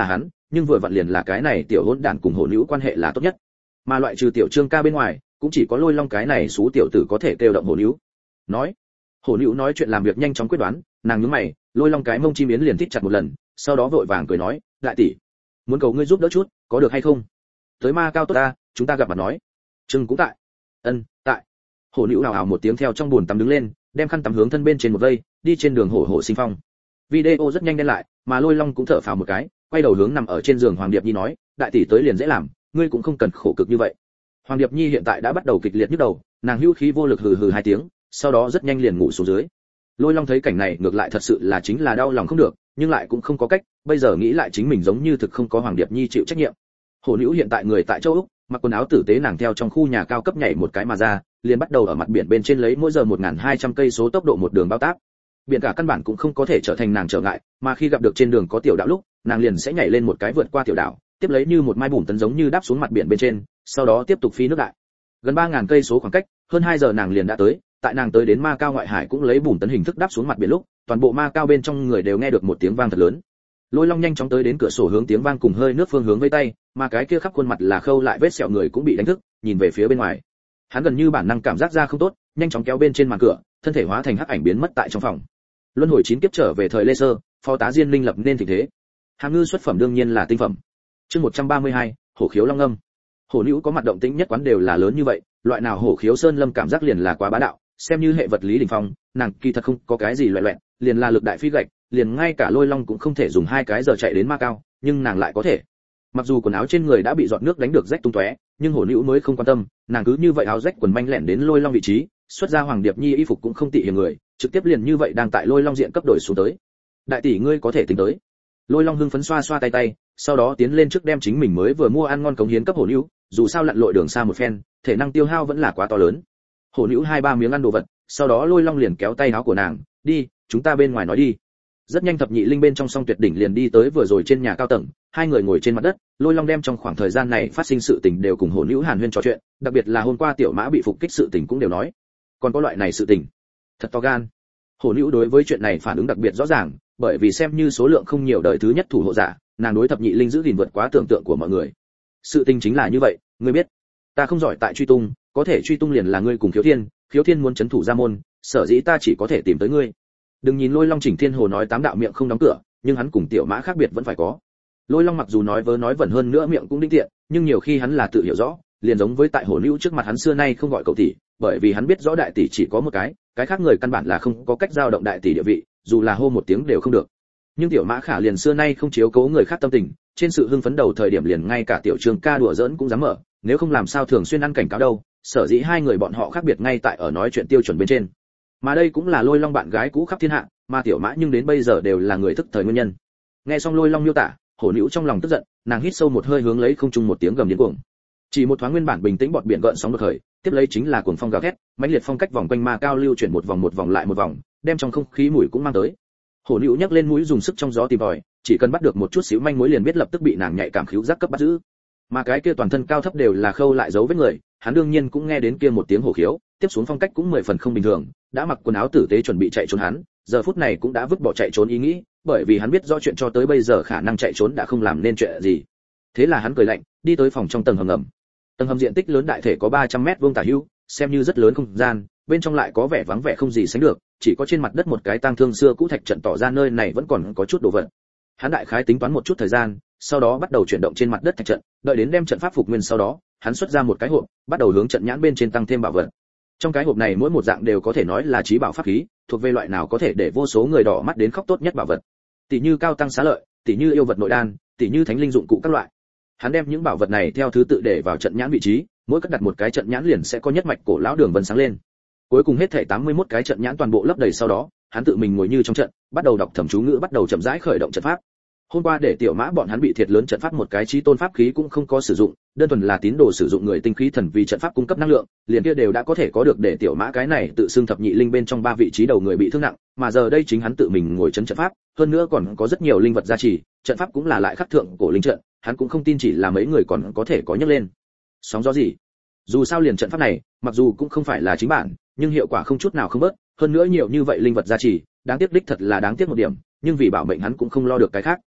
nhưng vừa vặn liền là cái này tiểu hỗn đản cùng hổ nữ quan hệ là tốt nhất. Mà loại trừ tiểu Trương ca bên ngoài, cũng chỉ có Lôi Long cái này xú tiểu tử có thể kêu động hổ nữ. Nói, hổ nữ nói chuyện làm việc nhanh chóng quyết đoán, nàng nhướng mày, Lôi Long cái mông chim yến liền thít chặt một lần, sau đó vội vàng cười nói, đại tỷ, muốn cầu ngươi giúp đỡ chút, có được hay không? Tới Ma Cao tốt ta, chúng ta gặp mặt nói. Trương cũng tại. Ân, tại. Hổ nữ ào ào một tiếng theo trong buồn tắm đứng lên, đem khăn tắm hướng thân bên trên một vây, đi trên đường hổ hổ sinh phong. Video rất nhanh đen lại, mà Lôi Long cũng thở phào một cái, quay đầu hướng nằm ở trên giường Hoàng Điệp Nhi nói, đại tỷ tới liền dễ làm, ngươi cũng không cần khổ cực như vậy. Hoàng Điệp Nhi hiện tại đã bắt đầu kịch liệt nhức đầu, nàng hưu khí vô lực hừ hừ hai tiếng, sau đó rất nhanh liền ngủ xuống dưới. Lôi Long thấy cảnh này ngược lại thật sự là chính là đau lòng không được, nhưng lại cũng không có cách, bây giờ nghĩ lại chính mình giống như thực không có Hoàng Điệp Nhi chịu trách nhiệm. Hổ nữ hiện tại người tại châu Úc, mặc quần áo tử tế nàng theo trong khu nhà cao cấp nhảy một cái mà ra, liền bắt đầu ở mặt biển bên trên lấy mỗi giờ một nghìn hai trăm cây số tốc độ một đường bao tác. Biển cả căn bản cũng không có thể trở thành nàng trở ngại, mà khi gặp được trên đường có tiểu đạo lúc, nàng liền sẽ nhảy lên một cái vượt qua tiểu đảo, tiếp lấy như một mai bùn tấn giống như đáp xuống mặt biển bên trên, sau đó tiếp tục phi nước đại. Gần ba nghìn cây số khoảng cách, hơn hai giờ nàng liền đã tới, tại nàng tới đến Ma Cao ngoại hải cũng lấy bùn tấn hình thức đáp xuống mặt biển lúc, toàn bộ Ma Cao bên trong người đều nghe được một tiếng vang thật lớn. Lôi Long nhanh chóng tới đến cửa sổ hướng tiếng vang cùng hơi nước phương hướng với tay, mà cái kia khắp khuôn mặt là khâu lại vết sẹo người cũng bị đánh thức, nhìn về phía bên ngoài. Hắn gần như bản năng cảm giác ra không tốt, nhanh chóng kéo bên trên màn cửa, thân thể hóa thành hắc ảnh biến mất tại trong phòng. Luân hồi chín kiếp trở về thời Lê Sơ, phó tá Diên Linh lập nên tình thế. Hàm ngư xuất phẩm đương nhiên là tinh phẩm. Chương một trăm ba mươi hai, hổ khiếu long âm. Hổ nữ có mặt động tĩnh nhất quán đều là lớn như vậy, loại nào hổ khiếu sơn lâm cảm giác liền là quá bá đạo, xem như hệ vật lý đỉnh phong, nàng kỳ thật không có cái gì loẹt loẹt, liền là lực đại phi gạch, liền ngay cả Lôi Long cũng không thể dùng hai cái giờ chạy đến Ma Cao, nhưng nàng lại có thể. Mặc dù quần áo trên người đã bị giọt nước đánh được rách tung tóe, nhưng hổ nữ mới không quan tâm, nàng cứ như vậy áo rách quần manh lẹn đến Lôi Long vị trí, xuất ra Hoàng Điệp Nhi y phục cũng không tị hiểm người, trực tiếp liền như vậy đang tại Lôi Long diện cấp đổi xuống tới. Đại tỷ ngươi có thể tính tới. Lôi Long hưng phấn xoa xoa tay tay, sau đó tiến lên trước đem chính mình mới vừa mua ăn ngon cống hiến cấp hổ nữ, dù sao lặn lội đường xa một phen, thể năng tiêu hao vẫn là quá to lớn. Hổ nữ hai ba miếng ăn đồ vật, sau đó Lôi Long liền kéo tay áo của nàng, đi, chúng ta bên ngoài nói đi. Rất nhanh thập nhị linh bên trong song tuyệt đỉnh liền đi tới vừa rồi trên nhà cao tầng, hai người ngồi trên mặt đất, Lôi Long đem trong khoảng thời gian này phát sinh sự tình đều cùng hổ nữ Hàn Huyên trò chuyện, đặc biệt là hôm qua tiểu mã bị phục kích sự tình cũng đều nói. Còn có loại này sự tình, thật to gan. Hổ nữ đối với chuyện này phản ứng đặc biệt rõ ràng, bởi vì xem như số lượng không nhiều đời thứ nhất thủ hộ giả, nàng đối thập nhị linh giữ gìn vượt quá tưởng tượng của mọi người. Sự tình chính là như vậy, ngươi biết, ta không giỏi tại truy tung, có thể truy tung liền là ngươi cùng Khiếu Thiên, Khiếu Thiên muốn chấn thủ gia môn, sở dĩ ta chỉ có thể tìm tới ngươi. Đừng nhìn Lôi Long Chỉnh Thiên Hồ nói tám đạo miệng không đóng cửa, nhưng hắn cùng tiểu mã khác biệt vẫn phải có. Lôi Long mặc dù nói vớ nói vẩn hơn nữa miệng cũng đĩnh tiện, nhưng nhiều khi hắn là tự hiểu rõ, liền giống với tại hổ nữ trước mặt hắn xưa nay không gọi cậu tỷ, bởi vì hắn biết rõ đại tỷ chỉ có một cái, cái khác người căn bản là không có cách giao động đại tỷ địa vị, dù là hô một tiếng đều không được. Nhưng tiểu mã khả liền xưa nay không chiếu cố người khác tâm tình, trên sự hưng phấn đầu thời điểm liền ngay cả tiểu Trương ca đùa giỡn cũng dám mở, nếu không làm sao thường xuyên ăn cảnh cáo đâu, sở dĩ hai người bọn họ khác biệt ngay tại ở nói chuyện tiêu chuẩn bên trên. Mà đây cũng là Lôi Long bạn gái cũ khắp thiên hạ, mà tiểu mã nhưng đến bây giờ đều là người thức thời nguyên nhân. Nghe xong Lôi Long miêu tả, hổ nữ trong lòng tức giận, nàng hít sâu một hơi hướng lấy không trung một tiếng gầm điên cuồng. Chỉ một thoáng nguyên bản bình tĩnh bọt biển gợn sóng đột khởi, tiếp lấy chính là cuồng phong gào thét, mãnh liệt phong cách vòng quanh Ma Cao lưu chuyển một vòng một vòng lại một vòng, đem trong không khí mùi cũng mang tới. Hổ nữ nhấc lên mũi dùng sức trong gió tìm tòi, chỉ cần bắt được một chút xíu manh mối liền biết lập tức bị nàng nhạy cảm khứu giác cấp bắt giữ. Mà cái kia toàn thân cao thấp đều là khâu lại dấu vết người, hắn đương nhiên cũng nghe đến kia một tiếng hổ khiếu, tiếp xuống phong cách cũng mười phần không bình thường, đã mặc quần áo tử tế chuẩn bị chạy trốn hắn, giờ phút này cũng đã vứt bỏ chạy trốn ý nghĩ, bởi vì hắn biết rõ chuyện cho tới bây giờ khả năng chạy trốn đã không làm nên chuyện gì. Thế là hắn cười lạnh, đi tới phòng trong tầng hầm ngầm. Tầng hầm diện tích lớn đại thể có ba trăm mét vuông tả hữu, xem như rất lớn không gian, bên trong lại có vẻ vắng vẻ không gì sánh được, chỉ có trên mặt đất một cái tang thương xưa cũ thạch trận tỏ ra nơi này vẫn còn có chút đồ vật. Hắn đại khái tính toán một chút thời gian, sau đó bắt đầu chuyển động trên mặt đất thạch trận, đợi đến đem trận pháp phục nguyên sau đó, hắn xuất ra một cái hộp, bắt đầu hướng trận nhãn bên trên tăng thêm bảo vật. Trong cái hộp này mỗi một dạng đều có thể nói là chí bảo pháp khí, thuộc về loại nào có thể để vô số người đỏ mắt đến khóc tốt nhất bảo vật. Tỷ như cao tăng xá lợi, tỷ như yêu vật nội đan, tỷ như thánh linh dụng cụ các loại. Hắn đem những bảo vật này theo thứ tự để vào trận nhãn vị trí, mỗi cất đặt một cái trận nhãn liền sẽ có nhất mạch cổ lão đường vân sáng lên. Cuối cùng hết thảy tám mươi mốt cái trận nhãn toàn bộ lấp đầy sau đó, hắn tự mình ngồi như trong trận, bắt đầu đọc thẩm chú ngữ, bắt đầu chậm rãi khởi động trận pháp. Hôm qua để tiểu mã bọn hắn bị thiệt lớn trận pháp một cái chí tôn pháp khí cũng không có sử dụng, đơn thuần là tín đồ sử dụng người tinh khí thần vì trận pháp cung cấp năng lượng, liền kia đều đã có thể có được để tiểu mã cái này tự xưng thập nhị linh bên trong ba vị trí đầu người bị thương nặng, mà giờ đây chính hắn tự mình ngồi trấn trận pháp, hơn nữa còn có rất nhiều linh vật gia trì, trận pháp cũng là lại khắc thượng cổ linh trận, hắn cũng không tin chỉ là mấy người còn có thể có nhấc lên. Sóng gió gì? Dù sao liền trận pháp này, mặc dù cũng không phải là chính bản, nhưng hiệu quả không chút nào không bớt, hơn nữa nhiều như vậy linh vật gia trì, đáng tiếc đích thật là đáng tiếc một điểm, nhưng vì bảo mệnh hắn cũng không lo được cái khác.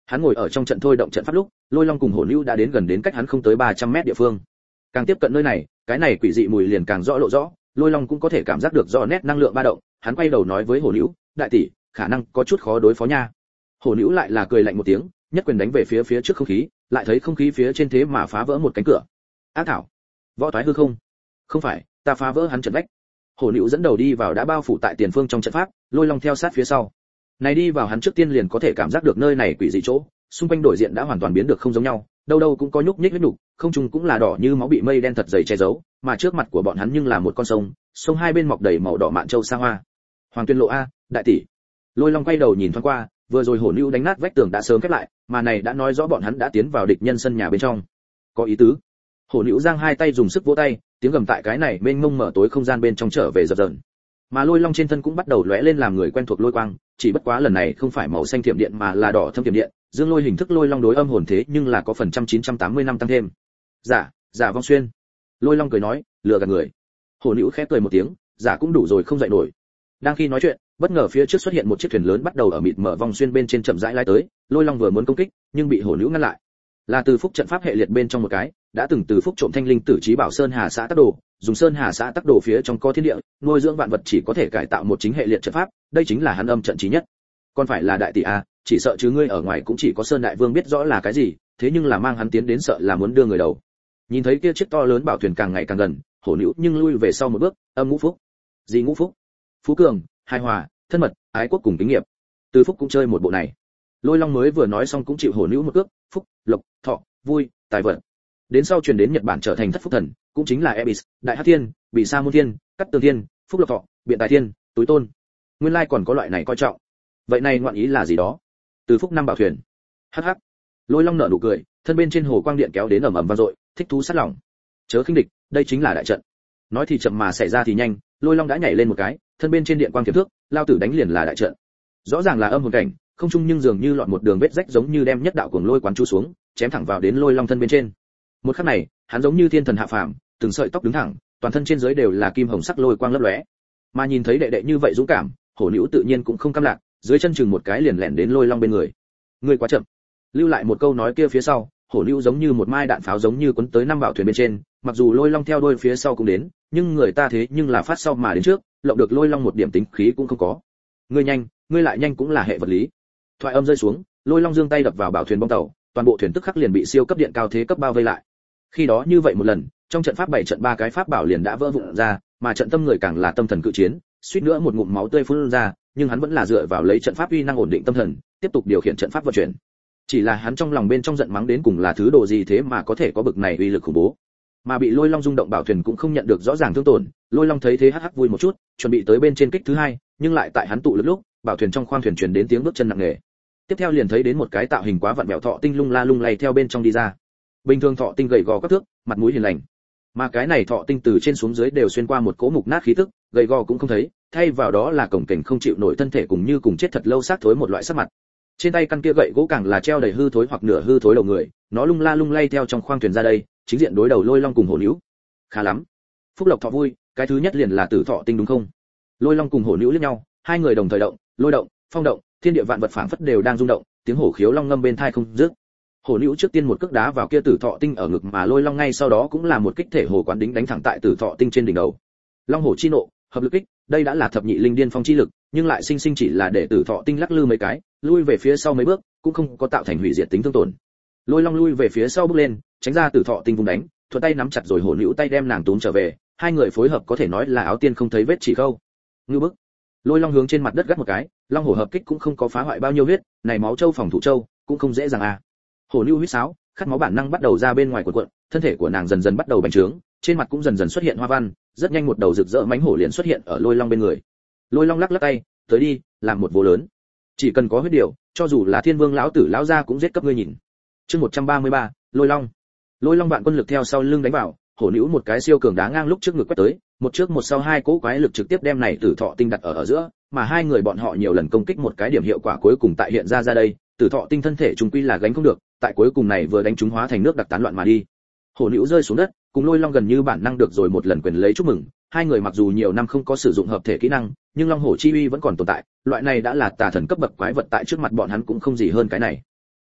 Hắn ngồi ở trong trận thôi động trận pháp lúc, Lôi Long cùng Hổ Nữu đã đến gần đến cách hắn không tới ba trăm mét địa phương. Càng tiếp cận nơi này, cái này quỷ dị mùi liền càng rõ lộ rõ, Lôi Long cũng có thể cảm giác được rõ nét năng lượng ba động, hắn quay đầu nói với Hổ Nữu, đại tỷ, khả năng có chút khó đối phó nha. Hổ Nữu lại là cười lạnh một tiếng, nhất quyền đánh về phía phía trước không khí, lại thấy không khí phía trên thế mà phá vỡ một cánh cửa. Ác thảo, võ toái hư không? Không phải, ta phá vỡ hắn trận vách. Hổ Nữu dẫn đầu đi vào đã bao phủ tại tiền phương trong trận pháp, Lôi Long theo sát phía sau. Này đi vào hắn trước tiên liền có thể cảm giác được nơi này quỷ dị chỗ, xung quanh đổi diện đã hoàn toàn biến được không giống nhau, đâu đâu cũng có nhúc nhích huyết nục, không trung cũng là đỏ như máu bị mây đen thật dày che giấu, mà trước mặt của bọn hắn nhưng là một con sông, sông hai bên mọc đầy màu đỏ mạn châu sa hoa. Hoàng Tuyên Lộ a, đại tỷ. Lôi Long quay đầu nhìn thoáng qua, vừa rồi Hổ Nữu đánh nát vách tường đã sớm khép lại, mà này đã nói rõ bọn hắn đã tiến vào địch nhân sân nhà bên trong. Có ý tứ. Hổ Nữu giang hai tay dùng sức vỗ tay, tiếng gầm tại cái này mênh mông mở tối không gian bên trong trở về dập dờn. Mà Lôi Long trên thân cũng bắt đầu lóe lên làm người quen thuộc lôi quang, chỉ bất quá lần này không phải màu xanh thiểm điện mà là đỏ thâm thiểm điện, dương lôi hình thức Lôi Long đối âm hồn thế nhưng là có phần trăm chín trăm tám mươi năm tăng thêm. Giả, giả vong xuyên. Lôi Long cười nói, lừa gạt người. Hổ Nữu khẽ cười một tiếng, giả cũng đủ rồi không dậy nổi. Đang khi nói chuyện, bất ngờ phía trước xuất hiện một chiếc thuyền lớn bắt đầu ở mịt mở vòng xuyên bên trên chậm rãi lái tới, Lôi Long vừa muốn công kích, nhưng bị Hổ Nữu ngăn lại. Là Từ Phúc trận pháp hệ liệt bên trong một cái, đã từng Từ Phúc trộm thanh linh tử trí bảo sơn hà xã tắc đồ, dùng sơn hà xã tắc đồ phía trong có thiên địa, nuôi dưỡng vạn vật chỉ có thể cải tạo một chính hệ liệt trận pháp, đây chính là hắn âm trận chí nhất. Còn phải là đại tỷ a, chỉ sợ chứ ngươi ở ngoài cũng chỉ có Sơn Đại Vương biết rõ là cái gì, thế nhưng là mang hắn tiến đến sợ là muốn đưa người đầu. Nhìn thấy kia chiếc to lớn bảo thuyền càng ngày càng gần, Hổ Nữu nhưng lui về sau một bước, âm ngũ phúc. Gì ngũ phúc? Phú cường, hài hòa, thân mật, ái quốc cùng kính nghiệp. Từ Phúc cũng chơi một bộ này. Lôi Long mới vừa nói xong cũng chịu Hổ Nữu một cước, phúc, lộc, thọ, vui, tài vận. Đến sau truyền đến Nhật Bản trở thành thất phúc thần, cũng chính là Ebis, Đại Hắc Thiên, Bị Sa Môn Thiên, Cắt Tường Thiên, Phúc Lộc Thọ, Biện Tài Thiên, Túi Tôn. Nguyên lai còn có loại này coi trọng. Vậy này ngoạn ý là gì đó? Từ Phúc năm bảo thuyền. Hắc hắc. Lôi Long nở nụ cười, thân bên trên hồ quang điện kéo đến ầm ầm vang dội, thích thú sát lòng. Chớ khinh địch, đây chính là đại trận. Nói thì chậm mà xảy ra thì nhanh, Lôi Long đã nhảy lên một cái, thân bên trên điện quang tiềm thước, lao tử đánh liền là đại trận. Rõ ràng là âm hồn cảnh, không trung nhưng dường như lọt một đường vết rách giống như đem nhất đạo cuồng lôi quán chu xuống, chém thẳng vào đến Lôi Long thân bên trên. Một khắc này, hắn giống như thiên thần hạ phàm, từng sợi tóc đứng thẳng, toàn thân trên dưới đều là kim hồng sắc lôi quang lấp lóe. Mà nhìn thấy đệ đệ như vậy dũng cảm, Hổ Nữu tự nhiên cũng không cam lạc, dưới chân chừng một cái liền lẻn đến Lôi Long bên người. Ngươi quá chậm. Lưu lại một câu nói kia phía sau, Hổ Nữu giống như một mai đạn pháo giống như cuốn tới năm bảo thuyền bên trên, mặc dù Lôi Long theo đuôi phía sau cũng đến, nhưng người ta thế nhưng là phát sau mà đến trước, lộng được Lôi Long một điểm tính khí cũng không có. Ngươi nhanh, ngươi lại nhanh cũng là hệ vật lý. Thoại âm rơi xuống, Lôi Long giương tay đập vào bảo thuyền bong tàu, toàn bộ thuyền tức khắc liền bị siêu cấp điện cao thế cấp bao vây lại. Khi đó như vậy một lần, trong trận pháp bảy trận ba cái pháp bảo liền đã vỡ vụn ra, mà trận tâm người càng là tâm thần cự chiến, suýt nữa một ngụm máu tươi phun ra, nhưng hắn vẫn là dựa vào lấy trận pháp uy năng ổn định tâm thần, tiếp tục điều khiển trận pháp vận chuyển. Chỉ là hắn trong lòng bên trong giận mắng đến cùng là thứ đồ gì thế mà có thể có bực này uy lực khủng bố. Mà bị Lôi Long rung động bảo thuyền cũng không nhận được rõ ràng thương tổn, Lôi Long thấy thế hắc hắc vui một chút, chuẩn bị tới bên trên kích thứ hai, nhưng lại tại hắn tụ lực lúc, bảo thuyền trong khoang thuyền truyền đến tiếng bước chân nặng nề. Tiếp theo liền thấy đến một cái tạo hình quá vặn vẹo thọ tinh lung la lung lay theo bên trong đi ra. Bình thường thọ tinh gầy gò các thước, mặt mũi hiền lành, mà cái này thọ tinh từ trên xuống dưới đều xuyên qua một cỗ mục nát khí tức, gầy gò cũng không thấy, thay vào đó là cổng kềnh không chịu nổi thân thể cùng như cùng chết thật lâu xác thối một loại sắc mặt. Trên tay căn kia gậy gỗ càng là treo đầy hư thối hoặc nửa hư thối đầu người, nó lung la lung lay theo trong khoang thuyền ra đây, chính diện đối đầu Lôi Long cùng Hổ Nữu. Khá lắm, phúc lộc thọ vui, cái thứ nhất liền là tử thọ tinh đúng không? Lôi Long cùng Hổ Nữu liếc nhau, hai người đồng thời động, lôi động, phong động, thiên địa vạn vật phảng phất đều đang rung động, tiếng hổ khiếu long ngâm bên tai không dứt. Hổ Nữu trước tiên một cước đá vào kia tử thọ tinh ở ngực, mà Lôi Long ngay sau đó cũng là một kích thể hồ quán đính đánh thẳng tại tử thọ tinh trên đỉnh đầu. Long hổ chi nộ, hợp lực kích, đây đã là thập nhị linh điên phong chi lực, nhưng lại sinh sinh chỉ là để tử thọ tinh lắc lư mấy cái, lui về phía sau mấy bước, cũng không có tạo thành hủy diệt tính thương tổn. Lôi Long lui về phía sau bước lên, tránh ra tử thọ tinh vùng đánh, thuận tay nắm chặt rồi Hổ Nữu tay đem nàng túm trở về, hai người phối hợp có thể nói là áo tiên không thấy vết chỉ khâu. Ngưu bức. Lôi Long hướng trên mặt đất gắt một cái, long hổ hợp kích cũng không có phá hoại bao nhiêu huyết, này máu châu phòng thủ châu cũng không dễ dàng à. Hổ Nữu huýt sáo, khát máu bản năng bắt đầu ra bên ngoài cuộn cuộn, thân thể của nàng dần dần bắt đầu bành trướng, trên mặt cũng dần dần xuất hiện hoa văn, rất nhanh một đầu rực rỡ mãnh hổ liền xuất hiện ở Lôi Long bên người. Lôi Long lắc lắc tay, tới đi, làm một vô lớn. Chỉ cần có huyết điều, cho dù là Thiên Vương lão tử lão gia cũng giết cấp ngươi nhìn. Chương một trăm ba mươi ba, Lôi Long. Lôi Long vạn quân lực theo sau lưng đánh vào, Hổ Nữu một cái siêu cường đá ngang lúc trước ngực quét tới, một trước một sau hai cỗ quái lực trực tiếp đem này tử thọ tinh đặt ở ở giữa, mà hai người bọn họ nhiều lần công kích một cái điểm hiệu quả cuối cùng tại hiện ra ra đây, tử thọ tinh thân thể trùng quy là gánh không được, tại cuối cùng này vừa đánh chúng hóa thành nước đặc tán loạn mà đi. Hổ Nữu rơi xuống đất, cùng Lôi Long gần như bản năng được rồi một lần quyền lấy chúc mừng, hai người mặc dù nhiều năm không có sử dụng hợp thể kỹ năng, nhưng Long hổ chi uy vẫn còn tồn tại, loại này đã là tà thần cấp bậc quái vật tại trước mặt bọn hắn cũng không gì hơn cái này.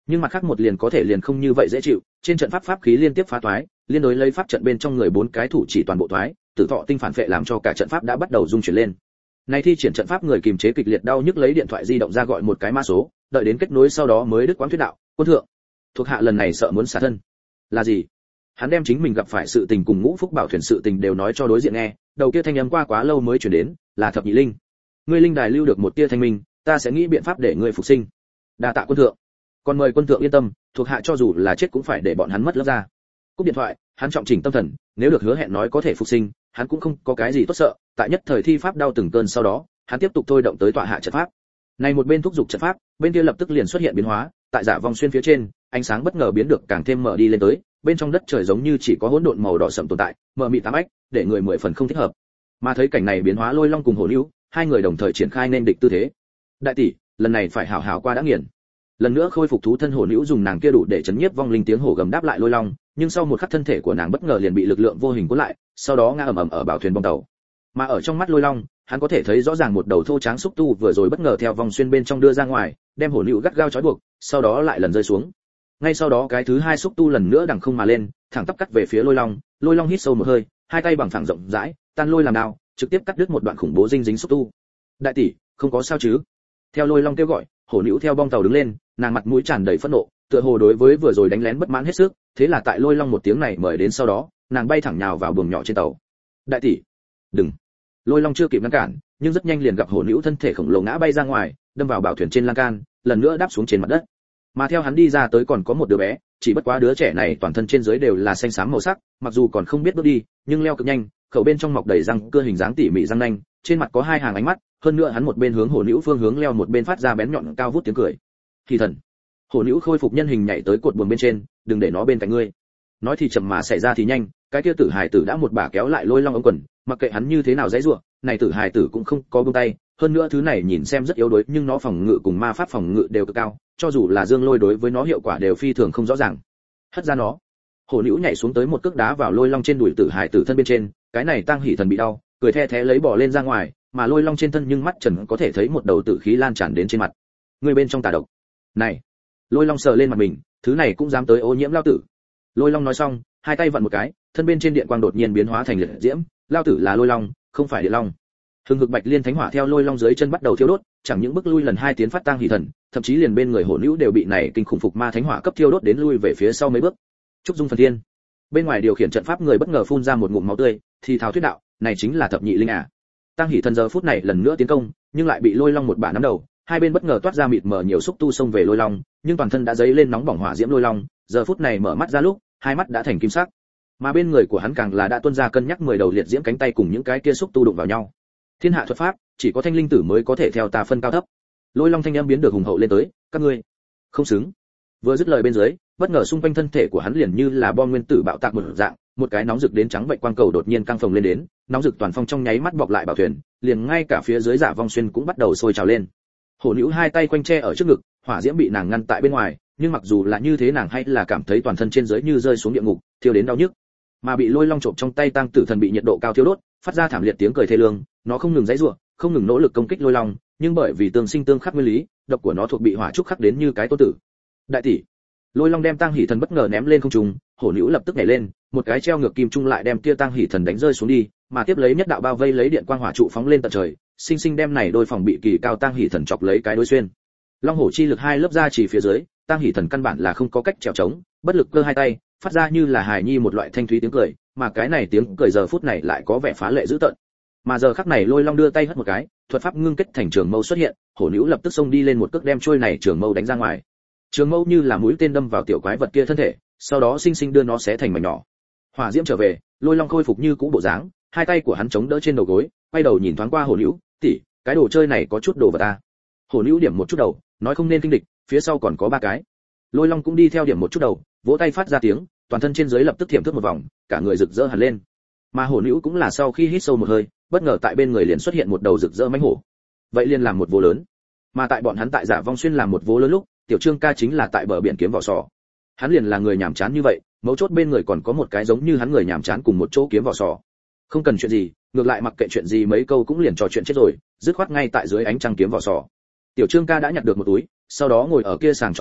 Nhưng mặt khác một liền có thể liền không như vậy dễ chịu, trên trận pháp pháp khí liên tiếp phá toái, liên đối lấy pháp trận bên trong người bốn cái thủ chỉ toàn bộ toái, tử thọ tinh phản phệ làm cho cả trận pháp đã bắt đầu rung chuyển lên. Này thi triển trận pháp người kìm chế kịch liệt đau nhức lấy điện thoại di động ra gọi một cái mã số, đợi đến kết nối sau đó mới đứt quãng thuyết đạo, quân thượng, thuộc hạ lần này sợ muốn xả thân. Là gì? Hắn đem chính mình gặp phải sự tình cùng Ngũ Phúc Bảo thuyền sự tình đều nói cho đối diện nghe, đầu kia thanh âm qua quá lâu mới truyền đến, là Thập Nhị Linh. Ngươi linh đài lưu được một tia thanh minh, ta sẽ nghĩ biện pháp để ngươi phục sinh. Đa tạ quân thượng. Còn mời quân thượng yên tâm, thuộc hạ cho dù là chết cũng phải để bọn hắn mất lớp ra. Cúp điện thoại, hắn trọng chỉnh tâm thần, nếu được hứa hẹn nói có thể phục sinh, hắn cũng không có cái gì tốt sợ, tại nhất thời thi pháp đau từng cơn sau đó, hắn tiếp tục thôi động tới tọa hạ trận pháp. Này một bên thúc giục trận pháp, bên kia lập tức liền xuất hiện biến hóa, tại Giả Vong Xuyên phía trên, ánh sáng bất ngờ biến được càng thêm mở đi lên tới, bên trong đất trời giống như chỉ có hỗn độn màu đỏ sẫm tồn tại, mờ mịt tám ách, để người mười phần không thích hợp. Mà thấy cảnh này biến hóa Lôi Long cùng Hổ Nữu, hai người đồng thời triển khai nên địch tư thế. Đại tỷ, lần này phải hảo hảo qua đã nghiền. Lần nữa khôi phục thú thân Hổ Nữu dùng nàng kia đủ để chấn nhiếp vong linh tiếng hổ gầm đáp lại Lôi Long, nhưng sau một khắc thân thể của nàng bất ngờ liền bị lực lượng vô hình cuốn lại, sau đó ngã ầm ầm ở bảo thuyền bong tàu. Mà ở trong mắt Lôi Long, hắn có thể thấy rõ ràng một đầu thô tráng xúc tu vừa rồi bất ngờ theo vòng xuyên bên trong đưa ra ngoài, đem Hổ Nữu gắt gao trói buộc, sau đó lại lần rơi xuống. Ngay sau đó cái thứ hai xúc tu lần nữa đằng không mà lên, thẳng tắp cắt về phía Lôi Long. Lôi Long hít sâu một hơi, hai tay bằng phẳng rộng rãi, tan lôi làm đao, trực tiếp cắt đứt một đoạn khủng bố dinh dính xúc tu. Đại tỷ, không có sao chứ? Theo Lôi Long kêu gọi, Hổ Nữu theo bong tàu đứng lên, nàng mặt mũi tràn đầy phẫn nộ, tựa hồ đối với vừa rồi đánh lén bất mãn hết sức, thế là tại Lôi Long một tiếng này mời đến sau đó, nàng bay thẳng nhào vào buồng nhỏ trên tàu. Đại tỷ, đừng! Lôi Long chưa kịp ngăn cản, nhưng rất nhanh liền gặp Hổ Nữu thân thể khổng lồ ngã bay ra ngoài, đâm vào bảo thuyền trên lan can, lần nữa đáp xuống trên mặt đất. Mà theo hắn đi ra tới còn có một đứa bé, chỉ bất quá đứa trẻ này toàn thân trên dưới đều là xanh xám màu sắc, mặc dù còn không biết bước đi, nhưng leo cực nhanh, khẩu bên trong mọc đầy răng cưa hình dáng tỉ mỉ răng nanh, trên mặt có hai hàng ánh mắt, hơn nữa hắn một bên hướng Hổ Nữu phương hướng leo một bên phát ra bén nhọn cao vút tiếng cười. Thì thần. Hổ Nữu khôi phục nhân hình nhảy tới cột buồng bên trên, đừng để nó bên cạnh ngươi. Nói thì chậm mà xảy ra thì nhanh, cái kia tử hài tử đã một bà kéo lại Lôi Long ống quần, mặc kệ hắn như thế nào giãy giụa, này tử hài tử cũng không có buông tay, hơn nữa thứ này nhìn xem rất yếu đuối, nhưng nó phòng ngự cùng ma pháp phòng ngự đều cực cao, cho dù là dương lôi đối với nó hiệu quả đều phi thường không rõ ràng. Hất ra nó. Hổ Nữu nhảy xuống tới một cước đá vào Lôi Long trên đùi tử hài tử thân bên trên, cái này Tăng Hỉ Thần bị đau, cười the thé lấy bỏ lên ra ngoài, mà Lôi Long trên thân nhưng mắt trần có thể thấy một đầu tử khí lan tràn đến trên mặt. Người bên trong tà độc. Này. Lôi Long sờ lên mặt mình, thứ này cũng dám tới ô nhiễm lao tử. Lôi Long nói xong, hai tay vặn một cái, thân bên trên điện quang đột nhiên biến hóa thành liệt diễm, lao tử là Lôi Long, không phải Điện Long. Hừng hực bạch liên thánh hỏa theo Lôi Long dưới chân bắt đầu thiêu đốt, chẳng những bước lui lần hai tiến phát Tăng Hỉ Thần, thậm chí liền bên người Hổ Nữu đều bị này kinh khủng phục ma thánh hỏa cấp thiêu đốt đến lui về phía sau mấy bước. Trúc Dung Phần Thiên. Bên ngoài điều khiển trận pháp người bất ngờ phun ra một ngụm máu tươi, thì thào thuyết đạo, này chính là Thập Nhị Linh à? Tăng Hỉ Thần giờ phút này lần nữa tiến công, nhưng lại bị Lôi Long một bả nắm đầu, hai bên bất ngờ toát ra mịt mờ nhiều xúc tu xông về Lôi Long, nhưng toàn thân đã dấy lên nóng bỏng hỏa diễm Lôi Long, giờ phút này mở mắt ra lúc, hai mắt đã thành kim sắc. Mà bên người của hắn càng là đã tuôn ra cân nhắc mười đầu liệt diễm cánh tay cùng những cái kia xúc tu đụng vào nhau. Thiên hạ thuật pháp, chỉ có Thanh Linh tử mới có thể theo ta phân cao thấp. Lôi Long thanh âm biến được hùng hậu lên tới, các ngươi không xứng. Vừa dứt lời bên dưới, bất ngờ xung quanh thân thể của hắn liền như là bom nguyên tử bạo tạc một dạng, một cái nóng rực đến trắng bệnh quang cầu đột nhiên căng phồng lên đến, nóng rực toàn phong trong nháy mắt bọc lại bảo thuyền, liền ngay cả phía dưới Giả Vong Xuyên cũng bắt đầu sôi trào lên. Hổ Nữu hai tay quanh che ở trước ngực, hỏa diễm bị nàng ngăn tại bên ngoài, nhưng mặc dù là như thế nàng hay là cảm thấy toàn thân trên dưới như rơi xuống địa ngục, thiêu đến đau nhức. Mà bị Lôi Long trộm trong tay Tăng Tử Thần bị nhiệt độ cao thiêu đốt, phát ra thảm liệt tiếng cười thê lương, nó không ngừng giãy giụa, không ngừng nỗ lực công kích Lôi Long, nhưng bởi vì tương sinh tương khắc nguyên lý, độc của nó thuộc bị hỏa trúc khắc đến như cái tô tử. Đại tỷ. Lôi Long đem Tăng Hỉ Thần bất ngờ ném lên không trung, Hổ Nữu lập tức nhảy lên, một cái treo ngược kim trung lại đem kia Tăng Hỉ Thần đánh rơi xuống đi, mà tiếp lấy nhất đạo bao vây lấy điện quang hỏa trụ phóng lên tận trời, sinh sinh đem này đôi phòng bị kỳ cao Tăng Hỉ Thần chọc lấy cái đối xuyên. Long hổ chi lực hai lớp ra chỉ phía dưới, Tăng Hỉ Thần căn bản là không có cách trèo trống, bất lực cơ hai tay, phát ra như là hài nhi một loại thanh thúy tiếng cười, mà cái này tiếng cười giờ phút này lại có vẻ phá lệ dữ tợn. Mà giờ khắc này Lôi Long đưa tay hất một cái, thuật pháp ngưng kết thành trường mâu xuất hiện, Hổ Nữu lập tức xông đi lên một cước đem trôi này trường mâu đánh ra ngoài. Trường mâu như là mũi tên đâm vào tiểu quái vật kia thân thể, sau đó sinh sinh đưa nó xé thành mảnh nhỏ. Hỏa diễm trở về, Lôi Long khôi phục như cũ bộ dáng, hai tay của hắn chống đỡ trên đầu gối, quay đầu nhìn thoáng qua Hổ Nữu, "Tỷ, cái đồ chơi này có chút đồ vật ta." Hổ Nữu điểm một chút đầu, nói không nên kinh địch, phía sau còn có ba cái. Lôi Long cũng đi theo điểm một chút đầu, vỗ tay phát ra tiếng, toàn thân trên dưới lập tức thiểm thức một vòng, cả người rực rỡ hẳn lên. Mà Hổ Nữu cũng là sau khi hít sâu một hơi, bất ngờ tại bên người liền xuất hiện một đầu rực rỡ mãnh hổ. Vậy liền làm một vố lớn. Mà tại bọn hắn tại Giả Vong Xuyên làm một vố lớn lúc, Tiểu Trương ca chính là tại bờ biển kiếm vỏ sò. Hắn liền là người nhảm chán như vậy, mấu chốt bên người còn có một cái giống như hắn người nhảm chán cùng một chỗ kiếm vỏ sò. Không cần chuyện gì, ngược lại mặc kệ chuyện gì mấy câu cũng liền trò chuyện chết rồi, dứt khoát ngay tại dưới ánh trăng kiếm vỏ sò. Tiểu Trương ca đã nhặt được một túi, sau đó ngồi ở kia sàng chọn lên,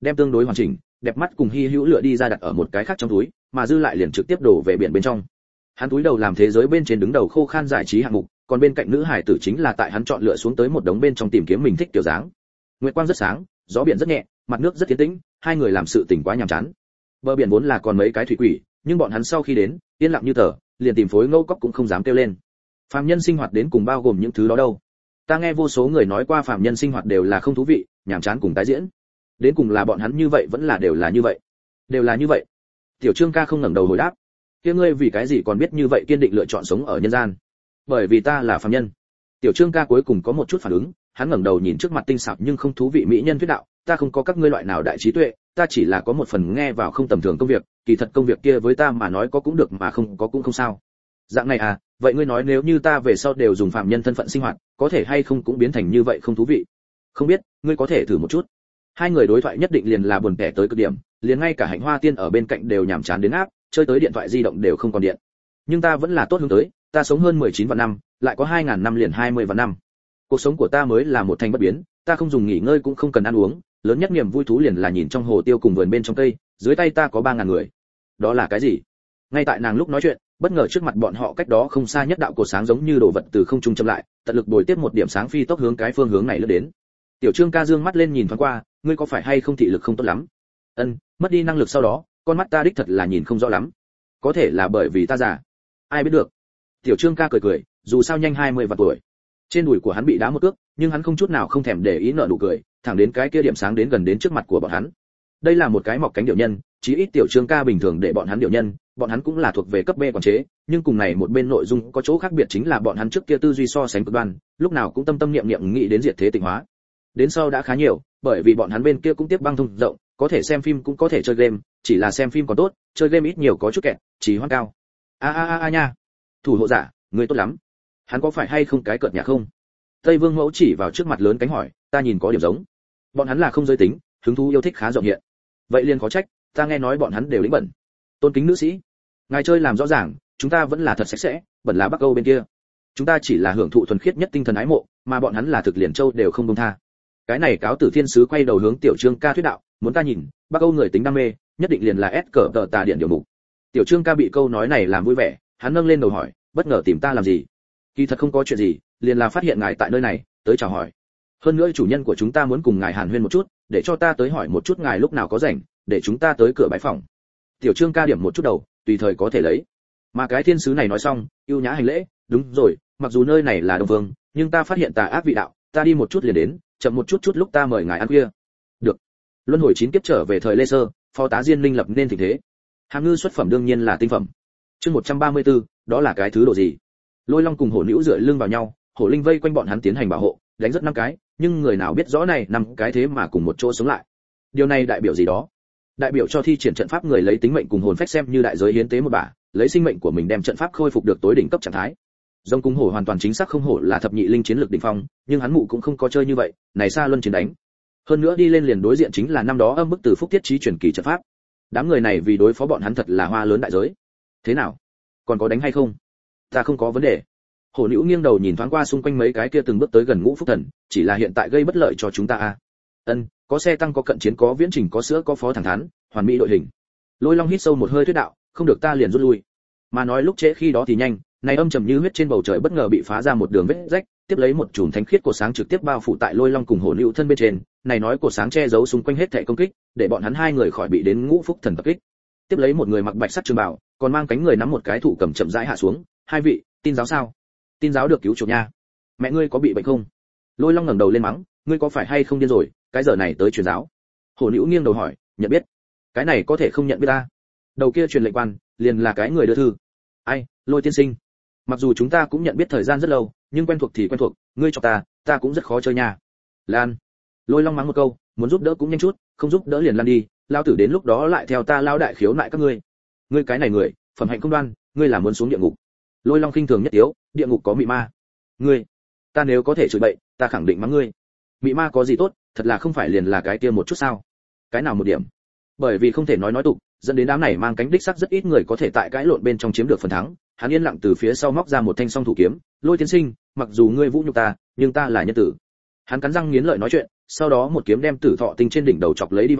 đem tương đối hoàn chỉnh đẹp mắt cùng hy hữu lựa đi ra đặt ở một cái khác trong túi, mà dư lại liền trực tiếp đổ về biển bên trong. Hắn túi đầu làm thế giới bên trên đứng đầu khô khan giải trí hạng mục, còn bên cạnh nữ hải tử chính là tại hắn chọn lựa xuống tới một đống bên trong tìm kiếm mình thích kiểu dáng. Nguyệt quang rất sáng, gió biển rất nhẹ, mặt nước rất tiến tĩnh, hai người làm sự tình quá nhàm chán. Bờ biển vốn là còn mấy cái thủy quỷ, nhưng bọn hắn sau khi đến, yên lặng như tờ, liền tìm phối ngẫu cóc cũng không dám kêu lên. Phàm nhân sinh hoạt đến cùng bao gồm những thứ đó đâu? Ta nghe vô số người nói qua phàm nhân sinh hoạt đều là không thú vị, nhàm chán cùng tái diễn. Đến cùng là bọn hắn như vậy vẫn là đều là như vậy? Đều là như vậy. Tiểu Trương ca không ngẩng đầu hồi đáp. Kia ngươi vì cái gì còn biết như vậy kiên định lựa chọn sống ở nhân gian? Bởi vì ta là phàm nhân. Tiểu Trương ca cuối cùng có một chút phản ứng, hắn ngẩng đầu nhìn trước mặt tinh xảo nhưng không thú vị mỹ nhân thuyết đạo, ta không có các ngươi loại nào đại trí tuệ, ta chỉ là có một phần nghe vào không tầm thường công việc, kỳ thật công việc kia với ta mà nói có cũng được mà không có cũng không sao. Dạng này à, vậy ngươi nói nếu như ta về sau đều dùng phàm nhân thân phận sinh hoạt, có thể hay không cũng biến thành như vậy không thú vị? Không biết, ngươi có thể thử một chút. Hai người đối thoại nhất định liền là buồn tẻ tới cực điểm, liền ngay cả Hạnh Hoa Tiên ở bên cạnh đều nhàm chán đến áp, chơi tới điện thoại di động đều không còn điện. Nhưng ta vẫn là tốt hướng tới, ta sống hơn mười chín vạn năm, lại có hai ngàn năm liền hai mươi vạn năm. Cuộc sống của ta mới là một thành bất biến, ta không dùng nghỉ ngơi cũng không cần ăn uống, lớn nhất niềm vui thú liền là nhìn trong hồ tiêu cùng vườn bên trong cây, dưới tay ta có ba ngàn người. Đó là cái gì? Ngay tại nàng lúc nói chuyện, bất ngờ trước mặt bọn họ cách đó không xa nhất đạo cột sáng giống như đồ vật từ không trung châm lại, tận lực bồi tiếp một điểm sáng phi tốc hướng cái phương hướng này lướt đến. Tiểu Trương ca dương mắt lên nhìn thoáng qua, ngươi có phải hay không thị lực không tốt lắm? Ân, mất đi năng lực sau đó, con mắt ta đích thật là nhìn không rõ lắm. Có thể là bởi vì ta già. Ai biết được. Tiểu Trương ca cười cười, dù sao nhanh hai mươi vạn tuổi. Trên đùi của hắn bị đá một cước, nhưng hắn không chút nào không thèm để ý nở nụ cười, thẳng đến cái kia điểm sáng đến gần đến trước mặt của bọn hắn. Đây là một cái mọc cánh điểu nhân, chí ít Tiểu Trương ca bình thường để bọn hắn điểu nhân, bọn hắn cũng là thuộc về cấp B quản chế, nhưng cùng này một bên nội dung có chỗ khác biệt chính là bọn hắn trước kia tư duy so sánh cực đoan, lúc nào cũng tâm tâm niệm niệm nghĩ đến diệt thế tịnh hóa. Đến sau đã khá nhiều, bởi vì bọn hắn bên kia cũng tiếp băng thông rộng, có thể xem phim cũng có thể chơi game, chỉ là xem phim còn tốt, chơi game ít nhiều có chút kẹt, chỉ hoang cao. A a a a nha. Thủ hộ giả, người tốt lắm. Hắn có phải hay không cái cợt nhà không? Tây Vương Mẫu chỉ vào trước mặt lớn cánh hỏi, ta nhìn có điểm giống. Bọn hắn là không giới tính, hứng thú yêu thích khá rộng hiện. Vậy liền có trách, ta nghe nói bọn hắn đều lĩnh bẩn. Tôn kính nữ sĩ, ngài chơi làm rõ ràng, chúng ta vẫn là thật sạch sẽ, bẩn là Bắc Âu bên kia. Chúng ta chỉ là hưởng thụ thuần khiết nhất tinh thần ái mộ, mà bọn hắn là thực liền châu đều không buông tha. Cái này cáo tử thiên sứ quay đầu hướng Tiểu Trương ca thuyết đạo, muốn ta nhìn, Bắc Âu người tính đam mê, nhất định liền là S cờ tờ tà điện điều mục. Tiểu Trương ca bị câu nói này làm vui vẻ, hắn nâng lên đầu hỏi, bất ngờ tìm ta làm gì? Kỳ thật không có chuyện gì, liền là phát hiện ngài tại nơi này, tới chào hỏi. Hơn nữa chủ nhân của chúng ta muốn cùng ngài hàn huyên một chút, để cho ta tới hỏi một chút ngài lúc nào có rảnh, để chúng ta tới cửa bái phòng. Tiểu Trương ca điểm một chút đầu, tùy thời có thể lấy. Mà cái thiên sứ này nói xong, ưu nhã hành lễ, đúng rồi, mặc dù nơi này là Đông Vương, nhưng ta phát hiện tà ác vị đạo, ta đi một chút liền đến, chậm một chút chút lúc ta mời ngài ăn khuya. Được. Luân hồi chín kiếp trở về thời Lê Sơ, phó tá Diên Linh lập nên tình thế. Hàm ngư xuất phẩm đương nhiên là tinh phẩm. Chương một trăm ba mươi tư, đó là cái thứ độ gì? Lôi Long cùng Hổ Nữu dựa lưng vào nhau, Hổ Linh vây quanh bọn hắn tiến hành bảo hộ, đánh rất năm cái, nhưng người nào biết rõ này năm cái thế mà cùng một chỗ sống lại. Điều này đại biểu gì đó? Đại biểu cho thi triển trận pháp người lấy tính mệnh cùng hồn phách xem như đại giới hiến tế một bả, lấy sinh mệnh của mình đem trận pháp khôi phục được tối đỉnh cấp trạng thái. Rồng cung hổ hoàn toàn chính xác không hổ là thập nhị linh chiến lược đỉnh phong, nhưng hắn mụ cũng không có chơi như vậy, này xa luân chiến đánh. Hơn nữa đi lên liền đối diện chính là năm đó âm bức từ phúc thiết trí truyền kỳ trận pháp. Đám người này vì đối phó bọn hắn thật là hoa lớn đại giới. Thế nào? Còn có đánh hay không? Ta không có vấn đề. Hổ Nữu nghiêng đầu nhìn thoáng qua xung quanh mấy cái kia từng bước tới gần Ngũ Phúc Thần, chỉ là hiện tại gây bất lợi cho chúng ta a. Ân, có xe tăng có cận chiến có viễn trình có sữa có phó thẳng thắn, hoàn mỹ đội hình. Lôi Long hít sâu một hơi thuyết đạo, không được ta liền rút lui. Mà nói lúc trễ khi đó thì nhanh, này âm trầm như huyết trên bầu trời bất ngờ bị phá ra một đường vết rách, tiếp lấy một chùm thánh khiết của sáng trực tiếp bao phủ tại Lôi Long cùng Hổ Nữu thân bên trên, này nói của sáng che giấu xung quanh hết thảy công kích, để bọn hắn hai người khỏi bị đến Ngũ Phúc Thần tập kích. Tiếp lấy một người mặc bạch sắc trường bào, còn mang cánh người nắm một cái thủ cầm chậm rãi hạ xuống, hai vị, tin giáo sao? Tin giáo được cứu chuộc nha. Mẹ ngươi có bị bệnh không? Lôi Long ngẩng đầu lên mắng, ngươi có phải hay không điên rồi, cái giờ này tới truyền giáo? Hổ Nữu nghiêng đầu hỏi, nhận biết? Cái này có thể không nhận biết ta. Đầu kia truyền lệnh quan, liền là cái người đưa thư. Ai, Lôi tiên sinh. Mặc dù chúng ta cũng nhận biết thời gian rất lâu, nhưng quen thuộc thì quen thuộc, ngươi cho ta, ta cũng rất khó chơi nha. Lan. Lôi Long mắng một câu, muốn giúp đỡ cũng nhanh chút, không giúp đỡ liền lăn đi, lao tử đến lúc đó lại theo ta lao đại khiếu lại các ngươi. Ngươi cái này người, phẩm hạnh không đoan, ngươi là muốn xuống địa ngục. Lôi Long khinh thường nhất tiếu, địa ngục có mị ma. Ngươi, ta nếu có thể chửi bậy, ta khẳng định mắng ngươi. Mị ma có gì tốt, thật là không phải liền là cái kia một chút sao? Cái nào một điểm? Bởi vì không thể nói nói tục, dẫn đến đám này mang cánh đích sắc rất ít người có thể tại cãi lộn bên trong chiếm được phần thắng. Hắn yên lặng từ phía sau móc ra một thanh song thủ kiếm, Lôi tiên sinh, mặc dù ngươi vũ nhục ta, nhưng ta là nhân tử. Hắn cắn răng nghiến lợi nói chuyện, sau đó một kiếm đem Tử Thọ Tinh trên đỉnh đầu chọc lấy đi vào,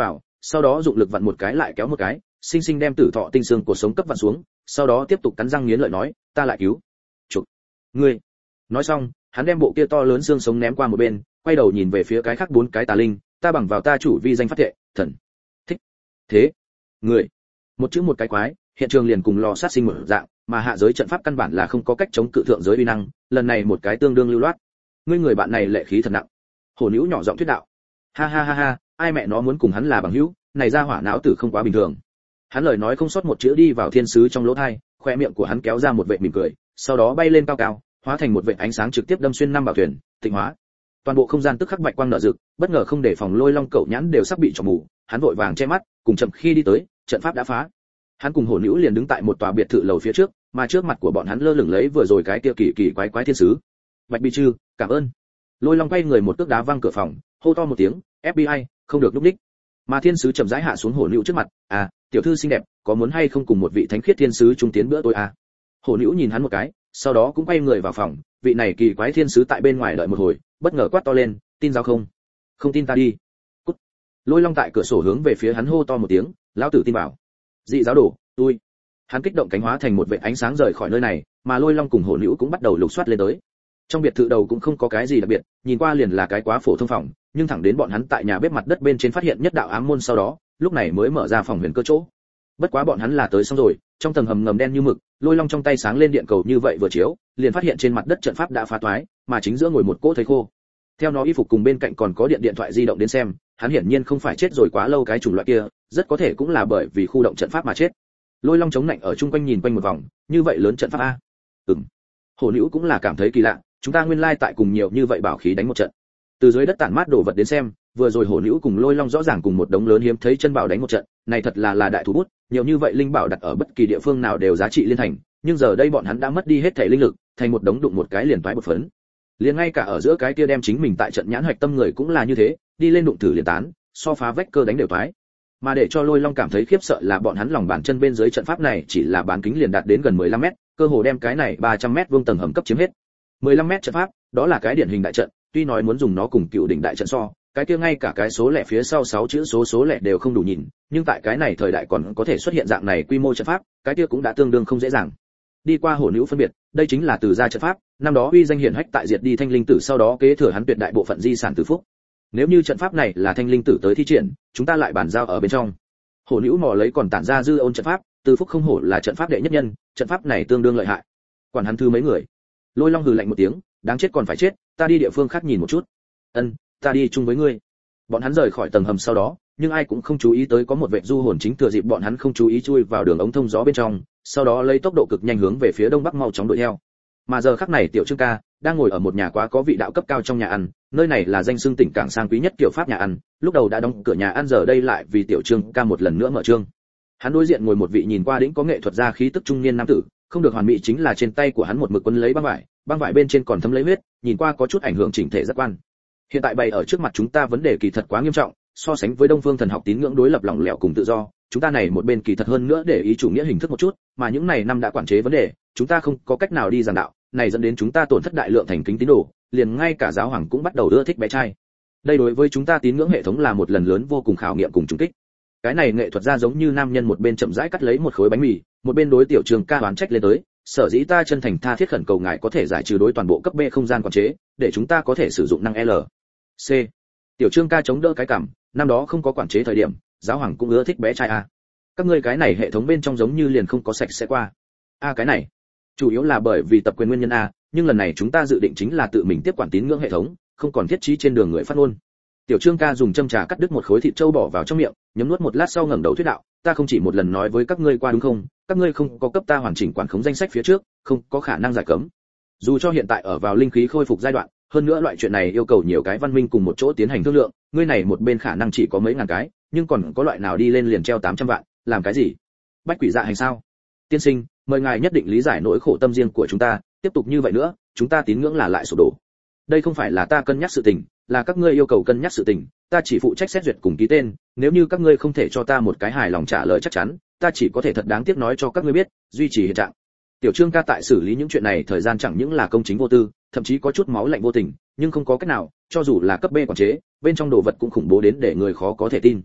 sau đó dụng lực vặn một cái lại kéo một cái, sinh sinh đem tử thọ tinh xương của sống cấp vặn xuống, sau đó tiếp tục cắn răng nghiến lợi nói, ta lại cứu. Chụp. Ngươi. Nói xong, hắn đem bộ kia to lớn xương sống ném qua một bên, quay đầu nhìn về phía cái khác bốn cái tà linh, ta bằng vào ta chủ vi danh phát thệ, thần. Thích. Thế. Người. Một chữ một cái quái, hiện trường liền cùng lò sát sinh mở dạng, mà hạ giới trận pháp căn bản là không có cách chống cự thượng giới uy năng, lần này một cái tương đương lưu loát. Ngươi người bạn này lệ khí thật nặng. Hổ Nữu nhỏ giọng thuyết đạo. Ha ha ha ha, ai mẹ nó muốn cùng hắn là bằng hữu, này ra hỏa não tử không quá bình thường. Hắn lời nói không sót một chữ đi vào thiên sứ trong lỗ tai, khoe miệng của hắn kéo ra một vệt mỉm cười, sau đó bay lên cao cao, hóa thành một vệt ánh sáng trực tiếp đâm xuyên năm bảo thuyền, tịnh hóa. Toàn bộ không gian tức khắc bạch quang nở rực, bất ngờ không để phòng Lôi Long cậu nhãn đều sắp bị trọc mù, hắn vội vàng che mắt, cùng chậm khi đi tới, trận pháp đã phá. Hắn cùng Hổ Nữu liền đứng tại một tòa biệt thự lầu phía trước, mà trước mặt của bọn hắn lơ lửng lấy vừa rồi cái kia kỳ kỳ quái quái thiên sứ. Bạch Bi Trư, cảm ơn. Lôi Long quay người một cước đá văng cửa phòng, hô to một tiếng, ép bê i, không được lúc đích. Mà thiên sứ chậm rãi hạ xuống Hổ Nữu trước mặt, à, tiểu thư xinh đẹp, có muốn hay không cùng một vị thánh khiết thiên sứ chung tiến bữa tối à? Hổ Nữu nhìn hắn một cái, sau đó cũng quay người vào phòng, vị này kỳ quái thiên sứ tại bên ngoài đợi một hồi, bất ngờ quát to lên, tin giao không? Không tin ta đi. Cút. Lôi Long tại cửa sổ hướng về phía hắn hô to một tiếng, lão tử tin vào. Dị giáo đồ, tôi. Hắn kích động cánh hóa thành một vệt ánh sáng rời khỏi nơi này, mà Lôi Long cùng Hổ Nữu cũng bắt đầu lục soát lên tới. Trong biệt thự đầu cũng không có cái gì đặc biệt, nhìn qua liền là cái quá phổ thông phòng, nhưng thẳng đến bọn hắn tại nhà bếp mặt đất bên trên phát hiện nhất đạo ám môn sau đó, lúc này mới mở ra phòng huyền cơ chỗ. Bất quá bọn hắn là tới xong rồi, trong tầng hầm ngầm đen như mực, Lôi Long trong tay sáng lên điện cầu như vậy vừa chiếu, liền phát hiện trên mặt đất trận pháp đã phá toái, mà chính giữa ngồi một cỗ thây khô. Theo nó y phục cùng bên cạnh còn có điện điện thoại di động đến xem, hắn hiển nhiên không phải chết rồi quá lâu cái chủng loại kia, rất có thể cũng là bởi vì khu động trận pháp mà chết. Lôi Long chống nạnh ở chung quanh nhìn quanh một vòng, như vậy lớn trận pháp a. Ừm. Hổ Nữu cũng là cảm thấy kỳ lạ, chúng ta nguyên lai tại cùng nhiều như vậy bảo khí đánh một trận. Từ dưới đất tản mát đổ vật đến xem, vừa rồi Hổ Nữu cùng Lôi Long rõ ràng cùng một đống lớn hiếm thấy chân bảo đánh một trận, này thật là là đại thủ bút, nhiều như vậy linh bảo đặt ở bất kỳ địa phương nào đều giá trị liên thành, nhưng giờ đây bọn hắn đã mất đi hết thể linh lực, thành một đống đụng một cái liền toái một phấn. Liền ngay cả ở giữa cái kia đem chính mình tại trận nhãn hoạch tâm người cũng là như thế, đi lên đụng thử liền tán, so phá vách cơ đánh đều toái. Mà để cho Lôi Long cảm thấy khiếp sợ là bọn hắn lòng bàn chân bên dưới trận pháp này chỉ là bán kính liền đạt đến gần mười lăm mét, cơ hồ đem cái này ba trăm mét vuông tầng hầm cấp chiếm hết. mười lăm mét trận pháp, đó là cái điển hình đại trận, tuy nói muốn dùng nó cùng cựu đỉnh đại trận so, cái kia ngay cả cái số lẻ phía sau sáu chữ số số lẻ đều không đủ nhìn, nhưng tại cái này thời đại còn có thể xuất hiện dạng này quy mô trận pháp, cái kia cũng đã tương đương không dễ dàng. Đi qua Hổ Nữu phân biệt, đây chính là từ gia trận pháp, năm đó uy danh hiển hách tại diệt đi Thanh Linh Tử sau đó kế thừa hắn tuyệt đại bộ phận di sản Tử Phúc. Nếu như trận pháp này là Thanh Linh Tử tới thi triển, chúng ta lại bàn giao ở bên trong. Hổ Nữu mò lấy còn tản ra dư ôn trận pháp, Tử Phúc không hổ là trận pháp đệ nhất nhân, trận pháp này tương đương lợi hại. Quản hắn thư mấy người. Lôi Long hừ lạnh một tiếng, đáng chết còn phải chết, ta đi địa phương khác nhìn một chút. Ân, ta đi chung với ngươi. Bọn hắn rời khỏi tầng hầm sau đó, nhưng ai cũng không chú ý tới có một vệ du hồn chính thừa dịp bọn hắn không chú ý chui vào đường ống thông gió bên trong, sau đó lấy tốc độ cực nhanh hướng về phía đông bắc mau chóng đuổi theo. Mà giờ khắc này Tiểu Trương ca đang ngồi ở một nhà quá có vị đạo cấp cao trong nhà ăn, nơi này là danh xưng tỉnh cảng sang quý nhất kiểu pháp nhà ăn, lúc đầu đã đóng cửa nhà ăn giờ đây lại vì Tiểu Trương ca một lần nữa mở trương. Hắn đối diện ngồi một vị nhìn qua đĩnh có nghệ thuật gia khí tức trung niên nam tử, không được hoàn mỹ chính là trên tay của hắn một mực quấn lấy băng vải, băng vải bên trên còn thấm lấy huyết, nhìn qua có chút ảnh hưởng chỉnh thể giác quan. Hiện tại bày ở trước mặt chúng ta vấn đề kỳ thật quá nghiêm trọng, so sánh với Đông Phương thần học tín ngưỡng đối lập lỏng lẻo cùng tự do, chúng ta này một bên kỳ thật hơn nữa để ý chủ nghĩa hình thức một chút, mà những này năm đã quản chế vấn đề, chúng ta không có cách nào đi giảng đạo, này dẫn đến chúng ta tổn thất đại lượng thành kính tín đồ, liền ngay cả giáo hoàng cũng bắt đầu ưa thích bé trai. Đây đối với chúng ta tín ngưỡng hệ thống là một lần lớn vô cùng khảo nghiệm cùng trùng kích. Cái này nghệ thuật gia giống như nam nhân một bên chậm rãi cắt lấy một khối bánh mì, một bên đối Tiểu Trương ca đoán trách lên tới, sở dĩ ta chân thành tha thiết khẩn cầu ngài có thể giải trừ đối toàn bộ cấp B không gian quản chế, để chúng ta có thể sử dụng năng L. C. Tiểu Trương ca chống đỡ cái cằm, năm đó không có quản chế thời điểm, giáo hoàng cũng ưa thích bé trai a. Các ngươi cái này hệ thống bên trong giống như liền không có sạch sẽ qua. A cái này, chủ yếu là bởi vì tập quyền nguyên nhân a, nhưng lần này chúng ta dự định chính là tự mình tiếp quản tín ngưỡng hệ thống, không còn thiết trí trên đường người phát ngôn. Tiểu Trương ca dùng châm trà cắt đứt một khối thịt trâu bỏ vào trong miệng, nhấm nuốt một lát sau ngẩng đầu thuyết đạo, ta không chỉ một lần nói với các ngươi qua đúng không, các ngươi không có cấp ta hoàn chỉnh quản khống danh sách phía trước, không có khả năng giải cấm. Dù cho hiện tại ở vào linh khí khôi phục giai đoạn, hơn nữa loại chuyện này yêu cầu nhiều cái văn minh cùng một chỗ tiến hành thương lượng, ngươi này một bên khả năng chỉ có mấy ngàn cái, nhưng còn có loại nào đi lên liền treo tám trăm vạn, làm cái gì? Bách quỷ dạ hành sao? Tiên sinh, mời ngài nhất định lý giải nỗi khổ tâm riêng của chúng ta, tiếp tục như vậy nữa, chúng ta tín ngưỡng là lại sụp đổ. Đây không phải là ta cân nhắc sự tình, là các ngươi yêu cầu cân nhắc sự tình, ta chỉ phụ trách xét duyệt cùng ký tên, nếu như các ngươi không thể cho ta một cái hài lòng trả lời chắc chắn, ta chỉ có thể thật đáng tiếc nói cho các ngươi biết, duy trì hiện trạng. Tiểu Trương ca tại xử lý những chuyện này thời gian chẳng những là công chính vô tư, thậm chí có chút máu lạnh vô tình, nhưng không có cách nào, cho dù là cấp B quản chế, bên trong đồ vật cũng khủng bố đến để người khó có thể tin.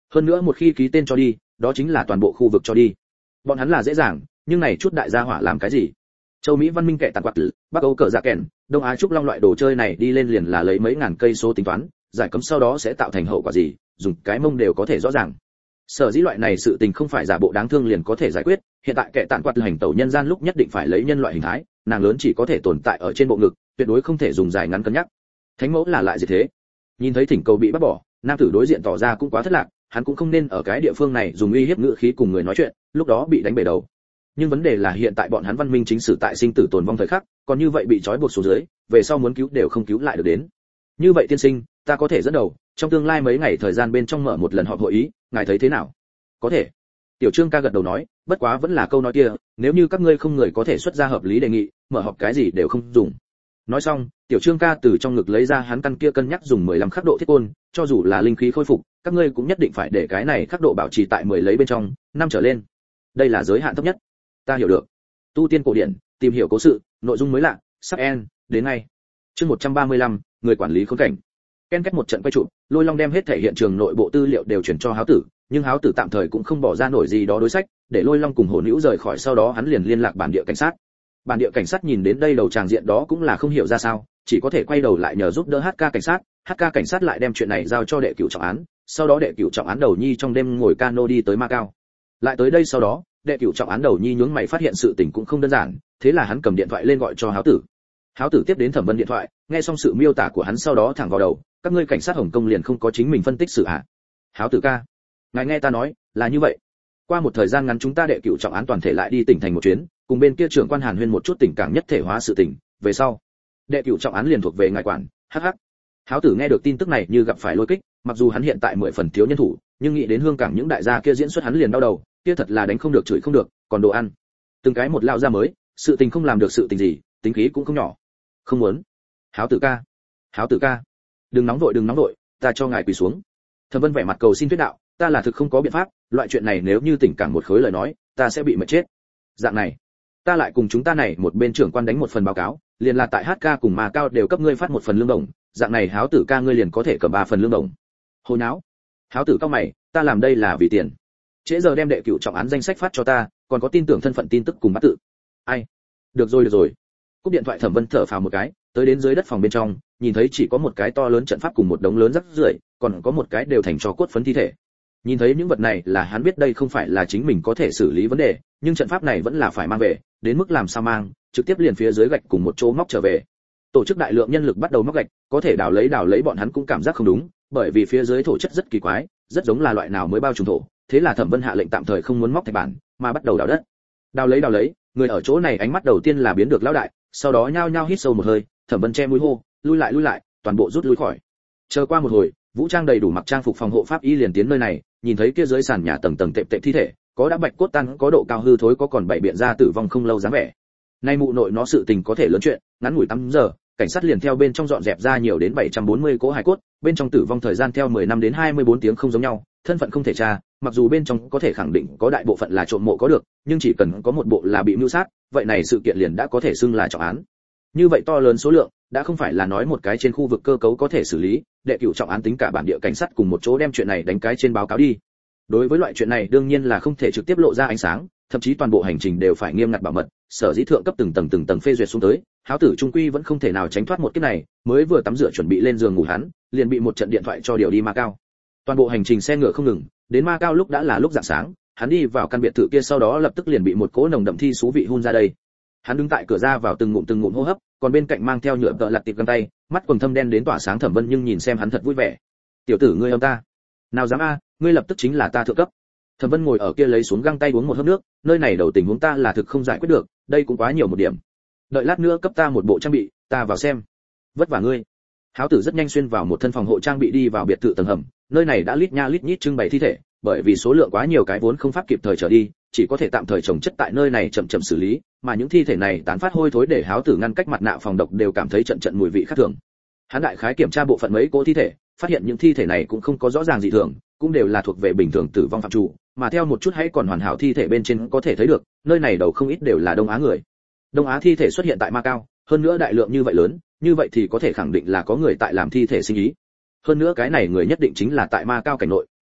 Hơn nữa một khi ký tên cho đi, đó chính là toàn bộ khu vực cho đi. Bọn hắn là dễ dàng, nhưng này chút đại gia hỏa làm cái gì? Châu Mỹ văn minh kệ tàn quạt tử, Bắc Âu cờ giả kèn, Đông Á trúc long loại đồ chơi này đi lên liền là lấy mấy ngàn cây số tính toán, giải cấm sau đó sẽ tạo thành hậu quả gì, dùng cái mông đều có thể rõ ràng. Sở dĩ loại này sự tình không phải giả bộ đáng thương liền có thể giải quyết, hiện tại kệ tàn quạt hành tẩu nhân gian lúc nhất định phải lấy nhân loại hình thái, nàng lớn chỉ có thể tồn tại ở trên bộ ngực, tuyệt đối không thể dùng dài ngắn cân nhắc. Thánh mẫu là lại gì thế? Nhìn thấy thỉnh cầu bị bắt bỏ, nam tử đối diện tỏ ra cũng quá thất lạc, hắn cũng không nên ở cái địa phương này dùng uy hiếp ngữ khí cùng người nói chuyện, lúc đó bị đánh bể đầu. Nhưng vấn đề là hiện tại bọn hắn văn minh chính sử tại sinh tử tồn vong thời khắc, còn như vậy bị trói buộc xuống dưới, về sau muốn cứu đều không cứu lại được đến. Như vậy tiên sinh, ta có thể dẫn đầu, trong tương lai mấy ngày thời gian bên trong mở một lần họp hội ý, ngài thấy thế nào? Có thể. Tiểu Trương ca gật đầu nói, bất quá vẫn là câu nói kia, nếu như các ngươi không người có thể xuất ra hợp lý đề nghị, mở họp cái gì đều không dùng. Nói xong, Tiểu Trương ca từ trong ngực lấy ra hắn căn kia cân nhắc dùng mười lăm khắc độ thiết côn, cho dù là linh khí khôi phục, các ngươi cũng nhất định phải để cái này khắc độ bảo trì tại mười lấy bên trong, năm trở lên. Đây là giới hạn thấp nhất. Ta hiểu được. Tu tiên cổ điển, tìm hiểu cố sự, nội dung mới lạ, sắp en, đến ngay. Chương một trăm ba mươi lăm, người quản lý khốn cảnh. Ken kết một trận quay chụp, Lôi Long đem hết thể hiện trường nội bộ tư liệu đều chuyển cho Háo Tử, nhưng Háo Tử tạm thời cũng không bỏ ra nổi gì đó đối sách, để Lôi Long cùng Hổ Nữu rời khỏi, sau đó hắn liền liên lạc bản địa cảnh sát. Bản địa cảnh sát nhìn đến đây đầu tràng diện đó cũng là không hiểu ra sao, chỉ có thể quay đầu lại nhờ giúp đỡ hát ca cảnh sát, hát ca cảnh sát lại đem chuyện này giao cho đệ cửu trọng án, sau đó đệ cửu trọng án đầu nhi trong đêm ngồi cano đi tới Macau. Lại tới đây sau đó, đệ cửu trọng án đầu nhi nhướng mày phát hiện sự tình cũng không đơn giản, thế là hắn cầm điện thoại lên gọi cho Háo Tử. Háo Tử tiếp đến Thẩm Vân điện thoại, nghe xong sự miêu tả của hắn sau đó thẳng vào đầu, các ngươi cảnh sát Hồng Kông liền không có chính mình phân tích sự hả? Háo Tử ca, ngài nghe ta nói, là như vậy. Qua một thời gian ngắn chúng ta đệ cửu trọng án toàn thể lại đi tỉnh thành một chuyến, cùng bên kia trưởng quan Hàn Huyên một chút tình cảm nhất thể hóa sự tình, về sau, đệ cửu trọng án liền thuộc về ngài quản. Hắc hắc. Háo Tử nghe được tin tức này như gặp phải lôi kích, mặc dù hắn hiện tại mười phần thiếu nhân thủ, nhưng nghĩ đến hương cảng những đại gia kia diễn xuất hắn liền đau đầu, kia thật là đánh không được chửi không được, còn đồ ăn. Từng cái một lao ra mới, sự tình không làm được sự tình gì, tính khí cũng không nhỏ. Không muốn. Háo Tử ca. Háo Tử ca. Đừng nóng vội đừng nóng vội, ta cho ngài quỳ xuống. Thẩm Vân vẻ mặt cầu xin thuyết đạo, ta là thực không có biện pháp, loại chuyện này nếu như tỉnh cảng một khối lời nói, ta sẽ bị mệt chết. Dạng này, ta lại cùng chúng ta này một bên trưởng quan đánh một phần báo cáo, liền là tại hát ca cùng mà cao đều cấp ngươi phát một phần lương đồng, dạng này Háo Tử ca ngươi liền có thể cầm ba phần lương đồng. Hồi náo. Háo Tử cao mày, ta làm đây là vì tiền. Trễ giờ đem đệ cửu trọng án danh sách phát cho ta, còn có tin tưởng thân phận tin tức cùng bắt tự. Ai? Được rồi được rồi. Cúp điện thoại Thẩm Vân thở phào một cái, tới đến dưới đất phòng bên trong, nhìn thấy chỉ có một cái to lớn trận pháp cùng một đống lớn rác rưởi, còn có một cái đều thành tro cốt phấn thi thể. Nhìn thấy những vật này là hắn biết đây không phải là chính mình có thể xử lý vấn đề, nhưng trận pháp này vẫn là phải mang về, đến mức làm sao mang, trực tiếp liền phía dưới gạch cùng một chỗ móc trở về. Tổ chức đại lượng nhân lực bắt đầu móc gạch, có thể đào lấy đào lấy bọn hắn cũng cảm giác không đúng, bởi vì phía dưới thổ chất rất kỳ quái, rất giống là loại nào mới bao trùm thổ, thế là Thẩm Vân hạ lệnh tạm thời không muốn móc thạch bản, mà bắt đầu đào đất. Đào lấy đào lấy, người ở chỗ này ánh mắt đầu tiên là biến được lão đại, sau đó nhao nhao hít sâu một hơi, Thẩm Vân che mũi hô, lui lại lui lại, toàn bộ rút lui khỏi. Chờ qua một hồi, vũ trang đầy đủ mặc trang phục phòng hộ pháp y liền tiến nơi này, nhìn thấy kia dưới sàn nhà tầng tầng tệm tệm thi thể, có đã bạch cốt tan, có độ cao hư thối, có còn bảy biện ra tử vong không lâu dáng vẻ. Nay mụ nội nó sự tình có thể lớn chuyện, ngắn ngủi tám giờ, cảnh sát liền theo bên trong dọn dẹp ra nhiều đến bảy trăm bốn mươi cỗ hài cốt, bên trong tử vong thời gian theo mười năm đến hai mươi bốn tiếng không giống nhau, thân phận không thể tra, mặc dù bên trong có thể khẳng định có đại bộ phận là trộm mộ có được, nhưng chỉ cần có một bộ là bị mưu sát, vậy này sự kiện liền đã có thể xưng là trọng án. Như vậy to lớn số lượng, đã không phải là nói một cái trên khu vực cơ cấu có thể xử lý, đệ cửu trọng án tính cả bản địa cảnh sát cùng một chỗ đem chuyện này đánh cái trên báo cáo đi. Đối với loại chuyện này đương nhiên là không thể trực tiếp lộ ra ánh sáng, thậm chí toàn bộ hành trình đều phải nghiêm ngặt bảo mật, sở dĩ thượng cấp từng tầng từng tầng phê duyệt xuống tới, Háo Tử trung quy vẫn không thể nào tránh thoát một kiếp này, mới vừa tắm rửa chuẩn bị lên giường ngủ hắn, liền bị một trận điện thoại cho điều đi Macau. Toàn bộ hành trình xe ngựa không ngừng, đến Macau lúc đã là lúc rạng sáng, hắn đi vào căn biệt thự kia sau đó lập tức liền bị một cỗ nồng đậm thi xú vị hun ra đây. Hắn đứng tại cửa ra vào từng ngụm từng ngụm hô hấp, còn bên cạnh mang theo nhựa tợ lặt tiệp găng tay, mắt quầng thâm đen đến tỏa sáng Thẩm Vân nhưng nhìn xem hắn thật vui vẻ. Tiểu tử ngươi âm ta? Nào dám a, ngươi lập tức chính là ta thượng cấp. Thẩm Vân ngồi ở kia lấy xuống găng tay uống một hớp nước, nơi này đầu tình huống ta là thực không giải quyết được, đây cũng quá nhiều một điểm. Đợi lát nữa cấp ta một bộ trang bị, ta vào xem. Vất vả ngươi. Háo Tử rất nhanh xuyên vào một thân phòng hộ trang bị đi vào biệt thự tầng hầm, nơi này đã lít nha lít nhít trưng bày thi thể, bởi vì số lượng quá nhiều cái vốn không pháp kịp thời trở đi, chỉ có thể tạm thời trồng chất tại nơi này chậm chậm xử lý, mà những thi thể này tán phát hôi thối để Háo Tử ngăn cách mặt nạ phòng độc đều cảm thấy trận trận mùi vị khác thường. Hắn đại khái kiểm tra bộ phận mấy cỗ thi thể, phát hiện những thi thể này cũng không có rõ ràng dị thường, cũng đều là thuộc về bình thường tử vong phạm chủ, mà theo một chút hãy còn hoàn hảo thi thể bên trên có thể thấy được, nơi này đầu không ít đều là Đông Á người. Đông Á thi thể xuất hiện tại Macau, hơn nữa đại lượng như vậy lớn, như vậy thì có thể khẳng định là có người tại làm thi thể sinh ý. Hơn nữa cái này người nhất định chính là tại Macau cảnh nội.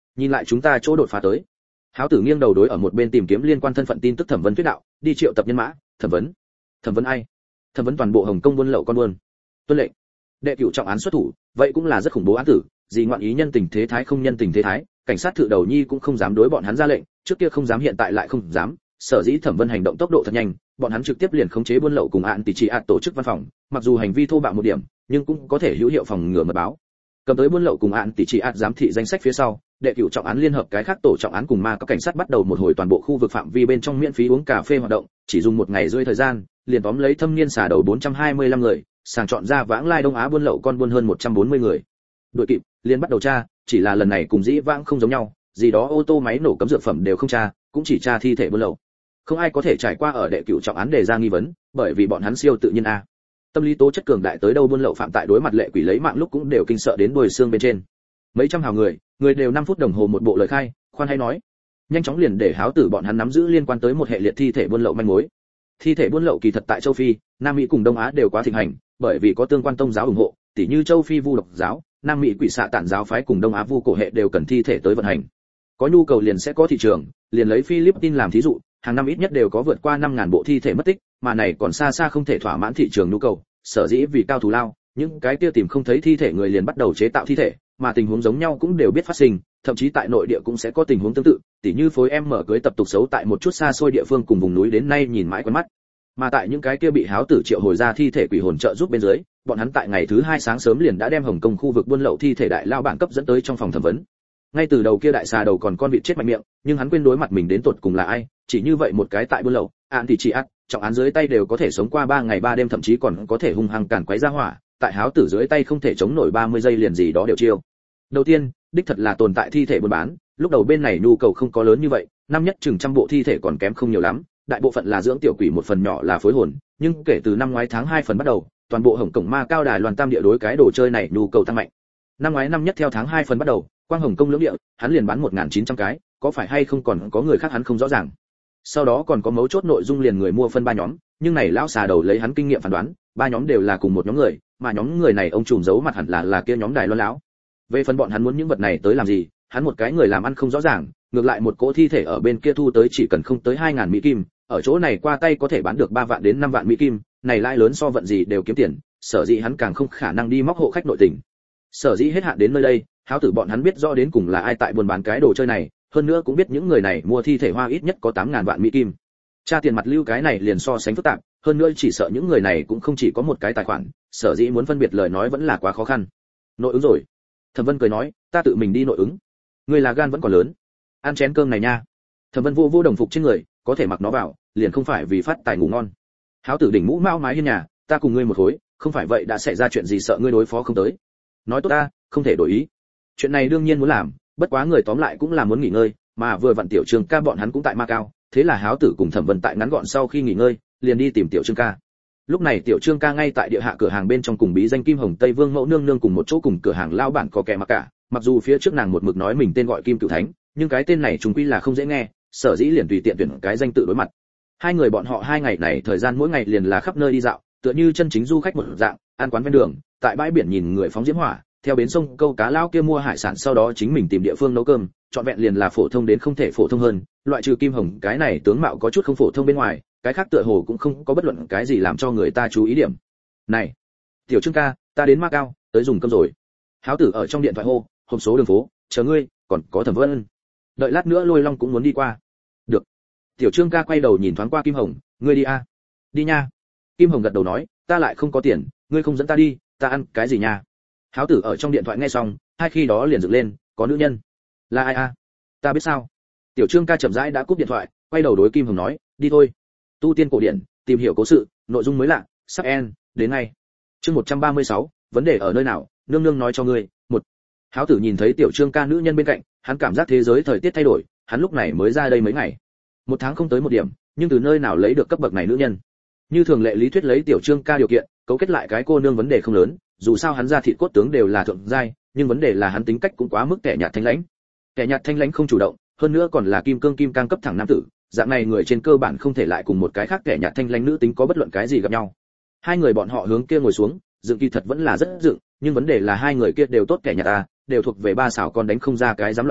nhìn lại chúng ta chỗ đột phá tới. Háo tử nghiêng đầu đối ở một bên tìm kiếm liên quan thân phận tin tức thẩm vấn tuyết đạo, đi triệu tập nhân mã. Thẩm vấn? Thẩm vấn ai? Thẩm vấn toàn bộ Hồng Kông buôn lậu con buôn. Tuân lệnh. Đệ cửu trọng án xuất thủ, vậy cũng là rất khủng bố án tử, gì ngoạn ý nhân tình thế thái không nhân tình thế thái, cảnh sát thự đầu nhi cũng không dám đối bọn hắn ra lệnh, trước kia không dám hiện tại lại không dám, sở dĩ thẩm vấn hành động tốc độ thật nhanh, bọn hắn trực tiếp liền khống chế buôn lậu cùng án tỷ trị ạt tổ chức văn phòng, mặc dù hành vi thô bạo một điểm, nhưng cũng có thể hữu hiệu phòng ngừa mật báo. Cầm tới buôn lậu cùng án tỷ trị ạt giám thị danh sách phía sau, đệ cửu trọng án liên hợp cái khác tổ trọng án cùng ma các cảnh sát bắt đầu một hồi toàn bộ khu vực phạm vi bên trong miễn phí uống cà phê hoạt động, chỉ dùng một ngày rưỡi thời gian, liền tóm lấy thâm niên xà đầu bốn trăm hai mươi lăm người, sàng chọn ra vãng lai Đông Á buôn lậu con buôn hơn một trăm bốn mươi người. Đội kịp, liền bắt đầu tra, chỉ là lần này cùng dĩ vãng không giống nhau, gì đó ô tô máy nổ cấm dược phẩm đều không tra, cũng chỉ tra thi thể buôn lậu. Không ai có thể trải qua ở đệ cửu trọng án đề ra nghi vấn, bởi vì bọn hắn siêu tự nhiên a. Tâm lý tố chất cường đại tới đâu buôn lậu phạm tại đối mặt lệ quỷ lấy mạng lúc cũng đều kinh sợ đến đuôi xương bên trên. Mấy trăm hào người, người đều năm phút đồng hồ một bộ lời khai, khoan hay nói, nhanh chóng liền để háo tử bọn hắn nắm giữ liên quan tới một hệ liệt thi thể buôn lậu manh mối. Thi thể buôn lậu kỳ thật tại châu Phi, Nam Mỹ cùng Đông Á đều quá thịnh hành, bởi vì có tương quan tông giáo ủng hộ, tỉ như châu Phi Vu Độc giáo, Nam Mỹ Quỷ Xạ Tản giáo phái cùng Đông Á Vu cổ hệ đều cần thi thể tới vận hành. Có nhu cầu liền sẽ có thị trường, liền lấy Philippines làm thí dụ, hàng năm ít nhất đều có vượt qua năm nghìn bộ thi thể mất tích, mà này còn xa xa không thể thỏa mãn thị trường nhu cầu, sở dĩ vì cao thù lao, những cái kia tìm không thấy thi thể người liền bắt đầu chế tạo thi thể, mà tình huống giống nhau cũng đều biết phát sinh, thậm chí tại nội địa cũng sẽ có tình huống tương tự, tỉ như phối em mở cưới tập tục xấu tại một chút xa xôi địa phương cùng vùng núi đến nay nhìn mãi quen mắt. Mà tại những cái kia bị háo tử triệu hồi ra thi thể quỷ hồn trợ giúp bên dưới, bọn hắn tại ngày thứ hai sáng sớm liền đã đem Hồng Kông khu vực buôn lậu thi thể đại lao bản cấp dẫn tới trong phòng thẩm vấn. Ngay từ đầu kia đại xà đầu còn con vịt chết mạnh miệng, nhưng hắn quên đối mặt mình đến tột cùng là ai, chỉ như vậy một cái tại buôn lậu, án thì chỉ ác, trọng án dưới tay đều có thể sống qua ba ngày ba đêm thậm chí còn có thể hung hăng càn quấy ra hỏa, tại háo tử dưới tay không thể chống nổi ba mươi giây liền gì đó đều chiêu. Đầu tiên, đích thật là tồn tại thi thể buôn bán, lúc đầu bên này nhu cầu không có lớn như vậy, năm nhất chừng trăm bộ thi thể còn kém không nhiều lắm, đại bộ phận là dưỡng tiểu quỷ một phần nhỏ là phối hồn, nhưng kể từ năm ngoái tháng hai phần bắt đầu, toàn bộ Hồng Kông ma cao Đài Loan tam địa đối cái đồ chơi này nhu cầu tăng mạnh. Năm ngoái năm nhất theo tháng hai phần bắt đầu, quang Hồng Kông lưỡng địa, hắn liền bán một nghìn chín trăm cái, có phải hay không còn có người khác hắn không rõ ràng. Sau đó còn có mấu chốt nội dung liền người mua phân ba nhóm, nhưng này lão xà đầu lấy hắn kinh nghiệm phán đoán, ba nhóm đều là cùng một nhóm người, mà nhóm người này ông trùm giấu mặt hẳn là là kia nhóm Đài Loan lão. Về phần bọn hắn muốn những vật này tới làm gì, hắn một cái người làm ăn không rõ ràng, ngược lại một cỗ thi thể ở bên kia thu tới chỉ cần không tới hai nghìn mỹ kim, ở chỗ này qua tay có thể bán được ba vạn đến năm vạn mỹ kim, này lãi lớn so vận gì đều kiếm tiền, sở dĩ hắn càng không khả năng đi móc hộ khách nội tình. Sở dĩ hết hạn đến nơi đây, háo tử bọn hắn biết rõ đến cùng là ai tại buôn bán cái đồ chơi này, hơn nữa cũng biết những người này mua thi thể hoa ít nhất có tám nghìn vạn mỹ kim. Tra tiền mặt lưu cái này liền so sánh phức tạp, hơn nữa chỉ sợ những người này cũng không chỉ có một cái tài khoản, sở dĩ muốn phân biệt lời nói vẫn là quá khó khăn. Nội ứng rồi. Thẩm Vân cười nói, ta tự mình đi nội ứng. Người là gan vẫn còn lớn. Ăn chén cơm này nha. Thẩm Vân vô vô đồng phục trên người, có thể mặc nó vào, liền không phải vì phát tài ngủ ngon. Háo tử đỉnh mũ mao mái hiên nhà, ta cùng ngươi một khối, không phải vậy đã xảy ra chuyện gì sợ ngươi đối phó không tới. Nói tốt ta, không thể đổi ý. Chuyện này đương nhiên muốn làm, bất quá người tóm lại cũng là muốn nghỉ ngơi, mà vừa vặn tiểu Trương ca bọn hắn cũng tại Macau, thế là Háo tử cùng Thẩm Vân tại ngắn gọn sau khi nghỉ ngơi, liền đi tìm tiểu Trương ca. Lúc này tiểu Trương ca ngay tại địa hạ cửa hàng bên trong cùng bí danh Kim Hồng Tây Vương mẫu nương nương cùng một chỗ cùng cửa hàng lao bản có kẻ mà cả, mặc dù phía trước nàng một mực nói mình tên gọi Kim Cửu Thánh, nhưng cái tên này chúng quy là không dễ nghe, sở dĩ liền tùy tiện tuyển cái danh tự đối mặt. Hai người bọn họ hai ngày này thời gian mỗi ngày liền là khắp nơi đi dạo, tựa như chân chính du khách một dạng, ăn quán ven đường, tại bãi biển nhìn người phóng diễm hỏa, theo bến sông câu cá lao kia mua hải sản sau đó chính mình tìm địa phương nấu cơm, chọn vẹn liền là phổ thông đến không thể phổ thông hơn, loại trừ Kim Hồng cái này tướng mạo có chút không phổ thông bên ngoài, cái khác tựa hồ cũng không có bất luận cái gì làm cho người ta chú ý điểm. Này, tiểu Trương ca, ta đến Macau, tới dùng cơm rồi. Háo tử ở trong điện thoại hô, hộp số đường phố, chờ ngươi, còn có Thẩm Vân. Đợi lát nữa Lôi Long cũng muốn đi qua. Được. Tiểu Trương ca quay đầu nhìn thoáng qua Kim Hồng, ngươi đi a? Đi nha. Kim Hồng gật đầu nói, ta lại không có tiền, ngươi không dẫn ta đi, ta ăn cái gì nha? Háo tử ở trong điện thoại nghe xong, hai khi đó liền dựng lên, có nữ nhân. Là ai a? Ta biết sao? Tiểu Trương ca chậm rãi đã cúp điện thoại, quay đầu đối Kim Hồng nói, đi thôi. Tu tiên cổ điển, tìm hiểu cố sự, nội dung mới lạ, sắp end, đến ngay. Chương một trăm ba mươi sáu, vấn đề ở nơi nào, nương nương nói cho ngươi. Một. Háo tử nhìn thấy tiểu Trương ca nữ nhân bên cạnh, hắn cảm giác thế giới thời tiết thay đổi, hắn lúc này mới ra đây mấy ngày. Một tháng không tới một điểm, nhưng từ nơi nào lấy được cấp bậc này nữ nhân? Như thường lệ lý thuyết lấy tiểu Trương ca điều kiện, cấu kết lại cái cô nương vấn đề không lớn, dù sao hắn ra thịt cốt tướng đều là thượng giai, nhưng vấn đề là hắn tính cách cũng quá mức kẻ nhạt thanh lãnh. Kẻ nhạt thanh lãnh không chủ động, hơn nữa còn là kim cương kim cang cấp thẳng nam tử, dạng này người trên cơ bản không thể lại cùng một cái khác kẻ nhạt thanh lãnh nữ tính có bất luận cái gì gặp nhau. Hai người bọn họ hướng kia ngồi xuống, dựng kỳ thật vẫn là rất dựng, nhưng vấn đề là hai người kia đều tốt kẻ nhạt ta, đều thuộc về ba xảo con đánh không ra cái dám loại hình,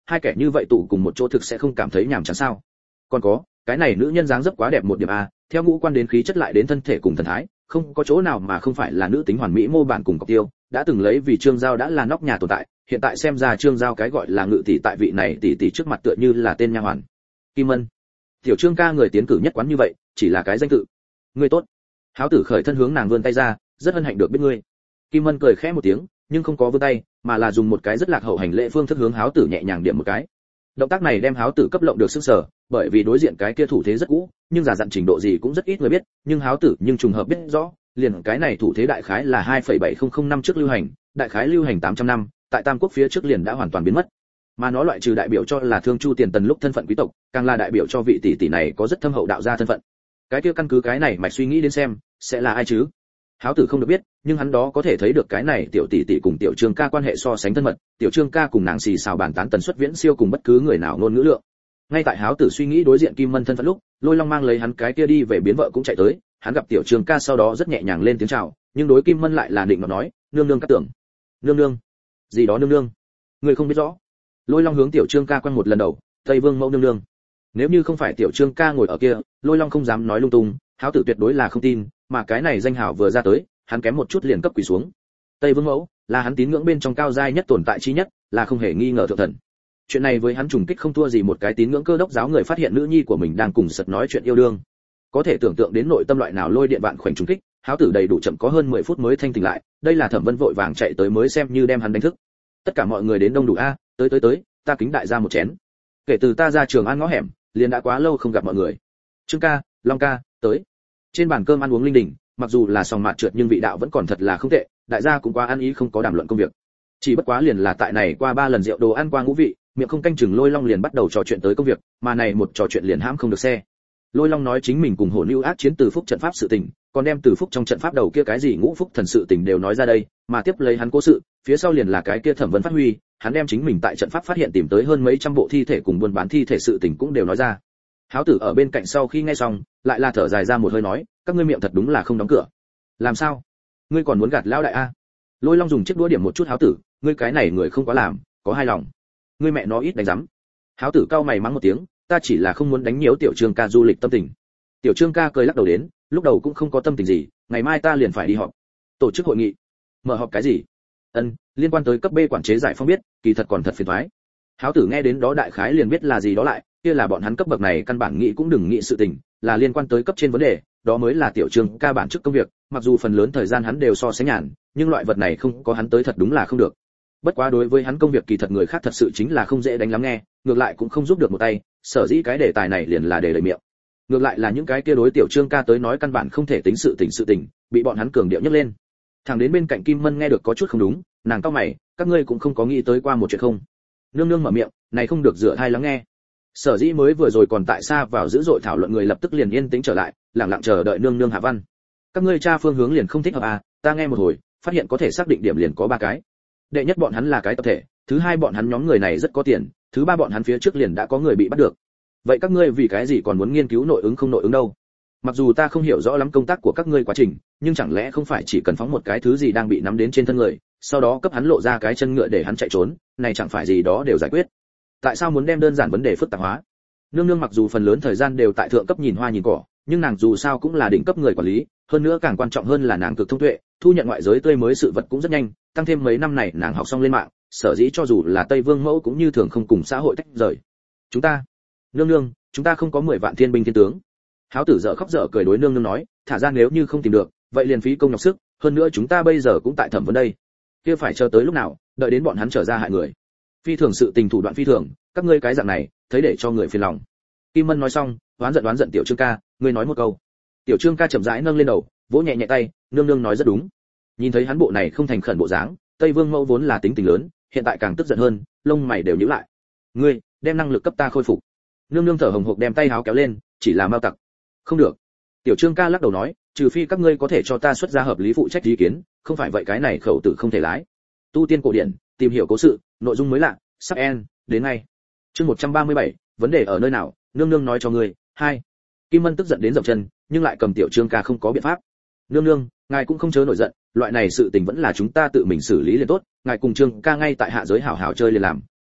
hai kẻ như vậy tụ cùng một chỗ thực sẽ không cảm thấy nhàm chán sao? Còn có, cái này nữ nhân dáng dấp quá đẹp một điểm a, theo ngũ quan đến khí chất lại đến thân thể cùng thần thái, không có chỗ nào mà không phải là nữ tính hoàn mỹ mô bản cùng cọc tiêu, đã từng lấy vì Trương Giao đã là nóc nhà tồn tại, hiện tại xem ra Trương Giao cái gọi là ngự tỷ tại vị này tỷ tỷ trước mặt tựa như là tên nha hoàn. Kim Mân, tiểu Trương ca người tiến cử nhất quán như vậy, chỉ là cái danh tự. Ngươi tốt. Háo tử khởi thân hướng nàng vươn tay ra, rất hân hạnh được biết ngươi. Kim Mân cười khẽ một tiếng, nhưng không có vươn tay, mà là dùng một cái rất lạc hậu hành lễ phương thức hướng Háo tử nhẹ nhàng điểm một cái. Động tác này đem Háo tử cấp lộng được sững sờ, bởi vì đối diện cái kia thủ thế rất cũ, nhưng giả dặn trình độ gì cũng rất ít người biết, nhưng Háo tử nhưng trùng hợp biết rõ, liền cái này thủ thế đại khái là hai phẩy bảy không không năm trước lưu hành, đại khái lưu hành tám trăm năm, tại Tam Quốc phía trước liền đã hoàn toàn biến mất. Mà nó loại trừ đại biểu cho là Thương Chu tiền tần lúc thân phận quý tộc, càng là đại biểu cho vị tỷ tỷ này có rất thâm hậu đạo gia thân phận. Cái kia căn cứ cái này mạch suy nghĩ đến xem, sẽ là ai chứ? Háo tử không được biết, nhưng hắn đó có thể thấy được cái này tiểu tỷ tỷ cùng tiểu Trương ca quan hệ so sánh thân mật, tiểu Trương ca cùng nàng xì xào bàn tán tần suất viễn siêu cùng bất cứ người nào ngôn ngữ lượng. Ngay tại Háo tử suy nghĩ đối diện Kim Mân thân phận lúc, Lôi Long mang lấy hắn cái kia đi về biến vợ cũng chạy tới, hắn gặp tiểu Trương ca sau đó rất nhẹ nhàng lên tiếng chào, nhưng đối Kim Mân lại là định mà nói, nương nương cát tưởng. Nương nương? Gì đó nương nương? Người không biết rõ. Lôi Long hướng tiểu Trương ca quăng một lần đầu, Tây Vương mẫu nương nương. Nếu như không phải tiểu Trương ca ngồi ở kia, Lôi Long không dám nói lung tung, Háo tử tuyệt đối là không tin, mà cái này danh hào vừa ra tới, hắn kém một chút liền cấp quỳ xuống. Tây Vương mẫu là hắn tín ngưỡng bên trong cao giai nhất tồn tại chi nhất, là không hề nghi ngờ thượng thần. Chuyện này với hắn trùng kích không thua gì một cái tín ngưỡng cơ đốc giáo người phát hiện nữ nhi của mình đang cùng sật nói chuyện yêu đương. Có thể tưởng tượng đến nội tâm loại nào lôi điện vạn khoảnh trùng kích, Háo tử đầy đủ chậm có hơn mười phút mới thanh tỉnh lại, đây là Thẩm Vân vội vàng chạy tới mới xem như đem hắn đánh thức. Tất cả mọi người đến đông đủ a, tới tới tới, ta kính đại gia một chén. Kể từ ta ra Trường An ngõ hẻm, liền đã quá lâu không gặp mọi người. Trương ca, Long ca, tới. Trên bàn cơm ăn uống linh đình, mặc dù là sòng mạt trượt nhưng vị đạo vẫn còn thật là không tệ, đại gia cũng quá ăn ý không có đàm luận công việc. Chỉ bất quá liền là tại này qua ba lần rượu đồ ăn qua ngũ vị, miệng không canh chừng Lôi Long liền bắt đầu trò chuyện tới công việc, mà này một trò chuyện liền hãm không được xe. Lôi Long nói chính mình cùng Hổ Nưu ác chiến Từ Phúc trận pháp sự tình, còn đem Từ Phúc trong trận pháp đầu kia cái gì ngũ phúc thần sự tình đều nói ra đây, mà tiếp lấy hắn cố sự, phía sau liền là cái kia Thẩm Vấn phát huy, hắn đem chính mình tại trận pháp phát hiện tìm tới hơn mấy trăm bộ thi thể cùng buôn bán thi thể sự tình cũng đều nói ra. Háo tử ở bên cạnh sau khi nghe xong, lại là thở dài ra một hơi nói, các ngươi miệng thật đúng là không đóng cửa. Làm sao? Ngươi còn muốn gạt lão đại a? Lôi Long dùng chiếc đũa điểm một chút Háo tử, ngươi cái này người không quá làm, có hai lòng. Ngươi mẹ nó ít đánh rắm. Háo tử cau mày mắng một tiếng, ta chỉ là không muốn đánh nhiễu tiểu Trương ca du lịch tâm tình. Tiểu Trương ca cười lắc đầu đến, lúc đầu cũng không có tâm tình gì, ngày mai ta liền phải đi họp, tổ chức hội nghị. Mở họp cái gì? Ân, liên quan tới cấp B quản chế giải phóng biết, kỳ thật còn thật phiền toái. Háo tử nghe đến đó đại khái liền biết là gì đó lại, kia là bọn hắn cấp bậc này căn bản nghĩ cũng đừng nghĩ sự tình, là liên quan tới cấp trên vấn đề, đó mới là tiểu Trương ca bản chức công việc, mặc dù phần lớn thời gian hắn đều so sánh nhàn, nhưng loại vật này không có hắn tới thật đúng là không được. Bất quá đối với hắn công việc kỳ thật người khác thật sự chính là không dễ đánh lắm nghe, ngược lại cũng không giúp được một tay, sở dĩ cái đề tài này liền là đề lời miệng. Ngược lại là những cái kia đối tiểu Trương ca tới nói căn bản không thể tính sự tình sự tình, bị bọn hắn cường điệu nhấc lên. Thằng đến bên cạnh Kim Mân nghe được có chút không đúng, nàng cau mày, các ngươi cũng không có nghĩ tới qua một chuyện không? Nương nương mở miệng, này không được dựa hai lắng nghe. Sở dĩ mới vừa rồi còn tại xa vào dữ dội thảo luận người lập tức liền yên tĩnh trở lại, lặng lặng chờ đợi nương nương hạ văn. Các ngươi tra phương hướng liền không thích hợp à? Ta nghe một hồi, phát hiện có thể xác định điểm liền có ba cái. Đệ nhất bọn hắn là cái tập thể, thứ hai bọn hắn nhóm người này rất có tiền, thứ ba bọn hắn phía trước liền đã có người bị bắt được. Vậy các ngươi vì cái gì còn muốn nghiên cứu nội ứng không nội ứng đâu? Mặc dù ta không hiểu rõ lắm công tác của các ngươi quá trình, nhưng chẳng lẽ không phải chỉ cần phóng một cái thứ gì đang bị nắm đến trên thân người, sau đó cấp hắn lộ ra cái chân ngựa để hắn chạy trốn, này chẳng phải gì đó đều giải quyết. Tại sao muốn đem đơn giản vấn đề phức tạp hóa? Nương nương mặc dù phần lớn thời gian đều tại thượng cấp nhìn hoa nhìn cỏ, nhưng nàng dù sao cũng là đỉnh cấp người quản lý, hơn nữa càng quan trọng hơn là nàng cực thông tuệ, thu nhận ngoại giới tươi mới sự vật cũng rất nhanh, tăng thêm mấy năm này nàng học xong lên mạng, sở dĩ cho dù là Tây Vương mẫu cũng như thường không cùng xã hội tách rời. Chúng ta, nương nương, chúng ta không có mười vạn thiên binh thiên tướng. Háo tử dở khóc dở cười đối nương nương nói, thả ra nếu như không tìm được, vậy liền phí công nhọc sức, hơn nữa chúng ta bây giờ cũng tại thẩm vấn đây. Kia phải chờ tới lúc nào, đợi đến bọn hắn trở ra hại người. Phi thường sự tình thủ đoạn phi thường, các ngươi cái dạng này, thấy để cho người phiền lòng. Kim Mân nói xong, oán giận oán giận tiểu Trương ca, ngươi nói một câu. Tiểu Trương ca chậm rãi nâng lên đầu, vỗ nhẹ nhẹ tay, nương nương nói rất đúng. Nhìn thấy hắn bộ này không thành khẩn bộ dáng, Tây Vương mẫu vốn là tính tình lớn, hiện tại càng tức giận hơn, lông mày đều nhíu lại. Ngươi, đem năng lực cấp ta khôi phục. Nương nương thở hồng hộc đem tay háo kéo lên, chỉ là mao tặc. Không được. Tiểu Trương ca lắc đầu nói, trừ phi các ngươi có thể cho ta xuất ra hợp lý phụ trách ý kiến, không phải vậy cái này khẩu tử không thể lái. Tu tiên cổ điển, tìm hiểu cố sự, nội dung mới lạ, sắp en, đến ngay. Chương một trăm ba mươi bảy, vấn đề ở nơi nào, nương nương nói cho ngươi. Hai. Kim Mân tức giận đến dậm chân, nhưng lại cầm tiểu Trương ca không có biện pháp. Nương nương, ngài cũng không chớ nổi giận, loại này sự tình vẫn là chúng ta tự mình xử lý liền tốt, ngài cùng Trương ca ngay tại hạ giới hảo hảo chơi liền làm,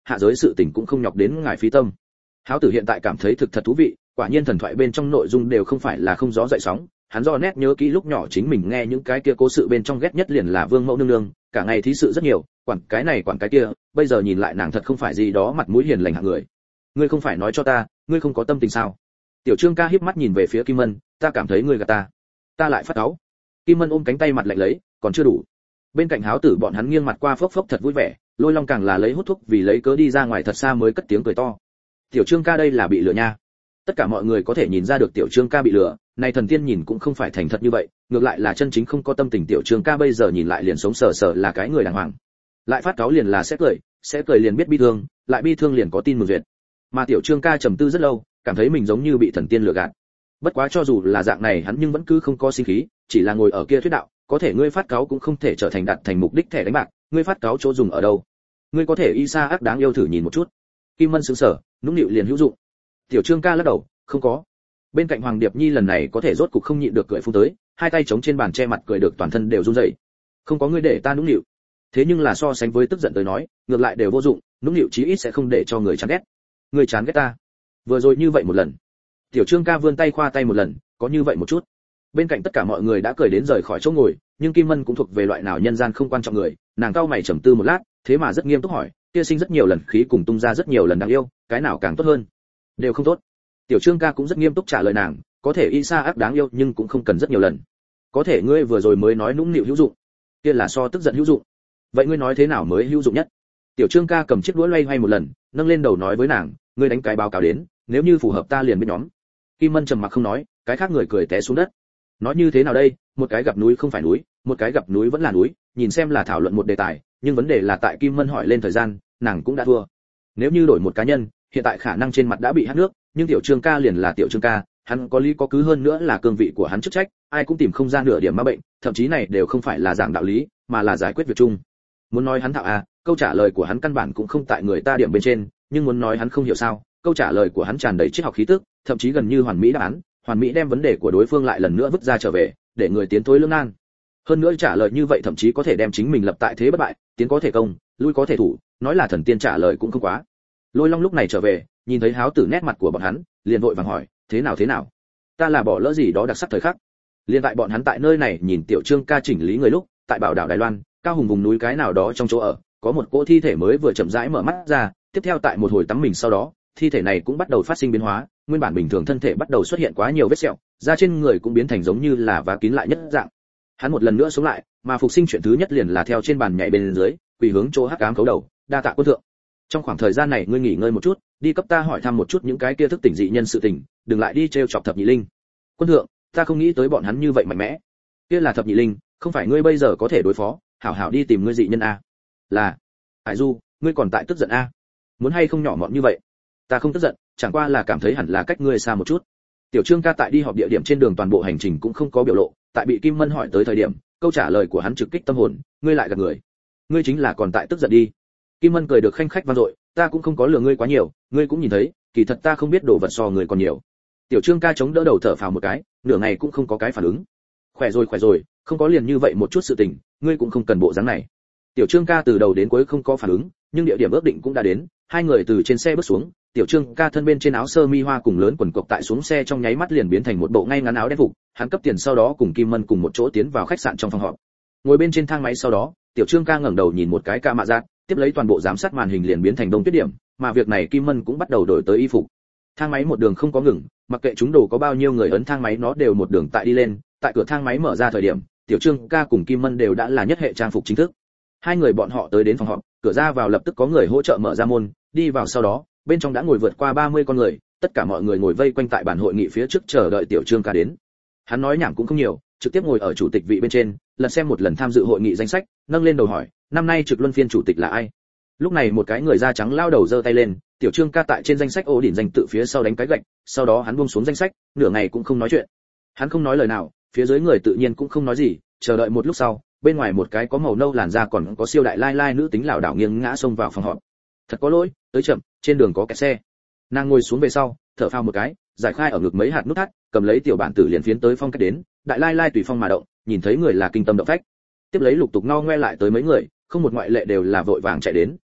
hạ giới sự tình cũng không nhọc đến ngài phí tâm. Háo tử hiện tại cảm thấy thực thật thú vị, quả nhiên thần thoại bên trong nội dung đều không phải là không gió dậy sóng. Hắn do nét nhớ kỹ lúc nhỏ chính mình nghe những cái kia cố sự bên trong ghét nhất liền là Vương Mẫu nương nương, cả ngày thí sự rất nhiều, quản cái này quản cái kia, bây giờ nhìn lại nàng thật không phải gì đó mặt mũi hiền lành hạng người. Ngươi không phải nói cho ta, ngươi không có tâm tình sao? Tiểu Trương ca híp mắt nhìn về phía Kim Mân, ta cảm thấy ngươi gạt ta. Ta lại phát cáu. Kim Mân ôm cánh tay mặt lạnh lấy, còn chưa đủ. Bên cạnh Háo tử bọn hắn nghiêng mặt qua phốc phốc thật vui vẻ, Lôi Long càng là lấy hút thuốc vì lấy cớ đi ra ngoài thật xa mới cất tiếng cười to. Tiểu Trương ca đây là bị lừa nha. Tất cả mọi người có thể nhìn ra được Tiểu Trương ca bị lừa, này thần tiên nhìn cũng không phải thành thật như vậy, ngược lại là chân chính không có tâm tình. Tiểu Trương ca bây giờ nhìn lại liền sống sờ sờ là cái người đàng hoàng. Lại phát cáu liền là sẽ cười, sẽ cười liền biết bi thương, lại bi thương liền có tin mừng duyệt. Mà Tiểu Trương ca trầm tư rất lâu, cảm thấy mình giống như bị thần tiên lừa gạt. Bất quá cho dù là dạng này hắn nhưng vẫn cứ không có sinh khí, chỉ là ngồi ở kia thuyết đạo, có thể ngươi phát cáu cũng không thể trở thành đạt thành mục đích thẻ đánh bạc, ngươi phát cáu chỗ dùng ở đâu? Ngươi có thể y sa ác đáng yêu thử nhìn một chút. Kim Mân sững sờ, nũng nịu liền hữu dụng. Tiểu Trương ca lắc đầu, không có. Bên cạnh Hoàng Điệp Nhi lần này có thể rốt cục không nhịn được cười phun tới, hai tay chống trên bàn che mặt cười được toàn thân đều run rẩy. Không có ngươi để ta nũng nịu. Thế nhưng là so sánh với tức giận tới nói, ngược lại đều vô dụng, nũng nịu chí ít sẽ không để cho người chán ghét. Ngươi chán ghét ta? Vừa rồi như vậy một lần. Tiểu Trương ca vươn tay khoa tay một lần, có như vậy một chút. Bên cạnh tất cả mọi người đã cười đến rời khỏi chỗ ngồi, nhưng Kim Mân cũng thuộc về loại nào nhân gian không quan trọng người, nàng cau mày trầm tư một lát, thế mà rất nghiêm túc hỏi, kia sinh rất nhiều lần khí cùng tung ra rất nhiều lần đáng yêu, cái nào càng tốt hơn? Đều không tốt. Tiểu Trương ca cũng rất nghiêm túc trả lời nàng, có thể y sa ác đáng yêu nhưng cũng không cần rất nhiều lần. Có thể ngươi vừa rồi mới nói nũng nịu hữu dụng, kia là so tức giận hữu dụng. Vậy ngươi nói thế nào mới hữu dụng nhất? Tiểu Trương ca cầm chiếc đũa loay hoay một lần, nâng lên đầu nói với nàng, ngươi đánh cái báo cáo đến, nếu như phù hợp ta liền biết nhóm. Kim Mân trầm mặc không nói, cái khác người cười té xuống đất. Nói như thế nào đây, một cái gặp núi không phải núi, một cái gặp núi vẫn là núi, nhìn xem là thảo luận một đề tài, nhưng vấn đề là tại Kim Mân hỏi lên thời gian, nàng cũng đã thua. Nếu như đổi một cá nhân, hiện tại khả năng trên mặt đã bị hắt nước, nhưng Tiểu Trương ca liền là Tiểu Trương ca, hắn có lý có cứ hơn nữa là cương vị của hắn chức trách, ai cũng tìm không ra nửa điểm ma bệnh, thậm chí này đều không phải là giảng đạo lý, mà là giải quyết việc chung. Muốn nói hắn thạo à, câu trả lời của hắn căn bản cũng không tại người ta điểm bên trên, nhưng muốn nói hắn không hiểu sao, câu trả lời của hắn tràn đầy triết học khí tức, thậm chí gần như hoàn mỹ đáp án, hoàn mỹ đem vấn đề của đối phương lại lần nữa vứt ra trở về, để người tiến thối lưỡng nan. Hơn nữa trả lời như vậy thậm chí có thể đem chính mình lập tại thế bất bại, tiến có thể công, lui có thể thủ, nói là thần tiên trả lời cũng không quá. Lôi Long lúc này trở về, nhìn thấy Háo tử nét mặt của bọn hắn, liền vội vàng hỏi, thế nào thế nào? Ta là bỏ lỡ gì đó đặc sắc thời khắc? Liên tại bọn hắn tại nơi này nhìn Tiểu Trương ca chỉnh lý người lúc, tại Bảo đảo Đài Loan, cao hùng vùng núi cái nào đó trong chỗ ở, có một cỗ thi thể mới vừa chậm rãi mở mắt ra, tiếp theo tại một hồi tắm mình sau đó, thi thể này cũng bắt đầu phát sinh biến hóa, nguyên bản bình thường thân thể bắt đầu xuất hiện quá nhiều vết sẹo, da trên người cũng biến thành giống như là vá kín lại nhất dạng. Hắn một lần nữa sống lại, mà phục sinh chuyện thứ nhất liền là theo trên bàn nhảy bên dưới, quỳ hướng chỗ hắc ám cấu đầu, đa tạ quân thượng. Trong khoảng thời gian này ngươi nghỉ ngơi một chút, đi cấp ta hỏi thăm một chút những cái kia thức tỉnh dị nhân sự tình, đừng lại đi trêu chọc thập nhị linh. Quân thượng, ta không nghĩ tới bọn hắn như vậy mạnh mẽ. Kia là thập nhị linh, không phải ngươi bây giờ có thể đối phó, hảo hảo đi tìm ngươi dị nhân a. Là, Hải Du, ngươi còn tại tức giận a? Muốn hay không nhỏ mọn như vậy? Ta không tức giận, chẳng qua là cảm thấy hẳn là cách ngươi xa một chút. Tiểu Trương ca tại đi họp địa điểm trên đường toàn bộ hành trình cũng không có biểu lộ, tại bị Kim Mân hỏi tới thời điểm, câu trả lời của hắn trực kích tâm hồn, ngươi lại gạt người. Ngươi chính là còn tại tức giận đi. Kim Mân cười được khanh khách vang dội, ta cũng không có lừa ngươi quá nhiều, ngươi cũng nhìn thấy, kỳ thật ta không biết đồ vật so người còn nhiều. Tiểu Trương ca chống đỡ đầu thở phào một cái, nửa ngày cũng không có cái phản ứng. Khỏe rồi khỏe rồi, không có liền như vậy một chút sự tình, ngươi cũng không cần bộ dáng này. Tiểu Trương ca từ đầu đến cuối không có phản ứng, nhưng địa điểm ước định cũng đã đến, hai người từ trên xe bước xuống, Tiểu Trương ca thân bên trên áo sơ mi hoa cùng lớn quần cộc tại xuống xe trong nháy mắt liền biến thành một bộ ngay ngắn áo đen phục, hắn cấp tiền sau đó cùng Kim Mân cùng một chỗ tiến vào khách sạn trong phòng họp. Ngồi bên trên thang máy sau đó, Tiểu Trương ca ngẩng đầu nhìn một cái ca mạ giác, tiếp lấy toàn bộ giám sát màn hình liền biến thành đông tuyết điểm, mà việc này Kim Mân cũng bắt đầu đổi tới y phục. Thang máy một đường không có ngừng, mặc kệ chúng đồ có bao nhiêu người ấn thang máy nó đều một đường tại đi lên, tại cửa thang máy mở ra thời điểm, Tiểu Trương ca cùng Kim Mân đều đã là nhất hệ trang phục chính thức. Hai người bọn họ tới đến phòng họp, cửa ra vào lập tức có người hỗ trợ mở ra môn, đi vào sau đó, bên trong đã ngồi vượt qua ba mươi con người, tất cả mọi người ngồi vây quanh tại bàn hội nghị phía trước chờ đợi Tiểu Trương ca đến. Hắn nói nhảm cũng không nhiều, trực tiếp ngồi ở chủ tịch vị bên trên, lật xem một lần tham dự hội nghị danh sách, nâng lên đầu hỏi, năm nay trực luân phiên chủ tịch là ai? Lúc này một cái người da trắng lao đầu giơ tay lên, Tiểu Trương ca tại trên danh sách ô đỉnh danh tự phía sau đánh cái gạch, sau đó hắn buông xuống danh sách, nửa ngày cũng không nói chuyện. Hắn không nói lời nào, phía dưới người tự nhiên cũng không nói gì, chờ đợi một lúc sau, bên ngoài một cái có màu nâu làn da còn có siêu đại lai lai nữ tính lảo đảo nghiêng ngã xông vào phòng họp. Thật có lỗi, tới chậm, trên đường có kẹt xe. Nàng ngồi xuống về sau, thở phào một cái, giải khai ở ngực mấy hạt nút thắt, cầm lấy tiểu bản tử liền phiến tới phong cách đến, đại lai lai tùy phong mà động, nhìn thấy người là kinh tâm động phách. Tiếp lấy lục tục no ngoe lại tới mấy người, không một ngoại lệ đều là vội vàng chạy đến,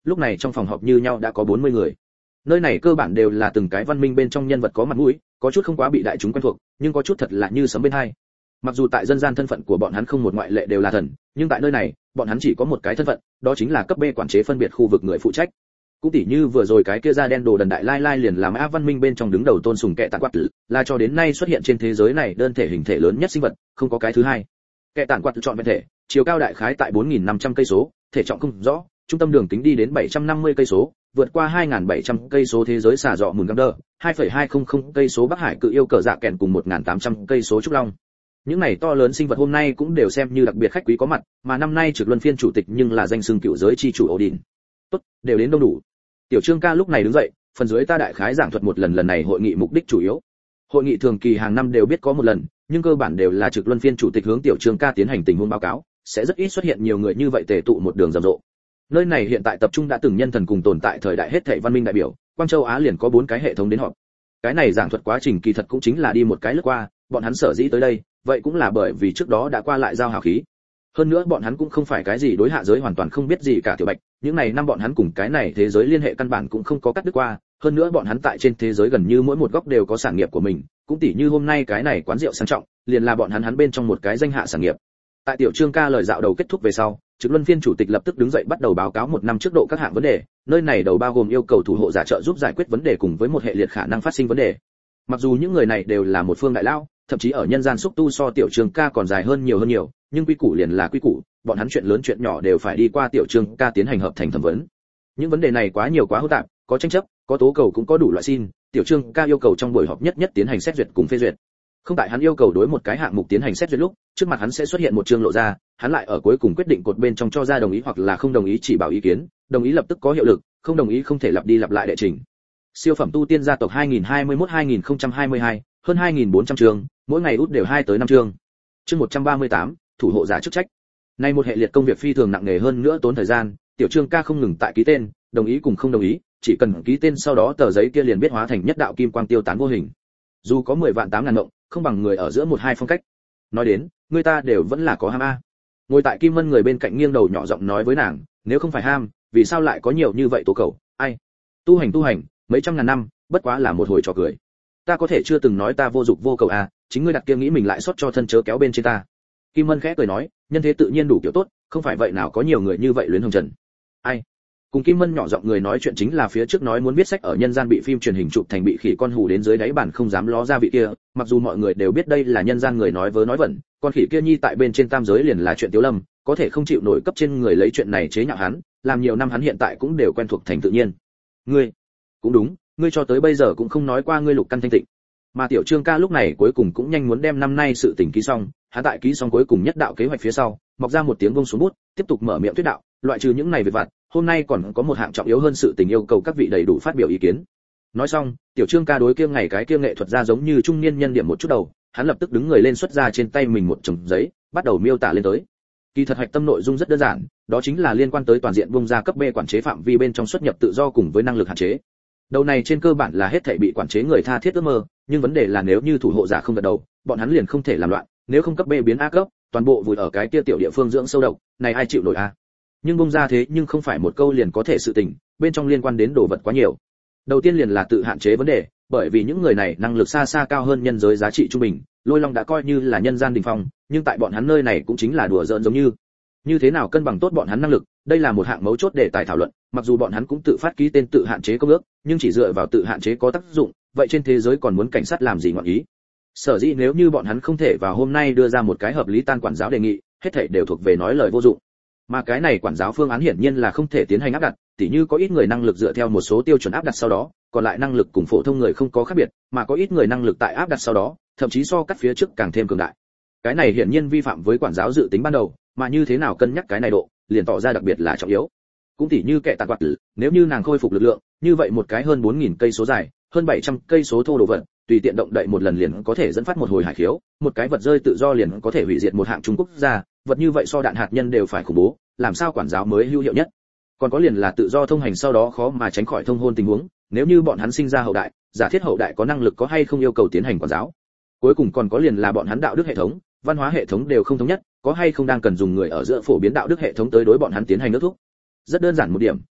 lúc này trong phòng họp như nhau đã có bốn mươi người. Nơi này cơ bản đều là từng cái văn minh bên trong nhân vật có mặt mũi, có chút không quá bị đại chúng quen thuộc, nhưng có chút thật là như sấm bên hai. Mặc dù tại dân gian thân phận của bọn hắn không một ngoại lệ đều là thần, nhưng tại nơi này, bọn hắn chỉ có một cái thân phận, đó chính là cấp B quản chế phân biệt khu vực người phụ trách. Cũng tỉ như vừa rồi cái kia da đen đồ đần đại lai lai liền làm á văn minh bên trong đứng đầu tôn sùng kệ tản quạt tử, là cho đến nay xuất hiện trên thế giới này đơn thể hình thể lớn nhất sinh vật, không có cái thứ hai. Kệ tản quạt chọn vẹn thể, chiều cao đại khái tại bốn nghìn năm trăm cây số, thể trọng không rõ, trung tâm đường kính đi đến bảy trăm năm mươi cây số, vượt qua hai nghìn bảy trăm cây số thế giới xả dọ mùn găng đơ, hai phẩy hai không không cây số Bắc Hải cự yêu cờ dạ kèn cùng một nghìn tám trăm cây số trúc long. Những này to lớn sinh vật hôm nay cũng đều xem như đặc biệt khách quý có mặt, mà năm nay trực luân phiên chủ tịch nhưng là danh xưng cựu giới chi chủ Odin. Tốt, đều đến đông đủ. Tiểu Trương ca lúc này đứng dậy, phần dưới ta đại khái giảng thuật một lần lần này hội nghị mục đích chủ yếu. Hội nghị thường kỳ hàng năm đều biết có một lần, nhưng cơ bản đều là trực luân phiên chủ tịch hướng Tiểu Trương ca tiến hành tình huống báo cáo, sẽ rất ít xuất hiện nhiều người như vậy tề tụ một đường rầm rộ. Nơi này hiện tại tập trung đã từng nhân thần cùng tồn tại thời đại hết thảy văn minh đại biểu, Quang Châu Á liền có bốn cái hệ thống đến họp. Cái này giảng thuật quá trình kỳ thật cũng chính là đi một cái lướt qua, bọn hắn sở dĩ tới đây, vậy cũng là bởi vì trước đó đã qua lại giao hào khí. Hơn nữa bọn hắn cũng không phải cái gì đối hạ giới hoàn toàn không biết gì cả tiểu bạch, những này năm bọn hắn cùng cái này thế giới liên hệ căn bản cũng không có cắt đứt qua, hơn nữa bọn hắn tại trên thế giới gần như mỗi một góc đều có sản nghiệp của mình, cũng tỉ như hôm nay cái này quán rượu sang trọng, liền là bọn hắn hắn bên trong một cái danh hạ sản nghiệp. Tại Tiểu Trương ca lời dạo đầu kết thúc về sau, trực luân phiên chủ tịch lập tức đứng dậy bắt đầu báo cáo một năm trước độ các hạng vấn đề, nơi này đầu bao gồm yêu cầu thủ hộ giả trợ giúp giải quyết vấn đề cùng với một hệ liệt khả năng phát sinh vấn đề. Mặc dù những người này đều là một phương đại lao, thậm chí ở nhân gian xúc tu so Tiểu Trương ca còn dài hơn nhiều hơn nhiều, nhưng quy củ liền là quy củ, bọn hắn chuyện lớn chuyện nhỏ đều phải đi qua Tiểu Trương ca tiến hành hợp thành thẩm vấn. Những vấn đề này quá nhiều quá hỗn tạp, có tranh chấp, có tố cầu cũng có đủ loại xin, Tiểu Trương ca yêu cầu trong buổi họp nhất nhất tiến hành xét duyệt cùng phê duyệt. Không tại hắn yêu cầu đối một cái hạng mục tiến hành xét duyệt lúc, trước mặt hắn sẽ xuất hiện một chương lộ ra, hắn lại ở cuối cùng quyết định cột bên trong cho ra đồng ý hoặc là không đồng ý chỉ bảo ý kiến, đồng ý lập tức có hiệu lực, không đồng ý không thể lặp đi lặp lại đệ trình. Siêu phẩm tu tiên gia tộc hai nghìn hai mươi mốt hai nghìn không trăm hai mươi hai, hơn hai nghìn bốn trăm chương, mỗi ngày út đều hai tới năm chương. Chương một trăm ba mươi tám, thủ hộ giả chức trách. Nay một hệ liệt công việc phi thường nặng nề hơn nữa tốn thời gian, Tiểu Trương ca không ngừng tại ký tên, đồng ý cùng không đồng ý, chỉ cần ký tên sau đó tờ giấy kia liền biết hóa thành nhất đạo kim quang tiêu tán vô hình. Dù có mười vạn tám ngàn mộng, không bằng người ở giữa một hai phong cách. Nói đến, người ta đều vẫn là có ham a. Ngồi tại Kim Mân người bên cạnh nghiêng đầu nhỏ giọng nói với nàng, nếu không phải ham, vì sao lại có nhiều như vậy tố cầu? Ai? Tu hành tu hành, mấy trăm ngàn năm, bất quá là một hồi trò cười. Ta có thể chưa từng nói ta vô dục vô cầu à, chính ngươi đặt kia nghĩ mình lại xót cho thân chớ kéo bên trên ta. Kim Mân khẽ cười nói, nhân thế tự nhiên đủ kiểu tốt, không phải vậy nào có nhiều người như vậy luyến hồng trần. Ai? Cùng Kim Mân nhỏ giọng người nói chuyện chính là phía trước nói muốn viết sách ở nhân gian bị phim truyền hình chụp thành bị khỉ con hù đến dưới đáy bản không dám ló ra vị kia, mặc dù mọi người đều biết đây là nhân gian người nói vớ nói vẩn, con khỉ kia nhi tại bên trên tam giới liền là chuyện Tiếu Lâm, có thể không chịu nổi cấp trên người lấy chuyện này chế nhạo hắn, làm nhiều năm hắn hiện tại cũng đều quen thuộc thành tự nhiên. Ngươi, cũng đúng, ngươi cho tới bây giờ cũng không nói qua ngươi lục căn thanh tịnh. Mà Tiểu Trương ca lúc này cuối cùng cũng nhanh muốn đem năm nay sự tình ký xong, hắn tại ký xong cuối cùng nhất đạo kế hoạch phía sau, mọc ra một tiếng vung xuống bút, tiếp tục mở miệng thuyết đạo, loại trừ những này về vặt, hôm nay còn có một hạng trọng yếu hơn sự tình yêu cầu các vị đầy đủ phát biểu ý kiến. Nói xong, Tiểu Trương ca đối kia ngày cái kia nghệ thuật ra giống như trung niên nhân điểm một chút đầu, hắn lập tức đứng người lên xuất ra trên tay mình một chồng giấy, bắt đầu miêu tả lên tới. Kỳ thật hạch tâm nội dung rất đơn giản, đó chính là liên quan tới toàn diện bung ra cấp B quản chế phạm vi bên trong xuất nhập tự do cùng với năng lực hạn chế. Đầu này trên cơ bản là hết thảy bị quản chế người tha thiết ước mơ, nhưng vấn đề là nếu như thủ hộ giả không gật đầu, bọn hắn liền không thể làm loạn, nếu không cấp B biến A cấp, toàn bộ vùi ở cái kia tiểu địa phương dưỡng sâu độc, này ai chịu nổi a? Nhưng bung ra thế nhưng không phải một câu liền có thể sự tình, bên trong liên quan đến đồ vật quá nhiều. Đầu tiên liền là tự hạn chế vấn đề, bởi vì những người này năng lực xa xa cao hơn nhân giới giá trị trung bình, Lôi Long đã coi như là nhân gian đỉnh phong, nhưng tại bọn hắn nơi này cũng chính là đùa giỡn giống như. Như thế nào cân bằng tốt bọn hắn năng lực, đây là một hạng mấu chốt để tài thảo luận, mặc dù bọn hắn cũng tự phát ký tên tự hạn chế công ước, nhưng chỉ dựa vào tự hạn chế có tác dụng, vậy trên thế giới còn muốn cảnh sát làm gì ngọn ý? Sở dĩ nếu như bọn hắn không thể vào hôm nay đưa ra một cái hợp lý tan quản giáo đề nghị, hết thảy đều thuộc về nói lời vô dụng. Mà cái này quản giáo phương án hiển nhiên là không thể tiến hành áp đặt, tỉ như có ít người năng lực dựa theo một số tiêu chuẩn áp đặt sau đó, còn lại năng lực cùng phổ thông người không có khác biệt, mà có ít người năng lực tại áp đặt sau đó, thậm chí so cắt phía trước càng thêm cường đại. Cái này hiển nhiên vi phạm với quản giáo dự tính ban đầu, mà như thế nào cân nhắc cái này độ, liền tỏ ra đặc biệt là trọng yếu. Cũng tỉ như kẻ tạc quạt tử, nếu như nàng khôi phục lực lượng, như vậy một cái hơn bốn nghìn cây số dài, hơn bảy trăm cây số thô đồ vật, tùy tiện động đậy một lần liền có thể dẫn phát một hồi hải khiếu, một cái vật rơi tự do liền có thể hủy diệt một hạng Trung Quốc gia, vật như vậy so đạn hạt nhân đều phải khủng bố, làm sao quản giáo mới hữu hiệu nhất? Còn có liền là tự do thông hành sau đó khó mà tránh khỏi thông hôn tình huống, nếu như bọn hắn sinh ra hậu đại, giả thiết hậu đại có năng lực có hay không yêu cầu tiến hành quản giáo. Cuối cùng còn có liền là bọn hắn đạo đức hệ thống, văn hóa hệ thống đều không thống nhất, có hay không đang cần dùng người ở giữa phổ biến đạo đức hệ thống tới đối bọn hắn tiến hành ước thúc. Rất đơn giản một điểm,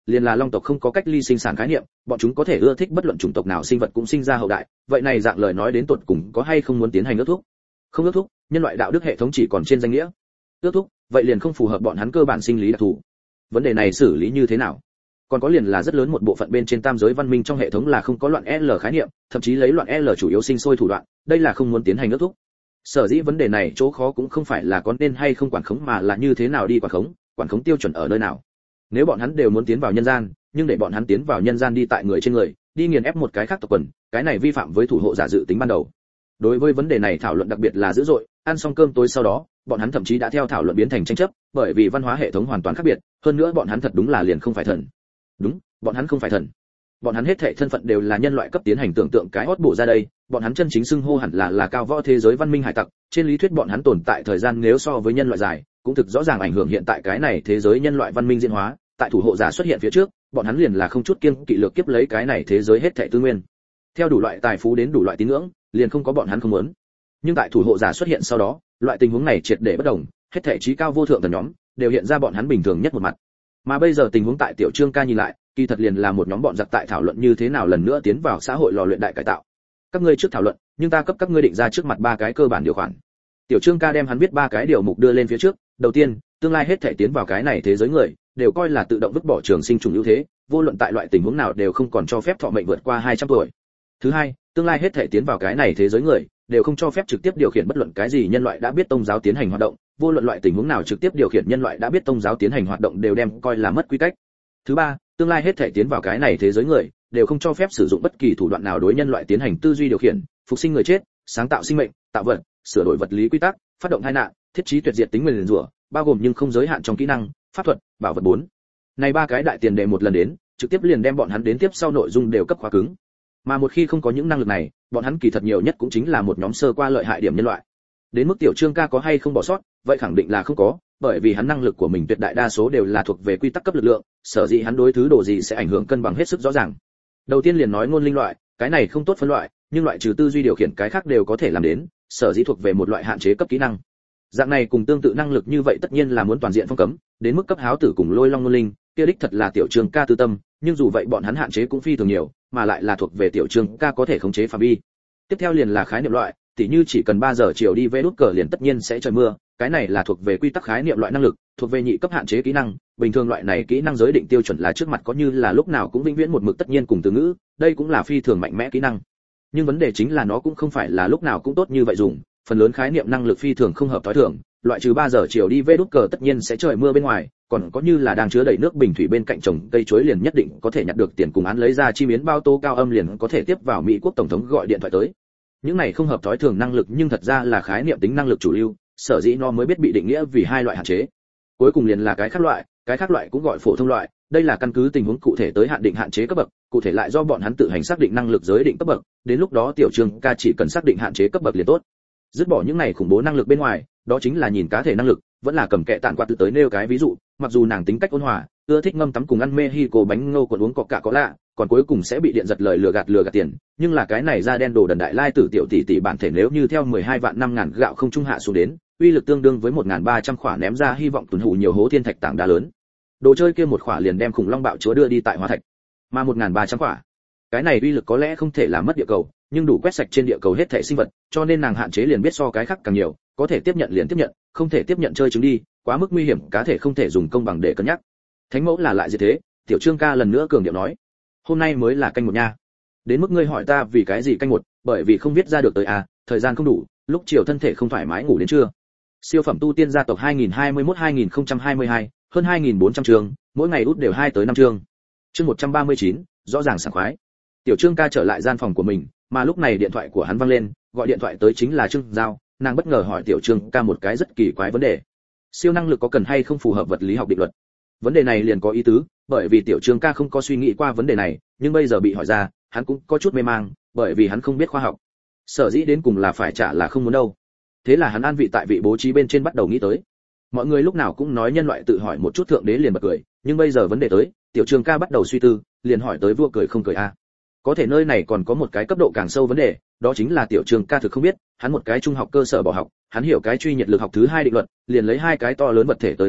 liền là long tộc không có cách ly sinh sản khái niệm, bọn chúng có thể ưa thích bất luận chủng tộc nào sinh vật cũng sinh ra hậu đại, vậy này dạng lời nói đến tột cùng có hay không muốn tiến hành ước thúc? Không ước thúc, nhân loại đạo đức hệ thống chỉ còn trên danh nghĩa. Ước thúc, vậy liền không phù hợp bọn hắn cơ bản sinh lý đặc thù. Vấn đề này xử lý như thế nào? Còn có liền là rất lớn một bộ phận bên trên tam giới văn minh trong hệ thống là không có loạn L khái niệm, thậm chí lấy loạn L chủ yếu sinh sôi thủ đoạn, đây là không muốn tiến hành ước thúc. Sở dĩ vấn đề này chỗ khó cũng không phải là có nên hay không quản khống mà là như thế nào đi quản khống, quản khống tiêu chuẩn ở nơi nào. Nếu bọn hắn đều muốn tiến vào nhân gian, nhưng để bọn hắn tiến vào nhân gian đi tại người trên người, đi nghiền ép một cái khác tộc quần, cái này vi phạm với thủ hộ giả dự tính ban đầu. Đối với vấn đề này thảo luận đặc biệt là dữ dội, ăn xong cơm tối sau đó, bọn hắn thậm chí đã theo thảo luận biến thành tranh chấp, bởi vì văn hóa hệ thống hoàn toàn khác biệt, hơn nữa bọn hắn thật đúng là liền không phải thần. Đúng, bọn hắn không phải thần. Bọn hắn hết thảy thân phận đều là nhân loại cấp tiến hành tưởng tượng cái hót bổ ra đây, bọn hắn chân chính xưng hô hẳn là là cao võ thế giới văn minh hải tặc, trên lý thuyết bọn hắn tồn tại thời gian nếu so với nhân loại dài, cũng thực rõ ràng ảnh hưởng hiện tại cái này thế giới nhân loại văn minh diễn hóa, tại thủ hộ giả xuất hiện phía trước, bọn hắn liền là không chút kiêng kỵ lược kiếp lấy cái này thế giới hết thảy tư nguyên. Theo đủ loại tài phú đến đủ loại tín ngưỡng, liền không có bọn hắn không muốn. Nhưng tại thủ hộ giả xuất hiện sau đó, loại tình huống này triệt để bất đồng, hết thảy trí cao vô thượng thần nhóm đều hiện ra bọn hắn bình thường nhất một mặt. Mà bây giờ tình huống tại Tiểu Trương ca nhìn lại, kỳ thật liền là một nhóm bọn giặc tại thảo luận như thế nào lần nữa tiến vào xã hội lò luyện đại cải tạo. Các ngươi trước thảo luận, nhưng ta cấp các ngươi định ra trước mặt ba cái cơ bản điều khoản. Tiểu Trương ca đem hắn biết ba cái điều mục đưa lên phía trước, đầu tiên, tương lai hết thảy tiến vào cái này thế giới người, đều coi là tự động vứt bỏ trường sinh trùng ưu thế, vô luận tại loại tình huống nào đều không còn cho phép thọ mệnh vượt qua hai trăm tuổi. Thứ hai, tương lai hết thảy tiến vào cái này thế giới người, đều không cho phép trực tiếp điều khiển bất luận cái gì nhân loại đã biết tôn giáo tiến hành hoạt động, vô luận loại tình huống nào trực tiếp điều khiển nhân loại đã biết tôn giáo tiến hành hoạt động đều đem coi là mất quy cách. Thứ ba, tương lai hết thảy tiến vào cái này thế giới người, đều không cho phép sử dụng bất kỳ thủ đoạn nào đối nhân loại tiến hành tư duy điều khiển, phục sinh người chết, sáng tạo sinh mệnh, tạo vật, sửa đổi vật lý quy tắc, phát động tai nạn, thiết trí tuyệt diệt tính nguyền rủa, bao gồm nhưng không giới hạn trong kỹ năng, pháp thuật, bảo vật bốn. Này ba cái đại tiền đề một lần đến, trực tiếp liền đem bọn hắn đến tiếp sau nội dung đều cấp khóa cứng. Mà một khi không có những năng lực này, bọn hắn kỳ thật nhiều nhất cũng chính là một nhóm sơ qua lợi hại điểm nhân loại. Đến mức Tiểu Trương ca có hay không bỏ sót, vậy khẳng định là không có, bởi vì hắn năng lực của mình tuyệt đại đa số đều là thuộc về quy tắc cấp lực lượng, sở dĩ hắn đối thứ đồ gì sẽ ảnh hưởng cân bằng hết sức rõ ràng. Đầu tiên liền nói ngôn linh loại, cái này không tốt phân loại, nhưng loại trừ tư duy điều khiển cái khác đều có thể làm đến, sở dĩ thuộc về một loại hạn chế cấp kỹ năng. Dạng này cùng tương tự năng lực như vậy tất nhiên là muốn toàn diện phong cấm, đến mức cấp háo tử cùng lôi long ngôn linh, kia đích thật là Tiểu Trương ca tư tâm, nhưng dù vậy bọn hắn hạn chế cũng phi thường nhiều, mà lại là thuộc về Tiểu Trương ca có thể khống chế phạm vi. Tiếp theo liền là khái niệm loại, tỉ như chỉ cần ba giờ chiều đi vẽ đút cờ liền tất nhiên sẽ trời mưa, cái này là thuộc về quy tắc khái niệm loại năng lực, thuộc về nhị cấp hạn chế kỹ năng, bình thường loại này kỹ năng giới định tiêu chuẩn là trước mặt có như là lúc nào cũng vĩnh viễn một mực tất nhiên cùng từ ngữ, đây cũng là phi thường mạnh mẽ kỹ năng. Nhưng vấn đề chính là nó cũng không phải là lúc nào cũng tốt như vậy dùng, phần lớn khái niệm năng lực phi thường không hợp thói thường, loại trừ ba giờ chiều đi vẽ đút cờ tất nhiên sẽ trời mưa bên ngoài, còn có như là đang chứa đầy nước bình thủy bên cạnh trồng cây chuối liền nhất định có thể nhặt được tiền cùng án lấy ra chi miến bao tô cao âm liền có thể tiếp vào Mỹ quốc tổng thống gọi điện thoại tới. Những này không hợp thói thường năng lực nhưng thật ra là khái niệm tính năng lực chủ lưu, sở dĩ nó mới biết bị định nghĩa vì hai loại hạn chế. Cuối cùng liền là cái khác loại, cái khác loại cũng gọi phổ thông loại, đây là căn cứ tình huống cụ thể tới hạn định hạn chế cấp bậc, cụ thể lại do bọn hắn tự hành xác định năng lực giới định cấp bậc, đến lúc đó Tiểu Trương ca chỉ cần xác định hạn chế cấp bậc liền tốt. Dứt bỏ những này khủng bố năng lực bên ngoài, đó chính là nhìn cá thể năng lực, vẫn là cầm kệ tản quạt tự tới nêu cái ví dụ, mặc dù nàng tính cách ôn hòa, ưa thích ngâm tắm cùng ăn Mexico bánh ngô còn uống coca có lạ, còn cuối cùng sẽ bị điện giật lời lừa gạt lừa gạt tiền, nhưng là cái này da đen đồ đần đại lai tử tiểu tỷ tỷ bản thể nếu như theo mười hai vạn năm ngàn gạo không trung hạ xuống đến, uy lực tương đương với một nghìn ba trăm khỏa ném ra hy vọng tuần hủ nhiều hố thiên thạch tảng đá lớn. Đồ chơi kia một khỏa liền đem khủng long bạo chúa đưa đi tại hóa thạch. Mà một nghìn ba trăm khỏa, cái này uy lực có lẽ không thể làm mất địa cầu, nhưng đủ quét sạch trên địa cầu hết thảy sinh vật, cho nên nàng hạn chế liền biết so cái khác càng nhiều, có thể tiếp nhận liền tiếp nhận, không thể tiếp nhận chơi trứng đi, quá mức nguy hiểm, cá thể không thể dùng công bằng để cân nhắc. Thánh mẫu là lại gì thế? Tiểu Trương ca lần nữa cường điệu nói. Hôm nay mới là canh một nha. Đến mức ngươi hỏi ta vì cái gì canh một, bởi vì không viết ra được tới à, thời gian không đủ, lúc chiều thân thể không thoải mái ngủ đến trưa. Siêu phẩm tu tiên gia tộc hai nghìn hai mươi mốt hai nghìn không trăm hai mươi hai, hơn hai nghìn bốn trăm chương, mỗi ngày út đều hai tới năm chương. Chương một trăm ba mươi chín, rõ ràng sảng khoái. Tiểu Trương ca trở lại gian phòng của mình, mà lúc này điện thoại của hắn vang lên, gọi điện thoại tới chính là Trương Giao, nàng bất ngờ hỏi Tiểu Trương ca một cái rất kỳ quái vấn đề. Siêu năng lực có cần hay không phù hợp vật lý học định luật? Vấn đề này liền có ý tứ, bởi vì Tiểu Trương ca không có suy nghĩ qua vấn đề này, nhưng bây giờ bị hỏi ra, hắn cũng có chút mê mang, bởi vì hắn không biết khoa học. Sở dĩ đến cùng là phải trả là không muốn đâu. Thế là hắn an vị tại vị bố trí bên trên bắt đầu nghĩ tới. Mọi người lúc nào cũng nói nhân loại tự hỏi một chút thượng đế liền bật cười, nhưng bây giờ vấn đề tới, Tiểu Trương ca bắt đầu suy tư, liền hỏi tới vua cười không cười a. Có thể nơi này còn có một cái cấp độ càng sâu vấn đề, đó chính là Tiểu Trương ca thực không biết, hắn một cái trung học cơ sở bỏ học, hắn hiểu cái truy nhiệt lực học thứ hai định luật, liền lấy hai cái to lớn vật thể tới nói đi,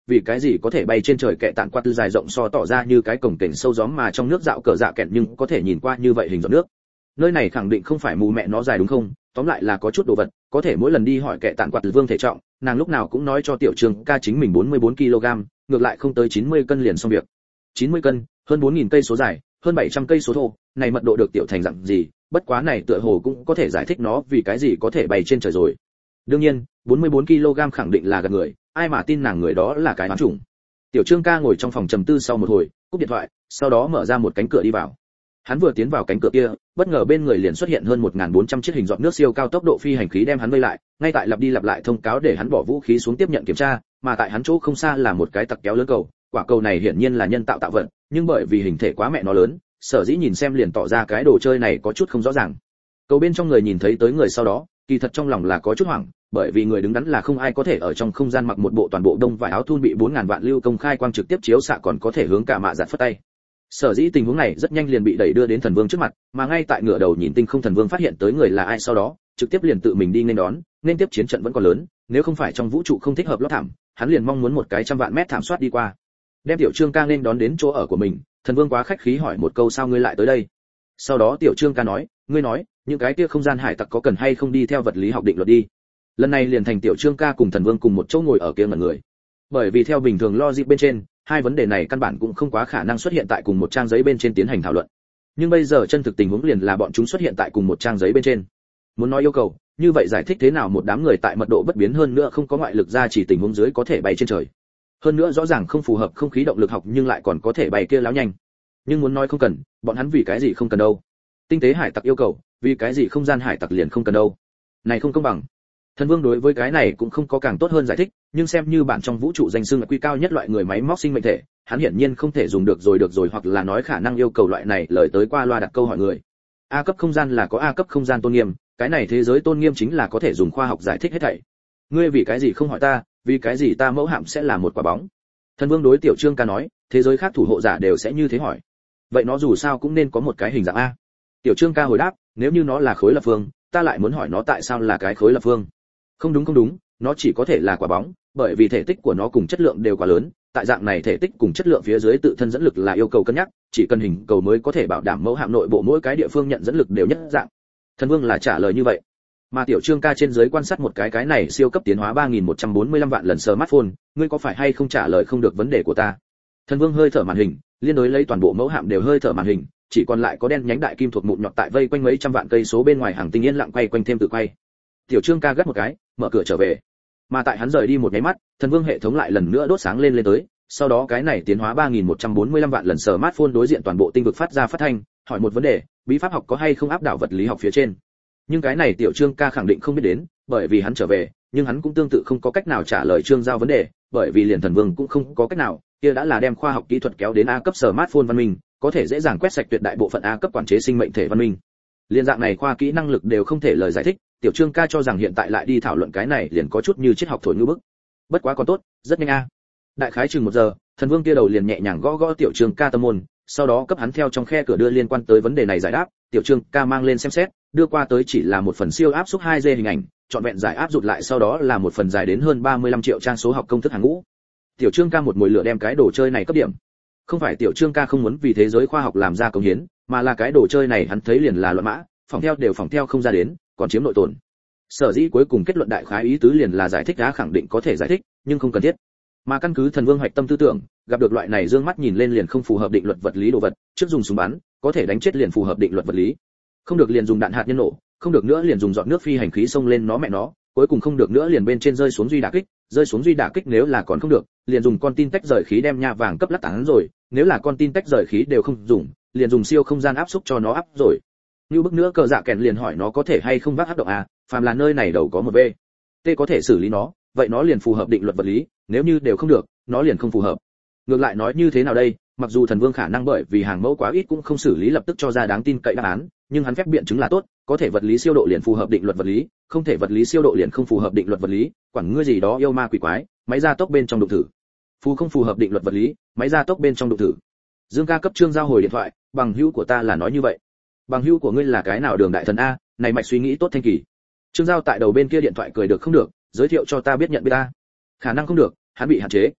vì cái gì có thể bay trên trời kệ tản quạt dài rộng so tỏ ra như cái cổng cảnh sâu gió mà trong nước dạo cờ dạ kẹt nhưng có thể nhìn qua như vậy hình giọt nước. Nơi này khẳng định không phải mù mẹ nó dài đúng không? Tóm lại là có chút đồ vật, có thể mỗi lần đi hỏi kệ tản quạt Vương thể trọng, nàng lúc nào cũng nói cho Tiểu Trương ca chính mình bốn mươi bốn ki lô gam, ngược lại không tới chín mươi cân liền xong việc. chín mươi cân, hơn bốn nghìn cây số dài, hơn bảy trăm cây số thô, này mật độ được tiểu thành dạng gì, bất quá này tựa hồ cũng có thể giải thích nó vì cái gì có thể bay trên trời rồi. Đương nhiên, bốn mươi bốn ki lô gam khẳng định là gạt người, ai mà tin nàng người đó là cái ám chủng. Tiểu Trương ca ngồi trong phòng trầm tư sau một hồi, cúp điện thoại, sau đó mở ra một cánh cửa đi vào. Hắn vừa tiến vào cánh cửa kia, bất ngờ bên người liền xuất hiện hơn một nghìn bốn trăm chiếc hình giọt nước siêu cao tốc độ phi hành khí đem hắn vây lại, ngay tại lặp đi lặp lại thông cáo để hắn bỏ vũ khí xuống tiếp nhận kiểm tra, mà tại hắn chỗ không xa là một cái tặc kéo lớn cầu, quả cầu này hiển nhiên là nhân tạo tạo vật, nhưng bởi vì hình thể quá mẹ nó lớn, sở dĩ nhìn xem liền tỏ ra cái đồ chơi này có chút không rõ ràng. Cầu bên trong người nhìn thấy tới người sau đó, kỳ thật trong lòng là có chút hoảng, bởi vì người đứng đắn là không ai có thể ở trong không gian mặc một bộ toàn bộ đông vải áo thun bị bốn nghìn vạn lưu công khai quang trực tiếp chiếu xạ còn có thể hướng cả mạ giặt phất tay. Sở dĩ tình huống này rất nhanh liền bị đẩy đưa đến thần vương trước mặt, mà ngay tại ngửa đầu nhìn tinh không thần vương phát hiện tới người là ai sau đó, trực tiếp liền tự mình đi nên đón, nên tiếp chiến trận vẫn còn lớn, nếu không phải trong vũ trụ không thích hợp lót thảm, hắn liền mong muốn một cái trăm vạn mét thảm soát đi qua. Đem Tiểu Trương ca nên đón đến chỗ ở của mình, thần vương quá khách khí hỏi một câu sao ngươi lại tới đây. Sau đó Tiểu Trương ca nói, ngươi nói, những cái kia không gian hải tặc có cần hay không đi theo vật lý học định luật đi. Lần này liền thành Tiểu Trương ca cùng thần vương cùng một chỗ ngồi ở kia ngẩn người. Bởi vì theo bình thường logic bên trên, hai vấn đề này căn bản cũng không quá khả năng xuất hiện tại cùng một trang giấy bên trên tiến hành thảo luận. Nhưng bây giờ chân thực tình huống liền là bọn chúng xuất hiện tại cùng một trang giấy bên trên. Muốn nói yêu cầu, như vậy giải thích thế nào một đám người tại mật độ bất biến hơn nữa không có ngoại lực ra chỉ tình huống dưới có thể bay trên trời. Hơn nữa rõ ràng không phù hợp không khí động lực học nhưng lại còn có thể bay kia láo nhanh. Nhưng muốn nói không cần, bọn hắn vì cái gì không cần đâu? Tinh tế hải tặc yêu cầu, vì cái gì không gian hải tặc liền không cần đâu? Này không công bằng. Thần Vương đối với cái này cũng không có càng tốt hơn giải thích, nhưng xem như bản trong vũ trụ danh xưng là quy cao nhất loại người máy móc sinh mệnh thể, hắn hiển nhiên không thể dùng được rồi được rồi hoặc là nói khả năng yêu cầu loại này lời tới qua loa đặt câu hỏi người. A cấp không gian là có A cấp không gian tôn nghiêm, cái này thế giới tôn nghiêm chính là có thể dùng khoa học giải thích hết thảy. Ngươi vì cái gì không hỏi ta, vì cái gì ta mẫu hạm sẽ là một quả bóng? Thần Vương đối Tiểu Trương ca nói, thế giới khác thủ hộ giả đều sẽ như thế hỏi. Vậy nó dù sao cũng nên có một cái hình dạng a. Tiểu Trương ca hồi đáp, nếu như nó là khối lập phương, ta lại muốn hỏi nó tại sao là cái khối lập phương. Không đúng không đúng, nó chỉ có thể là quả bóng, bởi vì thể tích của nó cùng chất lượng đều quá lớn, tại dạng này thể tích cùng chất lượng phía dưới tự thân dẫn lực là yêu cầu cân nhắc, chỉ cần hình cầu mới có thể bảo đảm mẫu hạm nội bộ mỗi cái địa phương nhận dẫn lực đều nhất dạng. Thần Vương là trả lời như vậy. Mà Tiểu Trương ca trên dưới quan sát một cái cái này siêu cấp tiến hóa ba nghìn một trăm bốn mươi lăm vạn lần smartphone, ngươi có phải hay không trả lời không được vấn đề của ta? Thần Vương hơi thở màn hình, liên đối lấy toàn bộ mẫu hạm đều hơi thở màn hình, chỉ còn lại có đen nhánh đại kim thuộc mụn nhọt tại vây quanh mấy trăm vạn cây số bên ngoài hàng tinh yên lặng quay quanh thêm tự quay. Tiểu Trương ca gắt một cái, mở cửa trở về. Mà tại hắn rời đi một nháy mắt, Thần Vương hệ thống lại lần nữa đốt sáng lên lên tới, sau đó cái này tiến hóa ba nghìn một trăm bốn mươi lăm vạn lần smartphone đối diện toàn bộ tinh vực phát ra phát thanh, hỏi một vấn đề, bí pháp học có hay không áp đảo vật lý học phía trên. Nhưng cái này Tiểu Trương ca khẳng định không biết đến, bởi vì hắn trở về, nhưng hắn cũng tương tự không có cách nào trả lời Trương Giao vấn đề, bởi vì liền Thần Vương cũng không có cách nào, kia đã là đem khoa học kỹ thuật kéo đến A cấp smartphone văn minh, có thể dễ dàng quét sạch tuyệt đại bộ phận A cấp quản chế sinh mệnh thể văn minh. Liên dạng này khoa kỹ năng lực đều không thể lời giải thích, Tiểu Trương ca cho rằng hiện tại lại đi thảo luận cái này liền có chút như triết học thổi ngữ bức. Bất quá còn tốt, rất nhanh a. Đại khái chừng một giờ, Thần Vương kia đầu liền nhẹ nhàng gõ gõ Tiểu Trương ca tâm môn, sau đó cấp hắn theo trong khe cửa đưa liên quan tới vấn đề này giải đáp, Tiểu Trương ca mang lên xem xét, đưa qua tới chỉ là một phần siêu áp xúc hai D hình ảnh, chọn vẹn giải áp rụt lại sau đó là một phần dài đến hơn ba mươi lăm triệu trang số học công thức hàng ngũ. Tiểu Trương ca một mùi lửa đem cái đồ chơi này cấp điểm. Không phải Tiểu Trương ca không muốn vì thế giới khoa học làm ra công hiến, mà là cái đồ chơi này hắn thấy liền là luận mã, phỏng theo đều phỏng theo không ra đến, còn chiếm nội tồn. Sở dĩ cuối cùng kết luận đại khái ý tứ liền là giải thích đã khẳng định có thể giải thích, nhưng không cần thiết. Mà căn cứ Thần Vương hoạch tâm tư tưởng, gặp được loại này dương mắt nhìn lên liền không phù hợp định luật vật lý đồ vật, trước dùng súng bắn, có thể đánh chết liền phù hợp định luật vật lý. Không được liền dùng đạn hạt nhân nổ, không được nữa liền dùng giọt nước phi hành khí xông lên nó mẹ nó, cuối cùng không được nữa liền bên trên rơi xuống duy đả kích, rơi xuống duy đả kích nếu là còn không được, liền dùng con tin tách rời khí đem nha vàng cấp lắc tán rồi, nếu là con tin tách rời khí đều không dùng, liền dùng siêu không gian áp xúc cho nó áp rồi. Như bức nữa cờ dạ kèn liền hỏi nó có thể hay không vác hấp động à, phàm là nơi này đầu có một v t có thể xử lý nó, vậy nó liền phù hợp định luật vật lý, nếu như đều không được, nó liền không phù hợp. Ngược lại nói như thế nào đây, mặc dù Thần Vương khả năng bởi vì hàng mẫu quá ít cũng không xử lý lập tức cho ra đáng tin cậy đáp án, nhưng hắn phép biện chứng là tốt, có thể vật lý siêu độ liền phù hợp định luật vật lý, không thể vật lý siêu độ liền không phù hợp định luật vật lý, quản ngươi gì đó yêu ma quỷ quái, máy gia tốc bên trong đụng thử. Phù không phù hợp định luật vật lý, máy gia tốc bên trong đụng thử. Dương ca cấp Trương Giao hồi điện thoại, bằng hữu của ta là nói như vậy. Bằng hữu của ngươi là cái nào đường đại thần a, này mạch suy nghĩ tốt thanh kỳ. Trương Giao tại đầu bên kia điện thoại cười được không được, giới thiệu cho ta biết nhận biết ta. Khả năng không được, hắn bị hạn chế.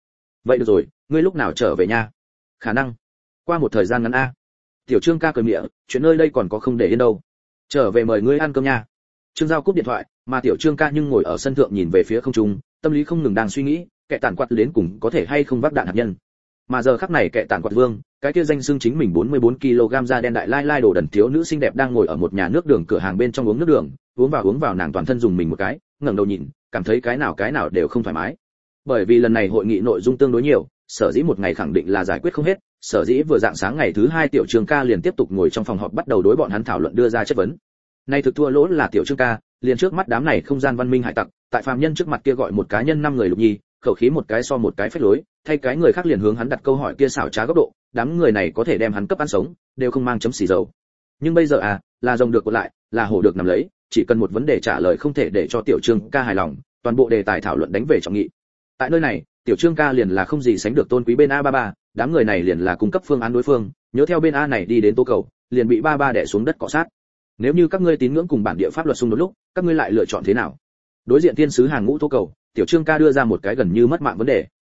vậy được rồi, ngươi lúc nào trở về nha? Khả năng qua một thời gian ngắn a. Tiểu Trương ca cười mỉa, chuyện nơi đây còn có không để yên đâu. Trở về mời ngươi ăn cơm nha. Trương Giao cúp điện thoại, mà Tiểu Trương ca nhưng ngồi ở sân thượng nhìn về phía không trung, tâm lý không ngừng đang suy nghĩ, kẻ tàn quạt đến cùng có thể hay không vác đạn hạt nhân. Mà giờ khắc này kẻ tàn quạt vương, cái kia danh xưng chính mình bốn mươi bốn ki lô gam da đen đại lai lai đồ đần thiếu nữ xinh đẹp đang ngồi ở một nhà nước đường cửa hàng bên trong uống nước đường, uống vào uống vào nàng toàn thân dùng mình một cái, ngẩng đầu nhìn, cảm thấy cái nào cái nào đều không thoải mái. Bởi vì lần này hội nghị nội dung tương đối nhiều, sở dĩ một ngày khẳng định là giải quyết không hết, sở dĩ vừa dạng sáng ngày thứ hai Tiểu Trương ca liền tiếp tục ngồi trong phòng họp bắt đầu đối bọn hắn thảo luận đưa ra chất vấn. Nay thực thua lỗ là Tiểu Trương ca, liền trước mắt đám này không gian văn minh hải tặc, tại phàm nhân trước mặt kia gọi một cá nhân năm người lục nhi, khẩu khí một cái so một cái phách lối, thay cái người khác liền hướng hắn đặt câu hỏi kia xảo trá góc độ, đám người này có thể đem hắn cấp ăn sống, đều không mang chấm xì dầu. Nhưng bây giờ à, là rồng được cuộn lại, là hổ được nằm lấy, chỉ cần một vấn đề trả lời không thể để cho Tiểu Trương ca hài lòng, toàn bộ đề tài thảo luận đánh về trọng nghị. Tại nơi này, Tiểu Trương ca liền là không gì sánh được tôn quý bên a ba ba, đám người này liền là cung cấp phương án đối phương, nhớ theo bên A này đi đến tố cầu, liền bị ba ba đè xuống đất cọ sát. Nếu như các ngươi tín ngưỡng cùng bản địa pháp luật xung đột lúc, các ngươi lại lựa chọn thế nào? Đối diện thiên sứ hàng ngũ tố cầu, Tiểu Trương ca đưa ra một cái gần như mất mạng vấn đề.